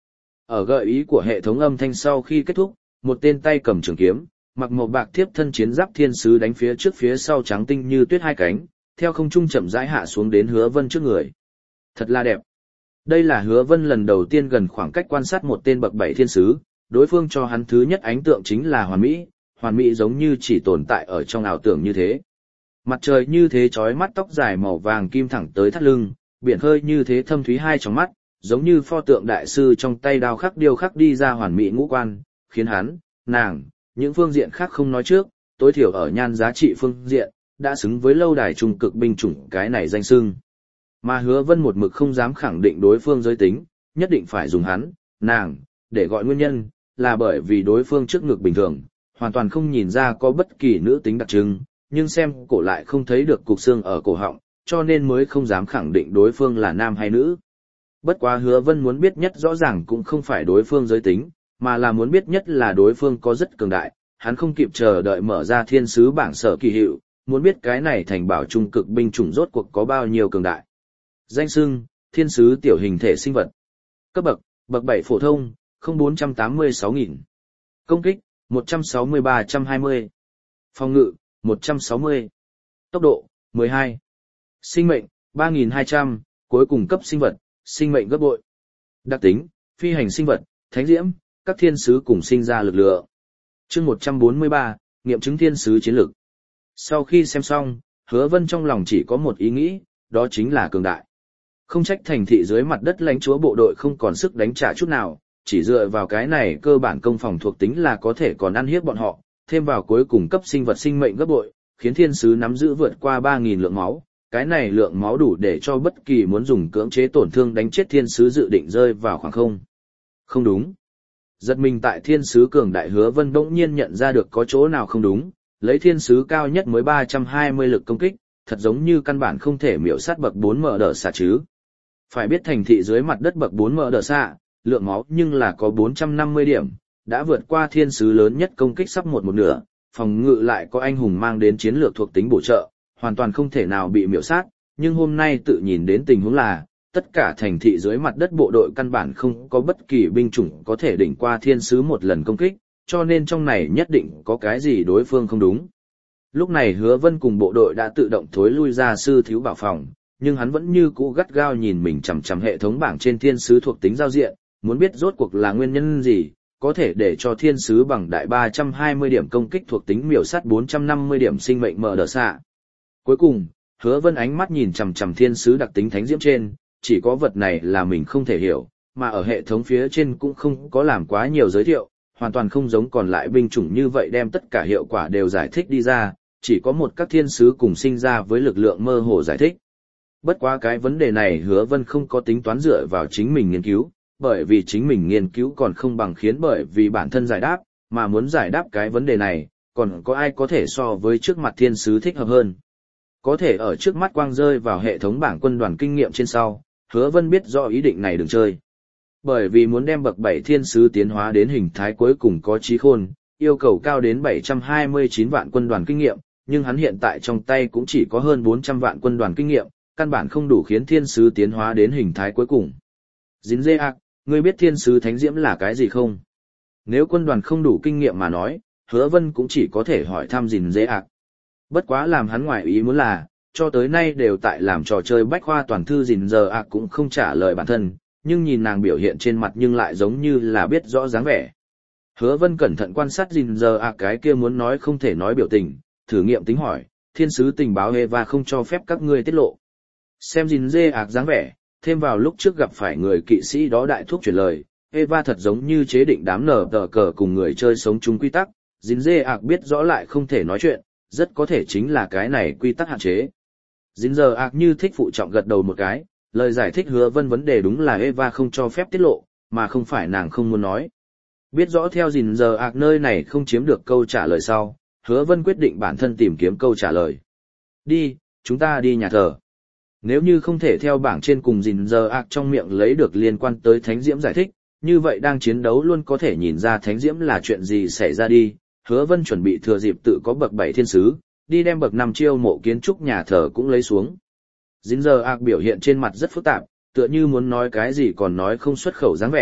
Ở gợi ý của hệ thống âm thanh sau khi kết thúc, một tên tay cầm trường kiếm, mặc màu bạc thiếp thân chiến giáp thiên sứ đánh phía trước phía sau trắng tinh như tuyết hai cánh, theo không trung chậm rãi hạ xuống đến Hứa Vân trước người. Thật là đẹp. Đây là Hứa Vân lần đầu tiên gần khoảng cách quan sát một tên bậc bảy thiên sứ, đối phương cho hắn thứ nhất ấn tượng chính là hoàn mỹ, hoàn mỹ giống như chỉ tồn tại ở trong ảo tưởng như thế. Mặt trời như thế chói mắt, tóc dài màu vàng kim thẳng tới thắt lưng, biển khơi như thế thâm thúy hai trong mắt, giống như pho tượng đại sư trong tay đao khắc điêu khắc đi ra hoàn mỹ ngũ quan, khiến hắn, nàng, những phương diện khác không nói trước, tối thiểu ở nhan giá trị phương diện, đã xứng với lâu đài trung cực binh chủng cái này danh xưng. Mà Hứa Vân một mực không dám khẳng định đối phương giới tính, nhất định phải dùng hắn, nàng, để gọi nguyên nhân, là bởi vì đối phương trước ngực bình thường, hoàn toàn không nhìn ra có bất kỳ nữ tính đặc trưng, nhưng xem cổ lại không thấy được cục xương ở cổ họng, cho nên mới không dám khẳng định đối phương là nam hay nữ. Bất quá Hứa Vân muốn biết nhất rõ ràng cũng không phải đối phương giới tính, mà là muốn biết nhất là đối phương có rất cường đại, hắn không kịp chờ đợi mở ra thiên sứ bảng sở kỳ hiệu, muốn biết cái này thành bảo trung cực binh chủng rốt cuộc có bao nhiêu cường đại. Danh xưng, thiên sứ tiểu hình thể sinh vật. Cấp bậc, bậc bảy phổ thông, không bốn trăm tám mươi sáu nghìn. Công kích, một trăm sáu mươi ba trăm hai mươi. Phòng ngự, một trăm sáu mươi. Tốc độ, mười hai. Sinh mệnh, ba nghìn hai trăm, cuối cùng cấp sinh vật, sinh mệnh gấp bội. Đặc tính, phi hành sinh vật, thánh diễm, các thiên sứ cùng sinh ra lực lượng. Chương một trăm bốn mươi ba, nghiệm chứng thiên sứ chiến lực. Sau khi xem xong, Hứa Vân trong lòng chỉ có một ý nghĩ, đó chính là cường đại. Không trách thành thị dưới mặt đất lãnh chúa bộ đội không còn sức đánh trả chút nào, chỉ dựa vào cái này cơ bản công phòng thuộc tính là có thể còn ăn hiếp bọn họ, thêm vào cuối cùng cấp sinh vật sinh mệnh gấp bội, khiến thiên sứ nắm giữ vượt qua ba nghìn lượng máu, cái này lượng máu đủ để cho bất kỳ muốn dùng cưỡng chế tổn thương đánh chết thiên sứ dự định rơi vào khoảng không. Không đúng. Giật mình tại thiên sứ cường đại, Hứa Vân bỗng nhiên nhận ra được có chỗ nào không đúng, lấy thiên sứ cao nhất mới ba trăm hai mươi lực công kích, thật giống như căn bản không thể miểu sát bậc bốn mở đỡ xạ chứ. Phải biết thành thị dưới mặt đất bậc bốn mở đỡ xạ, lượng máu nhưng là có bốn trăm năm mươi điểm, đã vượt qua thiên sứ lớn nhất công kích sắp một một nửa, phòng ngự lại có anh hùng mang đến chiến lược thuộc tính bổ trợ, hoàn toàn không thể nào bị miểu sát, nhưng hôm nay tự nhìn đến tình huống là, tất cả thành thị dưới mặt đất bộ đội căn bản không có bất kỳ binh chủng có thể đỉnh qua thiên sứ một lần công kích, cho nên trong này nhất định có cái gì đối phương không đúng. Lúc này Hứa Vân cùng bộ đội đã tự động thối lui ra sư thiếu bảo phòng, nhưng hắn vẫn như cũ gắt gao nhìn mình chằm chằm hệ thống bảng trên thiên sứ thuộc tính giao diện, muốn biết rốt cuộc là nguyên nhân gì, có thể để cho thiên sứ bằng đại ba trăm hai mươi điểm công kích thuộc tính miểu sát bốn trăm năm mươi điểm sinh mệnh mở đờ xạ. Cuối cùng, Hứa Vân ánh mắt nhìn chằm chằm thiên sứ đặc tính thánh diễm trên, chỉ có vật này là mình không thể hiểu, mà ở hệ thống phía trên cũng không có làm quá nhiều giới thiệu, hoàn toàn không giống còn lại binh chủng như vậy đem tất cả hiệu quả đều giải thích đi ra, chỉ có một các thiên sứ cùng sinh ra với lực lượng mơ hồ giải thích. Bất quá cái vấn đề này Hứa Vân không có tính toán dựa vào chính mình nghiên cứu, bởi vì chính mình nghiên cứu còn không bằng khiến bởi vì bản thân giải đáp, mà muốn giải đáp cái vấn đề này, còn có ai có thể so với trước mặt thiên sứ thích hợp hơn. Có thể ở trước mắt quang rơi vào hệ thống bảng quân đoàn kinh nghiệm trên sau, Hứa Vân biết rõ ý định này đừng chơi. Bởi vì muốn đem bậc bảy thiên sứ tiến hóa đến hình thái cuối cùng có trí khôn, yêu cầu cao đến bảy trăm hai mươi chín vạn quân đoàn kinh nghiệm, nhưng hắn hiện tại trong tay cũng chỉ có hơn bốn trăm vạn quân đoàn kinh nghiệm, căn bản không đủ khiến thiên sứ tiến hóa đến hình thái cuối cùng. Dính dê ạc, ngươi biết thiên sứ thánh diễm là cái gì không? Nếu quân đoàn không đủ kinh nghiệm mà nói, Hứa Vân cũng chỉ có thể hỏi thăm Dính dê ạc. Bất quá làm hắn ngoài ý muốn là, cho tới nay đều tại làm trò chơi bách khoa toàn thư Dính giờ ạc cũng không trả lời bản thân, nhưng nhìn nàng biểu hiện trên mặt nhưng lại giống như là biết rõ dáng vẻ. Hứa Vân cẩn thận quan sát Dính giờ ạc cái kia muốn nói không thể nói biểu tình, thử nghiệm tính hỏi, thiên sứ tình báo Eva không cho phép các ngươi tiết lộ. Xem Dính dê ạc dáng vẻ, thêm vào lúc trước gặp phải người kỵ sĩ đó đại thuốc chuyển lời, Eva thật giống như chế định đám nở tờ cờ cùng người chơi sống chung quy tắc, Dính dê ạc biết rõ lại không thể nói chuyện, rất có thể chính là cái này quy tắc hạn chế. Dính giờ ạc như thích phụ trọng gật đầu một cái, lời giải thích Hứa Vân vấn đề đúng là Eva không cho phép tiết lộ, mà không phải nàng không muốn nói. Biết rõ theo Dính giờ ạc nơi này không chiếm được câu trả lời sau, Hứa Vân quyết định bản thân tìm kiếm câu trả lời. Đi, chúng ta đi nhà thờ. Nếu như không thể theo bảng trên cùng Dính giờ ạc trong miệng lấy được liên quan tới Thánh Diễm giải thích, như vậy đang chiến đấu luôn có thể nhìn ra Thánh Diễm là chuyện gì xảy ra đi. Hứa Vân chuẩn bị thừa dịp tự có bậc bảy thiên sứ, đi đem bậc năm chiêu mộ kiến trúc nhà thờ cũng lấy xuống. Dính giờ ạc biểu hiện trên mặt rất phức tạp, tựa như muốn nói cái gì còn nói không xuất khẩu dáng vẻ,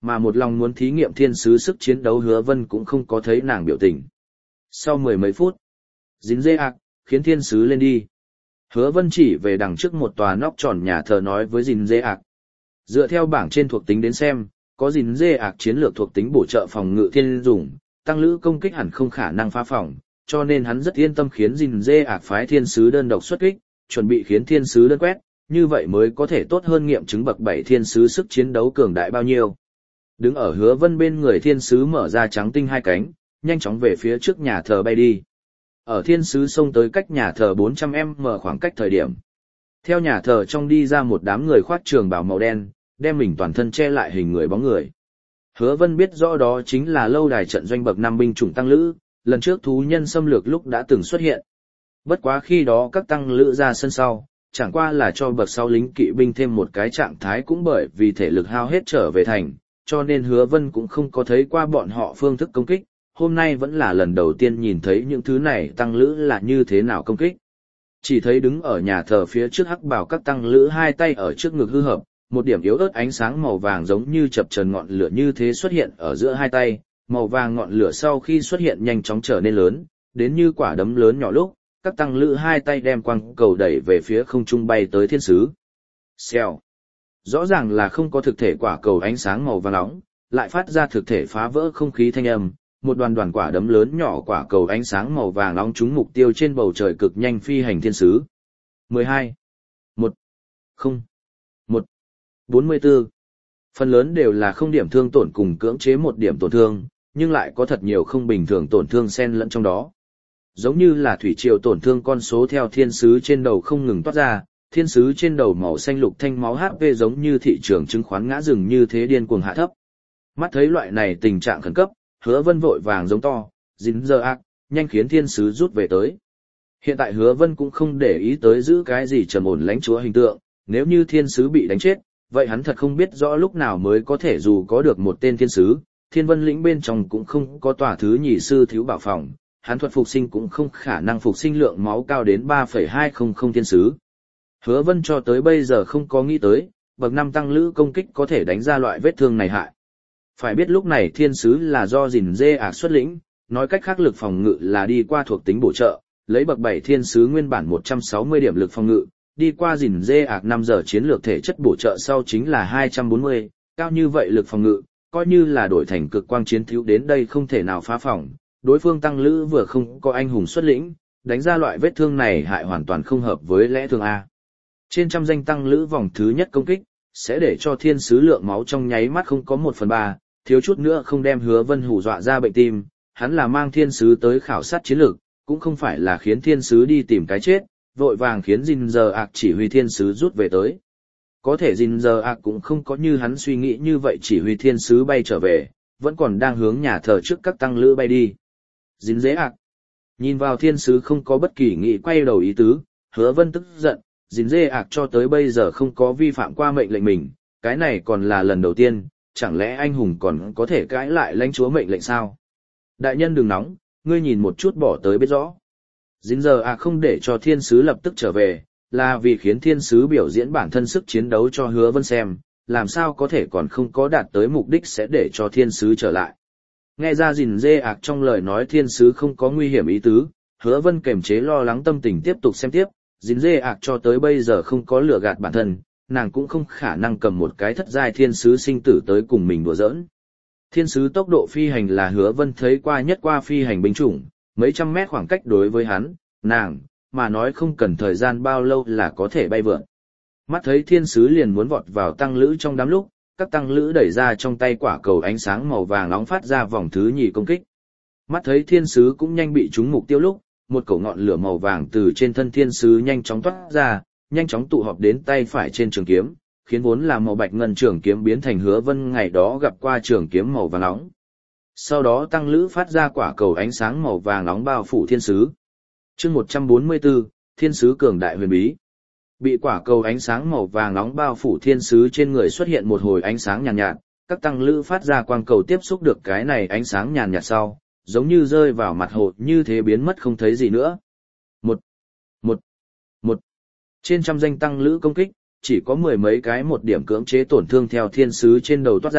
mà một lòng muốn thí nghiệm thiên sứ sức chiến đấu Hứa Vân cũng không có thấy nàng biểu tình. Sau mười mấy phút, dính dê ạc, khiến thiên sứ lên đi. Hứa Vân chỉ về đằng trước một tòa nóc tròn nhà thờ nói với dính dê ạc. Dựa theo bảng trên thuộc tính đến xem, có dính dê ạc chiến lược thuộc tính bổ trợ phòng ngự thiên dùng, tăng lữ công kích hẳn không khả năng phá phòng, cho nên hắn rất yên tâm khiến dính dê ạc phái thiên sứ đơn độc xuất kích, chuẩn bị khiến thiên sứ đơn quét, như vậy mới có thể tốt hơn nghiệm chứng bậc bảy thiên sứ sức chiến đấu cường đại bao nhiêu. Đứng ở Hứa Vân bên người thiên sứ mở ra trắng tinh hai cánh, nhanh chóng về phía trước nhà thờ bay đi. Ở thiên sứ xông tới cách nhà thờ bốn trăm mét khoảng cách thời điểm. Theo nhà thờ trong đi ra một đám người khoác trường bào màu đen, đem mình toàn thân che lại hình người bóng người. Hứa Vân biết rõ đó chính là lâu đài trận doanh bậc năm binh chủng tăng lữ, lần trước thú nhân xâm lược lúc đã từng xuất hiện. Bất quá khi đó các tăng lữ ra sân sau, chẳng qua là cho bậc sau lính kỵ binh thêm một cái trạng thái cũng bởi vì thể lực hao hết trở về thành, cho nên Hứa Vân cũng không có thấy qua bọn họ phương thức công kích, hôm nay vẫn là lần đầu tiên nhìn thấy những thứ này tăng lữ là như thế nào công kích. Chỉ thấy đứng ở nhà thờ phía trước hắc bào các tăng lữ hai tay ở trước ngực hư hợp, một điểm yếu ớt ánh sáng màu vàng giống như chập chờn ngọn lửa như thế xuất hiện ở giữa hai tay, màu vàng ngọn lửa sau khi xuất hiện nhanh chóng trở nên lớn, đến như quả đấm lớn nhỏ lúc, các tăng lữ hai tay đem quang cầu đẩy về phía không trung bay tới thiên sứ. Xèo. Rõ ràng là không có thực thể quả cầu ánh sáng màu vàng nóng, lại phát ra thực thể phá vỡ không khí thanh âm, một đoàn đoàn quả đấm lớn nhỏ quả cầu ánh sáng màu vàng nóng trúng mục tiêu trên bầu trời cực nhanh phi hành thiên sứ. mười hai. một. không. một. bốn mươi tư. Phần lớn đều là không điểm thương tổn cùng cưỡng chế một điểm tổn thương, nhưng lại có thật nhiều không bình thường tổn thương xen lẫn trong đó. Giống như là thủy triều tổn thương con số theo thiên sứ trên đầu không ngừng toát ra, thiên sứ trên đầu màu xanh lục thanh máu hát pê giống như thị trường chứng khoán ngã rừng như thế điên cuồng hạ thấp. Mắt thấy loại này tình trạng khẩn cấp, Hứa Vân vội vàng giống to, dính giờ ác, nhanh khiến thiên sứ rút về tới. Hiện tại Hứa Vân cũng không để ý tới giữ cái gì trầm ổn lãnh chúa hình tượng, nếu như thiên sứ bị đánh chết, vậy hắn thật không biết rõ lúc nào mới có thể dù có được một tên thiên sứ, thiên vân lĩnh bên trong cũng không có tòa thứ nhì sư thiếu bảo phòng, hắn thuật phục sinh cũng không khả năng phục sinh lượng máu cao đến ba phẩy hai không không thiên sứ. Hứa Vân cho tới bây giờ không có nghĩ tới, bậc năm tăng lữ công kích có thể đánh ra loại vết thương này hại. Phải biết lúc này thiên sứ là do gìn dê ạc xuất lĩnh, nói cách khác lực phòng ngự là đi qua thuộc tính bổ trợ, lấy bậc bảy thiên sứ nguyên bản một trăm sáu mươi điểm lực phòng ngự, đi qua gìn dê ạc năm giờ chiến lược thể chất bổ trợ sau chính là hai trăm bốn mươi, cao như vậy lực phòng ngự, coi như là đổi thành cực quang chiến thiếu đến đây không thể nào phá phòng, đối phương tăng lữ vừa không có anh hùng xuất lĩnh, đánh ra loại vết thương này hại hoàn toàn không hợp với lẽ thường A. Trên trăm danh tăng lữ vòng thứ nhất công kích, sẽ để cho thiên sứ lượng máu trong nháy mắt không có một phần ba, thiếu chút nữa không đem Hứa Vân hù dọa ra bệnh tim, hắn là mang thiên sứ tới khảo sát chiến lược, cũng không phải là khiến thiên sứ đi tìm cái chết, vội vàng khiến Jin giờ ạc chỉ huy thiên sứ rút về tới. Có thể Jin giờ ạc cũng không có như hắn suy nghĩ như vậy chỉ huy thiên sứ bay trở về, vẫn còn đang hướng nhà thờ trước các tăng lữ bay đi. Jin dễ ạc. Nhìn vào thiên sứ không có bất kỳ nghĩ quay đầu ý tứ, Hứa Vân tức giận, Jin dễ ạc cho tới bây giờ không có vi phạm qua mệnh lệnh mình, cái này còn là lần đầu tiên, chẳng lẽ anh hùng còn có thể cãi lại lãnh chúa mệnh lệnh sao? Đại nhân đừng nóng, ngươi nhìn một chút bỏ tới biết rõ. Dính giờ à không để cho thiên sứ lập tức trở về, là vì khiến thiên sứ biểu diễn bản thân sức chiến đấu cho Hứa Vân xem, làm sao có thể còn không có đạt tới mục đích sẽ để cho thiên sứ trở lại. Nghe ra Dìn dê ạc trong lời nói thiên sứ không có nguy hiểm ý tứ, Hứa Vân kềm chế lo lắng tâm tình tiếp tục xem tiếp, Dìn dê ạc cho tới bây giờ không có lừa gạt bản thân, nàng cũng không khả năng cầm một cái thất giai thiên sứ sinh tử tới cùng mình đùa giỡn. Thiên sứ tốc độ phi hành là Hứa Vân thấy qua nhất qua phi hành binh chủng, mấy trăm mét khoảng cách đối với hắn, nàng, mà nói không cần thời gian bao lâu là có thể bay vượt. Mắt thấy thiên sứ liền muốn vọt vào tăng lữ trong đám lúc, các tăng lữ đẩy ra trong tay quả cầu ánh sáng màu vàng nóng phát ra vòng thứ nhì công kích. Mắt thấy thiên sứ cũng nhanh bị trúng mục tiêu lúc, một cổ ngọn lửa màu vàng từ trên thân thiên sứ nhanh chóng toát ra, nhanh chóng tụ họp đến tay phải trên trường kiếm, khiến vốn là màu bạch ngân trường kiếm biến thành Hứa Vân ngày đó gặp qua trường kiếm màu vàng nóng. Sau đó tăng lữ phát ra quả cầu ánh sáng màu vàng nóng bao phủ thiên sứ. Chương một trăm bốn mươi tư, Thiên sứ cường đại huyền bí. Bị quả cầu ánh sáng màu vàng nóng bao phủ thiên sứ trên người xuất hiện một hồi ánh sáng nhàn nhạt, nhạt, các tăng lữ phát ra quang cầu tiếp xúc được cái này ánh sáng nhàn nhạt sau, giống như rơi vào mặt hồ như thế biến mất không thấy gì nữa. Một, một, một. Trên trăm danh tăng lữ công kích, chỉ có mười mấy cái một điểm cưỡng chế tổn thương theo thiên sứ trên đầu toát ra,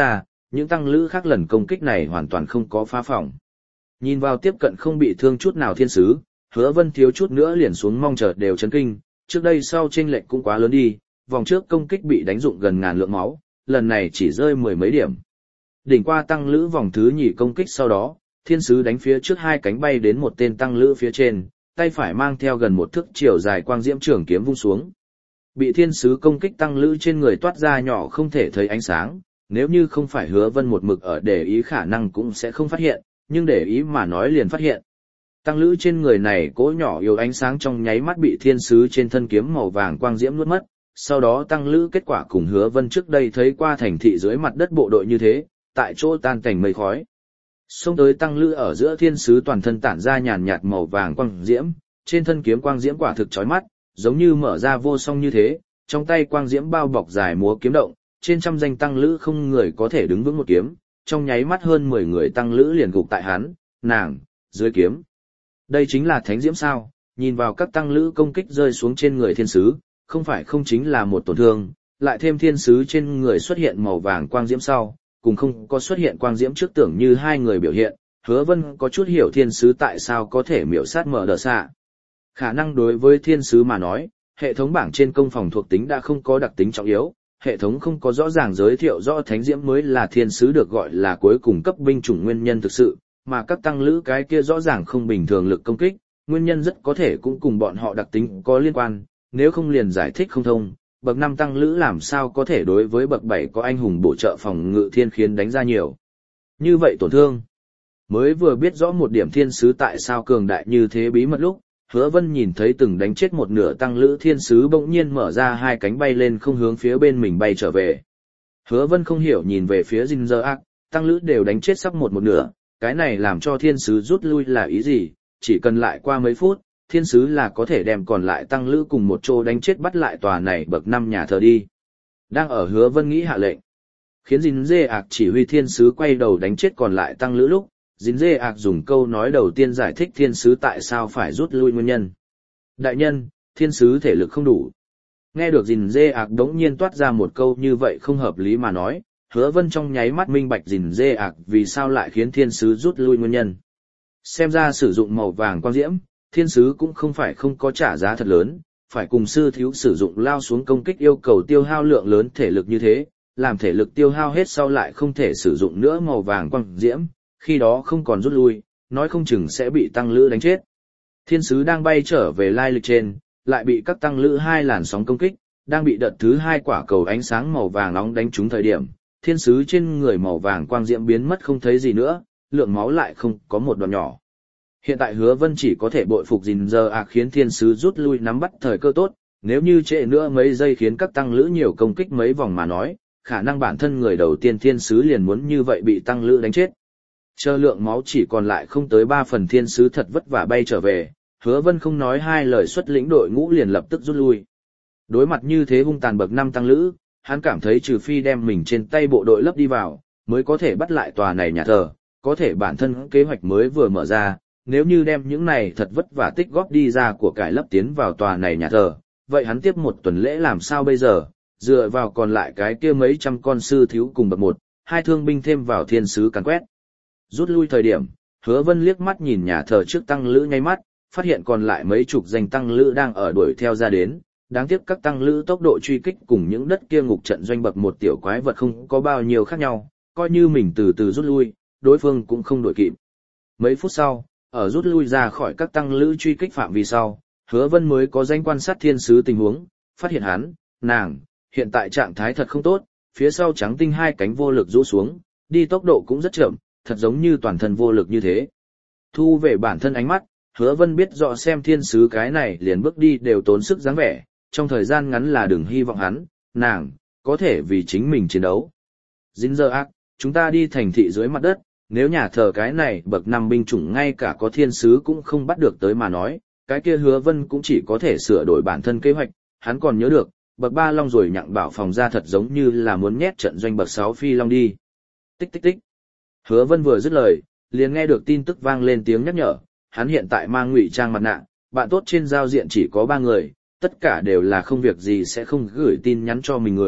những tăng lữ khác lần công kích này hoàn toàn không có phá phỏng. Nhìn vào tiếp cận không bị thương chút nào thiên sứ, Hứa Vân thiếu chút nữa liền xuống mong chợt đều chấn kinh, trước đây sau chênh lệch cũng quá lớn đi, vòng trước công kích bị đánh dụng gần ngàn lượng máu, lần này chỉ rơi mười mấy điểm. Đỉnh qua tăng lữ vòng thứ nhì công kích sau đó, thiên sứ đánh phía trước hai cánh bay đến một tên tăng lữ phía trên, tay phải mang theo gần một thước chiều dài quang diễm trường kiếm vung xuống. Bị thiên sứ công kích tăng lữ trên người toát ra nhỏ không thể thấy ánh sáng, nếu như không phải Hứa Vân một mực ở để ý khả năng cũng sẽ không phát hiện, nhưng để ý mà nói liền phát hiện. Tăng lữ trên người này cỗ nhỏ yếu ánh sáng trong nháy mắt bị thiên sứ trên thân kiếm màu vàng quang diễm nuốt mất, sau đó tăng lữ kết quả cùng Hứa Vân trước đây thấy qua thành thị dưới mặt đất bộ đội như thế, tại chỗ tan cảnh mây khói. Xông tới tăng lữ ở giữa thiên sứ toàn thân tản ra nhàn nhạt màu vàng quang diễm, trên thân kiếm quang diễm quả thực chói mắt, giống như mở ra vô song như thế, trong tay quang diễm bao bọc dài múa kiếm động, trên trăm danh tăng lữ không người có thể đứng vững một kiếm, trong nháy mắt hơn mười người tăng lữ liền gục tại hắn, nàng, dưới kiếm. Đây chính là thánh diễm sao? Nhìn vào các tăng lữ công kích rơi xuống trên người thiên sứ, không phải không chính là một tổn thương, lại thêm thiên sứ trên người xuất hiện màu vàng quang diễm sau, cùng không có xuất hiện quang diễm trước tưởng như hai người biểu hiện, Hứa Vân có chút hiểu thiên sứ tại sao có thể miểu sát mở đờ xạ. Khả năng đối với thiên sứ mà nói, hệ thống bảng trên công phòng thuộc tính đã không có đặc tính trọng yếu, hệ thống không có rõ ràng giới thiệu rõ thánh diễm mới là thiên sứ được gọi là cuối cùng cấp binh chủng nguyên nhân thực sự, mà các tăng lữ cái kia rõ ràng không bình thường lực công kích, nguyên nhân rất có thể cũng cùng bọn họ đặc tính có liên quan, nếu không liền giải thích không thông, bậc năm tăng lữ làm sao có thể đối với bậc bảy có anh hùng bổ trợ phòng ngự thiên khiến đánh ra nhiều. Như vậy tổn thương. Mới vừa biết rõ một điểm thiên sứ tại sao cường đại như thế bí mật lúc, Hứa Vân nhìn thấy từng đánh chết một nửa tăng lữ thiên sứ bỗng nhiên mở ra hai cánh bay lên không hướng phía bên mình bay trở về. Hứa Vân không hiểu nhìn về phía Jinzer Arc, tăng lữ đều đánh chết sắp một một nửa, cái này làm cho thiên sứ rút lui là ý gì, chỉ cần lại qua mấy phút, thiên sứ là có thể đem còn lại tăng lữ cùng một chỗ đánh chết bắt lại tòa này bậc năm nhà thờ đi. Đang ở Hứa Vân nghĩ hạ lệnh, khiến Jinzer Arc chỉ huy thiên sứ quay đầu đánh chết còn lại tăng lữ lúc, Jinzer Arc dùng câu nói đầu tiên giải thích thiên sứ tại sao phải rút lui nguyên nhân. Đại nhân, thiên sứ thể lực không đủ. Nghe được Jinzer Arc đống nhiên toát ra một câu như vậy không hợp lý mà nói, Hứa Vân trong nháy mắt minh bạch Jinzer Arc vì sao lại khiến thiên sứ rút lui nguyên nhân. Xem ra sử dụng màu vàng quang diễm, thiên sứ cũng không phải không có trả giá thật lớn, phải cùng sư thiếu sử dụng lao xuống công kích yêu cầu tiêu hao lượng lớn thể lực như thế, làm thể lực tiêu hao hết sau lại không thể sử dụng nữa màu vàng quang diễm, khi đó không còn rút lui, nói không chừng sẽ bị tăng lữ đánh chết. Thiên sứ đang bay trở về lai lịch trên, lại bị các tăng lữ hai làn sóng công kích, đang bị đợt thứ hai quả cầu ánh sáng màu vàng nóng đánh trúng thời điểm, thiên sứ trên người màu vàng quang diễm biến mất không thấy gì nữa, lượng máu lại không có một đoạn nhỏ. Hiện tại Hứa Vân chỉ có thể bội phục Jinzer Arc khiến thiên sứ rút lui nắm bắt thời cơ tốt, nếu như trễ nữa mấy giây khiến các tăng lữ nhiều công kích mấy vòng mà nói, khả năng bản thân người đầu tiên thiên sứ liền muốn như vậy bị tăng lữ đánh chết. Chờ lượng máu chỉ còn lại không tới ba phần thiên sứ thật vất vả bay trở về, Hứa Vân không nói hai lời xuất lĩnh đội ngũ liền lập tức rút lui. Đối mặt như thế hung tàn bậc năm tăng lữ, hắn cảm thấy trừ phi đem mình trên tay bộ đội lấp đi vào, mới có thể bắt lại tòa này nhà thờ, có thể bản thân kế hoạch mới vừa mở ra, nếu như đem những này thật vất vả tích góp đi ra của cải lấp tiến vào tòa này nhà thờ, vậy hắn tiếp một tuần lễ làm sao bây giờ, dựa vào còn lại cái kia mấy trăm con sư thiếu cùng bậc một, hai thương binh thêm vào thiên sứ càn quét. Rút lui thời điểm, Hứa Vân liếc mắt nhìn nhà thờ trước tăng lữ nháy mắt, phát hiện còn lại mấy chục danh tăng lữ đang ở đuổi theo ra đến, đáng tiếc các tăng lữ tốc độ truy kích cùng những đất kia ngục trận doanh bậc một tiểu quái vật không có bao nhiêu khác nhau, coi như mình từ từ rút lui, đối phương cũng không đuổi kịp. Mấy phút sau, ở rút lui ra khỏi các tăng lữ truy kích phạm vi sau, Hứa Vân mới có danh quan sát thiên sứ tình huống, phát hiện hắn, nàng, hiện tại trạng thái thật không tốt, phía sau trắng tinh hai cánh vô lực rũ xuống, đi tốc độ cũng rất chậm, thật giống như toàn thân vô lực như thế. Thu về bản thân ánh mắt, Hứa Vân biết rõ xem thiên sứ cái này liền bước đi đều tốn sức dáng vẻ, trong thời gian ngắn là đừng hy vọng hắn, nàng, có thể vì chính mình chiến đấu. Jinzer Arc, chúng ta đi thành thị dưới mặt đất, nếu nhà thờ cái này bậc năm binh chủng ngay cả có thiên sứ cũng không bắt được tới mà nói, cái kia Hứa Vân cũng chỉ có thể sửa đổi bản thân kế hoạch, hắn còn nhớ được, bậc ba long rồi nhặng bảo phòng ra thật giống như là muốn nhét trận doanh bậc sáu phi long đi. Tích tích tích. Hứa Vân vừa dứt lời, liền nghe được tin tức vang lên tiếng nhắc nhở, hắn hiện tại mang ngụy trang mặt nạ, bạn tốt trên giao diện chỉ có ba người, tất cả đều là không việc gì sẽ không gửi tin nhắn cho mình người,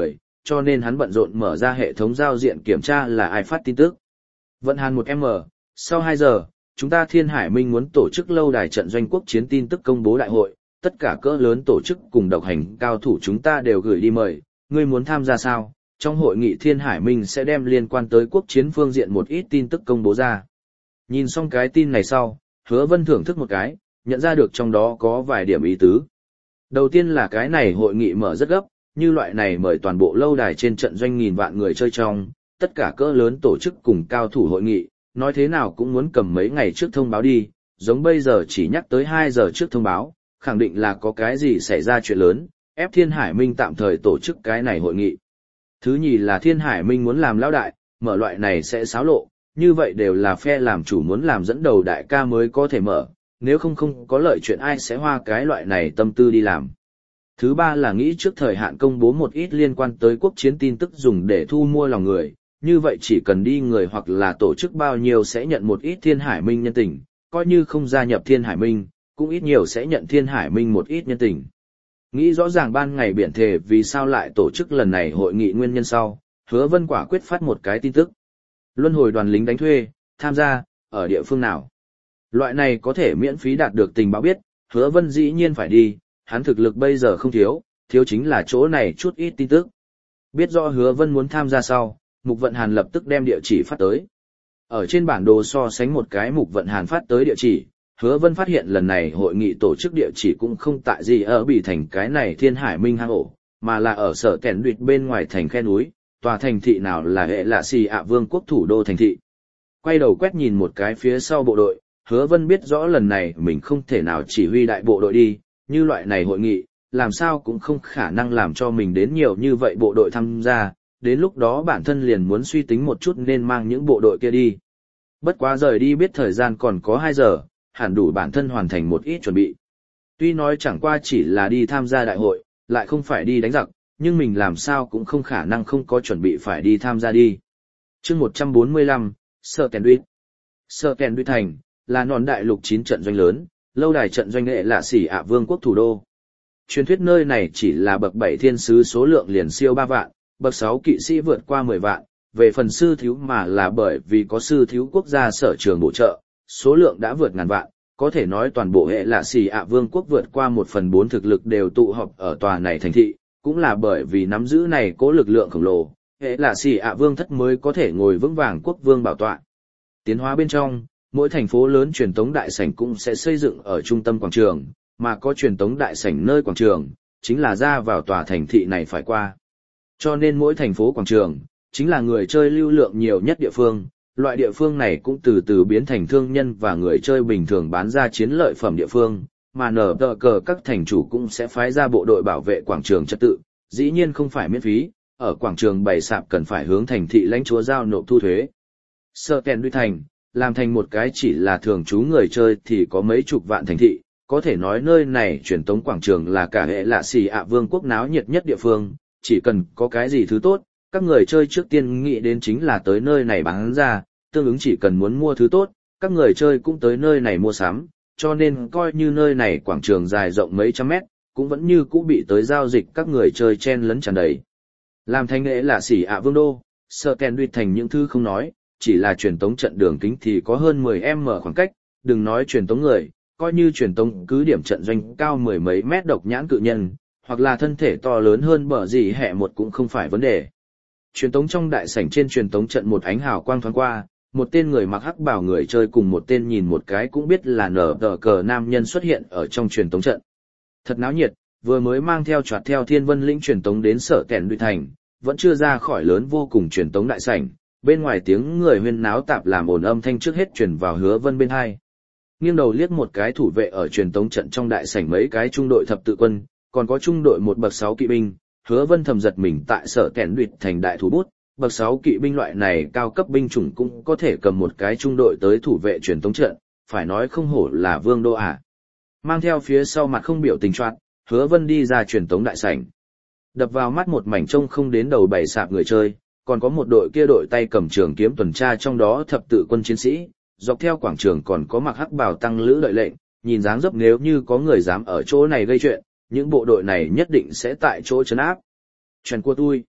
cho nên hắn bận rộn mở ra hệ thống giao diện kiểm tra là ai phát tin tức. Vận Hàn một M, sau hai giờ, chúng ta Thiên Hải Minh muốn tổ chức lâu đài trận doanh quốc chiến tin tức công bố đại hội, tất cả cỡ lớn tổ chức cùng độc hành cao thủ chúng ta đều gửi đi mời, ngươi muốn tham gia sao? Trong hội nghị Thiên Hải Minh sẽ đem liên quan tới quốc chiến phương diện một ít tin tức công bố ra. Nhìn xong cái tin này sau, Hứa Vân thưởng thức một cái, nhận ra được trong đó có vài điểm ý tứ. Đầu tiên là cái này hội nghị mở rất gấp, như loại này mời toàn bộ lâu đài trên trận doanh nghìn vạn người chơi trong, tất cả cỡ lớn tổ chức cùng cao thủ hội nghị, nói thế nào cũng muốn cầm mấy ngày trước thông báo đi, giống bây giờ chỉ nhắc tới hai giờ trước thông báo, khẳng định là có cái gì xảy ra chuyện lớn, ép Thiên Hải Minh tạm thời tổ chức cái này hội nghị. Thứ nhì là Thiên Hải Minh muốn làm lão đại, mở loại này sẽ xáo lộ, như vậy đều là phe làm chủ muốn làm dẫn đầu đại ca mới có thể mở, nếu không không có lợi chuyện ai sẽ hoa cái loại này tâm tư đi làm. Thứ ba là nghĩ trước thời hạn công bố một ít liên quan tới quốc chiến tin tức dùng để thu mua lòng người, như vậy chỉ cần đi người hoặc là tổ chức bao nhiêu sẽ nhận một ít Thiên Hải Minh nhân tình, coi như không gia nhập Thiên Hải Minh, cũng ít nhiều sẽ nhận Thiên Hải Minh một ít nhân tình. Nghĩ rõ ràng ban ngày biển thề vì sao lại tổ chức lần này hội nghị nguyên nhân sau, Hứa Vân quả quyết phát một cái tin tức. Luân hồi đoàn lính đánh thuê, tham gia, ở địa phương nào? Loại này có thể miễn phí đạt được tình báo biết, Hứa Vân dĩ nhiên phải đi, hắn thực lực bây giờ không thiếu, thiếu chính là chỗ này chút ít tin tức. Biết rõ Hứa Vân muốn tham gia sau, Mục Vận Hàn lập tức đem địa chỉ phát tới. Ở trên bản đồ so sánh một cái Mục Vận Hàn phát tới địa chỉ, Hứa Vân phát hiện lần này hội nghị tổ chức địa chỉ cũng không tại gì ở Bỉ thành cái này Thiên Hải Minh hang ổ, mà là ở sở kèn đuyệt bên ngoài thành khe núi, tòa thành thị nào là hệ lạ xì ạ vương quốc thủ đô thành thị. Quay đầu quét nhìn một cái phía sau bộ đội, Hứa Vân biết rõ lần này mình không thể nào chỉ huy đại bộ đội đi, như loại này hội nghị, làm sao cũng không khả năng làm cho mình đến nhiều như vậy bộ đội tham gia, đến lúc đó bản thân liền muốn suy tính một chút nên mang những bộ đội kia đi. Bất quá rời đi biết thời gian còn có hai giờ, hẳn đủ bản thân hoàn thành một ít chuẩn bị. Tuy nói chẳng qua chỉ là đi tham gia đại hội, lại không phải đi đánh giặc, nhưng mình làm sao cũng không khả năng không có chuẩn bị phải đi tham gia đi. Chương một trăm bốn mươi lăm, Sở Kèn Đuyết. Sở Kèn Đuyết thành, là nòn đại lục chín trận doanh lớn, lâu đài trận doanh nghệ lạ xỉ ạ vương quốc thủ đô. Truyền thuyết nơi này chỉ là bậc bảy thiên sứ số lượng liền siêu ba vạn, bậc sáu kỵ sĩ vượt qua mười vạn, về phần sư thiếu mà là bởi vì có sư thiếu quốc gia sở trường bổ trợ, số lượng đã vượt ngàn vạn, có thể nói toàn bộ hệ lạ xì ạ vương quốc vượt qua một phần bốn thực lực đều tụ họp ở tòa này thành thị, cũng là bởi vì nắm giữ này cố lực lượng khổng lồ, hệ lạ xì ạ vương thất mới có thể ngồi vững vàng quốc vương bảo tọa. Tiến hóa bên trong, mỗi thành phố lớn truyền tống đại sảnh cũng sẽ xây dựng ở trung tâm quảng trường, mà có truyền tống đại sảnh nơi quảng trường, chính là ra vào tòa thành thị này phải qua. Cho nên mỗi thành phố quảng trường, chính là người chơi lưu lượng nhiều nhất địa phương, loại địa phương này cũng từ từ biến thành thương nhân và người chơi bình thường bán ra chiến lợi phẩm địa phương, mà nở tờ cờ các thành chủ cũng sẽ phái ra bộ đội bảo vệ quảng trường trật tự, dĩ nhiên không phải miễn phí, ở quảng trường bày sạp cần phải hướng thành thị lãnh chúa giao nộp thu thuế. Sở Kèn Đuyết thành, làm thành một cái chỉ là thường trú người chơi thì có mấy chục vạn thành thị, có thể nói nơi này truyền tống quảng trường là cả hệ lạ xì ạ vương quốc náo nhiệt nhất địa phương, chỉ cần có cái gì thứ tốt, các người chơi trước tiên nghĩ đến chính là tới nơi này bán ra, tương ứng chỉ cần muốn mua thứ tốt, các người chơi cũng tới nơi này mua sắm, cho nên coi như nơi này quảng trường dài rộng mấy trăm mét, cũng vẫn như cũ bị tới giao dịch các người chơi chen lấn tràn đầy. Làm thành nghệ là xỉ ạ vương đô, Sở Kèn Đuyết thành những thứ không nói, chỉ là truyền tống trận đường kính thì có hơn mười mét khoảng cách, đừng nói truyền tống người, coi như truyền tống cứ điểm trận doanh cao mười mấy mét độc nhãn cự nhân, hoặc là thân thể to lớn hơn bờ gì hẹ một cũng không phải vấn đề. Truyền tống trong đại sảnh trên truyền tống trận một ánh hào quang thoáng qua, một tên người mặc hắc bào người chơi cùng một tên nhìn một cái cũng biết là nở tờ cờ nam nhân xuất hiện ở trong truyền tống trận. Thật náo nhiệt, vừa mới mang theo choạt theo Thiên Vân Lĩnh truyền tống đến Sở Kèn Đuyết thành, vẫn chưa ra khỏi lớn vô cùng truyền tống đại sảnh, bên ngoài tiếng người huyên náo tạp làm ồn âm thanh trước hết truyền vào Hứa Vân bên hai. Nghiêng đầu liếc một cái thủ vệ ở truyền tống trận trong đại sảnh mấy cái trung đội thập tự quân, còn có trung đội một bậc sáu kỵ binh, Hứa Vân thầm giật mình tại Sở Kèn Đuyết thành đại thủ bút, bậc sáu kỵ binh loại này cao cấp binh chủng cũng có thể cầm một cái trung đội tới thủ vệ truyền tống trận, phải nói không hổ là vương đô à. Mang theo phía sau mặt không biểu tình choát, Hứa Vân đi ra truyền tống đại sảnh. Đập vào mắt một mảnh trông không đến đầu bảy sạp người chơi, còn có một đội kia đội tay cầm trường kiếm tuần tra trong đó thập tự quân chiến sĩ, dọc theo quảng trường còn có mặc hắc bào tăng lữ đợi lệnh, nhìn dáng dấp nếu như có người dám ở chỗ này gây chuyện, những bộ đội này nhất định sẽ tại chỗ trấn áp. Chuyện của tôi.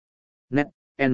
Net, N.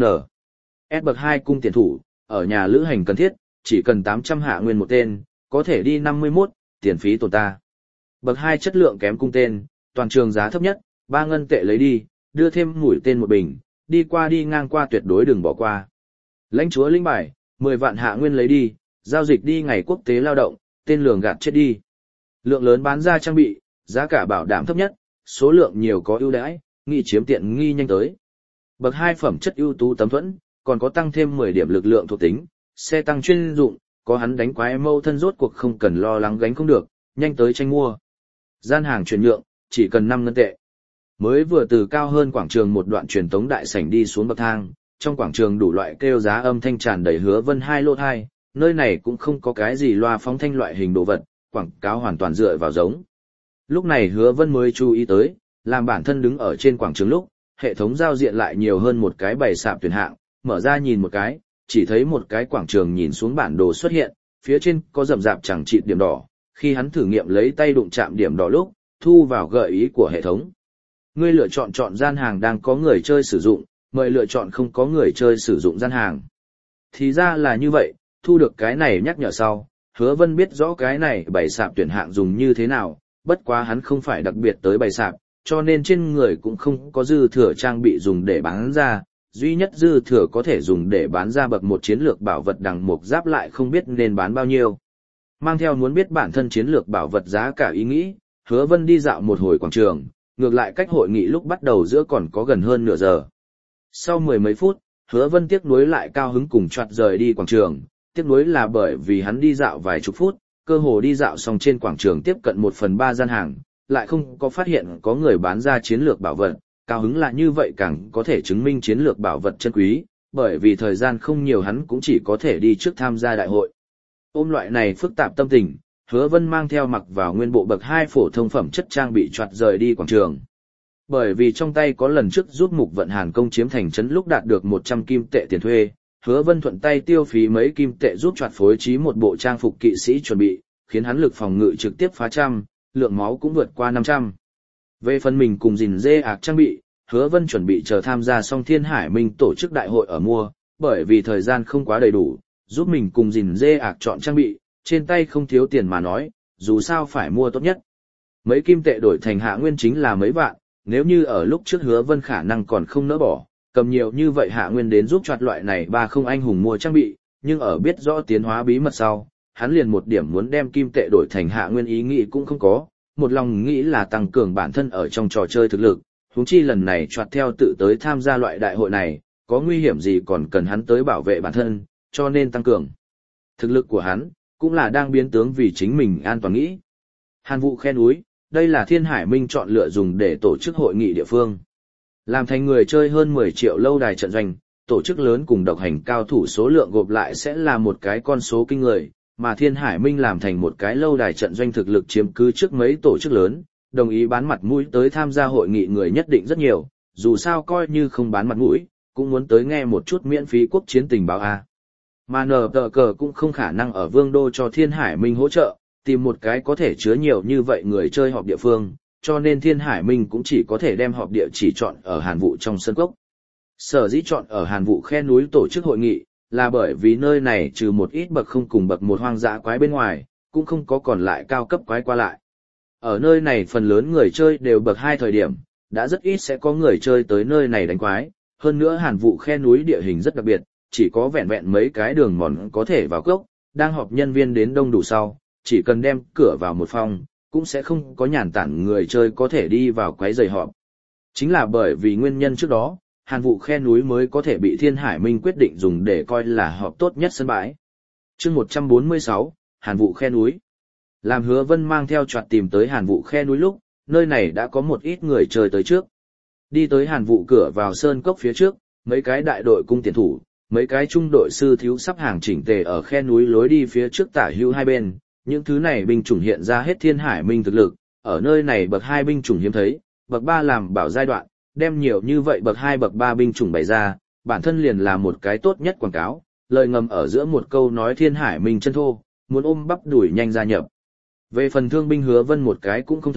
S bậc hai cung tiền thủ, ở nhà lữ hành cần thiết, chỉ cần tám trăm hạ nguyên một tên, có thể đi năm mươi mốt, tiền phí tổn ta. Bậc hai chất lượng kém cung tên, toàn trường giá thấp nhất, ba ngân tệ lấy đi, đưa thêm mũi tên một bình, đi qua đi ngang qua tuyệt đối đừng bỏ qua. Lãnh chúa linh bài, mười vạn hạ nguyên lấy đi, giao dịch đi ngày quốc tế lao động, tên lường gạt chết đi. Lượng lớn bán ra trang bị, giá cả bảo đảm thấp nhất, số lượng nhiều có ưu đãi, nghị chiếm tiện nghi nhanh tới. Bậc hai phẩm chất ưu tú tấm thuẫn, còn có tăng thêm mười điểm lực lượng thuộc tính, xe tăng chuyên dụng, có hắn đánh quái mâu thân rốt cuộc không cần lo lắng gánh không được, nhanh tới tranh mua. Gian hàng chuyển nhượng, chỉ cần năm ngân tệ. Mới vừa từ cao hơn quảng trường một đoạn truyền tống đại sảnh đi xuống bậc thang, trong quảng trường đủ loại kêu giá âm thanh tràn đầy Hứa Vân hai lô thai, nơi này cũng không có cái gì loa phóng thanh loại hình đồ vật, quảng cáo hoàn toàn dựa vào giống. Lúc này Hứa Vân mới chú ý tới, làm bản thân đứng ở trên quảng trường lúc, hệ thống giao diện lại nhiều hơn một cái bày sạp tuyển hạng, mở ra nhìn một cái, chỉ thấy một cái quảng trường nhìn xuống bản đồ xuất hiện, phía trên có rậm rạp chẳng chịt điểm đỏ, khi hắn thử nghiệm lấy tay đụng chạm điểm đỏ lúc, thu vào gợi ý của hệ thống. Ngươi lựa chọn chọn gian hàng đang có người chơi sử dụng, mời lựa chọn không có người chơi sử dụng gian hàng. Thì ra là như vậy, thu được cái này nhắc nhở sau, Hứa Vân biết rõ cái này bày sạp tuyển hạng dùng như thế nào, bất quá hắn không phải đặc biệt tới bày sạp, cho nên trên người cũng không có dư thừa trang bị dùng để bán ra, duy nhất dư thừa có thể dùng để bán ra bậc một chiến lược bảo vật đằng mục giáp lại không biết nên bán bao nhiêu. Mang theo muốn biết bản thân chiến lược bảo vật giá cả ý nghĩ, Hứa Vân đi dạo một hồi quảng trường, ngược lại cách hội nghị lúc bắt đầu giữa còn có gần hơn nửa giờ. Sau mười mấy phút, Hứa Vân tiếc nuối lại cao hứng cùng choạt rời đi quảng trường, tiếc nuối là bởi vì hắn đi dạo vài chục phút, cơ hồ đi dạo xong trên quảng trường tiếp cận một phần ba gian hàng, lại không có phát hiện có người bán ra chiến lược bảo vật, cao hứng là như vậy càng có thể chứng minh chiến lược bảo vật chân quý, bởi vì thời gian không nhiều hắn cũng chỉ có thể đi trước tham gia đại hội. Ôm loại này phức tạp tâm tình, Hứa Vân mang theo mặc vào nguyên bộ bậc hai phổ thông phẩm chất trang bị choạt rời đi quảng trường. Bởi vì trong tay có lần trước giúp Mục Vận Hàn công chiếm thành trấn lúc đạt được một trăm kim tệ tiền thuê, Hứa Vân thuận tay tiêu phí mấy kim tệ giúp choạt phối trí một bộ trang phục kỵ sĩ chuẩn bị, khiến hắn lực phòng ngự trực tiếp phá trăm, lượng máu cũng vượt qua năm trăm. Về phần mình cùng gìn dê ạc trang bị, Hứa Vân chuẩn bị chờ tham gia xong Thiên Hải Minh tổ chức đại hội ở mua, bởi vì thời gian không quá đầy đủ, giúp mình cùng gìn dê ạc chọn trang bị, trên tay không thiếu tiền mà nói, dù sao phải mua tốt nhất. Mấy kim tệ đổi thành hạ nguyên chính là mấy vạn, nếu như ở lúc trước Hứa Vân khả năng còn không nỡ bỏ, cầm nhiều như vậy hạ nguyên đến giúp choạt loại này ba không anh hùng mua trang bị, nhưng ở biết rõ tiến hóa bí mật sau, hắn liền một điểm muốn đem kim tệ đổi thành hạ nguyên ý nghĩ cũng không có, một lòng nghĩ là tăng cường bản thân ở trong trò chơi thực lực, huống chi lần này choạt theo tự tới tham gia loại đại hội này, có nguy hiểm gì còn cần hắn tới bảo vệ bản thân, cho nên tăng cường thực lực của hắn, cũng là đang biến tướng vì chính mình an toàn nghĩ. Hàn Vụ khe núi, đây là Thiên Hải Minh chọn lựa dùng để tổ chức hội nghị địa phương. Làm thành người chơi hơn mười triệu lâu đài trận doanh, tổ chức lớn cùng độc hành cao thủ số lượng gộp lại sẽ là một cái con số kinh người, mà Thiên Hải Minh làm thành một cái lâu đài trận doanh thực lực chiếm cứ trước mấy tổ chức lớn, đồng ý bán mặt mũi tới tham gia hội nghị người nhất định rất nhiều, dù sao coi như không bán mặt mũi, cũng muốn tới nghe một chút miễn phí quốc chiến tình báo a. Mà nờ tờ cờ cũng không khả năng ở Vương Đô cho Thiên Hải Minh hỗ trợ, tìm một cái có thể chứa nhiều như vậy người chơi họp địa phương, cho nên Thiên Hải Minh cũng chỉ có thể đem họp địa chỉ chọn ở Hàn Vụ trong sân cốc. Sở dĩ chọn ở Hàn Vụ khe núi tổ chức hội nghị, là bởi vì nơi này trừ một ít bậc không cùng bậc một hoang dã quái bên ngoài, cũng không có còn lại cao cấp quái qua lại. Ở nơi này phần lớn người chơi đều bậc hai thời điểm, đã rất ít sẽ có người chơi tới nơi này đánh quái, hơn nữa Hàn Vụ khe núi địa hình rất đặc biệt, chỉ có vẹn vẹn mấy cái đường mòn có thể vào cốc, đang họp nhân viên đến đông đủ sau, chỉ cần đem cửa vào một phòng, cũng sẽ không có nhàn tản người chơi có thể đi vào quấy rầy họp. Chính là bởi vì nguyên nhân trước đó, Hàn Vụ khe núi mới có thể bị Thiên Hải Minh quyết định dùng để coi là họp tốt nhất sân bãi. Chương một trăm bốn mươi sáu, Hàn Vụ khe núi. Làm Hứa Vân mang theo choạt tìm tới Hàn Vụ khe núi lúc, nơi này đã có một ít người chơi tới trước. Đi tới Hàn Vụ cửa vào sơn cốc phía trước, mấy cái đại đội cung tiền thủ, mấy cái trung đội sư thiếu sắp hàng chỉnh tề ở khe núi lối đi phía trước tả hữu hai bên, những thứ này binh chủng hiện ra hết Thiên Hải Minh thực lực, ở nơi này bậc hai binh chủng hiếm thấy, bậc ba làm bảo giai đoạn, đem nhiều như vậy bậc hai bậc ba binh chủng bày ra, bản thân liền là một cái tốt nhất quảng cáo, lời ngầm ở giữa một câu nói Thiên Hải Minh chân thô, muốn ôm bắp đuổi nhanh gia nhập. Về phần thương binh Hứa Vân một cái cũng không thấy,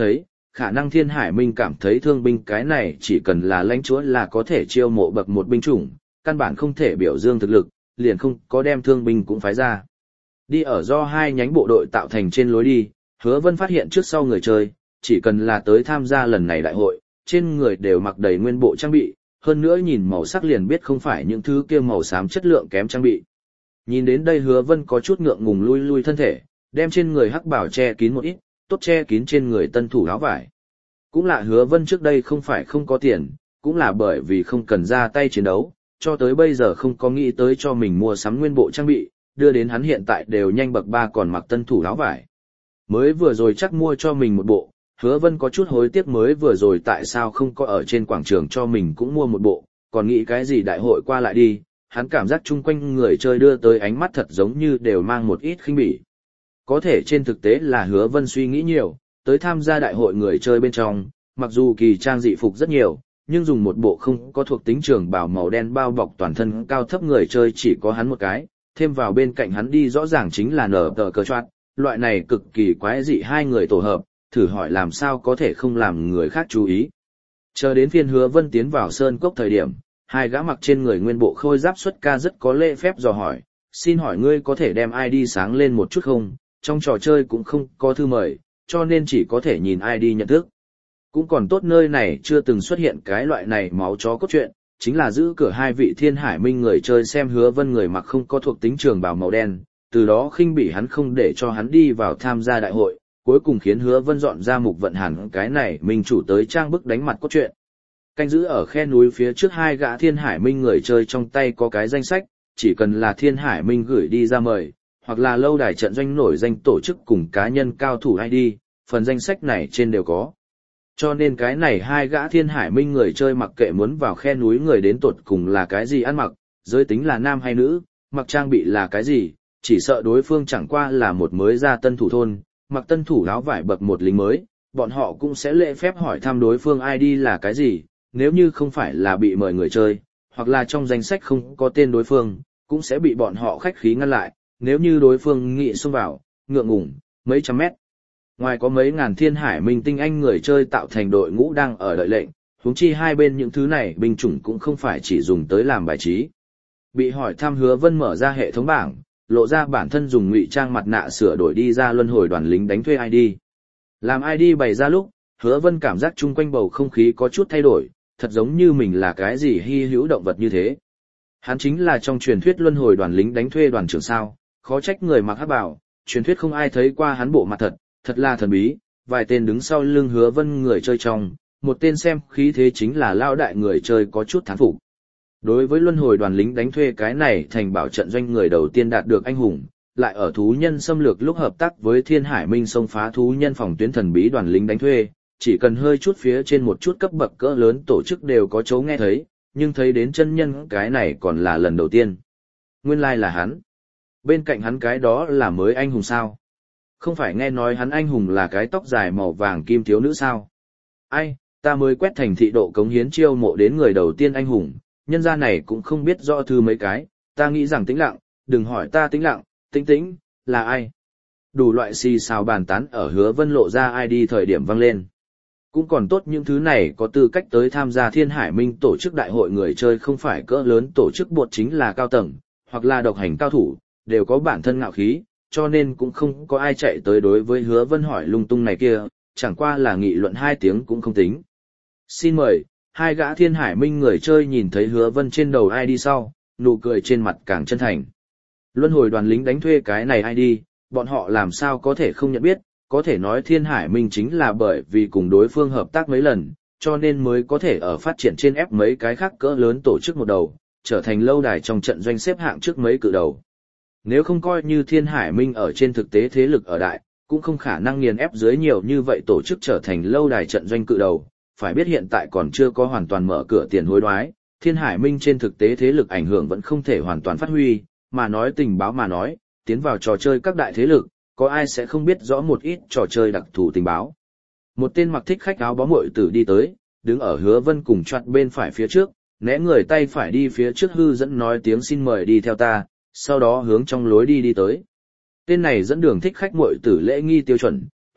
khả năng Thiên Hải Minh cảm thấy thương binh cái này chỉ cần là lãnh chúa là có thể chiêu mộ bậc một binh chủng, căn bản không thể biểu dương thực lực, liền không có đem thương binh cũng phái ra. Đi ở do hai nhánh bộ đội tạo thành trên lối đi, Hứa Vân phát hiện trước sau người chơi, chỉ cần là tới tham gia lần này đại hội, trên người đều mặc đầy nguyên bộ trang bị, hơn nữa nhìn màu sắc liền biết không phải những thứ kia màu xám chất lượng kém trang bị. Nhìn đến đây Hứa Vân có chút ngượng ngùng lui lui thân thể, đem trên người hắc bảo che kín một ít, tốt che kín trên người tân thủ áo vải. Cũng là Hứa Vân trước đây không phải không có tiền, cũng là bởi vì không cần ra tay chiến đấu, cho tới bây giờ không có nghĩ tới cho mình mua sắm nguyên bộ trang bị, đưa đến hắn hiện tại đều nhanh bậc ba còn mặc tân thủ áo vải. Mới vừa rồi chắc mua cho mình một bộ, Hứa Vân có chút hối tiếc mới vừa rồi tại sao không có ở trên quảng trường cho mình cũng mua một bộ, còn nghĩ cái gì đại hội qua lại đi, hắn cảm giác chung quanh người chơi đưa tới ánh mắt thật giống như đều mang một ít khinh bỉ. Có thể trên thực tế là Hứa Vân suy nghĩ nhiều, tới tham gia đại hội người chơi bên trong, mặc dù kỳ trang dị phục rất nhiều, nhưng dùng một bộ không có thuộc tính trường bào màu đen bao bọc toàn thân cao thấp người chơi chỉ có hắn một cái, thêm vào bên cạnh hắn đi rõ ràng chính là nở tờ cờ choát, loại này cực kỳ quái dị hai người tổ hợp, thử hỏi làm sao có thể không làm người khác chú ý. Chờ đến phiên Hứa Vân tiến vào sơn cốc thời điểm, hai gã mặc trên người nguyên bộ khôi giáp xuất ca rất có lễ phép dò hỏi, xin hỏi ngươi có thể đem i đê sáng lên một chút không, trong trò chơi cũng không có thư mời, cho nên chỉ có thể nhìn i đê nhận thức. Cũng còn tốt nơi này chưa từng xuất hiện cái loại này máu chó cốt truyện, chính là giữ cửa hai vị Thiên Hải Minh người chơi xem Hứa Vân người mặc không có thuộc tính trường bào màu đen, từ đó khinh bỉ hắn không để cho hắn đi vào tham gia đại hội, cuối cùng khiến Hứa Vân dọn ra mục vận hẳn cái này minh chủ tới trang bức đánh mặt cốt truyện. Canh giữ ở khe núi phía trước hai gã Thiên Hải Minh người chơi trong tay có cái danh sách, chỉ cần là Thiên Hải Minh gửi đi ra mời, hoặc là lâu đài trận doanh nổi danh tổ chức cùng cá nhân cao thủ i đê, phần danh sách này trên đều có. Cho nên cái này hai gã Thiên Hải Minh người chơi mặc kệ muốn vào khe núi người đến tột cùng là cái gì ăn mặc, giới tính là nam hay nữ, mặc trang bị là cái gì, chỉ sợ đối phương chẳng qua là một mới ra tân thủ thôn, mặc tân thủ áo vải bậc một lính mới, bọn họ cũng sẽ lễ phép hỏi thăm đối phương i đê là cái gì, nếu như không phải là bị mời người chơi, hoặc là trong danh sách không có tên đối phương, cũng sẽ bị bọn họ khách khí ngăn lại, nếu như đối phương nghị xông vào, ngượng ngủng, mấy trăm mét. Ngoài có mấy ngàn Thiên Hải Minh tinh anh người chơi tạo thành đội ngũ đang ở đợi lệnh, huống chi hai bên những thứ này binh chủng cũng không phải chỉ dùng tới làm bài trí. Bị hỏi thăm Hứa Vân mở ra hệ thống bảng, lộ ra bản thân dùng ngụy trang mặt nạ sửa đổi đi ra luân hồi đoàn lính đánh thuê i đê. Làm i đê bày ra lúc, Hứa Vân cảm giác chung quanh bầu không khí có chút thay đổi, thật giống như mình là cái gì hy hữu động vật như thế. Hắn chính là trong truyền thuyết luân hồi đoàn lính đánh thuê đoàn trưởng sao, khó trách người mặc hắc bào, truyền thuyết không ai thấy qua hắn bộ mặt thật, thật là thần bí, vài tên đứng sau lưng Hứa Vân người chơi trong, một tên xem khí thế chính là lao đại người chơi có chút thán phục. Đối với luân hồi đoàn lính đánh thuê cái này thành bảo trận doanh người đầu tiên đạt được anh hùng, lại ở thú nhân xâm lược lúc hợp tác với Thiên Hải Minh xông phá thú nhân phòng tuyến thần bí đoàn lính đánh thuê, chỉ cần hơi chút phía trên một chút cấp bậc cỡ lớn tổ chức đều có chỗ nghe thấy, nhưng thấy đến chân nhân cái này còn là lần đầu tiên. Nguyên lai là hắn. Bên cạnh hắn cái đó là mới anh hùng sao? Không phải nghe nói hắn anh hùng là cái tóc dài màu vàng kim thiếu nữ sao? Ai, ta mới quét thành thị độ cống hiến chiêu mộ đến người đầu tiên anh hùng, nhân gia này cũng không biết rõ thư mấy cái, ta nghĩ rằng tĩnh lặng, đừng hỏi ta tĩnh lặng, tĩnh tĩnh, là ai? Đủ loại xì xào bàn tán ở Hứa Vân lộ ra i đê thời điểm vang lên. Cũng còn tốt những thứ này có tư cách tới tham gia Thiên Hải Minh tổ chức đại hội người chơi không phải cỡ lớn tổ chức bột chính là cao tầng, hoặc là độc hành cao thủ, đều có bản thân ngạo khí, cho nên cũng không có ai chạy tới đối với Hứa Vân hỏi lung tung này kia, chẳng qua là nghị luận hai tiếng cũng không tính. Xin mời, hai gã Thiên Hải Minh người chơi nhìn thấy Hứa Vân trên đầu i đê sau, nụ cười trên mặt càng chân thành. Luân hồi đoàn lính đánh thuê cái này i đê, bọn họ làm sao có thể không nhận biết, có thể nói Thiên Hải Minh chính là bởi vì cùng đối phương hợp tác mấy lần, cho nên mới có thể ở phát triển trên ép mấy cái khác cỡ lớn tổ chức một đầu, trở thành lâu đài trong trận doanh xếp hạng trước mấy cự đầu. Nếu không coi như Thiên Hải Minh ở trên thực tế thế lực ở đại, cũng không khả năng nghiền ép dưới nhiều như vậy tổ chức trở thành lâu đài trận doanh cự đầu, phải biết hiện tại còn chưa có hoàn toàn mở cửa tiền hối đoái, Thiên Hải Minh trên thực tế thế lực ảnh hưởng vẫn không thể hoàn toàn phát huy, mà nói tình báo mà nói, tiến vào trò chơi các đại thế lực, có ai sẽ không biết rõ một ít trò chơi đặc thù tình báo. Một tên mặc thích khách áo bó muội tử đi tới, đứng ở Hứa Vân cùng choặt bên phải phía trước, né người tay phải đi phía trước hư dẫn nói tiếng xin mời đi theo ta, sau đó hướng trong lối đi đi tới. Tên này dẫn đường thích khách muội tử lễ nghi tiêu chuẩn,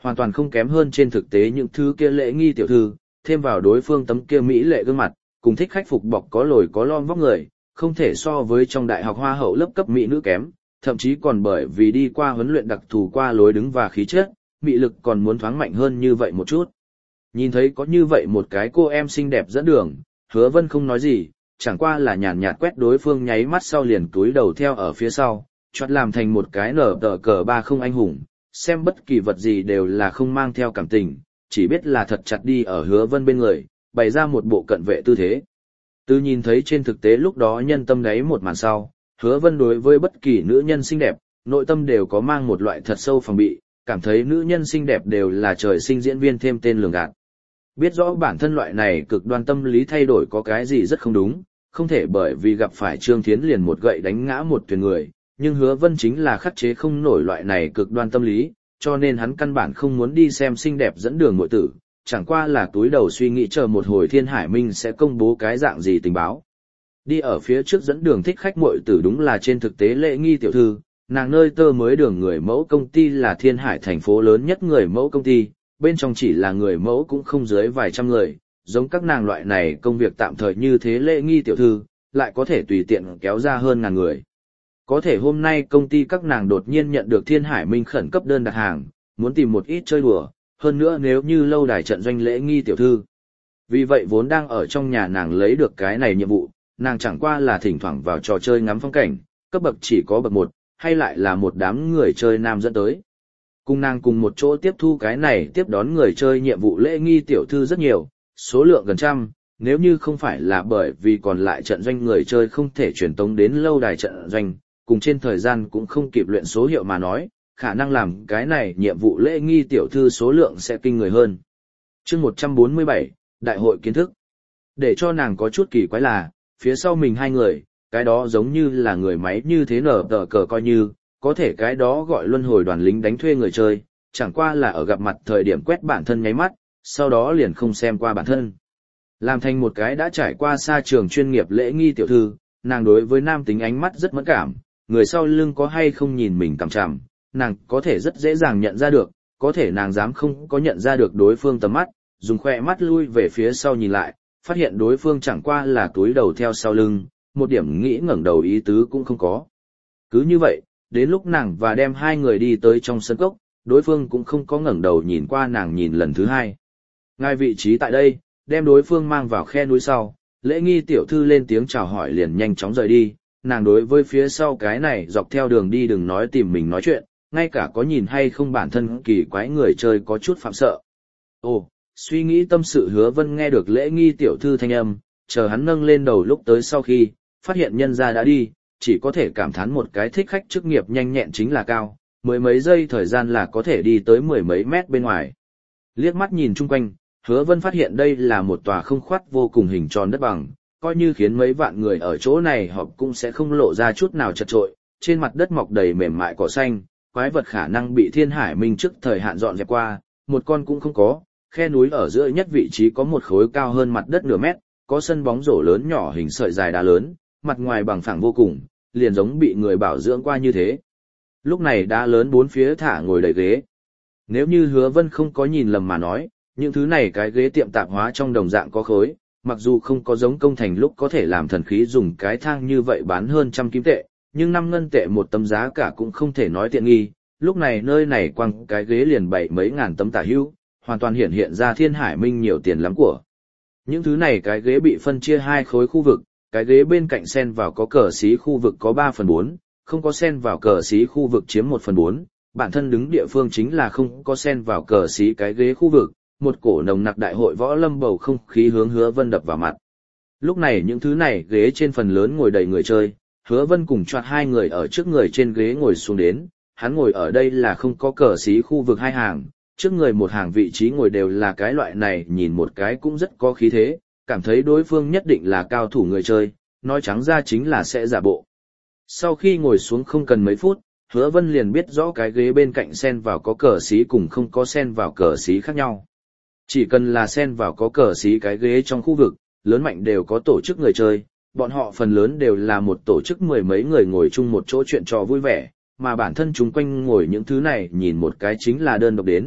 hoàn toàn không kém hơn trên thực tế những thứ kia lễ nghi tiểu thư, thêm vào đối phương tấm kia mỹ lệ gương mặt, cùng thích khách phục bọc có lồi có lõm vóc người, không thể so với trong đại học hoa hậu lớp cấp mỹ nữ kém, thậm chí còn bởi vì đi qua huấn luyện đặc thù qua lối đứng và khí chất, mị lực còn muốn thoáng mạnh hơn như vậy một chút. Nhìn thấy có như vậy một cái cô em xinh đẹp dẫn đường, Hứa Vân không nói gì, chẳng qua là nhàn nhạt quét đối phương nháy mắt sau liền túi đầu theo ở phía sau, choát làm thành một cái nở tờ cờ ba không anh hùng, xem bất kỳ vật gì đều là không mang theo cảm tình, chỉ biết là thật chặt đi ở Hứa Vân bên người, bày ra một bộ cận vệ tư thế. Từ nhìn thấy trên thực tế lúc đó nhân tâm đáy một màn sau, Hứa Vân đối với bất kỳ nữ nhân xinh đẹp, nội tâm đều có mang một loại thật sâu phòng bị, cảm thấy nữ nhân xinh đẹp đều là trời sinh diễn viên thêm tên lường gạt. Biết rõ bản thân loại này cực đoan tâm lý thay đổi có cái gì rất không đúng, không thể bởi vì gặp phải Trương Thiến liền một gậy đánh ngã một thuyền người, nhưng Hứa Vân chính là khắc chế không nổi loại này cực đoan tâm lý, cho nên hắn căn bản không muốn đi xem xinh đẹp dẫn đường muội tử, chẳng qua là túi đầu suy nghĩ chờ một hồi Thiên Hải Minh sẽ công bố cái dạng gì tình báo. Đi ở phía trước dẫn đường thích khách muội tử đúng là trên thực tế lễ nghi tiểu thư, nàng nơi tơ mới đường người mẫu công ty là Thiên Hải thành phố lớn nhất người mẫu công ty, bên trong chỉ là người mẫu cũng không dưới vài trăm người, giống các nàng loại này công việc tạm thời như thế lễ nghi tiểu thư, lại có thể tùy tiện kéo ra hơn ngàn người. Có thể hôm nay công ty các nàng đột nhiên nhận được Thiên Hải Minh khẩn cấp đơn đặt hàng, muốn tìm một ít chơi đùa, hơn nữa nếu như lâu đài trận doanh lễ nghi tiểu thư. Vì vậy vốn đang ở trong nhà nàng lấy được cái này nhiệm vụ, nàng chẳng qua là thỉnh thoảng vào trò chơi ngắm phong cảnh, cấp bậc chỉ có bậc một, hay lại là một đám người chơi nam dẫn tới. Cùng nàng cùng một chỗ tiếp thu cái này tiếp đón người chơi nhiệm vụ lễ nghi tiểu thư rất nhiều, số lượng gần trăm, nếu như không phải là bởi vì còn lại trận doanh người chơi không thể truyền tống đến lâu đài trận doanh, cùng trên thời gian cũng không kịp luyện số hiệu mà nói, khả năng làm cái này nhiệm vụ lễ nghi tiểu thư số lượng sẽ kinh người hơn. Chương một trăm bốn mươi bảy, Đại hội kiến thức. Để cho nàng có chút kỳ quái là, phía sau mình hai người, cái đó giống như là người máy như thế nở tờ cờ coi như, có thể cái đó gọi luân hồi đoàn lính đánh thuê người chơi, chẳng qua là ở gặp mặt thời điểm quét bản thân nháy mắt, sau đó liền không xem qua bản thân. Làm thành một cái đã trải qua xa trường chuyên nghiệp lễ nghi tiểu thư, nàng đối với nam tính ánh mắt rất mẫn cảm, người sau lưng có hay không nhìn mình cằm chằm, nàng có thể rất dễ dàng nhận ra được, có thể nàng dám không có nhận ra được đối phương tầm mắt, dùng khoe mắt lui về phía sau nhìn lại, phát hiện đối phương chẳng qua là túi đầu theo sau lưng, một điểm nghĩ ngẩng đầu ý tứ cũng không có. Cứ như vậy, đến lúc nàng và đem hai người đi tới trong sân cốc, đối phương cũng không có ngẩng đầu nhìn qua nàng nhìn lần thứ hai. Ngay vị trí tại đây, đem đối phương mang vào khe núi sau, lễ nghi tiểu thư lên tiếng chào hỏi liền nhanh chóng rời đi, nàng đối với phía sau cái này dọc theo đường đi đừng nói tìm mình nói chuyện, ngay cả có nhìn hay không bản thân kỳ quái người chơi có chút phạm sợ. Ồ, suy nghĩ tâm sự Hứa Vân nghe được lễ nghi tiểu thư thanh âm, chờ hắn nâng lên đầu lúc tới sau khi, phát hiện nhân gia đã đi, chỉ có thể cảm thán một cái thích khách chức nghiệp nhanh nhẹn chính là cao, mười mấy giây thời gian là có thể đi tới mười mấy mét bên ngoài. Liếc mắt nhìn chung quanh, Hứa Vân phát hiện đây là một tòa không khoát vô cùng hình tròn đất bằng, coi như khiến mấy vạn người ở chỗ này họp cũng sẽ không lộ ra chút nào chật trội, trên mặt đất mọc đầy mềm mại cỏ xanh, quái vật khả năng bị Thiên Hải Minh trước thời hạn dọn dẹp qua, một con cũng không có, khe núi ở giữa nhất vị trí có một khối cao hơn mặt đất nửa mét, có sân bóng rổ lớn nhỏ hình sợi dài đá lớn, mặt ngoài bằng phẳng vô cùng, liền giống bị người bảo dưỡng qua như thế. Lúc này đá lớn bốn phía thả ngồi đầy ghế. Nếu như Hứa Vân không có nhìn lầm mà nói, những thứ này cái ghế tiệm tạp hóa trong đồng dạng có khối, mặc dù không có giống công thành lúc có thể làm thần khí dùng cái thang như vậy bán hơn trăm kim tệ, nhưng năm ngân tệ một tấm giá cả cũng không thể nói tiện nghi, lúc này nơi này quăng cái ghế liền bảy mấy ngàn tấm tả hữu, hoàn toàn hiện hiện ra Thiên Hải Minh nhiều tiền lắm của. Những thứ này cái ghế bị phân chia hai khối khu vực, cái ghế bên cạnh xen vào có cờ xí khu vực có ba phần bốn, không có xen vào cờ xí khu vực chiếm một phần bốn, bản thân đứng địa phương chính là không có xen vào cờ xí cái ghế khu vực, một cổ nồng nặc đại hội võ lâm bầu không khí hướng Hứa Vân đập vào mặt. Lúc này những thứ này ghế trên phần lớn ngồi đầy người chơi, Hứa Vân cùng choạt hai người ở trước người trên ghế ngồi xuống đến, hắn ngồi ở đây là không có cờ xí khu vực hai hàng, trước người một hàng vị trí ngồi đều là cái loại này nhìn một cái cũng rất có khí thế, cảm thấy đối phương nhất định là cao thủ người chơi, nói trắng ra chính là sẽ giả bộ. Sau khi ngồi xuống không cần mấy phút, Hứa Vân liền biết rõ cái ghế bên cạnh xen vào có cờ xí cùng không có xen vào cờ xí khác nhau. Chỉ cần là xen vào có cờ xí cái ghế trong khu vực, lớn mạnh đều có tổ chức người chơi, bọn họ phần lớn đều là một tổ chức mười mấy người ngồi chung một chỗ chuyện trò vui vẻ, mà bản thân chúng quanh ngồi những thứ này nhìn một cái chính là đơn độc đến,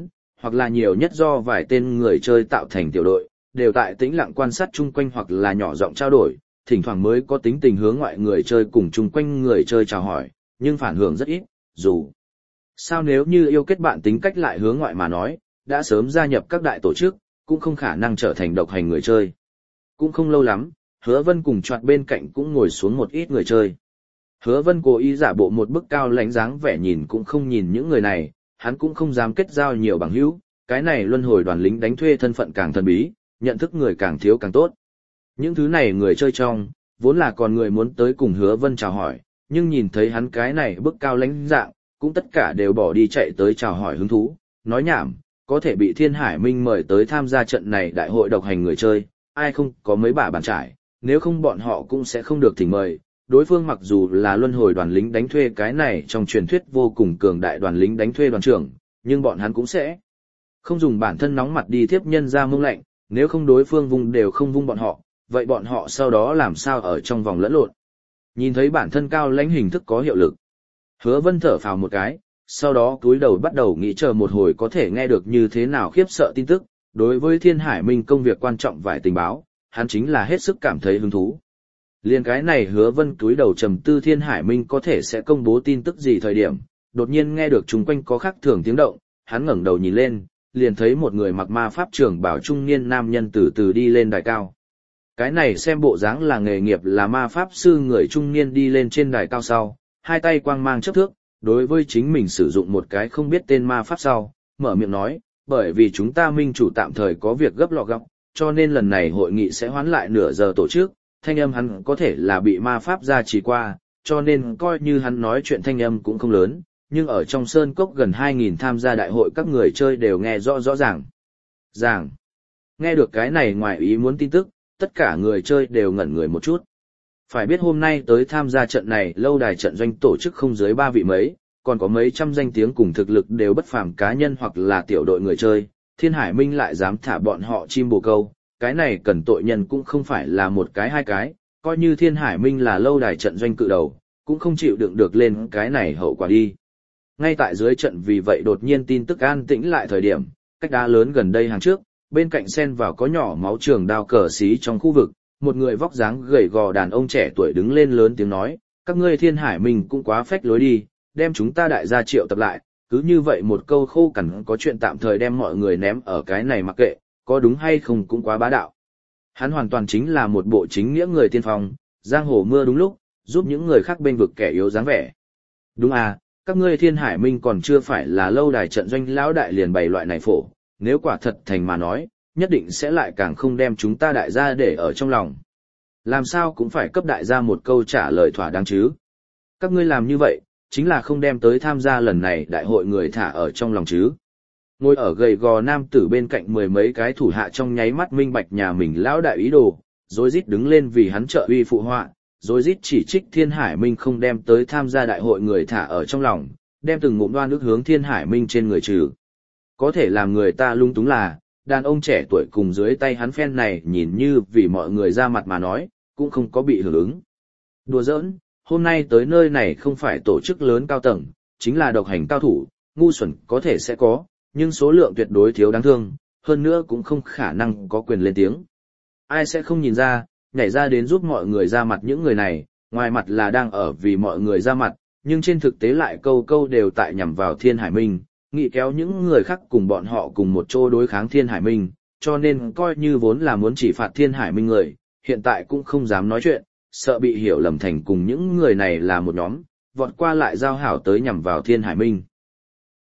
hoặc là nhiều nhất do vài tên người chơi tạo thành tiểu đội, đều tại tĩnh lặng quan sát chung quanh hoặc là nhỏ giọng trao đổi, thỉnh thoảng mới có tính tình hướng ngoại người chơi cùng chung quanh người chơi chào hỏi, nhưng phản hưởng rất ít, dù sao nếu như yêu kết bạn tính cách lại hướng ngoại mà nói, đã sớm gia nhập các đại tổ chức, cũng không khả năng trở thành độc hành người chơi. Cũng không lâu lắm, Hứa Vân cùng choạt bên cạnh cũng ngồi xuống một ít người chơi. Hứa Vân cố ý giả bộ một bức cao lãnh dáng vẻ nhìn cũng không nhìn những người này, hắn cũng không dám kết giao nhiều bằng hữu, cái này luân hồi đoàn lính đánh thuê thân phận càng thần bí, nhận thức người càng thiếu càng tốt. Những thứ này người chơi trong, vốn là còn người muốn tới cùng Hứa Vân chào hỏi, nhưng nhìn thấy hắn cái này bức cao lãnh dạng, cũng tất cả đều bỏ đi chạy tới chào hỏi hứng thú, nói nhảm, có thể bị Thiên Hải Minh mời tới tham gia trận này đại hội độc hành người chơi, ai không có mấy bả bàn trải, nếu không bọn họ cũng sẽ không được thỉnh mời. Đối phương mặc dù là luân hồi đoàn lính đánh thuê cái này trong truyền thuyết vô cùng cường đại đoàn lính đánh thuê đoàn trưởng, nhưng bọn hắn cũng sẽ không dùng bản thân nóng mặt đi tiếp nhân ra mông lạnh, nếu không đối phương vung đều không vung bọn họ, vậy bọn họ sau đó làm sao ở trong vòng lẫn lộn. Nhìn thấy bản thân cao lãnh hình thức có hiệu lực, Hứa Vân thở phào một cái, sau đó cúi đầu bắt đầu nghĩ chờ một hồi có thể nghe được như thế nào khiếp sợ tin tức. Đối với Thiên Hải Minh công việc quan trọng vài tình báo, hắn chính là hết sức cảm thấy hứng thú. Liên cái này Hứa Vân cúi đầu trầm tư Thiên Hải Minh có thể sẽ công bố tin tức gì thời điểm, đột nhiên nghe được chung quanh có khác thường tiếng động, hắn ngẩng đầu nhìn lên, liền thấy một người mặc ma pháp trưởng bảo trung niên nam nhân từ từ đi lên đài cao. Cái này xem bộ dáng là nghề nghiệp là ma pháp sư người trung niên đi lên trên đài cao sau, hai tay quang mang chớp thước, đối với chính mình sử dụng một cái không biết tên ma pháp sau, mở miệng nói, bởi vì chúng ta minh chủ tạm thời có việc gấp lọ gấp, cho nên lần này hội nghị sẽ hoãn lại nửa giờ tổ chức, thanh âm hắn có thể là bị ma pháp gia trì qua, cho nên coi như hắn nói chuyện thanh âm cũng không lớn, nhưng ở trong sơn cốc gần hai nghìn tham gia đại hội các người chơi đều nghe rõ rõ ràng. Ràng. Nghe được cái này ngoài ý muốn tin tức, tất cả người chơi đều ngẩn người một chút. Phải biết hôm nay tới tham gia trận này lâu đài trận doanh tổ chức không dưới ba vị mấy, còn có mấy trăm danh tiếng cùng thực lực đều bất phàm cá nhân hoặc là tiểu đội người chơi, Thiên Hải Minh lại dám thả bọn họ chim bồ câu, cái này cần tội nhân cũng không phải là một cái hai cái, coi như Thiên Hải Minh là lâu đài trận doanh cự đầu, cũng không chịu đựng được lên cái này hậu quả đi. Ngay tại dưới trận vì vậy đột nhiên tin tức an tĩnh lại thời điểm, cách đá lớn gần đây hàng trước, bên cạnh xen vào có nhỏ máu trường đao cờ xí trong khu vực, một người vóc dáng gầy gò đàn ông trẻ tuổi đứng lên lớn tiếng nói, các ngươi Thiên Hải Minh cũng quá phách lối đi, đem chúng ta đại gia triệu tập lại, cứ như vậy một câu khô cằn có chuyện tạm thời đem mọi người ném ở cái này mặc kệ, có đúng hay không cũng quá bá đạo. Hắn hoàn toàn chính là một bộ chính nghĩa người tiên phong, giang hồ mưa đúng lúc, giúp những người khác bên vực kẻ yếu dáng vẻ. Đúng à, các ngươi Thiên Hải Minh còn chưa phải là lâu đài trận doanh lão đại liền bày loại này phổ, nếu quả thật thành mà nói, nhất định sẽ lại càng không đem chúng ta đại gia để ở trong lòng. Làm sao cũng phải cấp đại gia một câu trả lời thỏa đáng chứ. Các ngươi làm như vậy, chính là không đem tới tham gia lần này đại hội người thả ở trong lòng chứ. Ngồi ở gầy gò nam tử bên cạnh mười mấy cái thủ hạ trong nháy mắt minh bạch nhà mình lão đại ý đồ, rối rít đứng lên vì hắn trợ uy phụ họa, rối rít chỉ trích Thiên Hải Minh không đem tới tham gia đại hội người thả ở trong lòng, đem từng ngụm đoan ức hướng Thiên Hải Minh trên người trừ. Có thể làm người ta lung túng là, đàn ông trẻ tuổi cùng dưới tay hắn phen này nhìn như vì mọi người ra mặt mà nói, cũng không có bị hưởng ứng. Đùa giỡn, hôm nay tới nơi này không phải tổ chức lớn cao tầng, chính là độc hành cao thủ, ngu xuẩn có thể sẽ có, nhưng số lượng tuyệt đối thiếu đáng thương, hơn nữa cũng không khả năng có quyền lên tiếng. Ai sẽ không nhìn ra, nhảy ra đến giúp mọi người ra mặt những người này, ngoài mặt là đang ở vì mọi người ra mặt, nhưng trên thực tế lại câu câu đều tại nhằm vào Thiên Hải Minh, nghị kéo những người khác cùng bọn họ cùng một chỗ đối kháng Thiên Hải Minh, cho nên coi như vốn là muốn chỉ phạt Thiên Hải Minh người, hiện tại cũng không dám nói chuyện, sợ bị hiểu lầm thành cùng những người này là một nhóm, vọt qua lại giao hảo tới nhằm vào Thiên Hải Minh.